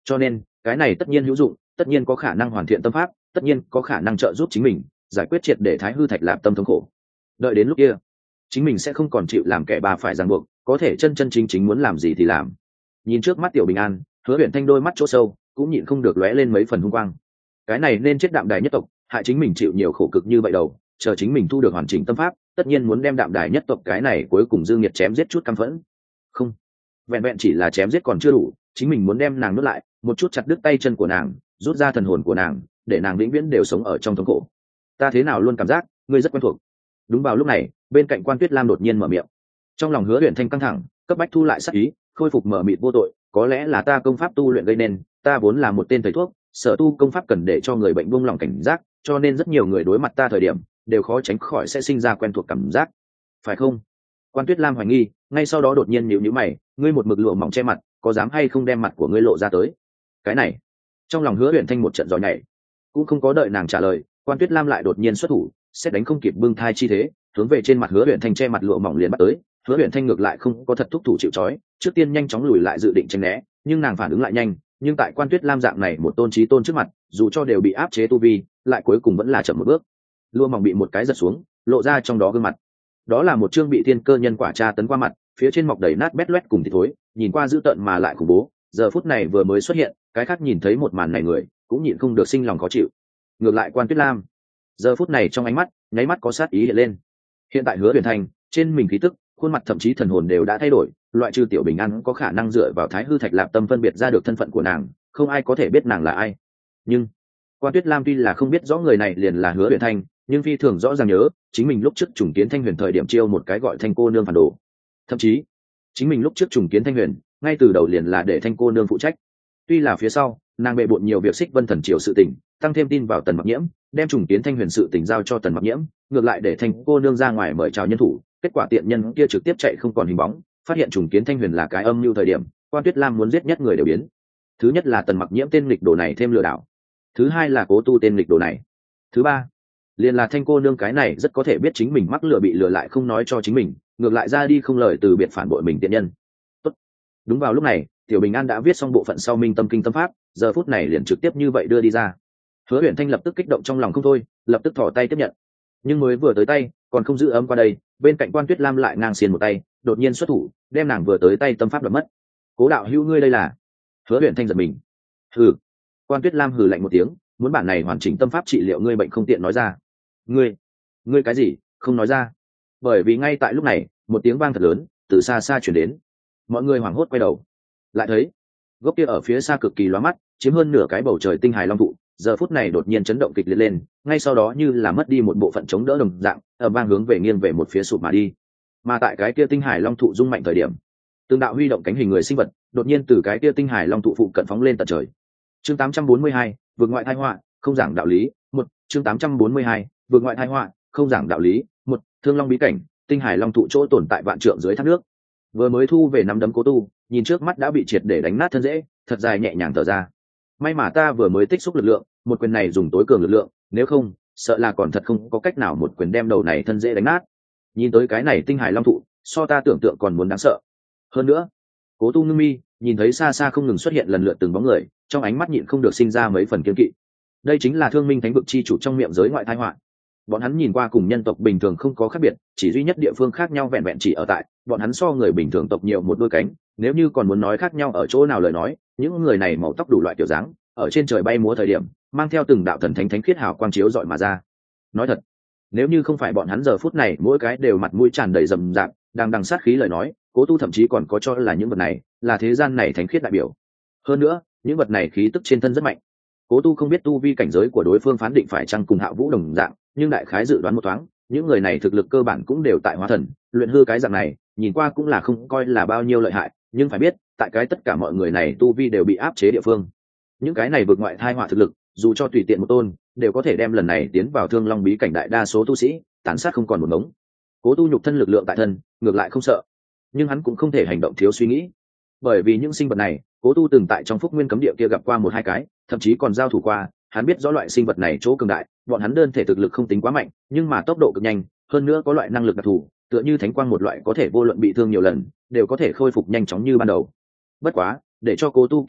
A: cho nên cái này tất nhiên hữu dụng, tất nhiên có khả năng hoàn thiện tâm pháp, tất nhiên có khả năng trợ giúp chính mình giải quyết triệt để thái hư thạch lạp tâm thống khổ. Đợi đến lúc kia, chính mình sẽ không còn chịu làm kẻ bà phải ràng buộc, có thể chân chân chính chính muốn làm gì thì làm. Nhìn trước mắt tiểu bình an, Hứa Uyển Thanh đôi mắt chỗ sâu cũng nhịn không được lóe lên mấy phần hung quang. Cái này nên chết đạm đài nhất tộc, hại chính mình chịu nhiều khổ cực như vậy đầu, chờ chính mình thu được hoàn chỉnh tâm pháp, tất nhiên muốn đem đạm đài nhất tộc cái này cuối cùng dương nghiệt chém giết chút căm phẫn. Không, vẹn vẹn chỉ là chém giết còn chưa đủ, chính mình muốn đem nàng nuốt lại, một chút chặt đứt tay chân của nàng, rút ra thần hồn của nàng, để nàng vĩnh viễn đều sống ở trong thống khổ. Ta thế nào luôn cảm giác ngươi rất quen thuộc. Đúng vào lúc này, bên cạnh Quan Tuyết Lam đột nhiên mở miệng. Trong lòng Hứa Uyển Thanh căng thẳng, cấp bách thu lại sát ý, khôi phục mở mịt vô tội, có lẽ là ta công pháp tu luyện gây nên, ta vốn là một tên thầy thuốc, sở tu công pháp cần để cho người bệnh buông lòng cảnh giác, cho nên rất nhiều người đối mặt ta thời điểm đều khó tránh khỏi sẽ sinh ra quen thuộc cảm giác, phải không? Quan Tuyết Lam hoài nghi, ngay sau đó đột nhiên nhíu nhíu mày, ngươi một mực lụa mỏng che mặt, có dám hay không đem mặt của ngươi lộ ra tới? Cái này, trong lòng Hứa Uyển Thanh một trận gió nhảy, cũng không có đợi nàng trả lời, Quan Tuyết Lam lại đột nhiên xuất thủ, xét đánh không kịp bưng thai chi thế, hướng về trên mặt Hứa Uyển Thanh che mặt lụa mỏng liền bắt tới. Hứa Uyển Thanh ngược lại không có thật thúc thủ chịu trói, trước tiên nhanh chóng lùi lại dự định tránh né, nhưng nàng phản ứng lại nhanh, nhưng tại Quan Tuyết Lam dạng này một tôn chí tôn trước mặt, dù cho đều bị áp chế tu vi, lại cuối cùng vẫn là chậm một bước. Lụa mỏng bị một cái giật xuống, lộ ra trong đó gương mặt. Đó là một chương bị thiên cơ nhân quả tra tấn qua mặt, phía trên mọc đầy nát bét loét cùng thịt thối, nhìn qua dữ tợn mà lại khủng bố. Giờ phút này vừa mới xuất hiện, cái khác nhìn thấy một màn này người, cũng nhịn không được sinh lòng khó chịu. Ngược lại Quan Tuyết Lam, giờ phút này trong ánh mắt, nháy mắt có sát ý hiện lên. Hiện tại Hứa Uyển Thanh, trên mình khí tức, khuôn mặt thậm chí thần hồn đều đã thay đổi, loại trừ tiểu bình an có khả năng dựa vào thái hư thạch lạp tâm phân biệt ra được thân phận của nàng, không ai có thể biết nàng là ai. Nhưng Quan Tuyết Lam tuy là không biết rõ người này liền là Hứa Uyển Thanh, nhưng phi thường rõ ràng nhớ chính mình lúc trước trùng kiến Thanh Huyền thời điểm chiêu một cái gọi Thanh cô nương phản đồ, thậm chí chính mình lúc trước trùng kiến Thanh Huyền ngay từ đầu liền là để Thanh cô nương phụ trách. Tuy là phía sau nàng bệ bội nhiều việc xích vân thần triều sự tình, tăng thêm tin vào Tần Mặc Nhiễm, đem trùng kiến Thanh Huyền sự tình giao cho Tần Mặc Nhiễm, ngược lại để Thanh cô nương ra ngoài mời chào nhân thủ, kết quả tiện nhân kia trực tiếp chạy không còn hình bóng, phát hiện trùng kiến Thanh Huyền là cái âm mưu thời điểm, Quan Tuyết Lam muốn giết nhất người đều biến. Thứ nhất là Tần Mặc Nhiễm tên nghịch đồ này thêm lừa đảo, thứ hai là Cố Tu tên nghịch đồ này, thứ ba liền là Thanh cô nương cái này rất có thể biết chính mình mắc lừa bị lừa lại không nói cho chính mình, ngược lại ra đi không lời từ biệt phản bội mình tiện nhân. Tốt. Đúng vào lúc này, Tiểu Bình An đã viết xong bộ phận sau Minh Tâm Kinh tâm pháp, giờ phút này liền trực tiếp như vậy đưa đi ra. Hứa Uyển Thanh lập tức kích động trong lòng không thôi, lập tức thò tay tiếp nhận. Nhưng mới vừa tới tay, còn không giữ ấm qua đây, bên cạnh Quan Tuyết Lam lại ngang xiên một tay, đột nhiên xuất thủ, đem nàng vừa tới tay tâm pháp đoạt mất. Cố đạo hữu ngươi đây là? Hứa Uyển Thanh giật mình. Hừ. Quan Tuyết Lam hừ lạnh một tiếng, muốn bản này hoàn chỉnh tâm pháp trị liệu ngươi bệnh không tiện nói ra. Ngươi, ngươi cái gì? Không nói ra. Bởi vì ngay tại lúc này, một tiếng vang thật lớn từ xa xa truyền đến. Mọi người hoảng hốt quay đầu, lại thấy gốc kia ở phía xa cực kỳ lóa mắt, chiếm hơn nửa cái bầu trời tinh hải long thụ, giờ phút này đột nhiên chấn động kịch liệt lên, ngay sau đó như là mất đi một bộ phận chống đỡ đồng dạng, ở vang hướng về nghiêng về một phía sụp mà đi. Mà tại cái kia tinh hải long thụ rung mạnh thời điểm, từng đạo huy động cánh hình người sinh vật đột nhiên từ cái kia tinh hải long thụ phụ cận phóng lên tận trời. Chương tám trăm bốn mươi hai, vượt ngoại tai họa, không giảng đạo lý. Một, chương tám trăm bốn mươi hai, vượt ngoại tai họa, không giảng đạo lý. Một, thương long bí cảnh, tinh hải long thụ chỗ tồn tại vạn trượng dưới thác nước. Vừa mới thu về nắm đấm Cố Tu, nhìn trước mắt đã bị triệt để đánh nát thân dễ, thật dài nhẹ nhàng thở ra. May mà ta vừa mới tích xúc lực lượng, một quyền này dùng tối cường lực lượng, nếu không, sợ là còn thật không có cách nào một quyền đem đầu này thân dễ đánh nát. Nhìn tới cái này tinh hải long thụ, so ta tưởng tượng còn muốn đáng sợ. Hơn nữa, Cố Tu ngưng mi, nhìn thấy xa xa không ngừng xuất hiện lần lượt từng bóng người, trong ánh mắt nhịn không được sinh ra mấy phần kiêng kỵ. Đây chính là Thương Minh Thánh vực chi chủ trong miệng giới ngoại tai họa. Bọn hắn nhìn qua cùng nhân tộc bình thường không có khác biệt, chỉ duy nhất địa phương khác nhau vẹn vẹn chỉ ở tại bọn hắn so người bình thường tộc nhiều một đôi cánh. Nếu như còn muốn nói khác nhau ở chỗ nào lời nói, những người này màu tóc đủ loại kiểu dáng, ở trên trời bay múa thời điểm, mang theo từng đạo thần thánh thánh khiết hào quang chiếu rọi mà ra. Nói thật, nếu như không phải bọn hắn giờ phút này mỗi cái đều mặt mũi tràn đầy rầm rạp, đang đằng sát khí lời nói, Cố Tu thậm chí còn có cho là những vật này là thế gian này thánh khiết đại biểu. Hơn nữa, những vật này khí tức trên thân rất mạnh. Cố Tu không biết tu vi cảnh giới của đối phương phán định phải chăng cùng Hạo Vũ đồng dạng, nhưng đại khái dự đoán một thoáng, những người này thực lực cơ bản cũng đều tại hóa thần, luyện hư cái dạng này, nhìn qua cũng là không coi là bao nhiêu lợi hại, nhưng phải biết, tại cái tất cả mọi người này tu vi đều bị áp chế địa phương. Những cái này vượt ngoại thai họa thực lực, dù cho tùy tiện một tôn, đều có thể đem lần này tiến vào Thương Long bí cảnh đại đa số tu sĩ, tàn sát không còn một ngống. Cố Tu nhục thân lực lượng tại thân, ngược lại không sợ, nhưng hắn cũng không thể hành động thiếu suy nghĩ, bởi vì những sinh vật này, Cố Tu từng tại trong Phúc Nguyên cấm địa kia gặp qua một hai cái, thậm chí còn giao thủ qua. Hắn biết rõ loại sinh vật này chỗ cường đại, bọn hắn đơn thể thực lực không tính quá mạnh, nhưng mà tốc độ cực nhanh, hơn nữa có loại năng lực đặc thù, tựa như thánh quang một loại có thể vô luận bị thương nhiều lần, đều có thể khôi phục nhanh chóng như ban đầu. Bất quá, để cho Cố Tu kiên kỵ,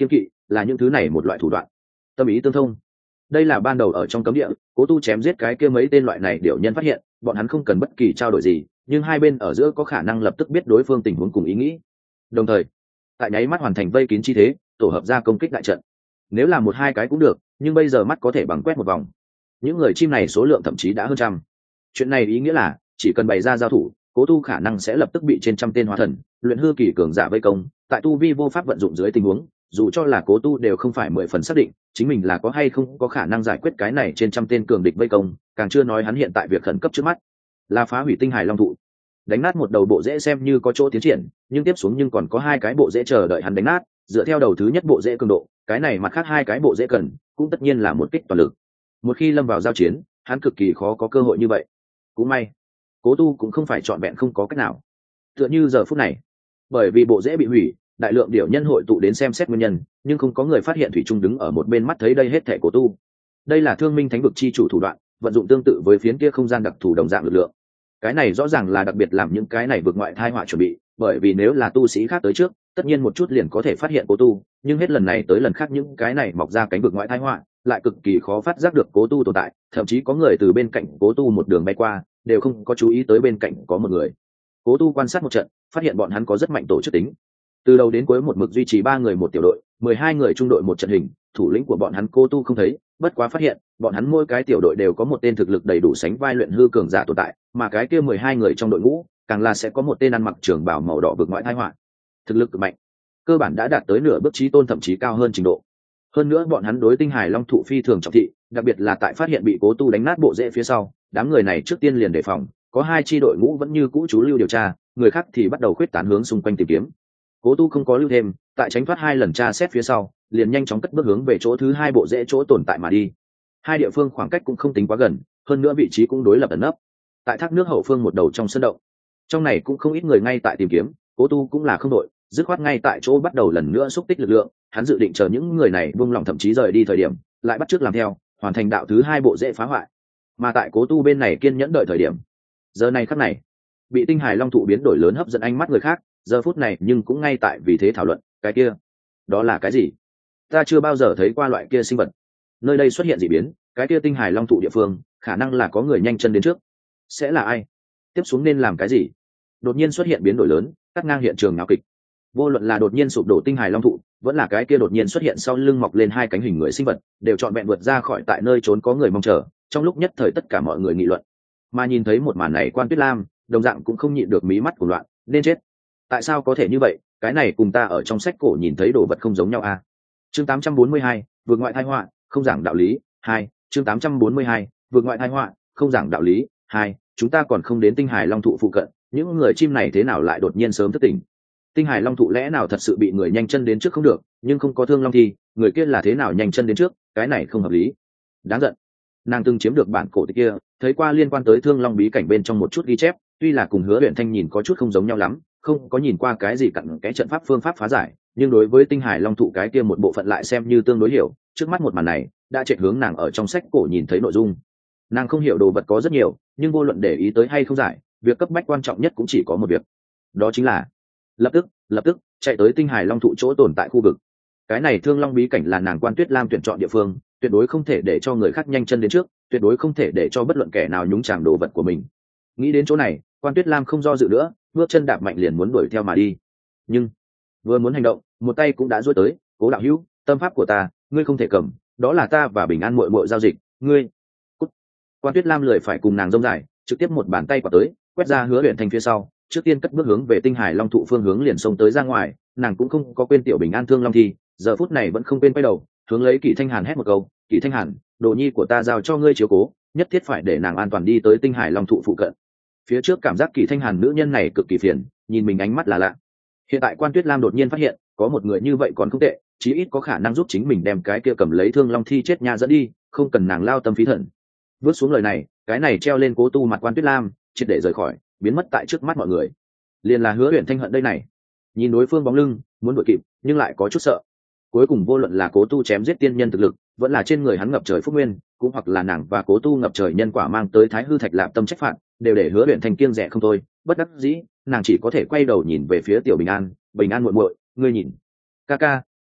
A: là những thứ này một loại thủ đoạn. Tâm ý tương thông, đây là ban đầu ở trong cấm địa cố tu chém giết cái kia mấy tên loại này điểu nhân phát hiện bọn hắn không cần bất kỳ trao đổi gì, nhưng hai bên ở giữa có khả năng lập tức biết đối phương tình huống cùng ý nghĩ, đồng thời tại nháy mắt hoàn thành vây kín chi thế, tổ hợp ra công kích đại trận. Nếu là một hai cái cũng được, nhưng bây giờ mắt có thể bằng quét một vòng. Những người chim này số lượng thậm chí đã hơn trăm. Chuyện này ý nghĩa là chỉ cần bày ra giao thủ, cố tu khả năng sẽ lập tức bị trên trăm tên hóa thần luyện hư kỳ cường giả vây công. Tại tu vi vô pháp vận dụng dưới tình huống, dù cho là cố tu đều không phải mười phần xác định chính mình là có hay không có khả năng giải quyết cái này trên trăm tên cường địch vây công, càng chưa nói hắn hiện tại việc khẩn cấp trước mắt là phá hủy tinh hải long thụ. Đánh nát một đầu bộ rễ xem như có chỗ tiến triển, nhưng tiếp xuống nhưng còn có hai cái bộ rễ chờ đợi hắn đánh nát. Dựa theo đầu thứ nhất bộ rễ cường độ, cái này mặt khác hai cái bộ rễ cần cũng tất nhiên là một kích toàn lực. Một khi lâm vào giao chiến, hắn cực kỳ khó có cơ hội như vậy. Cũng may cố tu cũng không phải trọn vẹn không có cách nào. Tựa như giờ phút này, bởi vì bộ rễ bị hủy, đại lượng điểu nhân hội tụ đến xem xét nguyên nhân, nhưng không có người phát hiện thủy trung đứng ở một bên mắt thấy đây hết thể cố tu. Đây là thương minh thánh vực chi chủ thủ đoạn, vận dụng tương tự với phiến kia không gian đặc thù đồng dạng lực lượng. Cái này rõ ràng là đặc biệt làm những cái này vượt ngoại thai họa chuẩn bị, bởi vì nếu là tu sĩ khác tới trước, tất nhiên một chút liền có thể phát hiện cố tu, nhưng hết lần này tới lần khác những cái này mọc ra cánh vượt ngoại thai họa lại cực kỳ khó phát giác được cố tu tồn tại, thậm chí có người từ bên cạnh cố tu một đường bay qua đều không có chú ý tới bên cạnh có một người. Cố tu quan sát một trận, phát hiện bọn hắn có rất mạnh tổ chức tính, từ đầu đến cuối một mực duy trì ba người một tiểu đội, mười hai người trung đội một trận hình. Thủ lĩnh của bọn hắn cố tu không thấy, bất quá phát hiện bọn hắn mỗi cái tiểu đội đều có một tên thực lực đầy đủ sánh vai luyện hư cường giả tồn tại, mà cái kia mười hai người trong đội ngũ càng là sẽ có một tên ăn mặc trường bào màu đỏ vượt ngoại thái họa, thực lực cực mạnh, cơ bản đã đạt tới nửa bước chí tôn thậm chí cao hơn trình độ. Hơn nữa bọn hắn đối tinh hải long thụ phi thường trọng thị, đặc biệt là tại phát hiện bị cố tu đánh nát bộ rễ phía sau, đám người này trước tiên liền đề phòng, có hai chi đội ngũ vẫn như cũ chú lưu điều tra, người khác thì bắt đầu khuyết tán hướng xung quanh tìm kiếm. Cố tu không có lưu thêm, tại tránh thoát hai lần tra xét phía sau, liền nhanh chóng cất bước hướng về chỗ thứ hai bộ rễ chỗ tồn tại mà đi. Hai địa phương khoảng cách cũng không tính quá gần, hơn nữa vị trí cũng đối lập ẩn nấp. Tại thác nước hậu phương một đầu trong sân động, trong này cũng không ít người ngay tại tìm kiếm, cố tu cũng là không đội, dứt khoát ngay tại chỗ bắt đầu lần nữa xúc tích lực lượng. Hắn dự định chờ những người này buông lòng thậm chí rời đi thời điểm, lại bắt chước làm theo, hoàn thành đạo thứ hai bộ rễ phá hoại. Mà tại cố tu bên này kiên nhẫn đợi thời điểm, giờ này khắc này, bị tinh hải long thụ biến đổi lớn hấp dẫn ánh mắt người khác, giờ phút này nhưng cũng ngay tại vì thế thảo luận, cái kia, đó là cái gì? Ta chưa bao giờ thấy qua loại kia sinh vật. Nơi đây xuất hiện dị biến, cái kia tinh hải long thụ địa phương, khả năng là có người nhanh chân đến trước. Sẽ là ai? Tiếp xuống nên làm cái gì? Đột nhiên xuất hiện biến đổi lớn, cắt ngang hiện trường náo kịch. Vô luận là đột nhiên sụp đổ tinh hải long thụ, vẫn là cái kia đột nhiên xuất hiện sau lưng mọc lên hai cánh hình người sinh vật, đều trọn vẹn vượt ra khỏi tại nơi trốn có người mong chờ. Trong lúc nhất thời tất cả mọi người nghị luận, mà nhìn thấy một màn này Quan Tuyết Lam đồng dạng cũng không nhịn được mí mắt của loạn, nên chết. Tại sao có thể như vậy? Cái này cùng ta ở trong sách cổ nhìn thấy đồ vật không giống nhau à? Chương tám trăm bốn mươi hai, vượt ngoại tai họa, không giảng đạo lý. Hai, chương tám trăm bốn mươi hai, vượt ngoại tai họa, không giảng đạo lý. Hai, chúng ta còn không đến tinh hải long thụ phụ cận, những người chim này thế nào lại đột nhiên sớm thức tỉnh? Tinh hải long thụ lẽ nào thật sự bị người nhanh chân đến trước không được, nhưng không có thương long thì người kia là thế nào nhanh chân đến trước? Cái này không hợp lý. Đáng giận. Nàng từng chiếm được bản cổ tịch kia, thấy qua liên quan tới thương long bí cảnh bên trong một chút ghi chép, tuy là cùng Hứa Uyển Thanh nhìn có chút không giống nhau lắm, không có nhìn qua cái gì cặn cái trận pháp phương pháp phá giải, nhưng đối với tinh hải long thụ cái kia một bộ phận lại xem như tương đối hiểu. Trước mắt một màn này đã chạy hướng nàng ở trong sách cổ nhìn thấy nội dung. Nàng không hiểu đồ vật có rất nhiều, nhưng vô luận để ý tới hay không giải, việc cấp bách quan trọng nhất cũng chỉ có một việc, đó chính là lập tức lập tức chạy tới tinh hải long thụ chỗ tồn tại khu vực. Cái này thương long bí cảnh là nàng Quan Tuyết Lam tuyển chọn địa phương, tuyệt đối không thể để cho người khác nhanh chân đến trước, tuyệt đối không thể để cho bất luận kẻ nào nhúng chàm đồ vật của mình. Nghĩ đến chỗ này, Quan Tuyết Lam không do dự nữa, bước chân đạp mạnh liền muốn đuổi theo mà đi. Nhưng vừa muốn hành động, một tay cũng đã duỗi tới. Cố đạo hữu, tâm pháp của ta ngươi không thể cầm, đó là ta và Bình An muội muội giao dịch, ngươi cút. Quan Tuyết Lam lười phải cùng nàng rông dài, trực tiếp một bàn tay quạt tới, quét ra Hứa Uyển Thanh phía sau, trước tiên cất bước hướng về tinh hải long thụ phương hướng liền xông tới ra ngoài. Nàng cũng không có quên tiểu Bình An thương long thi, giờ phút này vẫn không quên quay đầu hướng lấy Kỷ Thanh Hàn hét một câu, Kỷ Thanh Hàn, đồ nhi của ta giao cho ngươi chiếu cố, nhất thiết phải để nàng an toàn đi tới tinh hải long thụ phụ cận. Phía trước cảm giác Kỷ Thanh Hàn nữ nhân này cực kỳ phiền, nhìn mình ánh mắt là lạ. Hiện tại Quan Tuyết Lam đột nhiên phát hiện có một người như vậy còn không tệ, chí ít có khả năng giúp chính mình đem cái kia cầm lấy thương long thi chết nha dẫn đi, không cần nàng lao tâm phí thần. Vớt xuống lời này, cái này treo lên cố tu mặt Quan Tuyết Lam triệt để rời khỏi, biến mất tại trước mắt mọi người. Liền là Hứa Uyển Thanh hận đây này, nhìn đối phương bóng lưng muốn đuổi kịp nhưng lại có chút sợ. Cuối cùng vô luận là cố tu chém giết tiên nhân thực lực, vẫn là trên người hắn ngập trời phúc nguyên, cũng hoặc là nàng và cố tu ngập trời nhân quả mang tới thái hư thạch lạp tâm trách phạt, đều để Hứa Uyển Thanh kiêng dè không thôi. Bất đắc dĩ, nàng chỉ có thể quay đầu nhìn về phía tiểu Bình An. Bình An muội muội, ngươi nhìn, ca ca,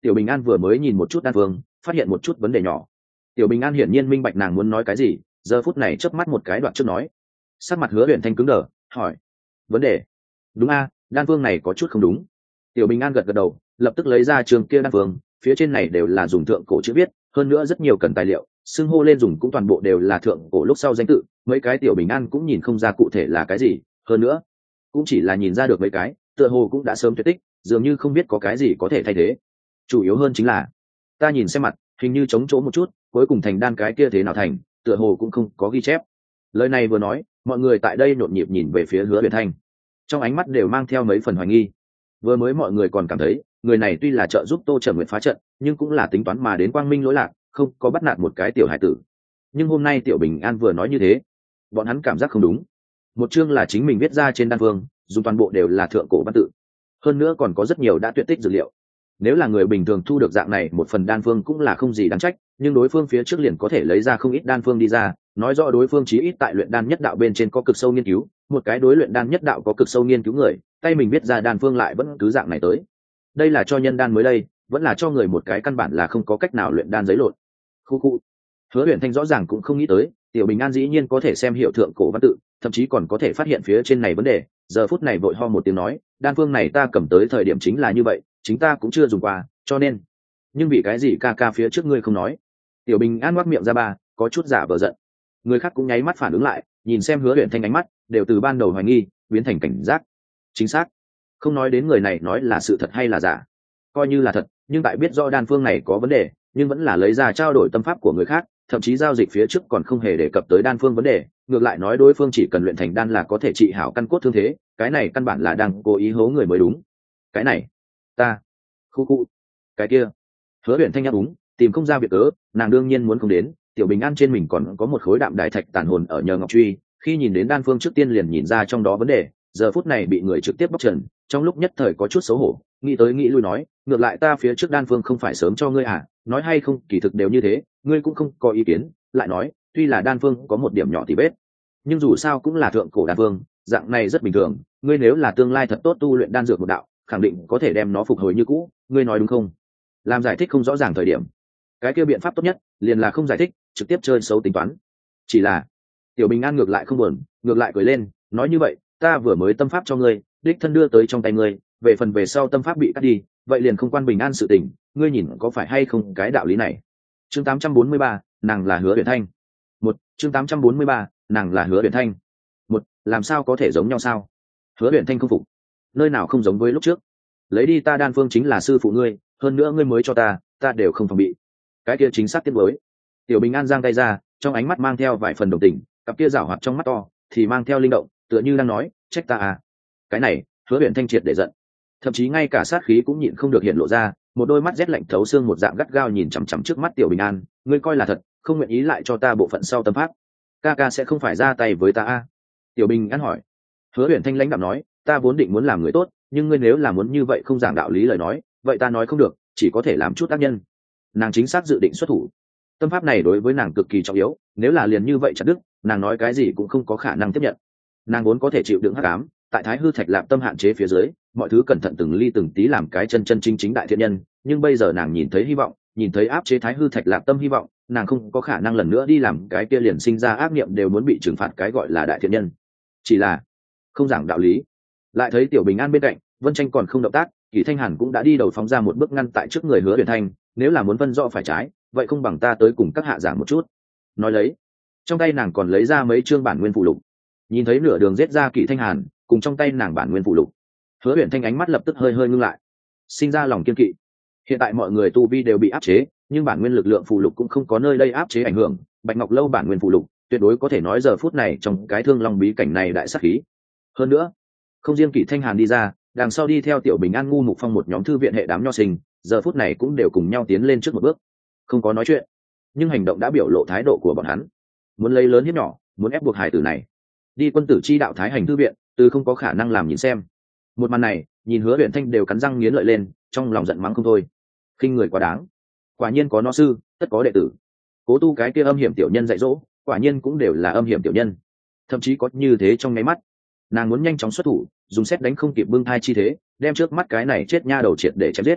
A: Tiểu Bình An vừa mới nhìn một chút đan phương, phát hiện một chút vấn đề nhỏ. Tiểu Bình An hiển nhiên minh bạch nàng muốn nói cái gì, giờ phút này chớp mắt một cái đoạn trước nói. Sắc mặt Hứa Huyền Thanh cứng đờ, hỏi: vấn đề? Đúng a, đan phương này có chút không đúng. Tiểu Bình An gật gật đầu, lập tức lấy ra trường kia đan phương, phía trên này đều là dùng thượng cổ chữ viết, hơn nữa rất nhiều cần tài liệu, xưng hô lên dùng cũng toàn bộ đều là thượng cổ lúc sau danh tự, mấy cái Tiểu Bình An cũng nhìn không ra cụ thể là cái gì, hơn nữa cũng chỉ là nhìn ra được mấy cái, tựa hồ cũng đã sớm tuyệt tích, dường như không biết có cái gì có thể thay thế. Chủ yếu hơn chính là ta nhìn xem mặt, hình như trống chỗ một chút, cuối cùng thành đan cái kia thế nào thành, tựa hồ cũng không có ghi chép. Lời này vừa nói, mọi người tại đây nhộn nhịp nhìn về phía Hứa Huyền Thanh, trong ánh mắt đều mang theo mấy phần hoài nghi. Vừa mới mọi người còn cảm thấy người này tuy là trợ giúp Tô Trầm Nguyệt phá trận, nhưng cũng là tính toán mà đến quang minh lỗi lạc, không có bắt nạt một cái tiểu hải tử. Nhưng hôm nay Tiểu Bình An vừa nói như thế, bọn hắn cảm giác không đúng. Một chương là chính mình viết ra trên đan phương, dùng toàn bộ đều là thượng cổ văn tự, hơn nữa còn có rất nhiều đã tuyệt tích dữ liệu. Nếu là người bình thường thu được dạng này một phần đan phương cũng là không gì đáng trách, nhưng đối phương phía trước liền có thể lấy ra không ít đan phương đi ra, nói rõ đối phương chí ít tại luyện đan nhất đạo bên trên có cực sâu nghiên cứu, một cái đối luyện đan nhất đạo có cực sâu nghiên cứu người, tay mình viết ra đan phương lại vẫn cứ dạng này tới. Đây là cho nhân đan mới đây, vẫn là cho người một cái căn bản là không có cách nào luyện đan giấy lộn. Khu khu. Hứa Huyền Thanh rõ ràng cũng không nghĩ tới, Tiểu Bình An dĩ nhiên có thể xem hiểu thượng cổ văn tự, thậm chí còn có thể phát hiện phía trên này vấn đề, giờ phút này vội ho một tiếng nói, đan phương này ta cầm tới thời điểm chính là như vậy, chính ta cũng chưa dùng qua, cho nên. Nhưng vì cái gì ca ca phía trước ngươi không nói? Tiểu Bình An ngoác miệng ra ba, có chút giả vờ giận. Người khác cũng nháy mắt phản ứng lại, nhìn xem Hứa Huyền Thanh ánh mắt, đều từ ban đầu hoài nghi biến thành cảnh giác. Chính xác. Không nói đến người này nói là sự thật hay là giả, coi như là thật, nhưng tại biết rõ đan phương này có vấn đề, nhưng vẫn là lấy ra trao đổi tâm pháp của người khác, thậm chí giao dịch phía trước còn không hề đề cập tới đan phương vấn đề, ngược lại nói đối phương chỉ cần luyện thành đan là có thể trị hảo căn cốt thương thế, cái này căn bản là đang cố ý hố người mới đúng. Cái này, ta, khu khu, cái kia. Hứa Huyền Thanh nhắc đúng, tìm không ra việc cớ, nàng đương nhiên muốn không đến. Tiểu Bình An trên mình còn có một khối đạm đại thạch tàn hồn ở nhờ ngọc truy, khi nhìn đến đan phương trước tiên liền nhìn ra trong đó vấn đề, giờ phút này bị người trực tiếp bóc trần, trong lúc nhất thời có chút xấu hổ, nghĩ tới nghĩ lui nói, ngược lại ta phía trước đan phương không phải sớm cho ngươi à, nói hay không kỳ thực đều như thế, ngươi cũng không có ý kiến. Lại nói, tuy là đan phương có một điểm nhỏ thì bết, nhưng dù sao cũng là thượng cổ đan phương, dạng này rất bình thường, ngươi nếu là tương lai thật tốt tu luyện đan dược một đạo, khẳng định có thể đem nó phục hồi như cũ, ngươi nói đúng không? Làm giải thích không rõ ràng thời điểm, cái kia biện pháp tốt nhất liền là không giải thích, trực tiếp chơi xấu tính toán. Chỉ là Tiểu Bình An ngược lại không buồn, ngược lại cười lên, nói như vậy, ta vừa mới tâm pháp cho ngươi, đích thân đưa tới trong tay ngươi, về phần về sau tâm pháp bị cắt đi, vậy liền không quan Bình An sự tình, ngươi nhìn có phải hay không cái đạo lý này. Chương tám trăm bốn mươi ba, nàng là Hứa Huyền Thanh. Một, chương tám trăm bốn mươi ba, nàng là Hứa Huyền Thanh. Một, làm sao có thể giống nhau sao? Hứa Huyền Thanh không phục. Nơi nào không giống với lúc trước? Lấy đi ta đan phương chính là sư phụ ngươi, hơn nữa ngươi mới cho ta, ta đều không phòng bị. Cái kia chính xác tiết với. Tiểu Bình An giang tay ra, trong ánh mắt mang theo vài phần đồng tình, cặp kia rảo hoạt trong mắt to thì mang theo linh động, tựa như đang nói, trách ta à. Cái này, Hứa Huyền Thanh triệt để giận, thậm chí ngay cả sát khí cũng nhịn không được hiện lộ ra, một đôi mắt rét lạnh thấu xương một dạng gắt gao nhìn chằm chằm trước mắt Tiểu Bình An, ngươi coi là thật, không nguyện ý lại cho ta bộ phận sau tâm pháp, ca ca sẽ không phải ra tay với ta à? Tiểu Bình An hỏi. Hứa Huyền Thanh lãnh đạm nói, ta vốn định muốn làm người tốt, nhưng ngươi nếu là muốn như vậy không giảng đạo lý lời nói, vậy ta nói không được, chỉ có thể làm chút tác nhân. Nàng chính xác dự định xuất thủ. Tâm pháp này đối với nàng cực kỳ trọng yếu, nếu là liền như vậy chặt đứt, nàng nói cái gì cũng không có khả năng tiếp nhận. Nàng vốn có thể chịu đựng hắc ám, tại Thái Hư Thạch Lạp tâm hạn chế phía dưới, mọi thứ cẩn thận từng ly từng tí làm cái chân chân chính chính đại thiện nhân, nhưng bây giờ nàng nhìn thấy hy vọng, nhìn thấy áp chế Thái Hư Thạch Lạp tâm hy vọng, nàng không có khả năng lần nữa đi làm cái kia liền sinh ra ác niệm đều muốn bị trừng phạt cái gọi là đại thiện nhân. Chỉ là không giảng đạo lý. Lại thấy Tiểu Bình An bên cạnh, Vân Tranh còn không động tác, Kỷ Thanh Hàn cũng đã đi đầu phóng ra một bước ngăn tại trước người Hứa Huyền Thanh, nếu là muốn phân rõ phải trái, vậy không bằng ta tới cùng các hạ giảng một chút. Nói lấy, trong tay nàng còn lấy ra mấy chương bản nguyên phụ lục. Nhìn thấy nửa đường giết ra Kỷ Thanh Hàn, cùng trong tay nàng bản nguyên phụ lục, Hứa Huyền Thanh ánh mắt lập tức hơi hơi ngưng lại, sinh ra lòng kiên kỵ. Hiện tại mọi người tu vi đều bị áp chế, nhưng bản nguyên lực lượng phụ lục cũng không có nơi đây áp chế ảnh hưởng, Bạch Ngọc Lâu bản nguyên phụ lục, tuyệt đối có thể nói giờ phút này trong cái Thương Long bí cảnh này đại sát khí. Hơn nữa, không riêng Kỷ Thanh Hàn đi ra, đằng sau đi theo Tiểu Bình An, Ngu Mục Phong một nhóm thư viện hệ đám nho sinh, giờ phút này cũng đều cùng nhau tiến lên trước một bước. Không có nói chuyện, nhưng hành động đã biểu lộ thái độ của bọn hắn, muốn lấy lớn hiếp nhỏ, muốn ép buộc hải tử này đi quân tử chi đạo thái hành thư viện, từ không có khả năng làm nhìn xem. Một màn này, nhìn Hứa Huyền Thanh đều cắn răng nghiến lợi lên, trong lòng giận mắng không thôi. Khinh người quá đáng, quả nhiên có nó sư, tất có đệ tử. Cố Tu cái kia âm hiểm tiểu nhân dạy dỗ, quả nhiên cũng đều là âm hiểm tiểu nhân. Thậm chí có như thế trong nháy mắt, nàng muốn nhanh chóng xuất thủ, dùng xét đánh không kịp bưng thai chi thế, đem trước mắt cái này chết nha đầu triệt để chém giết.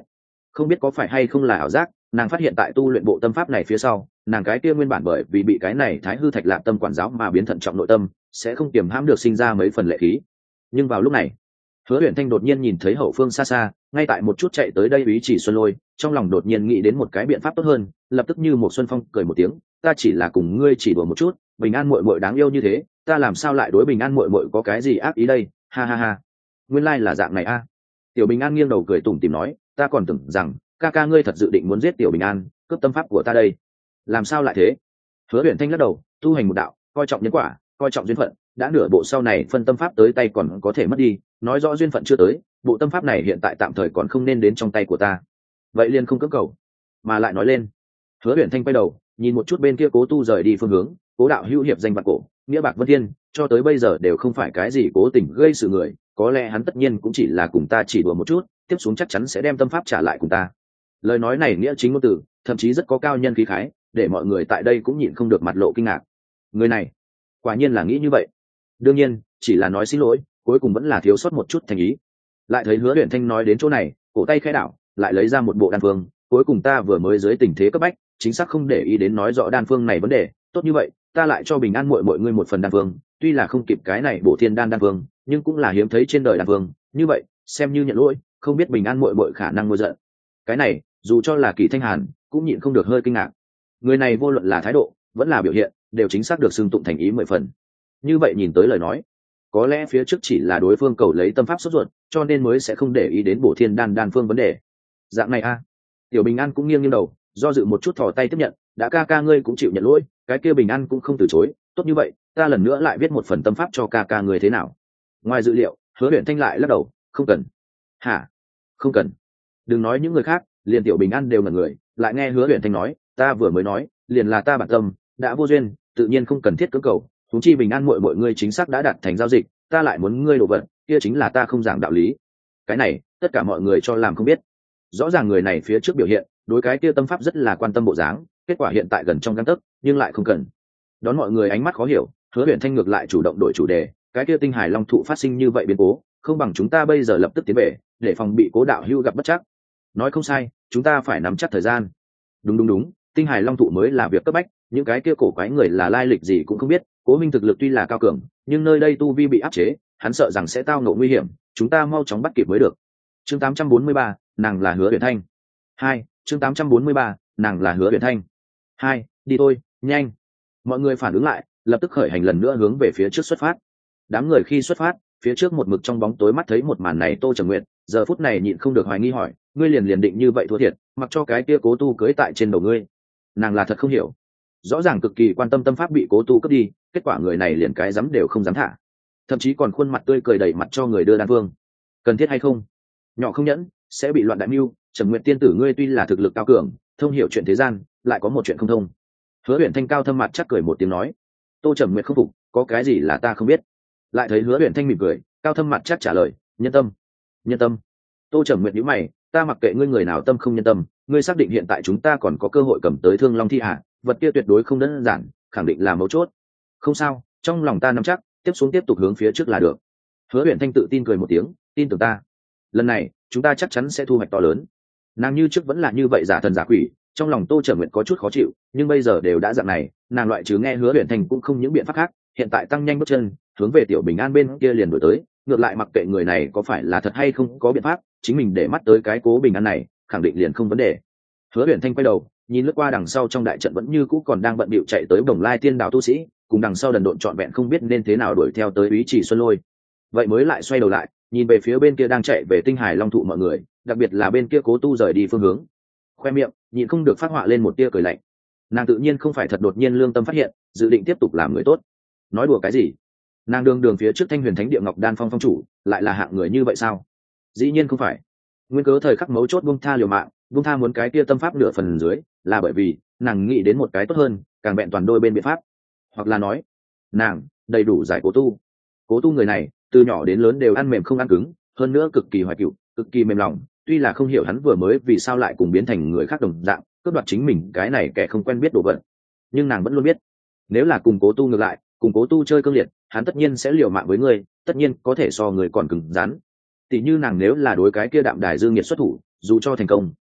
A: Không biết có phải hay không là ảo giác, nàng phát hiện tại tu luyện bộ tâm pháp này phía sau, nàng cái kia nguyên bản bởi vì bị cái này thái hư thạch lạp tâm quản giáo mà biến thận trọng nội tâm sẽ không kiềm hãm được sinh ra mấy phần lệ khí. Nhưng vào lúc này, Hứa Uyển Thanh đột nhiên nhìn thấy hậu phương xa xa, ngay tại một chút chạy tới đây Úy Chỉ Xuân Lôi, trong lòng đột nhiên nghĩ đến một cái biện pháp tốt hơn, lập tức như một xuân phong cười một tiếng, ta chỉ là cùng ngươi chỉ đùa một chút, Bình An muội muội đáng yêu như thế, ta làm sao lại đối Bình An muội muội có cái gì ác ý đây, ha ha ha. Nguyên lai là dạng này a. Tiểu Bình An nghiêng đầu cười tủm tỉm nói, ta còn tưởng rằng ca ca ngươi thật dự định muốn giết Tiểu Bình An, cướp tâm pháp của ta đây. Làm sao lại thế? Hứa Uyển Thanh lắc đầu, tu hành một đạo, coi trọng nhân quả, coi trọng duyên phận, đã nửa bộ sau này phân tâm pháp tới tay còn có thể mất đi, nói rõ duyên phận chưa tới, bộ tâm pháp này hiện tại tạm thời còn không nên đến trong tay của ta. Vậy liền không cưỡng cầu. Mà lại nói lên. Hứa Uyển Thanh quay đầu, nhìn một chút bên kia Cố Tu rời đi phương hướng, Cố đạo hữu hiệp danh vạn cổ, nghĩa bạc vân thiên, cho tới bây giờ đều không phải cái gì cố tình gây sự người, có lẽ hắn tất nhiên cũng chỉ là cùng ta chỉ đùa một chút, tiếp xuống chắc chắn sẽ đem tâm pháp trả lại cùng ta. Lời nói này nghĩa chính ngôn từ, thậm chí rất có cao nhân khí khái, để mọi người tại đây cũng nhịn không được mặt lộ kinh ngạc. Người này, quả nhiên là nghĩ như vậy. Đương nhiên, chỉ là nói xin lỗi, cuối cùng vẫn là thiếu sót một chút thành ý. Lại thấy Hứa Uyển Thanh nói đến chỗ này, cổ tay khẽ đảo, lại lấy ra một bộ đan phương, cuối cùng ta vừa mới dưới tình thế cấp bách, chính xác không để ý đến nói rõ đan phương này vấn đề, tốt như vậy, ta lại cho Bình An muội muội ngươi một phần đan phương, tuy là không kịp cái này bổ thiên đan đan phương, nhưng cũng là hiếm thấy trên đời đan phương, như vậy, xem như nhận lỗi, không biết Bình An muội muội khả năng ngôi giận. Cái này, dù cho là Kỳ Thanh Hàn, cũng nhịn không được hơi kinh ngạc. Người này vô luận là thái độ, vẫn là biểu hiện, đều chính xác được xưng tụng thành ý mười phần. Như vậy nhìn tới lời nói, có lẽ phía trước chỉ là đối phương cầu lấy tâm pháp sốt ruột, cho nên mới sẽ không để ý đến bổ thiên đan đan phương vấn đề. Dạng này a. Tiểu Bình An cũng nghiêng nghiêng đầu, do dự một chút thò tay tiếp nhận, đã ca ca ngươi cũng chịu nhận lỗi, cái kia Bình An cũng không từ chối, tốt như vậy, ta lần nữa lại viết một phần tâm pháp cho ca ca ngươi thế nào? Ngoài dự liệu, Hứa Uyển Thanh lại lắc đầu, không cần. Hả? Không cần. Đừng nói những người khác, liền Tiểu Bình An đều ngẩn người, lại nghe Hứa Uyển Thanh nói, ta vừa mới nói, liền là ta bản tâm, đã vô duyên, tự nhiên không cần thiết cưỡng cầu, huống chi Bình An muội muội ngươi chính xác đã đạt thành giao dịch, ta lại muốn ngươi đồ vật, kia chính là ta không giảng đạo lý. Cái này, tất cả mọi người cho làm không biết. Rõ ràng người này phía trước biểu hiện, đối cái kia tâm pháp rất là quan tâm bộ dáng, kết quả hiện tại gần trong gang tấc, nhưng lại không cần. Đón mọi người ánh mắt khó hiểu, Hứa Uyển Thanh ngược lại chủ động đổi chủ đề, cái kia tinh hải long thụ phát sinh như vậy biến cố, không bằng chúng ta bây giờ lập tức tiến về, để phòng bị Cố đạo hữu gặp bất trắc. Nói không sai, chúng ta phải nắm chắc thời gian. Đúng đúng đúng, tinh hải long thụ mới là việc cấp bách, những cái kia cổ quái người là lai lịch gì cũng không biết, Cố minh thực lực tuy là cao cường, nhưng nơi đây tu vi bị áp chế, hắn sợ rằng sẽ tao ngộ nguy hiểm, chúng ta mau chóng bắt kịp mới được. Chương tám trăm bốn mươi ba, nàng là Hứa Uyển Thanh. Hai, chương tám trăm bốn mươi ba, nàng là Hứa Uyển Thanh. Hai, đi thôi, nhanh. Mọi người phản ứng lại, lập tức khởi hành lần nữa hướng về phía trước xuất phát. Đám người khi xuất phát, phía trước một mực trong bóng tối mắt thấy một màn này Tô Trầm Nguyệt, giờ phút này nhịn không được hoài nghi hỏi, ngươi liền liền định như vậy thua thiệt, mặc cho cái kia Cố Tu cưới tại trên đầu ngươi. Nàng là thật không hiểu. Rõ ràng cực kỳ quan tâm tâm pháp bị Cố Tu cướp đi, kết quả người này liền cái dám đều không dám thả, thậm chí còn khuôn mặt tươi cười đầy mặt cho người đưa đan phương. Cần thiết hay không? Nhỏ không nhẫn, sẽ bị loạn đại mưu. Trầm Nguyệt tiên tử ngươi tuy là thực lực cao cường, thông hiểu chuyện thế gian, lại có một chuyện không thông. Hứa Uyển Thanh cao thâm mặt chắc cười một tiếng nói. Tô Trầm Nguyệt không phục, có cái gì là ta không biết? Lại thấy Hứa Uyển Thanh mỉm cười, cao thâm mặt chắc trả lời, nhân tâm. Nhân tâm? Tô Trầm Nguyệt nhíu mày, ta mặc kệ ngươi người nào tâm không nhân tâm, ngươi xác định hiện tại chúng ta còn có cơ hội cầm tới Thương Long thi hạ, vật kia tuyệt đối không đơn giản, khẳng định là mấu chốt. Không sao, trong lòng ta nắm chắc, tiếp xuống tiếp tục hướng phía trước là được. Hứa Uyển Thanh tự tin cười một tiếng, tin tưởng ta. Lần này, chúng ta chắc chắn sẽ thu hoạch to lớn. Nàng như trước vẫn là như vậy giả thần giả quỷ, trong lòng Tô Trầm Nguyệt có chút khó chịu, nhưng bây giờ đều đã dạng này, nàng loại trừ nghe Hứa Uyển Thanh cũng không những biện pháp khác, hiện tại tăng nhanh bước chân, hướng về Tiểu Bình An bên kia liền đuổi tới, ngược lại mặc kệ người này có phải là thật hay không có biện pháp, chính mình để mắt tới cái Cố Bình An này, khẳng định liền không vấn đề. Hứa Uyển Thanh quay đầu, nhìn lướt qua đằng sau trong đại trận vẫn như cũ còn đang bận bịu chạy tới Đồng Lai Tiên Đạo tu sĩ, cùng đằng sau đần độn trọn vẹn không biết nên thế nào đuổi theo tới Úy Chỉ Xuân Lôi. Vậy mới lại xoay đầu lại, nhìn về phía bên kia đang chạy về tinh hải long thụ mọi người, đặc biệt là bên kia Cố Tu rời đi phương hướng, khoe miệng nhịn không được phát họa lên một tia cười lạnh. Nàng tự nhiên không phải thật đột nhiên lương tâm phát hiện, dự định tiếp tục làm người tốt. Nói đùa cái gì? Nàng đường đường phía trước Thanh Huyền Thánh Địa Ngọc Đan Phong phong chủ, lại là hạng người như vậy sao? Dĩ nhiên không phải. Nguyên cớ thời khắc mấu chốt buông tha liều mạng, buông tha muốn cái tia tâm pháp nửa phần dưới, là bởi vì nàng nghĩ đến một cái tốt hơn, càng vẹn toàn đôi bên biện pháp. Hoặc là nói, nàng đầy đủ giải Cố Tu. Cố Tu người này, từ nhỏ đến lớn đều ăn mềm không ăn cứng, hơn nữa cực kỳ hoài cựu, cực kỳ mềm lòng. Tuy là không hiểu hắn vừa mới vì sao lại cùng biến thành người khác đồng dạng, cướp đoạt chính mình cái này kẻ không quen biết đồ vật, nhưng nàng vẫn luôn biết, nếu là cùng Cố Tu ngược lại, cùng Cố Tu chơi cương liệt, hắn tất nhiên sẽ liều mạng với ngươi, tất nhiên có thể so người còn cứng rắn. Tỷ như nàng nếu là đối cái kia Đạm Đài Dương Nhiệt xuất thủ, dù cho thành công,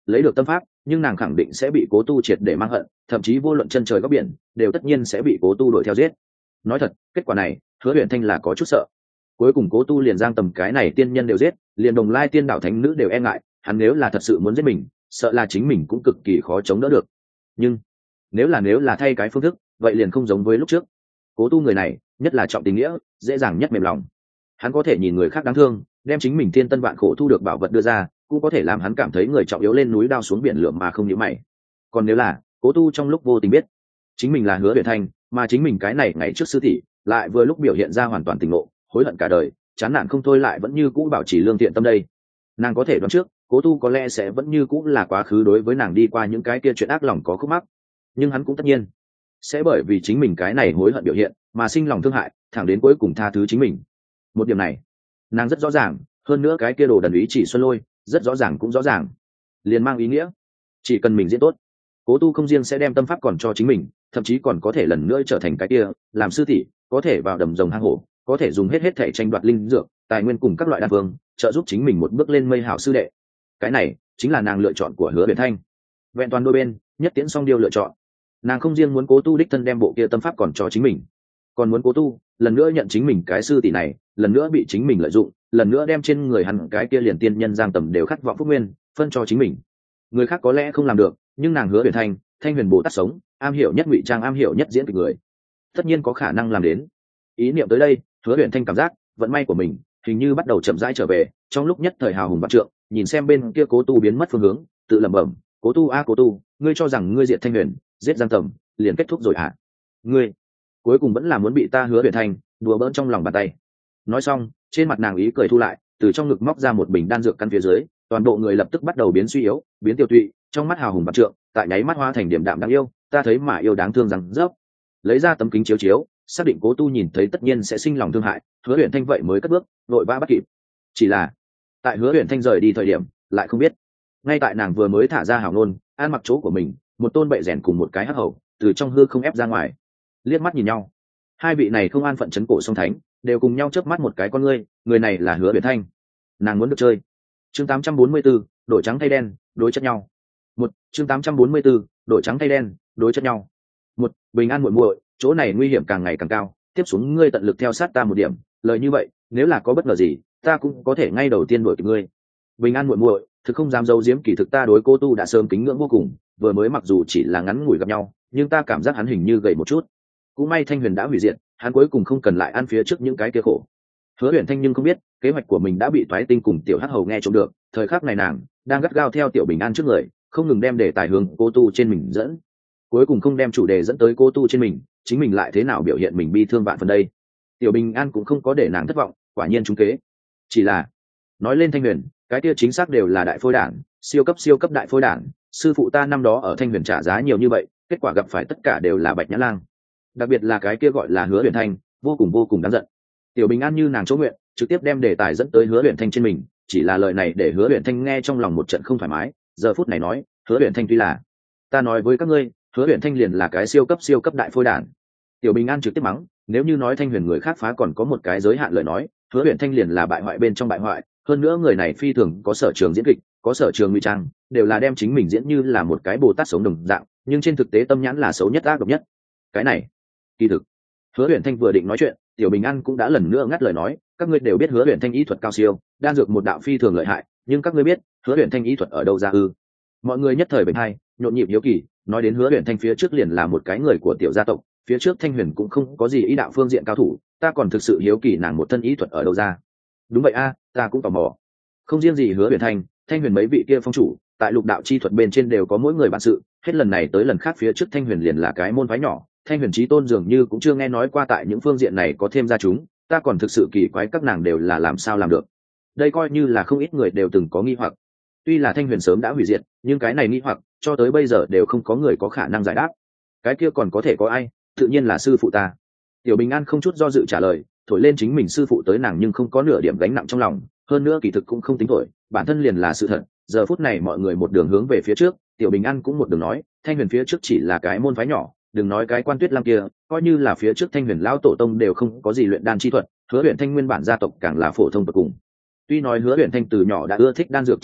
A: lấy được tâm pháp, nhưng nàng khẳng định sẽ bị cố tu triệt để mang hận, thậm chí vô luận chân trời góc biển đều tất nhiên sẽ bị cố tu đuổi theo giết. Nói thật, kết quả này Hứa Huyền Thanh là có chút sợ. Cuối cùng cố tu liền giang tầm cái này tiên nhân đều giết, liền đồng lai tiên đạo thánh nữ đều e ngại, hắn nếu là thật sự muốn giết mình, sợ là chính mình cũng cực kỳ khó chống đỡ được. Nhưng nếu là nếu là thay cái phương thức, vậy liền không giống với lúc trước. Cố tu người này nhất là trọng tình nghĩa, dễ dàng nhất mềm lòng. Hắn có thể nhìn người khác đáng thương, đem chính mình thiên tân vạn khổ thu được bảo vật đưa ra, cũng có thể làm hắn cảm thấy người trọng yếu lên núi đao xuống biển lửa mà không nhíu mày. Còn nếu là cố tu trong lúc vô tình biết chính mình là Hứa Huyền Thanh, mà chính mình cái này ngày trước sư tỷ lại vừa lúc biểu hiện ra hoàn toàn tình ngộ, hối hận cả đời, chán nản không thôi, lại vẫn như cũ bảo trì lương thiện tâm đây. Nàng có thể đoán trước cố tu có lẽ sẽ vẫn như cũ là quá khứ đối với nàng đi qua những cái kia chuyện ác lòng có khúc mắc, nhưng hắn cũng tất nhiên sẽ bởi vì chính mình cái này hối hận biểu hiện mà sinh lòng thương hại, thẳng đến cuối cùng tha thứ chính mình. Một điểm này nàng rất rõ ràng, hơn nữa cái kia đồ đần ý chỉ xuân lôi rất rõ ràng cũng rõ ràng, liền mang ý nghĩa chỉ cần mình diễn tốt, cố tu không riêng sẽ đem tâm pháp còn cho chính mình, thậm chí còn có thể lần nữa trở thành cái kia làm sư tỷ, có thể vào đầm rồng hang hổ, có thể dùng hết hết thể tranh đoạt linh dược tài nguyên cùng các loại đan phương, trợ giúp chính mình một bước lên mây hảo sư đệ. Cái này chính là nàng lựa chọn của Hứa Huyền Thanh. Vẹn toàn đôi bên nhất tiễn song điêu lựa chọn. Nàng không riêng muốn cố tu đích thân đem bộ kia tâm pháp còn cho chính mình, còn muốn cố tu lần nữa nhận chính mình cái sư tỷ này lần nữa bị chính mình lợi dụng, lần nữa đem trên người hắn cái kia liền tiên nhân giang tầm đều khát vọng phúc nguyên phân cho chính mình. Người khác có lẽ không làm được, nhưng nàng Hứa Huyền Thanh, Thanh Huyền Bồ Tát sống, am hiểu nhất ngụy trang, am hiểu nhất diễn kịch người, tất nhiên có khả năng làm đến. Ý niệm tới đây, Hứa Huyền Thanh cảm giác vận may của mình hình như bắt đầu chậm rãi trở về, trong lúc nhất thời hào hùng vạn trượng, nhìn xem bên kia cố tu biến mất phương hướng, tự lẩm bẩm, cố tu a cố tu, ngươi cho rằng ngươi diệt Thanh Huyền, giết giang tầm liền kết thúc rồi hả? Ngươi cuối cùng vẫn là muốn bị ta Hứa Huyền Thanh đùa bỡn trong lòng bàn tay. Nói xong, trên mặt nàng ý cười thu lại, từ trong ngực móc ra một bình đan dược căn phía dưới, toàn bộ người lập tức bắt đầu biến suy yếu, biến tiêu tụy, trong mắt hào hùng vạn trượng tại nháy mắt hóa thành điểm đạm đáng yêu, ta thấy mà yêu đáng thương rằng dốc. Lấy ra tấm kính chiếu chiếu, xác định cố tu nhìn thấy tất nhiên sẽ sinh lòng thương hại, Hứa Huyền Thanh vậy mới cất bước vội vã bắt kịp. Chỉ là tại Hứa Huyền Thanh rời đi thời điểm lại không biết, ngay tại nàng vừa mới thả ra hào ngôn an mặc chỗ của mình, một tôn bệ rèn cùng một cái hắc hầu từ trong hư không ép ra ngoài, liếc mắt nhìn nhau. Hai vị này không an phận chấn cổ song thánh đều cùng nhau chớp mắt một cái con ngươi, người này là Hứa Huyền Thanh, nàng muốn được chơi. Chương tám trăm bốn mươi 44, đổi trắng thay đen đối chất nhau. Một chương tám trăm bốn mươi 44, đổi trắng thay đen đối chất nhau. Một bình an muội muội, chỗ này nguy hiểm càng ngày càng cao, tiếp xuống ngươi tận lực theo sát ta một điểm, lời như vậy nếu là có bất ngờ gì ta cũng có thể ngay đầu tiên đuổi kịp ngươi. Bình an muội muội, thực không dám giấu giếm, kỳ thực ta đối cô tu đã sớm kính ngưỡng vô cùng, vừa mới mặc dù chỉ là ngắn ngủi gặp nhau, nhưng ta cảm giác hắn hình như gầy một chút. Cũng may Thanh Huyền đã hủy diệt, hắn cuối cùng không cần lại ăn phía trước những cái kia khổ. Hứa Huyền Thanh nhưng không biết kế hoạch của mình đã bị Toái Tinh cùng Tiểu Hắc Hầu nghe trộm được, thời khắc này nàng đang gắt gao theo Tiểu Bình An trước người, không ngừng đem đề tài hướng cô tu trên mình dẫn, cuối cùng không đem chủ đề dẫn tới cô tu trên mình, chính mình lại thế nào biểu hiện mình bi thương vạn phần đây. Tiểu Bình An cũng không có để nàng thất vọng, quả nhiên trúng kế. Chỉ là nói lên Thanh Huyền, cái kia chính xác đều là đại phôi đản, siêu cấp siêu cấp đại phôi đản, sư phụ ta năm đó ở Thanh Huyền trả giá nhiều như vậy, kết quả gặp phải tất cả đều là Bạch Nhã Lang, đặc biệt là cái kia gọi là Hứa Huyền Thanh, vô cùng vô cùng đáng giận. Tiểu Bình An như nàng chỗ nguyện, trực tiếp đem đề tài dẫn tới Hứa Huyền Thanh trên mình, chỉ là lời này để Hứa Huyền Thanh nghe trong lòng một trận không thoải mái, giờ phút này nói, Hứa Huyền Thanh tuy là, ta nói với các ngươi, Hứa Huyền Thanh liền là cái siêu cấp siêu cấp đại phôi đản. Tiểu Bình An trực tiếp mắng, nếu như nói Thanh Huyền người khác phá còn có một cái giới hạn lời nói, Hứa Huyền Thanh liền là bại hoại bên trong bại hoại, hơn nữa người này phi thường có sở trường diễn kịch, có sở trường ngụy trang, đều là đem chính mình diễn như là một cái Bồ Tát sống đồng dạng, nhưng trên thực tế tâm nhãn là xấu nhất ác độc nhất. Cái này, kỳ thực, Hứa Huyền Thanh vừa định nói chuyện, Tiểu Bình An cũng đã lần nữa ngắt lời nói, các ngươi đều biết Hứa Huyền Thanh ý thuật cao siêu, đan dược một đạo phi thường lợi hại, nhưng các ngươi biết Hứa Huyền Thanh ý thuật ở đâu ra ư? Mọi người nhất thời bệnh hai, nhộn nhịp hiếu kỳ, nói đến Hứa Huyền Thanh phía trước liền là một cái người của tiểu gia tộc, phía trước Thanh Huyền cũng không có gì ý đạo phương diện cao thủ, ta còn thực sự hiếu kỳ nàng một thân ý thuật ở đâu ra. Đúng vậy a, ta cũng tò mò. Không riêng gì Hứa Huyền Thanh, Thanh Huyền mấy vị kia phong chủ, tại lục đạo chi thuật bên trên đều có mỗi người bản sự, hết lần này tới lần khác phía trước Thanh Huyền liền là cái môn phái nhỏ, Thanh Huyền chí tôn dường như cũng chưa nghe nói qua tại những phương diện này có thêm ra chúng, ta còn thực sự kỳ quái các nàng đều là làm sao làm được. Đây coi như là không ít người đều từng có nghi hoặc. Tuy là Thanh Huyền sớm đã hủy diệt, nhưng cái này nghi hoặc cho tới bây giờ đều không có người có khả năng giải đáp. Cái kia còn có thể có ai? Tự nhiên là sư phụ ta. Tiểu Bình An không chút do dự trả lời, thổi lên chính mình sư phụ tới nàng nhưng không có nửa điểm gánh nặng trong lòng, hơn nữa kỳ thực cũng không tính thổi, bản thân liền là sự thật. Giờ phút này mọi người một đường hướng về phía trước, Tiểu Bình An cũng một đường nói, Thanh Huyền phía trước chỉ là cái môn phái nhỏ, đừng nói cái Quan Tuyết Lam kia, coi như là phía trước Thanh Huyền lão tổ tông đều không có gì luyện đan chi thuật, Hứa Huyền Thanh nguyên bản gia tộc càng là phổ thông tột cùng. Tuy nói Hứa Huyền Thanh từ nhỏ đã ưa thích đan dược chi thuật,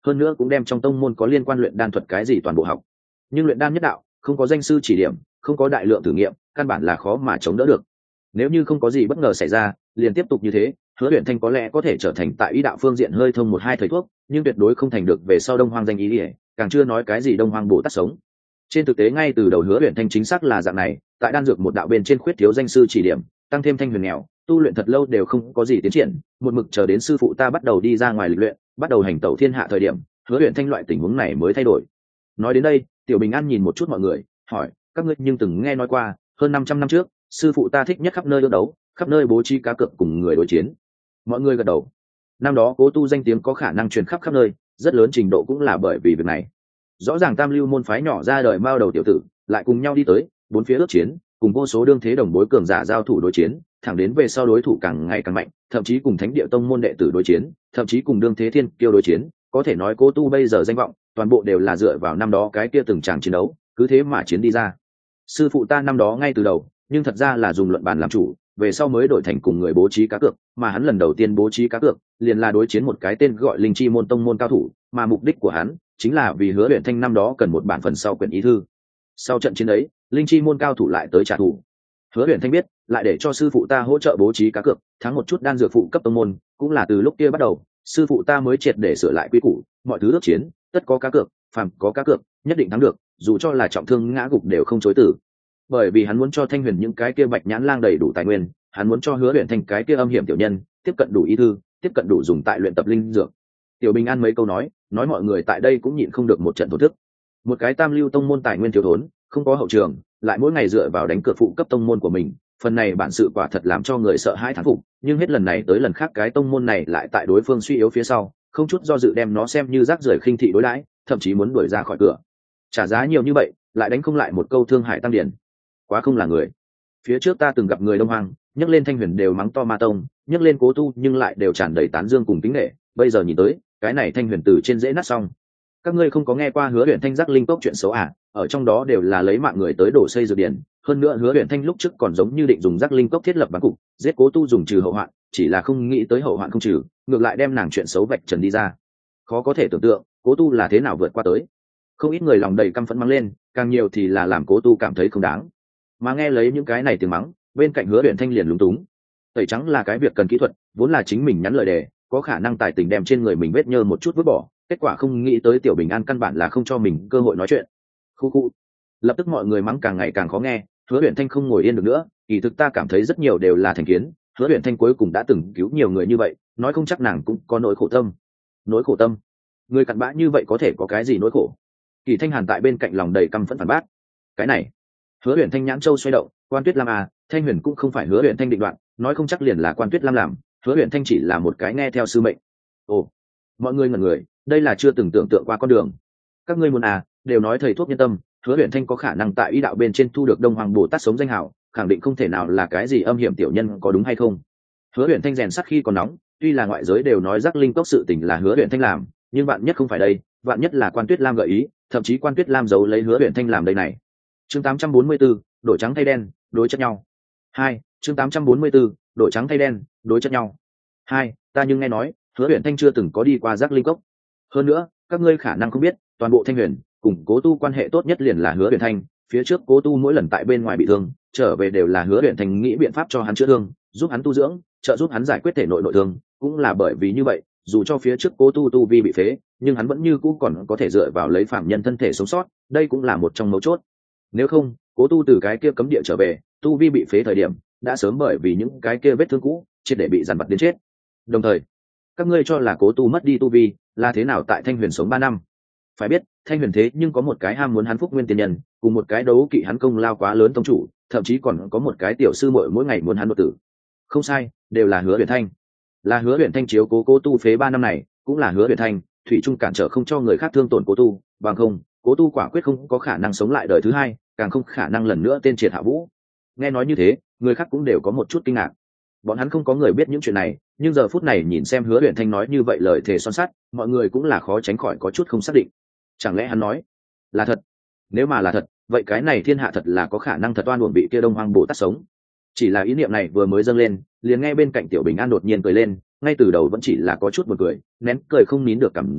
A: hơn nữa cũng đem trong tông môn có liên quan luyện đan thuật cái gì toàn bộ học. Nhưng luyện đan nhất đạo không có danh sư chỉ điểm, không có đại lượng thử nghiệm, căn bản là khó mà chống đỡ được. Nếu như không có gì bất ngờ xảy ra, liền tiếp tục như thế, Hứa Uyển Thanh có lẽ có thể trở thành tại y đạo phương diện hơi thông một hai thầy thuốc, nhưng tuyệt đối không thành được về sau Đông Hoang danh ý ỉa, càng chưa nói cái gì Đông Hoang Bồ Tát sống. Trên thực tế ngay từ đầu Hứa Uyển Thanh chính xác là dạng này, tại đan dược một đạo bên trên khuyết thiếu danh sư chỉ điểm, tăng thêm Thanh Huyền nghèo, tu luyện thật lâu đều không có gì tiến triển, một mực chờ đến sư phụ ta bắt đầu đi ra ngoài lịch luyện, bắt đầu hành tẩu thiên hạ thời điểm, Hứa Uyển Thanh loại tình huống này mới thay đổi. Nói đến đây, Tiểu Bình An nhìn một chút mọi người, hỏi: các ngươi nhưng từng nghe nói qua, hơn năm trăm năm trước, sư phụ ta thích nhất khắp nơi đương đấu, khắp nơi bố trí cá cược cùng người đối chiến. Mọi người gật đầu. Năm đó Cố Tu danh tiếng có khả năng truyền khắp khắp nơi, rất lớn trình độ cũng là bởi vì việc này. Rõ ràng Tam Lưu môn phái nhỏ ra đời mao đầu tiểu tử, lại cùng nhau đi tới, bốn phía ước chiến, cùng vô số đương thế đồng bối cường giả giao thủ đối chiến, thẳng đến về sau đối thủ càng ngày càng mạnh, thậm chí cùng Thánh Địa Tông môn đệ tử đối chiến, thậm chí cùng đương thế thiên kiêu đối chiến, có thể nói Cố Tu bây giờ danh vọng, toàn bộ đều là dựa vào năm đó cái kia từng tràng chiến đấu, cứ thế mà chiến đi ra. Sư phụ ta năm đó ngay từ đầu, nhưng thật ra là dùng luận bàn làm chủ, về sau mới đổi thành cùng người bố trí cá cược, mà hắn lần đầu tiên bố trí cá cược, liền là đối chiến một cái tên gọi Linh Chi môn tông môn cao thủ, mà mục đích của hắn chính là vì Hứa Uyển Thanh năm đó cần một bản phần sau quyển ý thư. Sau trận chiến ấy, Linh Chi môn cao thủ lại tới trả thù. Hứa Uyển Thanh biết, lại để cho sư phụ ta hỗ trợ bố trí cá cược, thắng một chút đan dược phụ cấp tông môn, cũng là từ lúc kia bắt đầu, sư phụ ta mới triệt để sửa lại quy củ, mọi thứ ước chiến, tất có cá cược, phàm có cá cược, nhất định thắng được, dù cho là trọng thương ngã gục đều không chối từ. Bởi vì hắn muốn cho Thanh Huyền những cái kia bạch nhãn lang đầy đủ tài nguyên, hắn muốn cho Hứa Uyển Thanh cái kia âm hiểm tiểu nhân tiếp cận đủ ý thư, tiếp cận đủ dùng tại luyện tập linh dược. Tiểu Bình An mấy câu nói, nói mọi người tại đây cũng nhịn không được một trận thổ thức. Một cái Tam Lưu tông môn tài nguyên thiếu thốn, không có hậu trường, lại mỗi ngày dựa vào đánh cược phụ cấp tông môn của mình, phần này bản sự quả thật làm cho người sợ hãi thán phục, nhưng hết lần này tới lần khác cái tông môn này lại tại đối phương suy yếu phía sau, không chút do dự đem nó xem như rác rưởi khinh thị đối đãi, thậm chí muốn đuổi ra khỏi cửa. Trả giá nhiều như vậy, lại đánh không lại một câu thương hại tăng điển. Quá không là người. Phía trước ta từng gặp người Đông Hoang, nhắc lên Thanh Huyền đều mắng to ma tông, nhắc lên Cố Tu nhưng lại đều tràn đầy tán dương cùng kính nể, bây giờ nhìn tới, cái này Thanh Huyền từ trên dễ nát xong. Các ngươi không có nghe qua Hứa Uyển Thanh giác linh cốc chuyện xấu à? Ở trong đó đều là lấy mạng người tới đổ xây dược điển, hơn nữa Hứa Uyển Thanh lúc trước còn giống như định dùng giác linh cốc thiết lập bán cục, giết Cố Tu dùng trừ hậu hoạn, chỉ là không nghĩ tới hậu hoạn không trừ, ngược lại đem nàng chuyện xấu vạch trần đi ra. Khó có thể tưởng tượng, Cố Tu là thế nào vượt qua tới. Không ít người lòng đầy căm phẫn mắng lên, càng nhiều thì là làm Cố Tu cảm thấy không đáng. Mà nghe lấy những cái này tiếng mắng, bên cạnh Hứa Uyển Thanh liền lúng túng. Tẩy trắng là cái việc cần kỹ thuật, vốn là chính mình nhắn lời đề, có khả năng tài tình đem trên người mình vết nhơ một chút vứt bỏ, kết quả không nghĩ tới Tiểu Bình An căn bản là không cho mình cơ hội nói chuyện. Khu khu. Lập tức mọi người mắng càng ngày càng khó nghe, Hứa Uyển Thanh không ngồi yên được nữa, kỳ thực ta cảm thấy rất nhiều đều là thành kiến, Hứa Uyển Thanh cuối cùng đã từng cứu nhiều người như vậy, nói không chắc nàng cũng có nỗi khổ tâm. Nỗi khổ tâm? Người cặn bã như vậy có thể có cái gì nỗi khổ? Kỳ Thanh Hàn tại bên cạnh lòng đầy căm phẫn phản bác. Cái này, Hứa Uyển Thanh nhãn châu xoay động, Quan Tuyết Lam à, Thanh Huyền cũng không phải Hứa Uyển Thanh định đoạn, nói không chắc liền là Quan Tuyết Lam làm, Hứa Uyển Thanh chỉ là một cái nghe theo sư mệnh. Ồ, mọi người ngẩn người, đây là chưa từng tưởng tượng qua con đường. Các ngươi muốn à, đều nói thầy thuốc nhân tâm, Hứa Uyển Thanh có khả năng tại y đạo bên trên thu được Đông Hoàng Bồ Tát sống danh hào, khẳng định không thể nào là cái gì âm hiểm tiểu nhân, có đúng hay không? Hứa Uyển Thanh rèn sắt khi còn nóng, tuy là ngoại giới đều nói giác linh cốc sự tình là Hứa Uyển Thanh làm, nhưng bạn nhất không phải đây, bạn nhất là Quan Tuyết Lam gợi ý, thậm chí Quan Tuyết Lam giấu lấy Hứa Uyển Thanh làm đây này. Chương tám trăm bốn mươi tư, đổi trắng thay đen, đối chất nhau. Hai, chương tám trăm bốn mươi tư, đổi trắng thay đen, đối chất nhau. Hai, ta nhưng nghe nói, Hứa Uyển Thanh chưa từng có đi qua giác linh cốc. Hơn nữa, các ngươi khả năng không biết, toàn bộ Thanh Huyền cùng Cố Tu quan hệ tốt nhất liền là Hứa Uyển Thanh, phía trước Cố Tu mỗi lần tại bên ngoài bị thương, trở về đều là Hứa Uyển Thanh nghĩ biện pháp cho hắn chữa thương, giúp hắn tu dưỡng, trợ giúp hắn giải quyết thể nội nội thương, cũng là bởi vì như vậy, dù cho phía trước Cố Tu tu vi bị phế, nhưng hắn vẫn như cũ còn có thể dựa vào lấy phạm nhân thân thể sống sót, đây cũng là một trong mấu chốt. Nếu không, Cố Tu từ cái kia cấm địa trở về, tu vi bị phế thời điểm, đã sớm bởi vì những cái kia vết thương cũ, triệt để bị dằn vặt đến chết. Đồng thời, các ngươi cho là Cố Tu mất đi tu vi, là thế nào tại Thanh Huyền sống ba năm? Phải biết, Thanh Huyền thế nhưng có một cái ham muốn hắn phúc nguyên tiền nhân, cùng một cái đấu kỵ hắn công lao quá lớn tông chủ, thậm chí còn có một cái tiểu sư muội mỗi ngày muốn hắn đột tử. Không sai, đều là Hứa Uyển Thanh. Là Hứa Uyển Thanh chiếu cố Cố Tu phế ba năm này, cũng là Hứa Uyển Thanh thủy chung cản trở không cho người khác thương tổn Cố Tu, bằng không, Cố Tu quả quyết không có khả năng sống lại đời thứ hai, càng không khả năng lần nữa tên Triệt Hạ Vũ. Nghe nói như thế, người khác cũng đều có một chút kinh ngạc. Bọn hắn không có người biết những chuyện này, nhưng giờ phút này nhìn xem Hứa Uyển Thanh nói như vậy lời thề son sắt, mọi người cũng là khó tránh khỏi có chút không xác định. Chẳng lẽ hắn nói là thật? Nếu mà là thật, vậy cái này thiên hạ thật là có khả năng thật oan uổng bị kia Đông Hoang Bồ Tát sống. Chỉ là ý niệm này vừa mới dâng lên, liền nghe bên cạnh Tiểu Bình An đột nhiên cười lên, ngay từ đầu vẫn chỉ là có chút buồn cười, nén cười không nín được cảm giác,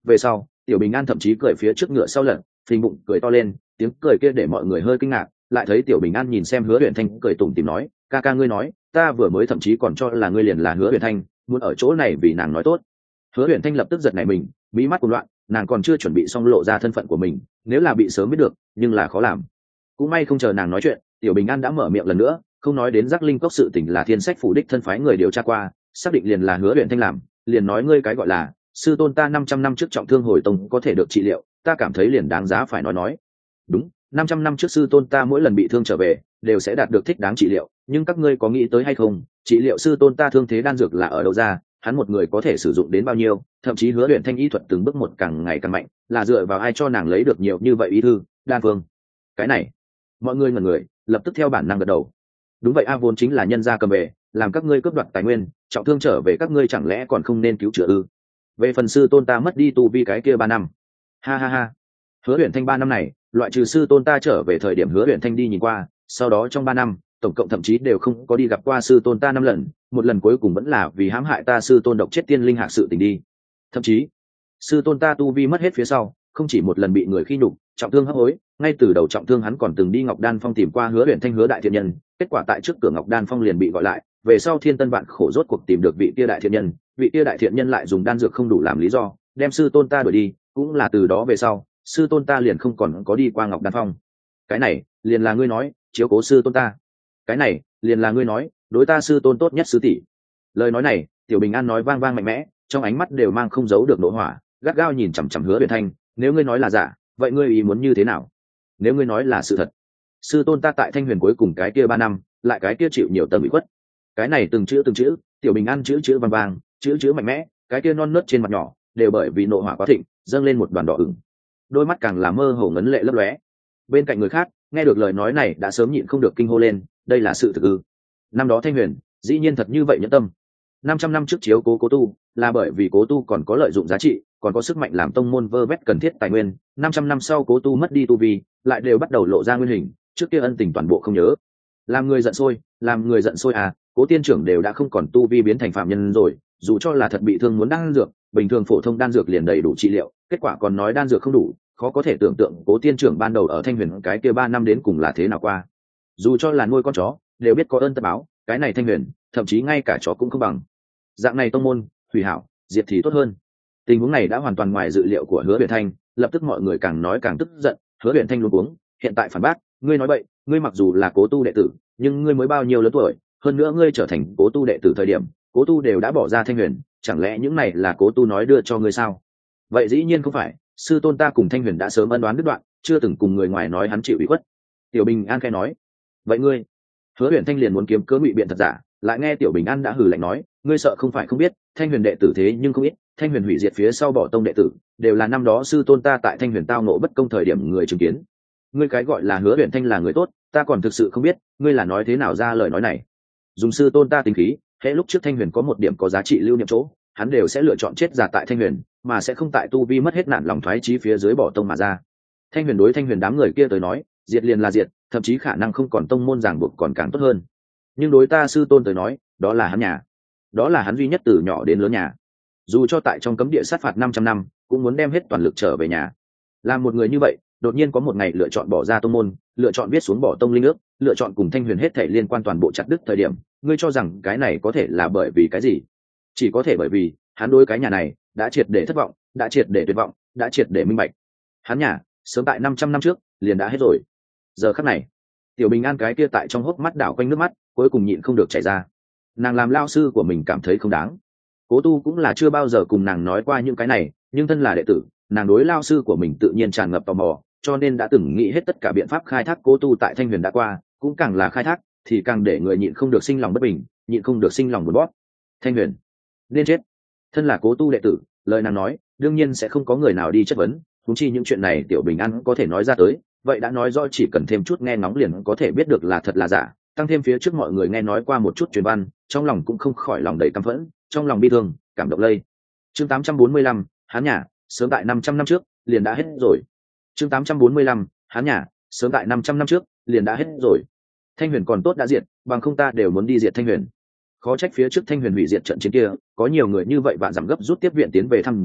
A: về sau Tiểu Bình An thậm chí cười phía trước ngựa sau lật phình bụng cười to lên, tiếng cười kia để mọi người hơi kinh ngạc, lại thấy Tiểu Bình An nhìn xem Hứa Huyền Thanh cười tủm tỉm nói, ca ca ngươi nói, ta vừa mới thậm chí còn cho là ngươi liền là Hứa Huyền Thanh, muốn ở chỗ này vì nàng nói tốt. Hứa Huyền Thanh lập tức giật nảy mình, mí mắt cuồng loạn, nàng còn chưa chuẩn bị xong lộ ra thân phận của mình, nếu là bị sớm biết được, nhưng là khó làm. Cũng may không chờ nàng nói chuyện, Tiểu Bình An đã mở miệng lần nữa, không nói đến Giác Linh Cốc sự tình là Thiên Sách phủ đích thân phái người điều tra qua, xác định liền là Hứa Huyền Thanh làm, liền nói ngươi cái gọi là sư tôn ta năm trăm năm trước trọng thương hồi tông có thể được trị liệu, ta cảm thấy liền đáng giá phải nói nói. Đúng, năm trăm năm trước sư tôn ta mỗi lần bị thương trở về, đều sẽ đạt được thích đáng trị liệu, nhưng các ngươi có nghĩ tới hay không, trị liệu sư tôn ta thương thế đan dược là ở đâu ra, hắn một người có thể sử dụng đến bao nhiêu, thậm chí Hứa Huyền Thanh y thuật từng bước một càng ngày càng mạnh, là dựa vào ai cho nàng lấy được nhiều như vậy ý thư, đan phương. Cái này, mọi người ngẩn người, lập tức theo bản năng gật đầu. Đúng vậy a, vốn chính là nhân gia cầm về, làm các ngươi cướp đoạt tài nguyên, trọng thương trở về các ngươi chẳng lẽ còn không nên cứu chữa ư? Về phần sư tôn ta mất đi tu vi cái kia ba năm, ha ha ha. Hứa Huyền Thanh ba năm này, loại trừ sư tôn ta trở về thời điểm Hứa Huyền Thanh đi nhìn qua, sau đó trong ba năm, tổng cộng thậm chí đều không có đi gặp qua sư tôn ta năm lần, một lần cuối cùng vẫn là vì hãm hại ta sư tôn độc chết tiên linh hạc sự tình đi. Thậm chí, sư tôn ta tu vi mất hết phía sau, không chỉ một lần bị người khi nhục, trọng thương hấp hối, ngay từ đầu trọng thương hắn còn từng đi Ngọc Đan Phong tìm qua Hứa Huyền Thanh Hứa đại thiện nhân, kết quả tại trước cửa Ngọc Đan Phong liền bị gọi lại, về sau thiên tân vạn khổ rốt cuộc tìm được vị kia đại thiện nhân, vị kia đại thiện nhân lại dùng đan dược không đủ làm lý do, đem sư tôn ta đuổi đi, cũng là từ đó về sau, sư tôn ta liền không còn có đi qua Ngọc Đan Phong. Cái này, liền là ngươi nói, chiếu cố sư tôn ta. Cái này, liền là ngươi nói, đối ta sư tôn tốt nhất sư tỷ. Lời nói này, Tiểu Bình An nói vang vang mạnh mẽ, trong ánh mắt đều mang không giấu được nộ hỏa, gắt gao nhìn chằm chằm Hứa Huyền Thanh, nếu ngươi nói là giả, vậy ngươi ý muốn như thế nào? Nếu ngươi nói là sự thật, sư tôn ta tại Thanh Huyền cuối cùng cái kia ba năm, lại cái kia chịu nhiều tầm bị khuất. Cái này từng chữ từng chữ, Tiểu Bình An chữ chữ vang vang, chữ chữ mạnh mẽ, cái kia non nớt trên mặt nhỏ, đều bởi vì nộ hỏa quá thịnh, dâng lên một đoàn đỏ ửng. Đôi mắt càng là mơ hồ ngấn lệ lấp lóe. Bên cạnh người khác, nghe được lời nói này đã sớm nhịn không được kinh hô lên, đây là sự thực ư? Năm đó Thanh Huyền, dĩ nhiên thật như vậy nhẫn tâm. năm trăm năm trước chiếu cố Cố Tu, là bởi vì Cố Tu còn có lợi dụng giá trị, còn có sức mạnh làm tông môn vơ vét cần thiết tài nguyên, năm trăm năm sau Cố Tu mất đi tu vi, lại đều bắt đầu lộ ra nguyên hình, trước kia ân tình toàn bộ không nhớ. Làm người giận sôi, làm người giận sôi à, Cố tiên trưởng đều đã không còn tu vi biến thành phạm nhân rồi, dù cho là thật bị thương muốn đan dược, bình thường phổ thông đan dược liền đầy đủ trị liệu, kết quả còn nói đan dược không đủ, khó có thể tưởng tượng Cố tiên trưởng ban đầu ở Thanh Huyền cái kia ba năm đến cùng là thế nào qua. Dù cho là nuôi con chó, đều biết có ơn tất báo, cái này Thanh Huyền, thậm chí ngay cả chó cũng không bằng. Dạng này tông môn, hủy hảo, diệt thì tốt hơn. Tình huống này đã hoàn toàn ngoài dự liệu của Hứa Huyền Thanh, lập tức mọi người càng nói càng tức giận, Hứa Huyền Thanh luống cuống, hiện tại phản bác, ngươi nói bậy, ngươi mặc dù là Cố Tu đệ tử, nhưng ngươi mới bao nhiêu lớn tuổi, hơn nữa ngươi trở thành Cố Tu đệ tử thời điểm, Cố Tu đều đã bỏ ra Thanh Huyền, chẳng lẽ những này là Cố Tu nói đưa cho ngươi sao? Vậy dĩ nhiên không phải, sư tôn ta cùng Thanh Huyền đã sớm ân đoán đứt đoạn, chưa từng cùng người ngoài nói hắn chịu ủy khuất. Tiểu Bình An khẽ nói, vậy ngươi? Hứa Huyền Thanh liền muốn kiếm cớ ngụy biện thật giả, lại nghe Tiểu Bình An đã hừ lạnh nói, ngươi sợ không phải không biết, Thanh Huyền đệ tử thế nhưng không ít, Thanh Huyền hủy diệt phía sau bỏ tông đệ tử, đều là năm đó sư tôn ta tại Thanh Huyền tao nộ bất công thời điểm người chứng kiến. Ngươi cái gọi là Hứa Huyền Thanh là người tốt, ta còn thực sự không biết, ngươi là nói thế nào ra lời nói này? Dùng sư tôn ta tính khí, hễ lúc trước Thanh Huyền có một điểm có giá trị lưu niệm chỗ, hắn đều sẽ lựa chọn chết giả tại Thanh Huyền, mà sẽ không tại tu vi mất hết nạn lòng thoái chí phía dưới bỏ tông mà ra. Thanh Huyền đối Thanh Huyền đám người kia tới nói, diệt liền là diệt, thậm chí khả năng không còn tông môn ràng buộc còn càng tốt hơn. Nhưng đối ta sư tôn tới nói, đó là hắn nhà, đó là hắn duy nhất từ nhỏ đến lớn nhà. Dù cho tại trong cấm địa sát phạt năm trăm năm, cũng muốn đem hết toàn lực trở về nhà. Làm một người như vậy, đột nhiên có một ngày lựa chọn bỏ ra tông môn, lựa chọn viết xuống bỏ tông linh ước, lựa chọn cùng Thanh Huyền hết thảy liên quan toàn bộ chặt đứt thời điểm, ngươi cho rằng cái này có thể là bởi vì cái gì? Chỉ có thể bởi vì hắn đối cái nhà này đã triệt để thất vọng, đã triệt để tuyệt vọng, đã triệt để minh bạch. Hắn nhà sớm tại năm trăm năm trước liền đã hết rồi. Giờ khắc này, Tiểu Bình An cái kia tại trong hốc mắt đảo quanh nước mắt, cuối cùng nhịn không được chảy ra. Nàng làm lao sư của mình cảm thấy không đáng. Cố Tu cũng là chưa bao giờ cùng nàng nói qua những cái này, nhưng thân là đệ tử, nàng đối lao sư của mình tự nhiên tràn ngập tò mò, cho nên đã từng nghĩ hết tất cả biện pháp khai thác Cố Tu tại Thanh Huyền đã qua, cũng càng là khai thác, thì càng để người nhịn không được sinh lòng bất bình, nhịn không được sinh lòng buồn bã. Thanh Huyền nên chết. Thân là Cố Tu đệ tử, lời nàng nói, đương nhiên sẽ không có người nào đi chất vấn, huống chi những chuyện này Tiểu Bình An có thể nói ra tới, vậy đã nói rõ chỉ cần thêm chút nghe ngóng liền có thể biết được là thật là giả, tăng thêm phía trước mọi người nghe nói qua một chút truyền văn, trong lòng cũng không khỏi lòng đầy căm phẫn, trong lòng bi thương, cảm động lây. Chương tám trăm bốn mươi lăm, hắn nhà, sớm tại năm trăm năm trước, liền đã hết rồi. Chương tám trăm bốn mươi lăm, hắn nhà, sớm tại năm trăm năm trước, liền đã hết rồi. Thanh Huyền còn tốt đã diệt, bằng không ta đều muốn đi diệt Thanh Huyền. Khó trách phía trước Thanh Huyền hủy diệt trận chiến kia, có nhiều người như vậy vạn dặm gấp rút tiếp viện tiến về thăm ra,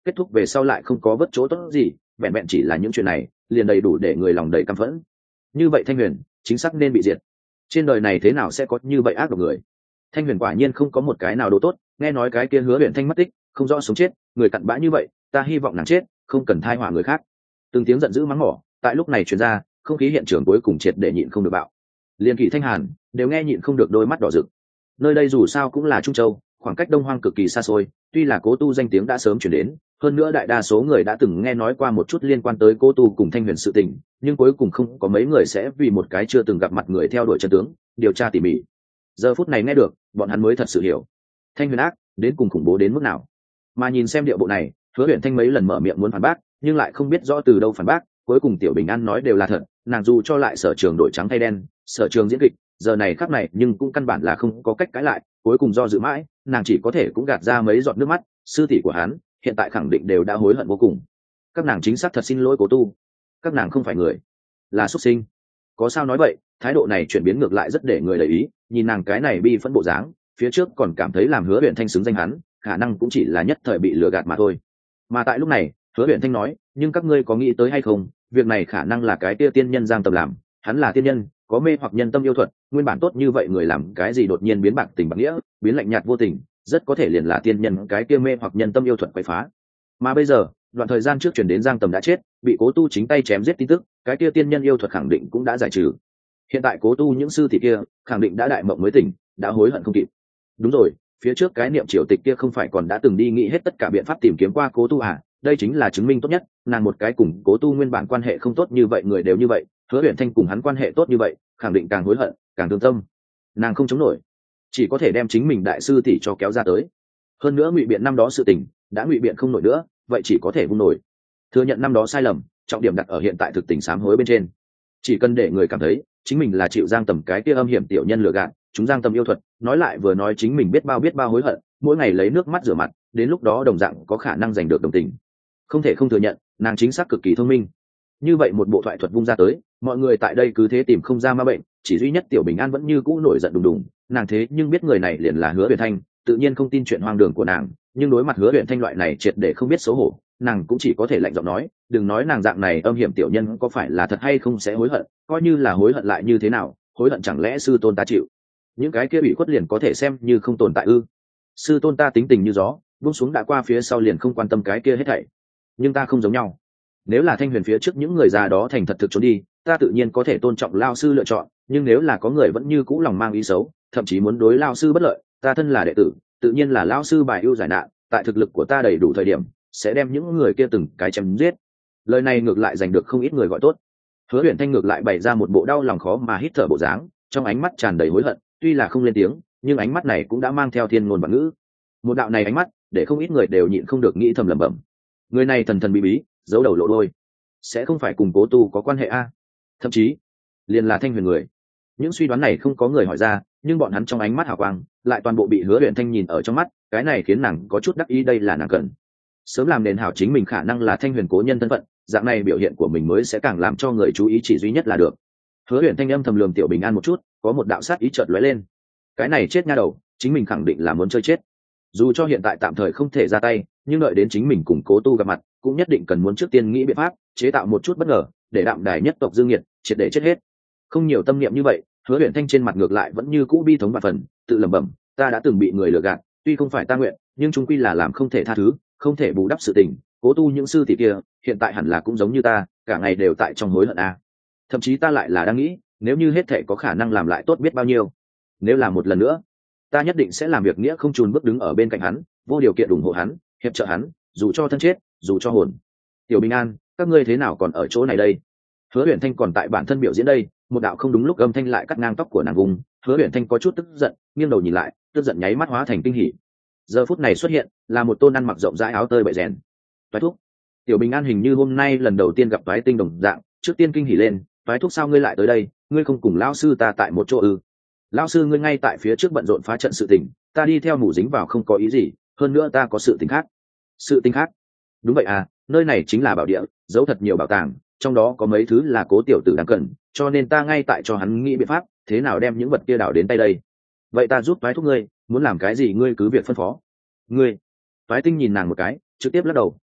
A: kết thúc về sau lại không có vất chỗ tốt gì, vẹn vẹn chỉ là những chuyện này liền đầy đủ để người lòng đầy căm phẫn. Như vậy Thanh Huyền chính xác nên bị diệt. Trên đời này thế nào sẽ có như vậy ác độc người? Thanh Huyền quả nhiên không có một cái nào đồ tốt, nghe nói cái kia Hứa Huyền Thanh mất tích, không rõ sống chết, người cặn bã như vậy, ta hy vọng nàng chết, không cần thai họa người khác. Từng tiếng giận dữ mắng mỏ, tại lúc này truyền ra, không khí hiện trường cuối cùng triệt để nhịn không được bạo. Liên Kỷ Thanh Hàn đều nghe nhịn không được đôi mắt đỏ rực. Nơi đây dù sao cũng là Trung Châu, khoảng cách Đông Hoang cực kỳ xa xôi, tuy là Cố Tu danh tiếng đã sớm truyền đến, hơn nữa đại đa số người đã từng nghe nói qua một chút liên quan tới Cố Tu cùng Thanh Huyền sự tình, nhưng cuối cùng không có mấy người sẽ vì một cái chưa từng gặp mặt người theo đuổi chân tướng, điều tra tỉ mỉ. Giờ phút này nghe được, bọn hắn mới thật sự hiểu Thanh Huyền ác đến cùng khủng bố đến mức nào. Mà nhìn xem điệu bộ này, Hứa Huyền Thanh mấy lần mở miệng muốn phản bác, nhưng lại không biết rõ từ đâu phản bác, cuối cùng Tiểu Bình An nói đều là thật, nàng dù cho lại sở trường đổi trắng thay đen, sở trường diễn kịch, giờ này khắc này nhưng cũng căn bản là không có cách cãi lại, cuối cùng do dự mãi, nàng chỉ có thể cũng gạt ra mấy giọt nước mắt, sư tỷ của hắn hiện tại khẳng định đều đã hối hận vô cùng. Các nàng chính xác thật xin lỗi Cố Tu, các nàng không phải người, là xuất sinh. Có sao nói vậy, thái độ này chuyển biến ngược lại rất để người để ý, nhìn nàng cái này bi phẫn bộ dáng, phía trước còn cảm thấy làm Hứa Huyền Thanh xứng danh hắn, khả năng cũng chỉ là nhất thời bị lừa gạt mà thôi. Mà tại lúc này, Hứa Huyền Thanh nói, nhưng các ngươi có nghĩ tới hay không, việc này khả năng là cái tia tiên nhân Giang Tầm làm, hắn là tiên nhân, có mê hoặc nhân tâm yêu thuật, nguyên bản tốt như vậy người làm cái gì đột nhiên biến bạc tình bạc nghĩa, biến lạnh nhạt vô tình, rất có thể liền là tiên nhân cái kia mê hoặc nhân tâm yêu thuật quậy phá. Mà bây giờ, đoạn thời gian trước truyền đến Giang Tầm đã chết, bị Cố Tu chính tay chém giết tin tức, cái kia tiên nhân yêu thuật khẳng định cũng đã giải trừ. Hiện tại Cố Tu những sư tỷ kia, khẳng định đã đại mộng mới tỉnh, đã hối hận không kịp. Đúng rồi, phía trước cái niệm triều tịch kia không phải còn đã từng đi nghĩ hết tất cả biện pháp tìm kiếm qua Cố Tu à? Đây chính là chứng minh tốt nhất, nàng một cái cùng Cố Tu nguyên bản quan hệ không tốt như vậy người đều như vậy, Hứa Huyền Thanh cùng hắn quan hệ tốt như vậy, khẳng định càng hối hận, càng thương tâm. Nàng không chống nổi, chỉ có thể đem chính mình đại sư tỷ cho kéo ra tới. Hơn nữa ngụy biện năm đó sự tình, đã ngụy biện không nổi nữa, vậy chỉ có thể vung nổi. Thừa nhận năm đó sai lầm, trọng điểm đặt ở hiện tại thực tình sám hối bên trên. Chỉ cần để người cảm thấy chính mình là chịu Giang Tầm cái kia âm hiểm tiểu nhân lừa gạt, chúng Giang Tầm yêu thuật, nói lại vừa nói chính mình biết bao biết bao hối hận, mỗi ngày lấy nước mắt rửa mặt, đến lúc đó đồng dạng có khả năng giành được đồng tình. Không thể không thừa nhận, nàng chính xác cực kỳ thông minh. Như vậy một bộ thoại thuật vung ra tới, mọi người tại đây cứ thế tìm không ra ma bệnh, chỉ duy nhất Tiểu Bình An vẫn như cũ nổi giận đùng đùng, nàng thế nhưng biết người này liền là Hứa Huyền Thanh, tự nhiên không tin chuyện hoang đường của nàng, nhưng đối mặt Hứa Huyền Thanh loại này triệt để không biết xấu hổ, nàng cũng chỉ có thể lạnh giọng nói, đừng nói nàng dạng này âm hiểm tiểu nhân có phải là thật hay không sẽ hối hận, coi như là hối hận lại như thế nào, hối hận chẳng lẽ sư tôn ta chịu? Những cái kia bị khuất liền có thể xem như không tồn tại ư? Sư tôn ta tính tình như gió, buông xuống đã qua phía sau liền không quan tâm cái kia hết thảy. Nhưng ta không giống nhau. Nếu là Thanh Huyền phía trước những người già đó thành thật thực trốn đi, ta tự nhiên có thể tôn trọng lao sư lựa chọn, nhưng nếu là có người vẫn như cũ lòng mang ý xấu, thậm chí muốn đối lao sư bất lợi, ta thân là đệ tử, tự nhiên là lao sư bài ưu giải nạn, tại thực lực của ta đầy đủ thời điểm, sẽ đem những người kia từng cái chém giết. Lời này ngược lại giành được không ít người gọi tốt. Hứa Huyền Thanh ngược lại bày ra một bộ đau lòng khó mà hít thở bộ dáng, trong ánh mắt tràn đầy hối hận, tuy là không lên tiếng, nhưng ánh mắt này cũng đã mang theo thiên ngôn và ngữ. Một đạo này ánh mắt, để không ít người đều nhịn không được nghĩ thầm lẩm bẩm. Người này thần thần bí bí, giấu đầu lộ đôi, sẽ không phải cùng Cố Tu có quan hệ a? Thậm chí, liền là Thanh Huyền người. Những suy đoán này không có người hỏi ra, nhưng bọn hắn trong ánh mắt hào quang, lại toàn bộ bị Hứa Huyền Thanh nhìn ở trong mắt, cái này khiến nàng có chút đắc ý, đây là nàng cần sớm làm nền hảo chính mình khả năng là Thanh Huyền cố nhân thân phận, dạng này biểu hiện của mình mới sẽ càng làm cho người chú ý chỉ duy nhất là được. Hứa Huyền Thanh âm thầm lườm Tiểu Bình An một chút, có một đạo sát ý chợt lóe lên. Cái này chết nha đầu, chính mình khẳng định là muốn chơi chết. Dù cho hiện tại tạm thời không thể ra tay, nhưng đợi đến chính mình cùng Cố Tu gặp mặt, cũng nhất định cần muốn trước tiên nghĩ biện pháp chế tạo một chút bất ngờ, để đạm đài nhất tộc Dương Nghiệt triệt để chết hết. Không nhiều tâm niệm như vậy, Hứa Huyền Thanh trên mặt ngược lại vẫn như cũ bi thống và phần, tự lẩm bẩm, ta đã từng bị người lừa gạt, tuy không phải ta nguyện, nhưng chúng quy là làm không thể tha thứ, không thể bù đắp sự tình. Cố Tu những sư tỷ kia, hiện tại hẳn là cũng giống như ta, cả ngày đều tại trong hối hận a. Thậm chí ta lại là đang nghĩ, nếu như hết thể có khả năng làm lại tốt biết bao nhiêu. Nếu là một lần nữa, ta nhất định sẽ làm việc nghĩa không chùn bước đứng ở bên cạnh hắn, vô điều kiện ủng hộ hắn, hiệp trợ hắn, dù cho thân chết, dù cho hồn. Tiểu Bình An, các ngươi thế nào còn ở chỗ này đây? Hứa Huyền Thanh còn tại bản thân biểu diễn đây, một đạo không đúng lúc âm thanh lại cắt ngang tóc của nàng vùng, Hứa Huyền Thanh có chút tức giận, nghiêng đầu nhìn lại, tức giận nháy mắt hóa thành kinh hỉ. Giờ phút này xuất hiện là một tôn ăn mặc rộng rãi áo tơi bậy rèn. Toái Thúc. Tiểu Bình An hình như hôm nay lần đầu tiên gặp Toái Tinh đồng dạng, trước tiên kinh hỉ lên, Toái Thúc sao ngươi lại tới đây, ngươi không cùng lão sư ta tại một chỗ ư? Lão sư ngươi ngay tại phía trước bận rộn phá trận sự tình, ta đi theo mù dính vào không có ý gì, hơn nữa ta có sự tình khác. Sự tình khác? Đúng vậy à, nơi này chính là bảo địa, giấu thật nhiều bảo tàng, trong đó có mấy thứ là Cố tiểu tử đang cần, cho nên ta ngay tại cho hắn nghĩ biện pháp, thế nào đem những vật kia đảo đến tay đây. Vậy ta giúp Toái Thúc ngươi, muốn làm cái gì ngươi cứ việc phân phó. Ngươi? Toái Tinh nhìn nàng một cái, trực tiếp lắc đầu,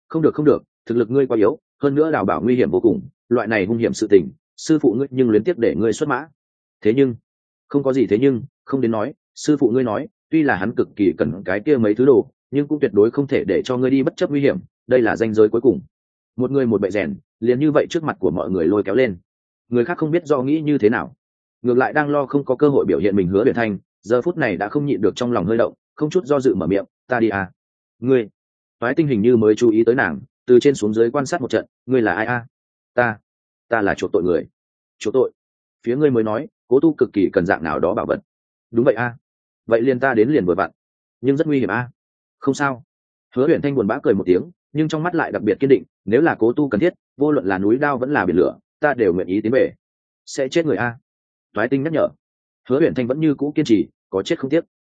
A: không được không được, thực lực ngươi quá yếu, hơn nữa đào bảo nguy hiểm vô cùng, loại này hung hiểm sự tình sư phụ ngươi nhưng luyến tiếc để ngươi xuất mã. Thế nhưng không có gì thế nhưng, không đến nói, sư phụ ngươi nói tuy là hắn cực kỳ cần cái kia mấy thứ đồ, nhưng cũng tuyệt đối không thể để cho ngươi đi bất chấp nguy hiểm, đây là ranh giới cuối cùng. Một người một bệ rèn, liền như vậy trước mặt của mọi người lôi kéo lên. Người khác không biết do nghĩ như thế nào, ngược lại đang lo không có cơ hội biểu hiện mình. Hứa Huyền Thanh giờ phút này đã không nhịn được trong lòng hơi động, không chút do dự mở miệng, ta đi à. Ngươi? Phái Tinh hình như mới chú ý tới nàng, từ trên xuống dưới quan sát một trận, ngươi là ai a? Ta, ta là chuộc tội người. Chuộc tội? Phía ngươi mới nói, Cố Tu cực kỳ cần dạng nào đó bảo vật. Đúng vậy a. Vậy liền ta đến liền vừa vặn. Nhưng rất nguy hiểm a. Không sao. Hứa Huyền Thanh buồn bã cười một tiếng, nhưng trong mắt lại đặc biệt kiên định, nếu là Cố Tu cần thiết, vô luận là núi đao vẫn là biển lửa, ta đều nguyện ý tiến về. Sẽ chết người a. Phái Tinh nhắc nhở. Hứa Huyền Thanh vẫn như cũ kiên trì, có chết không tiếc.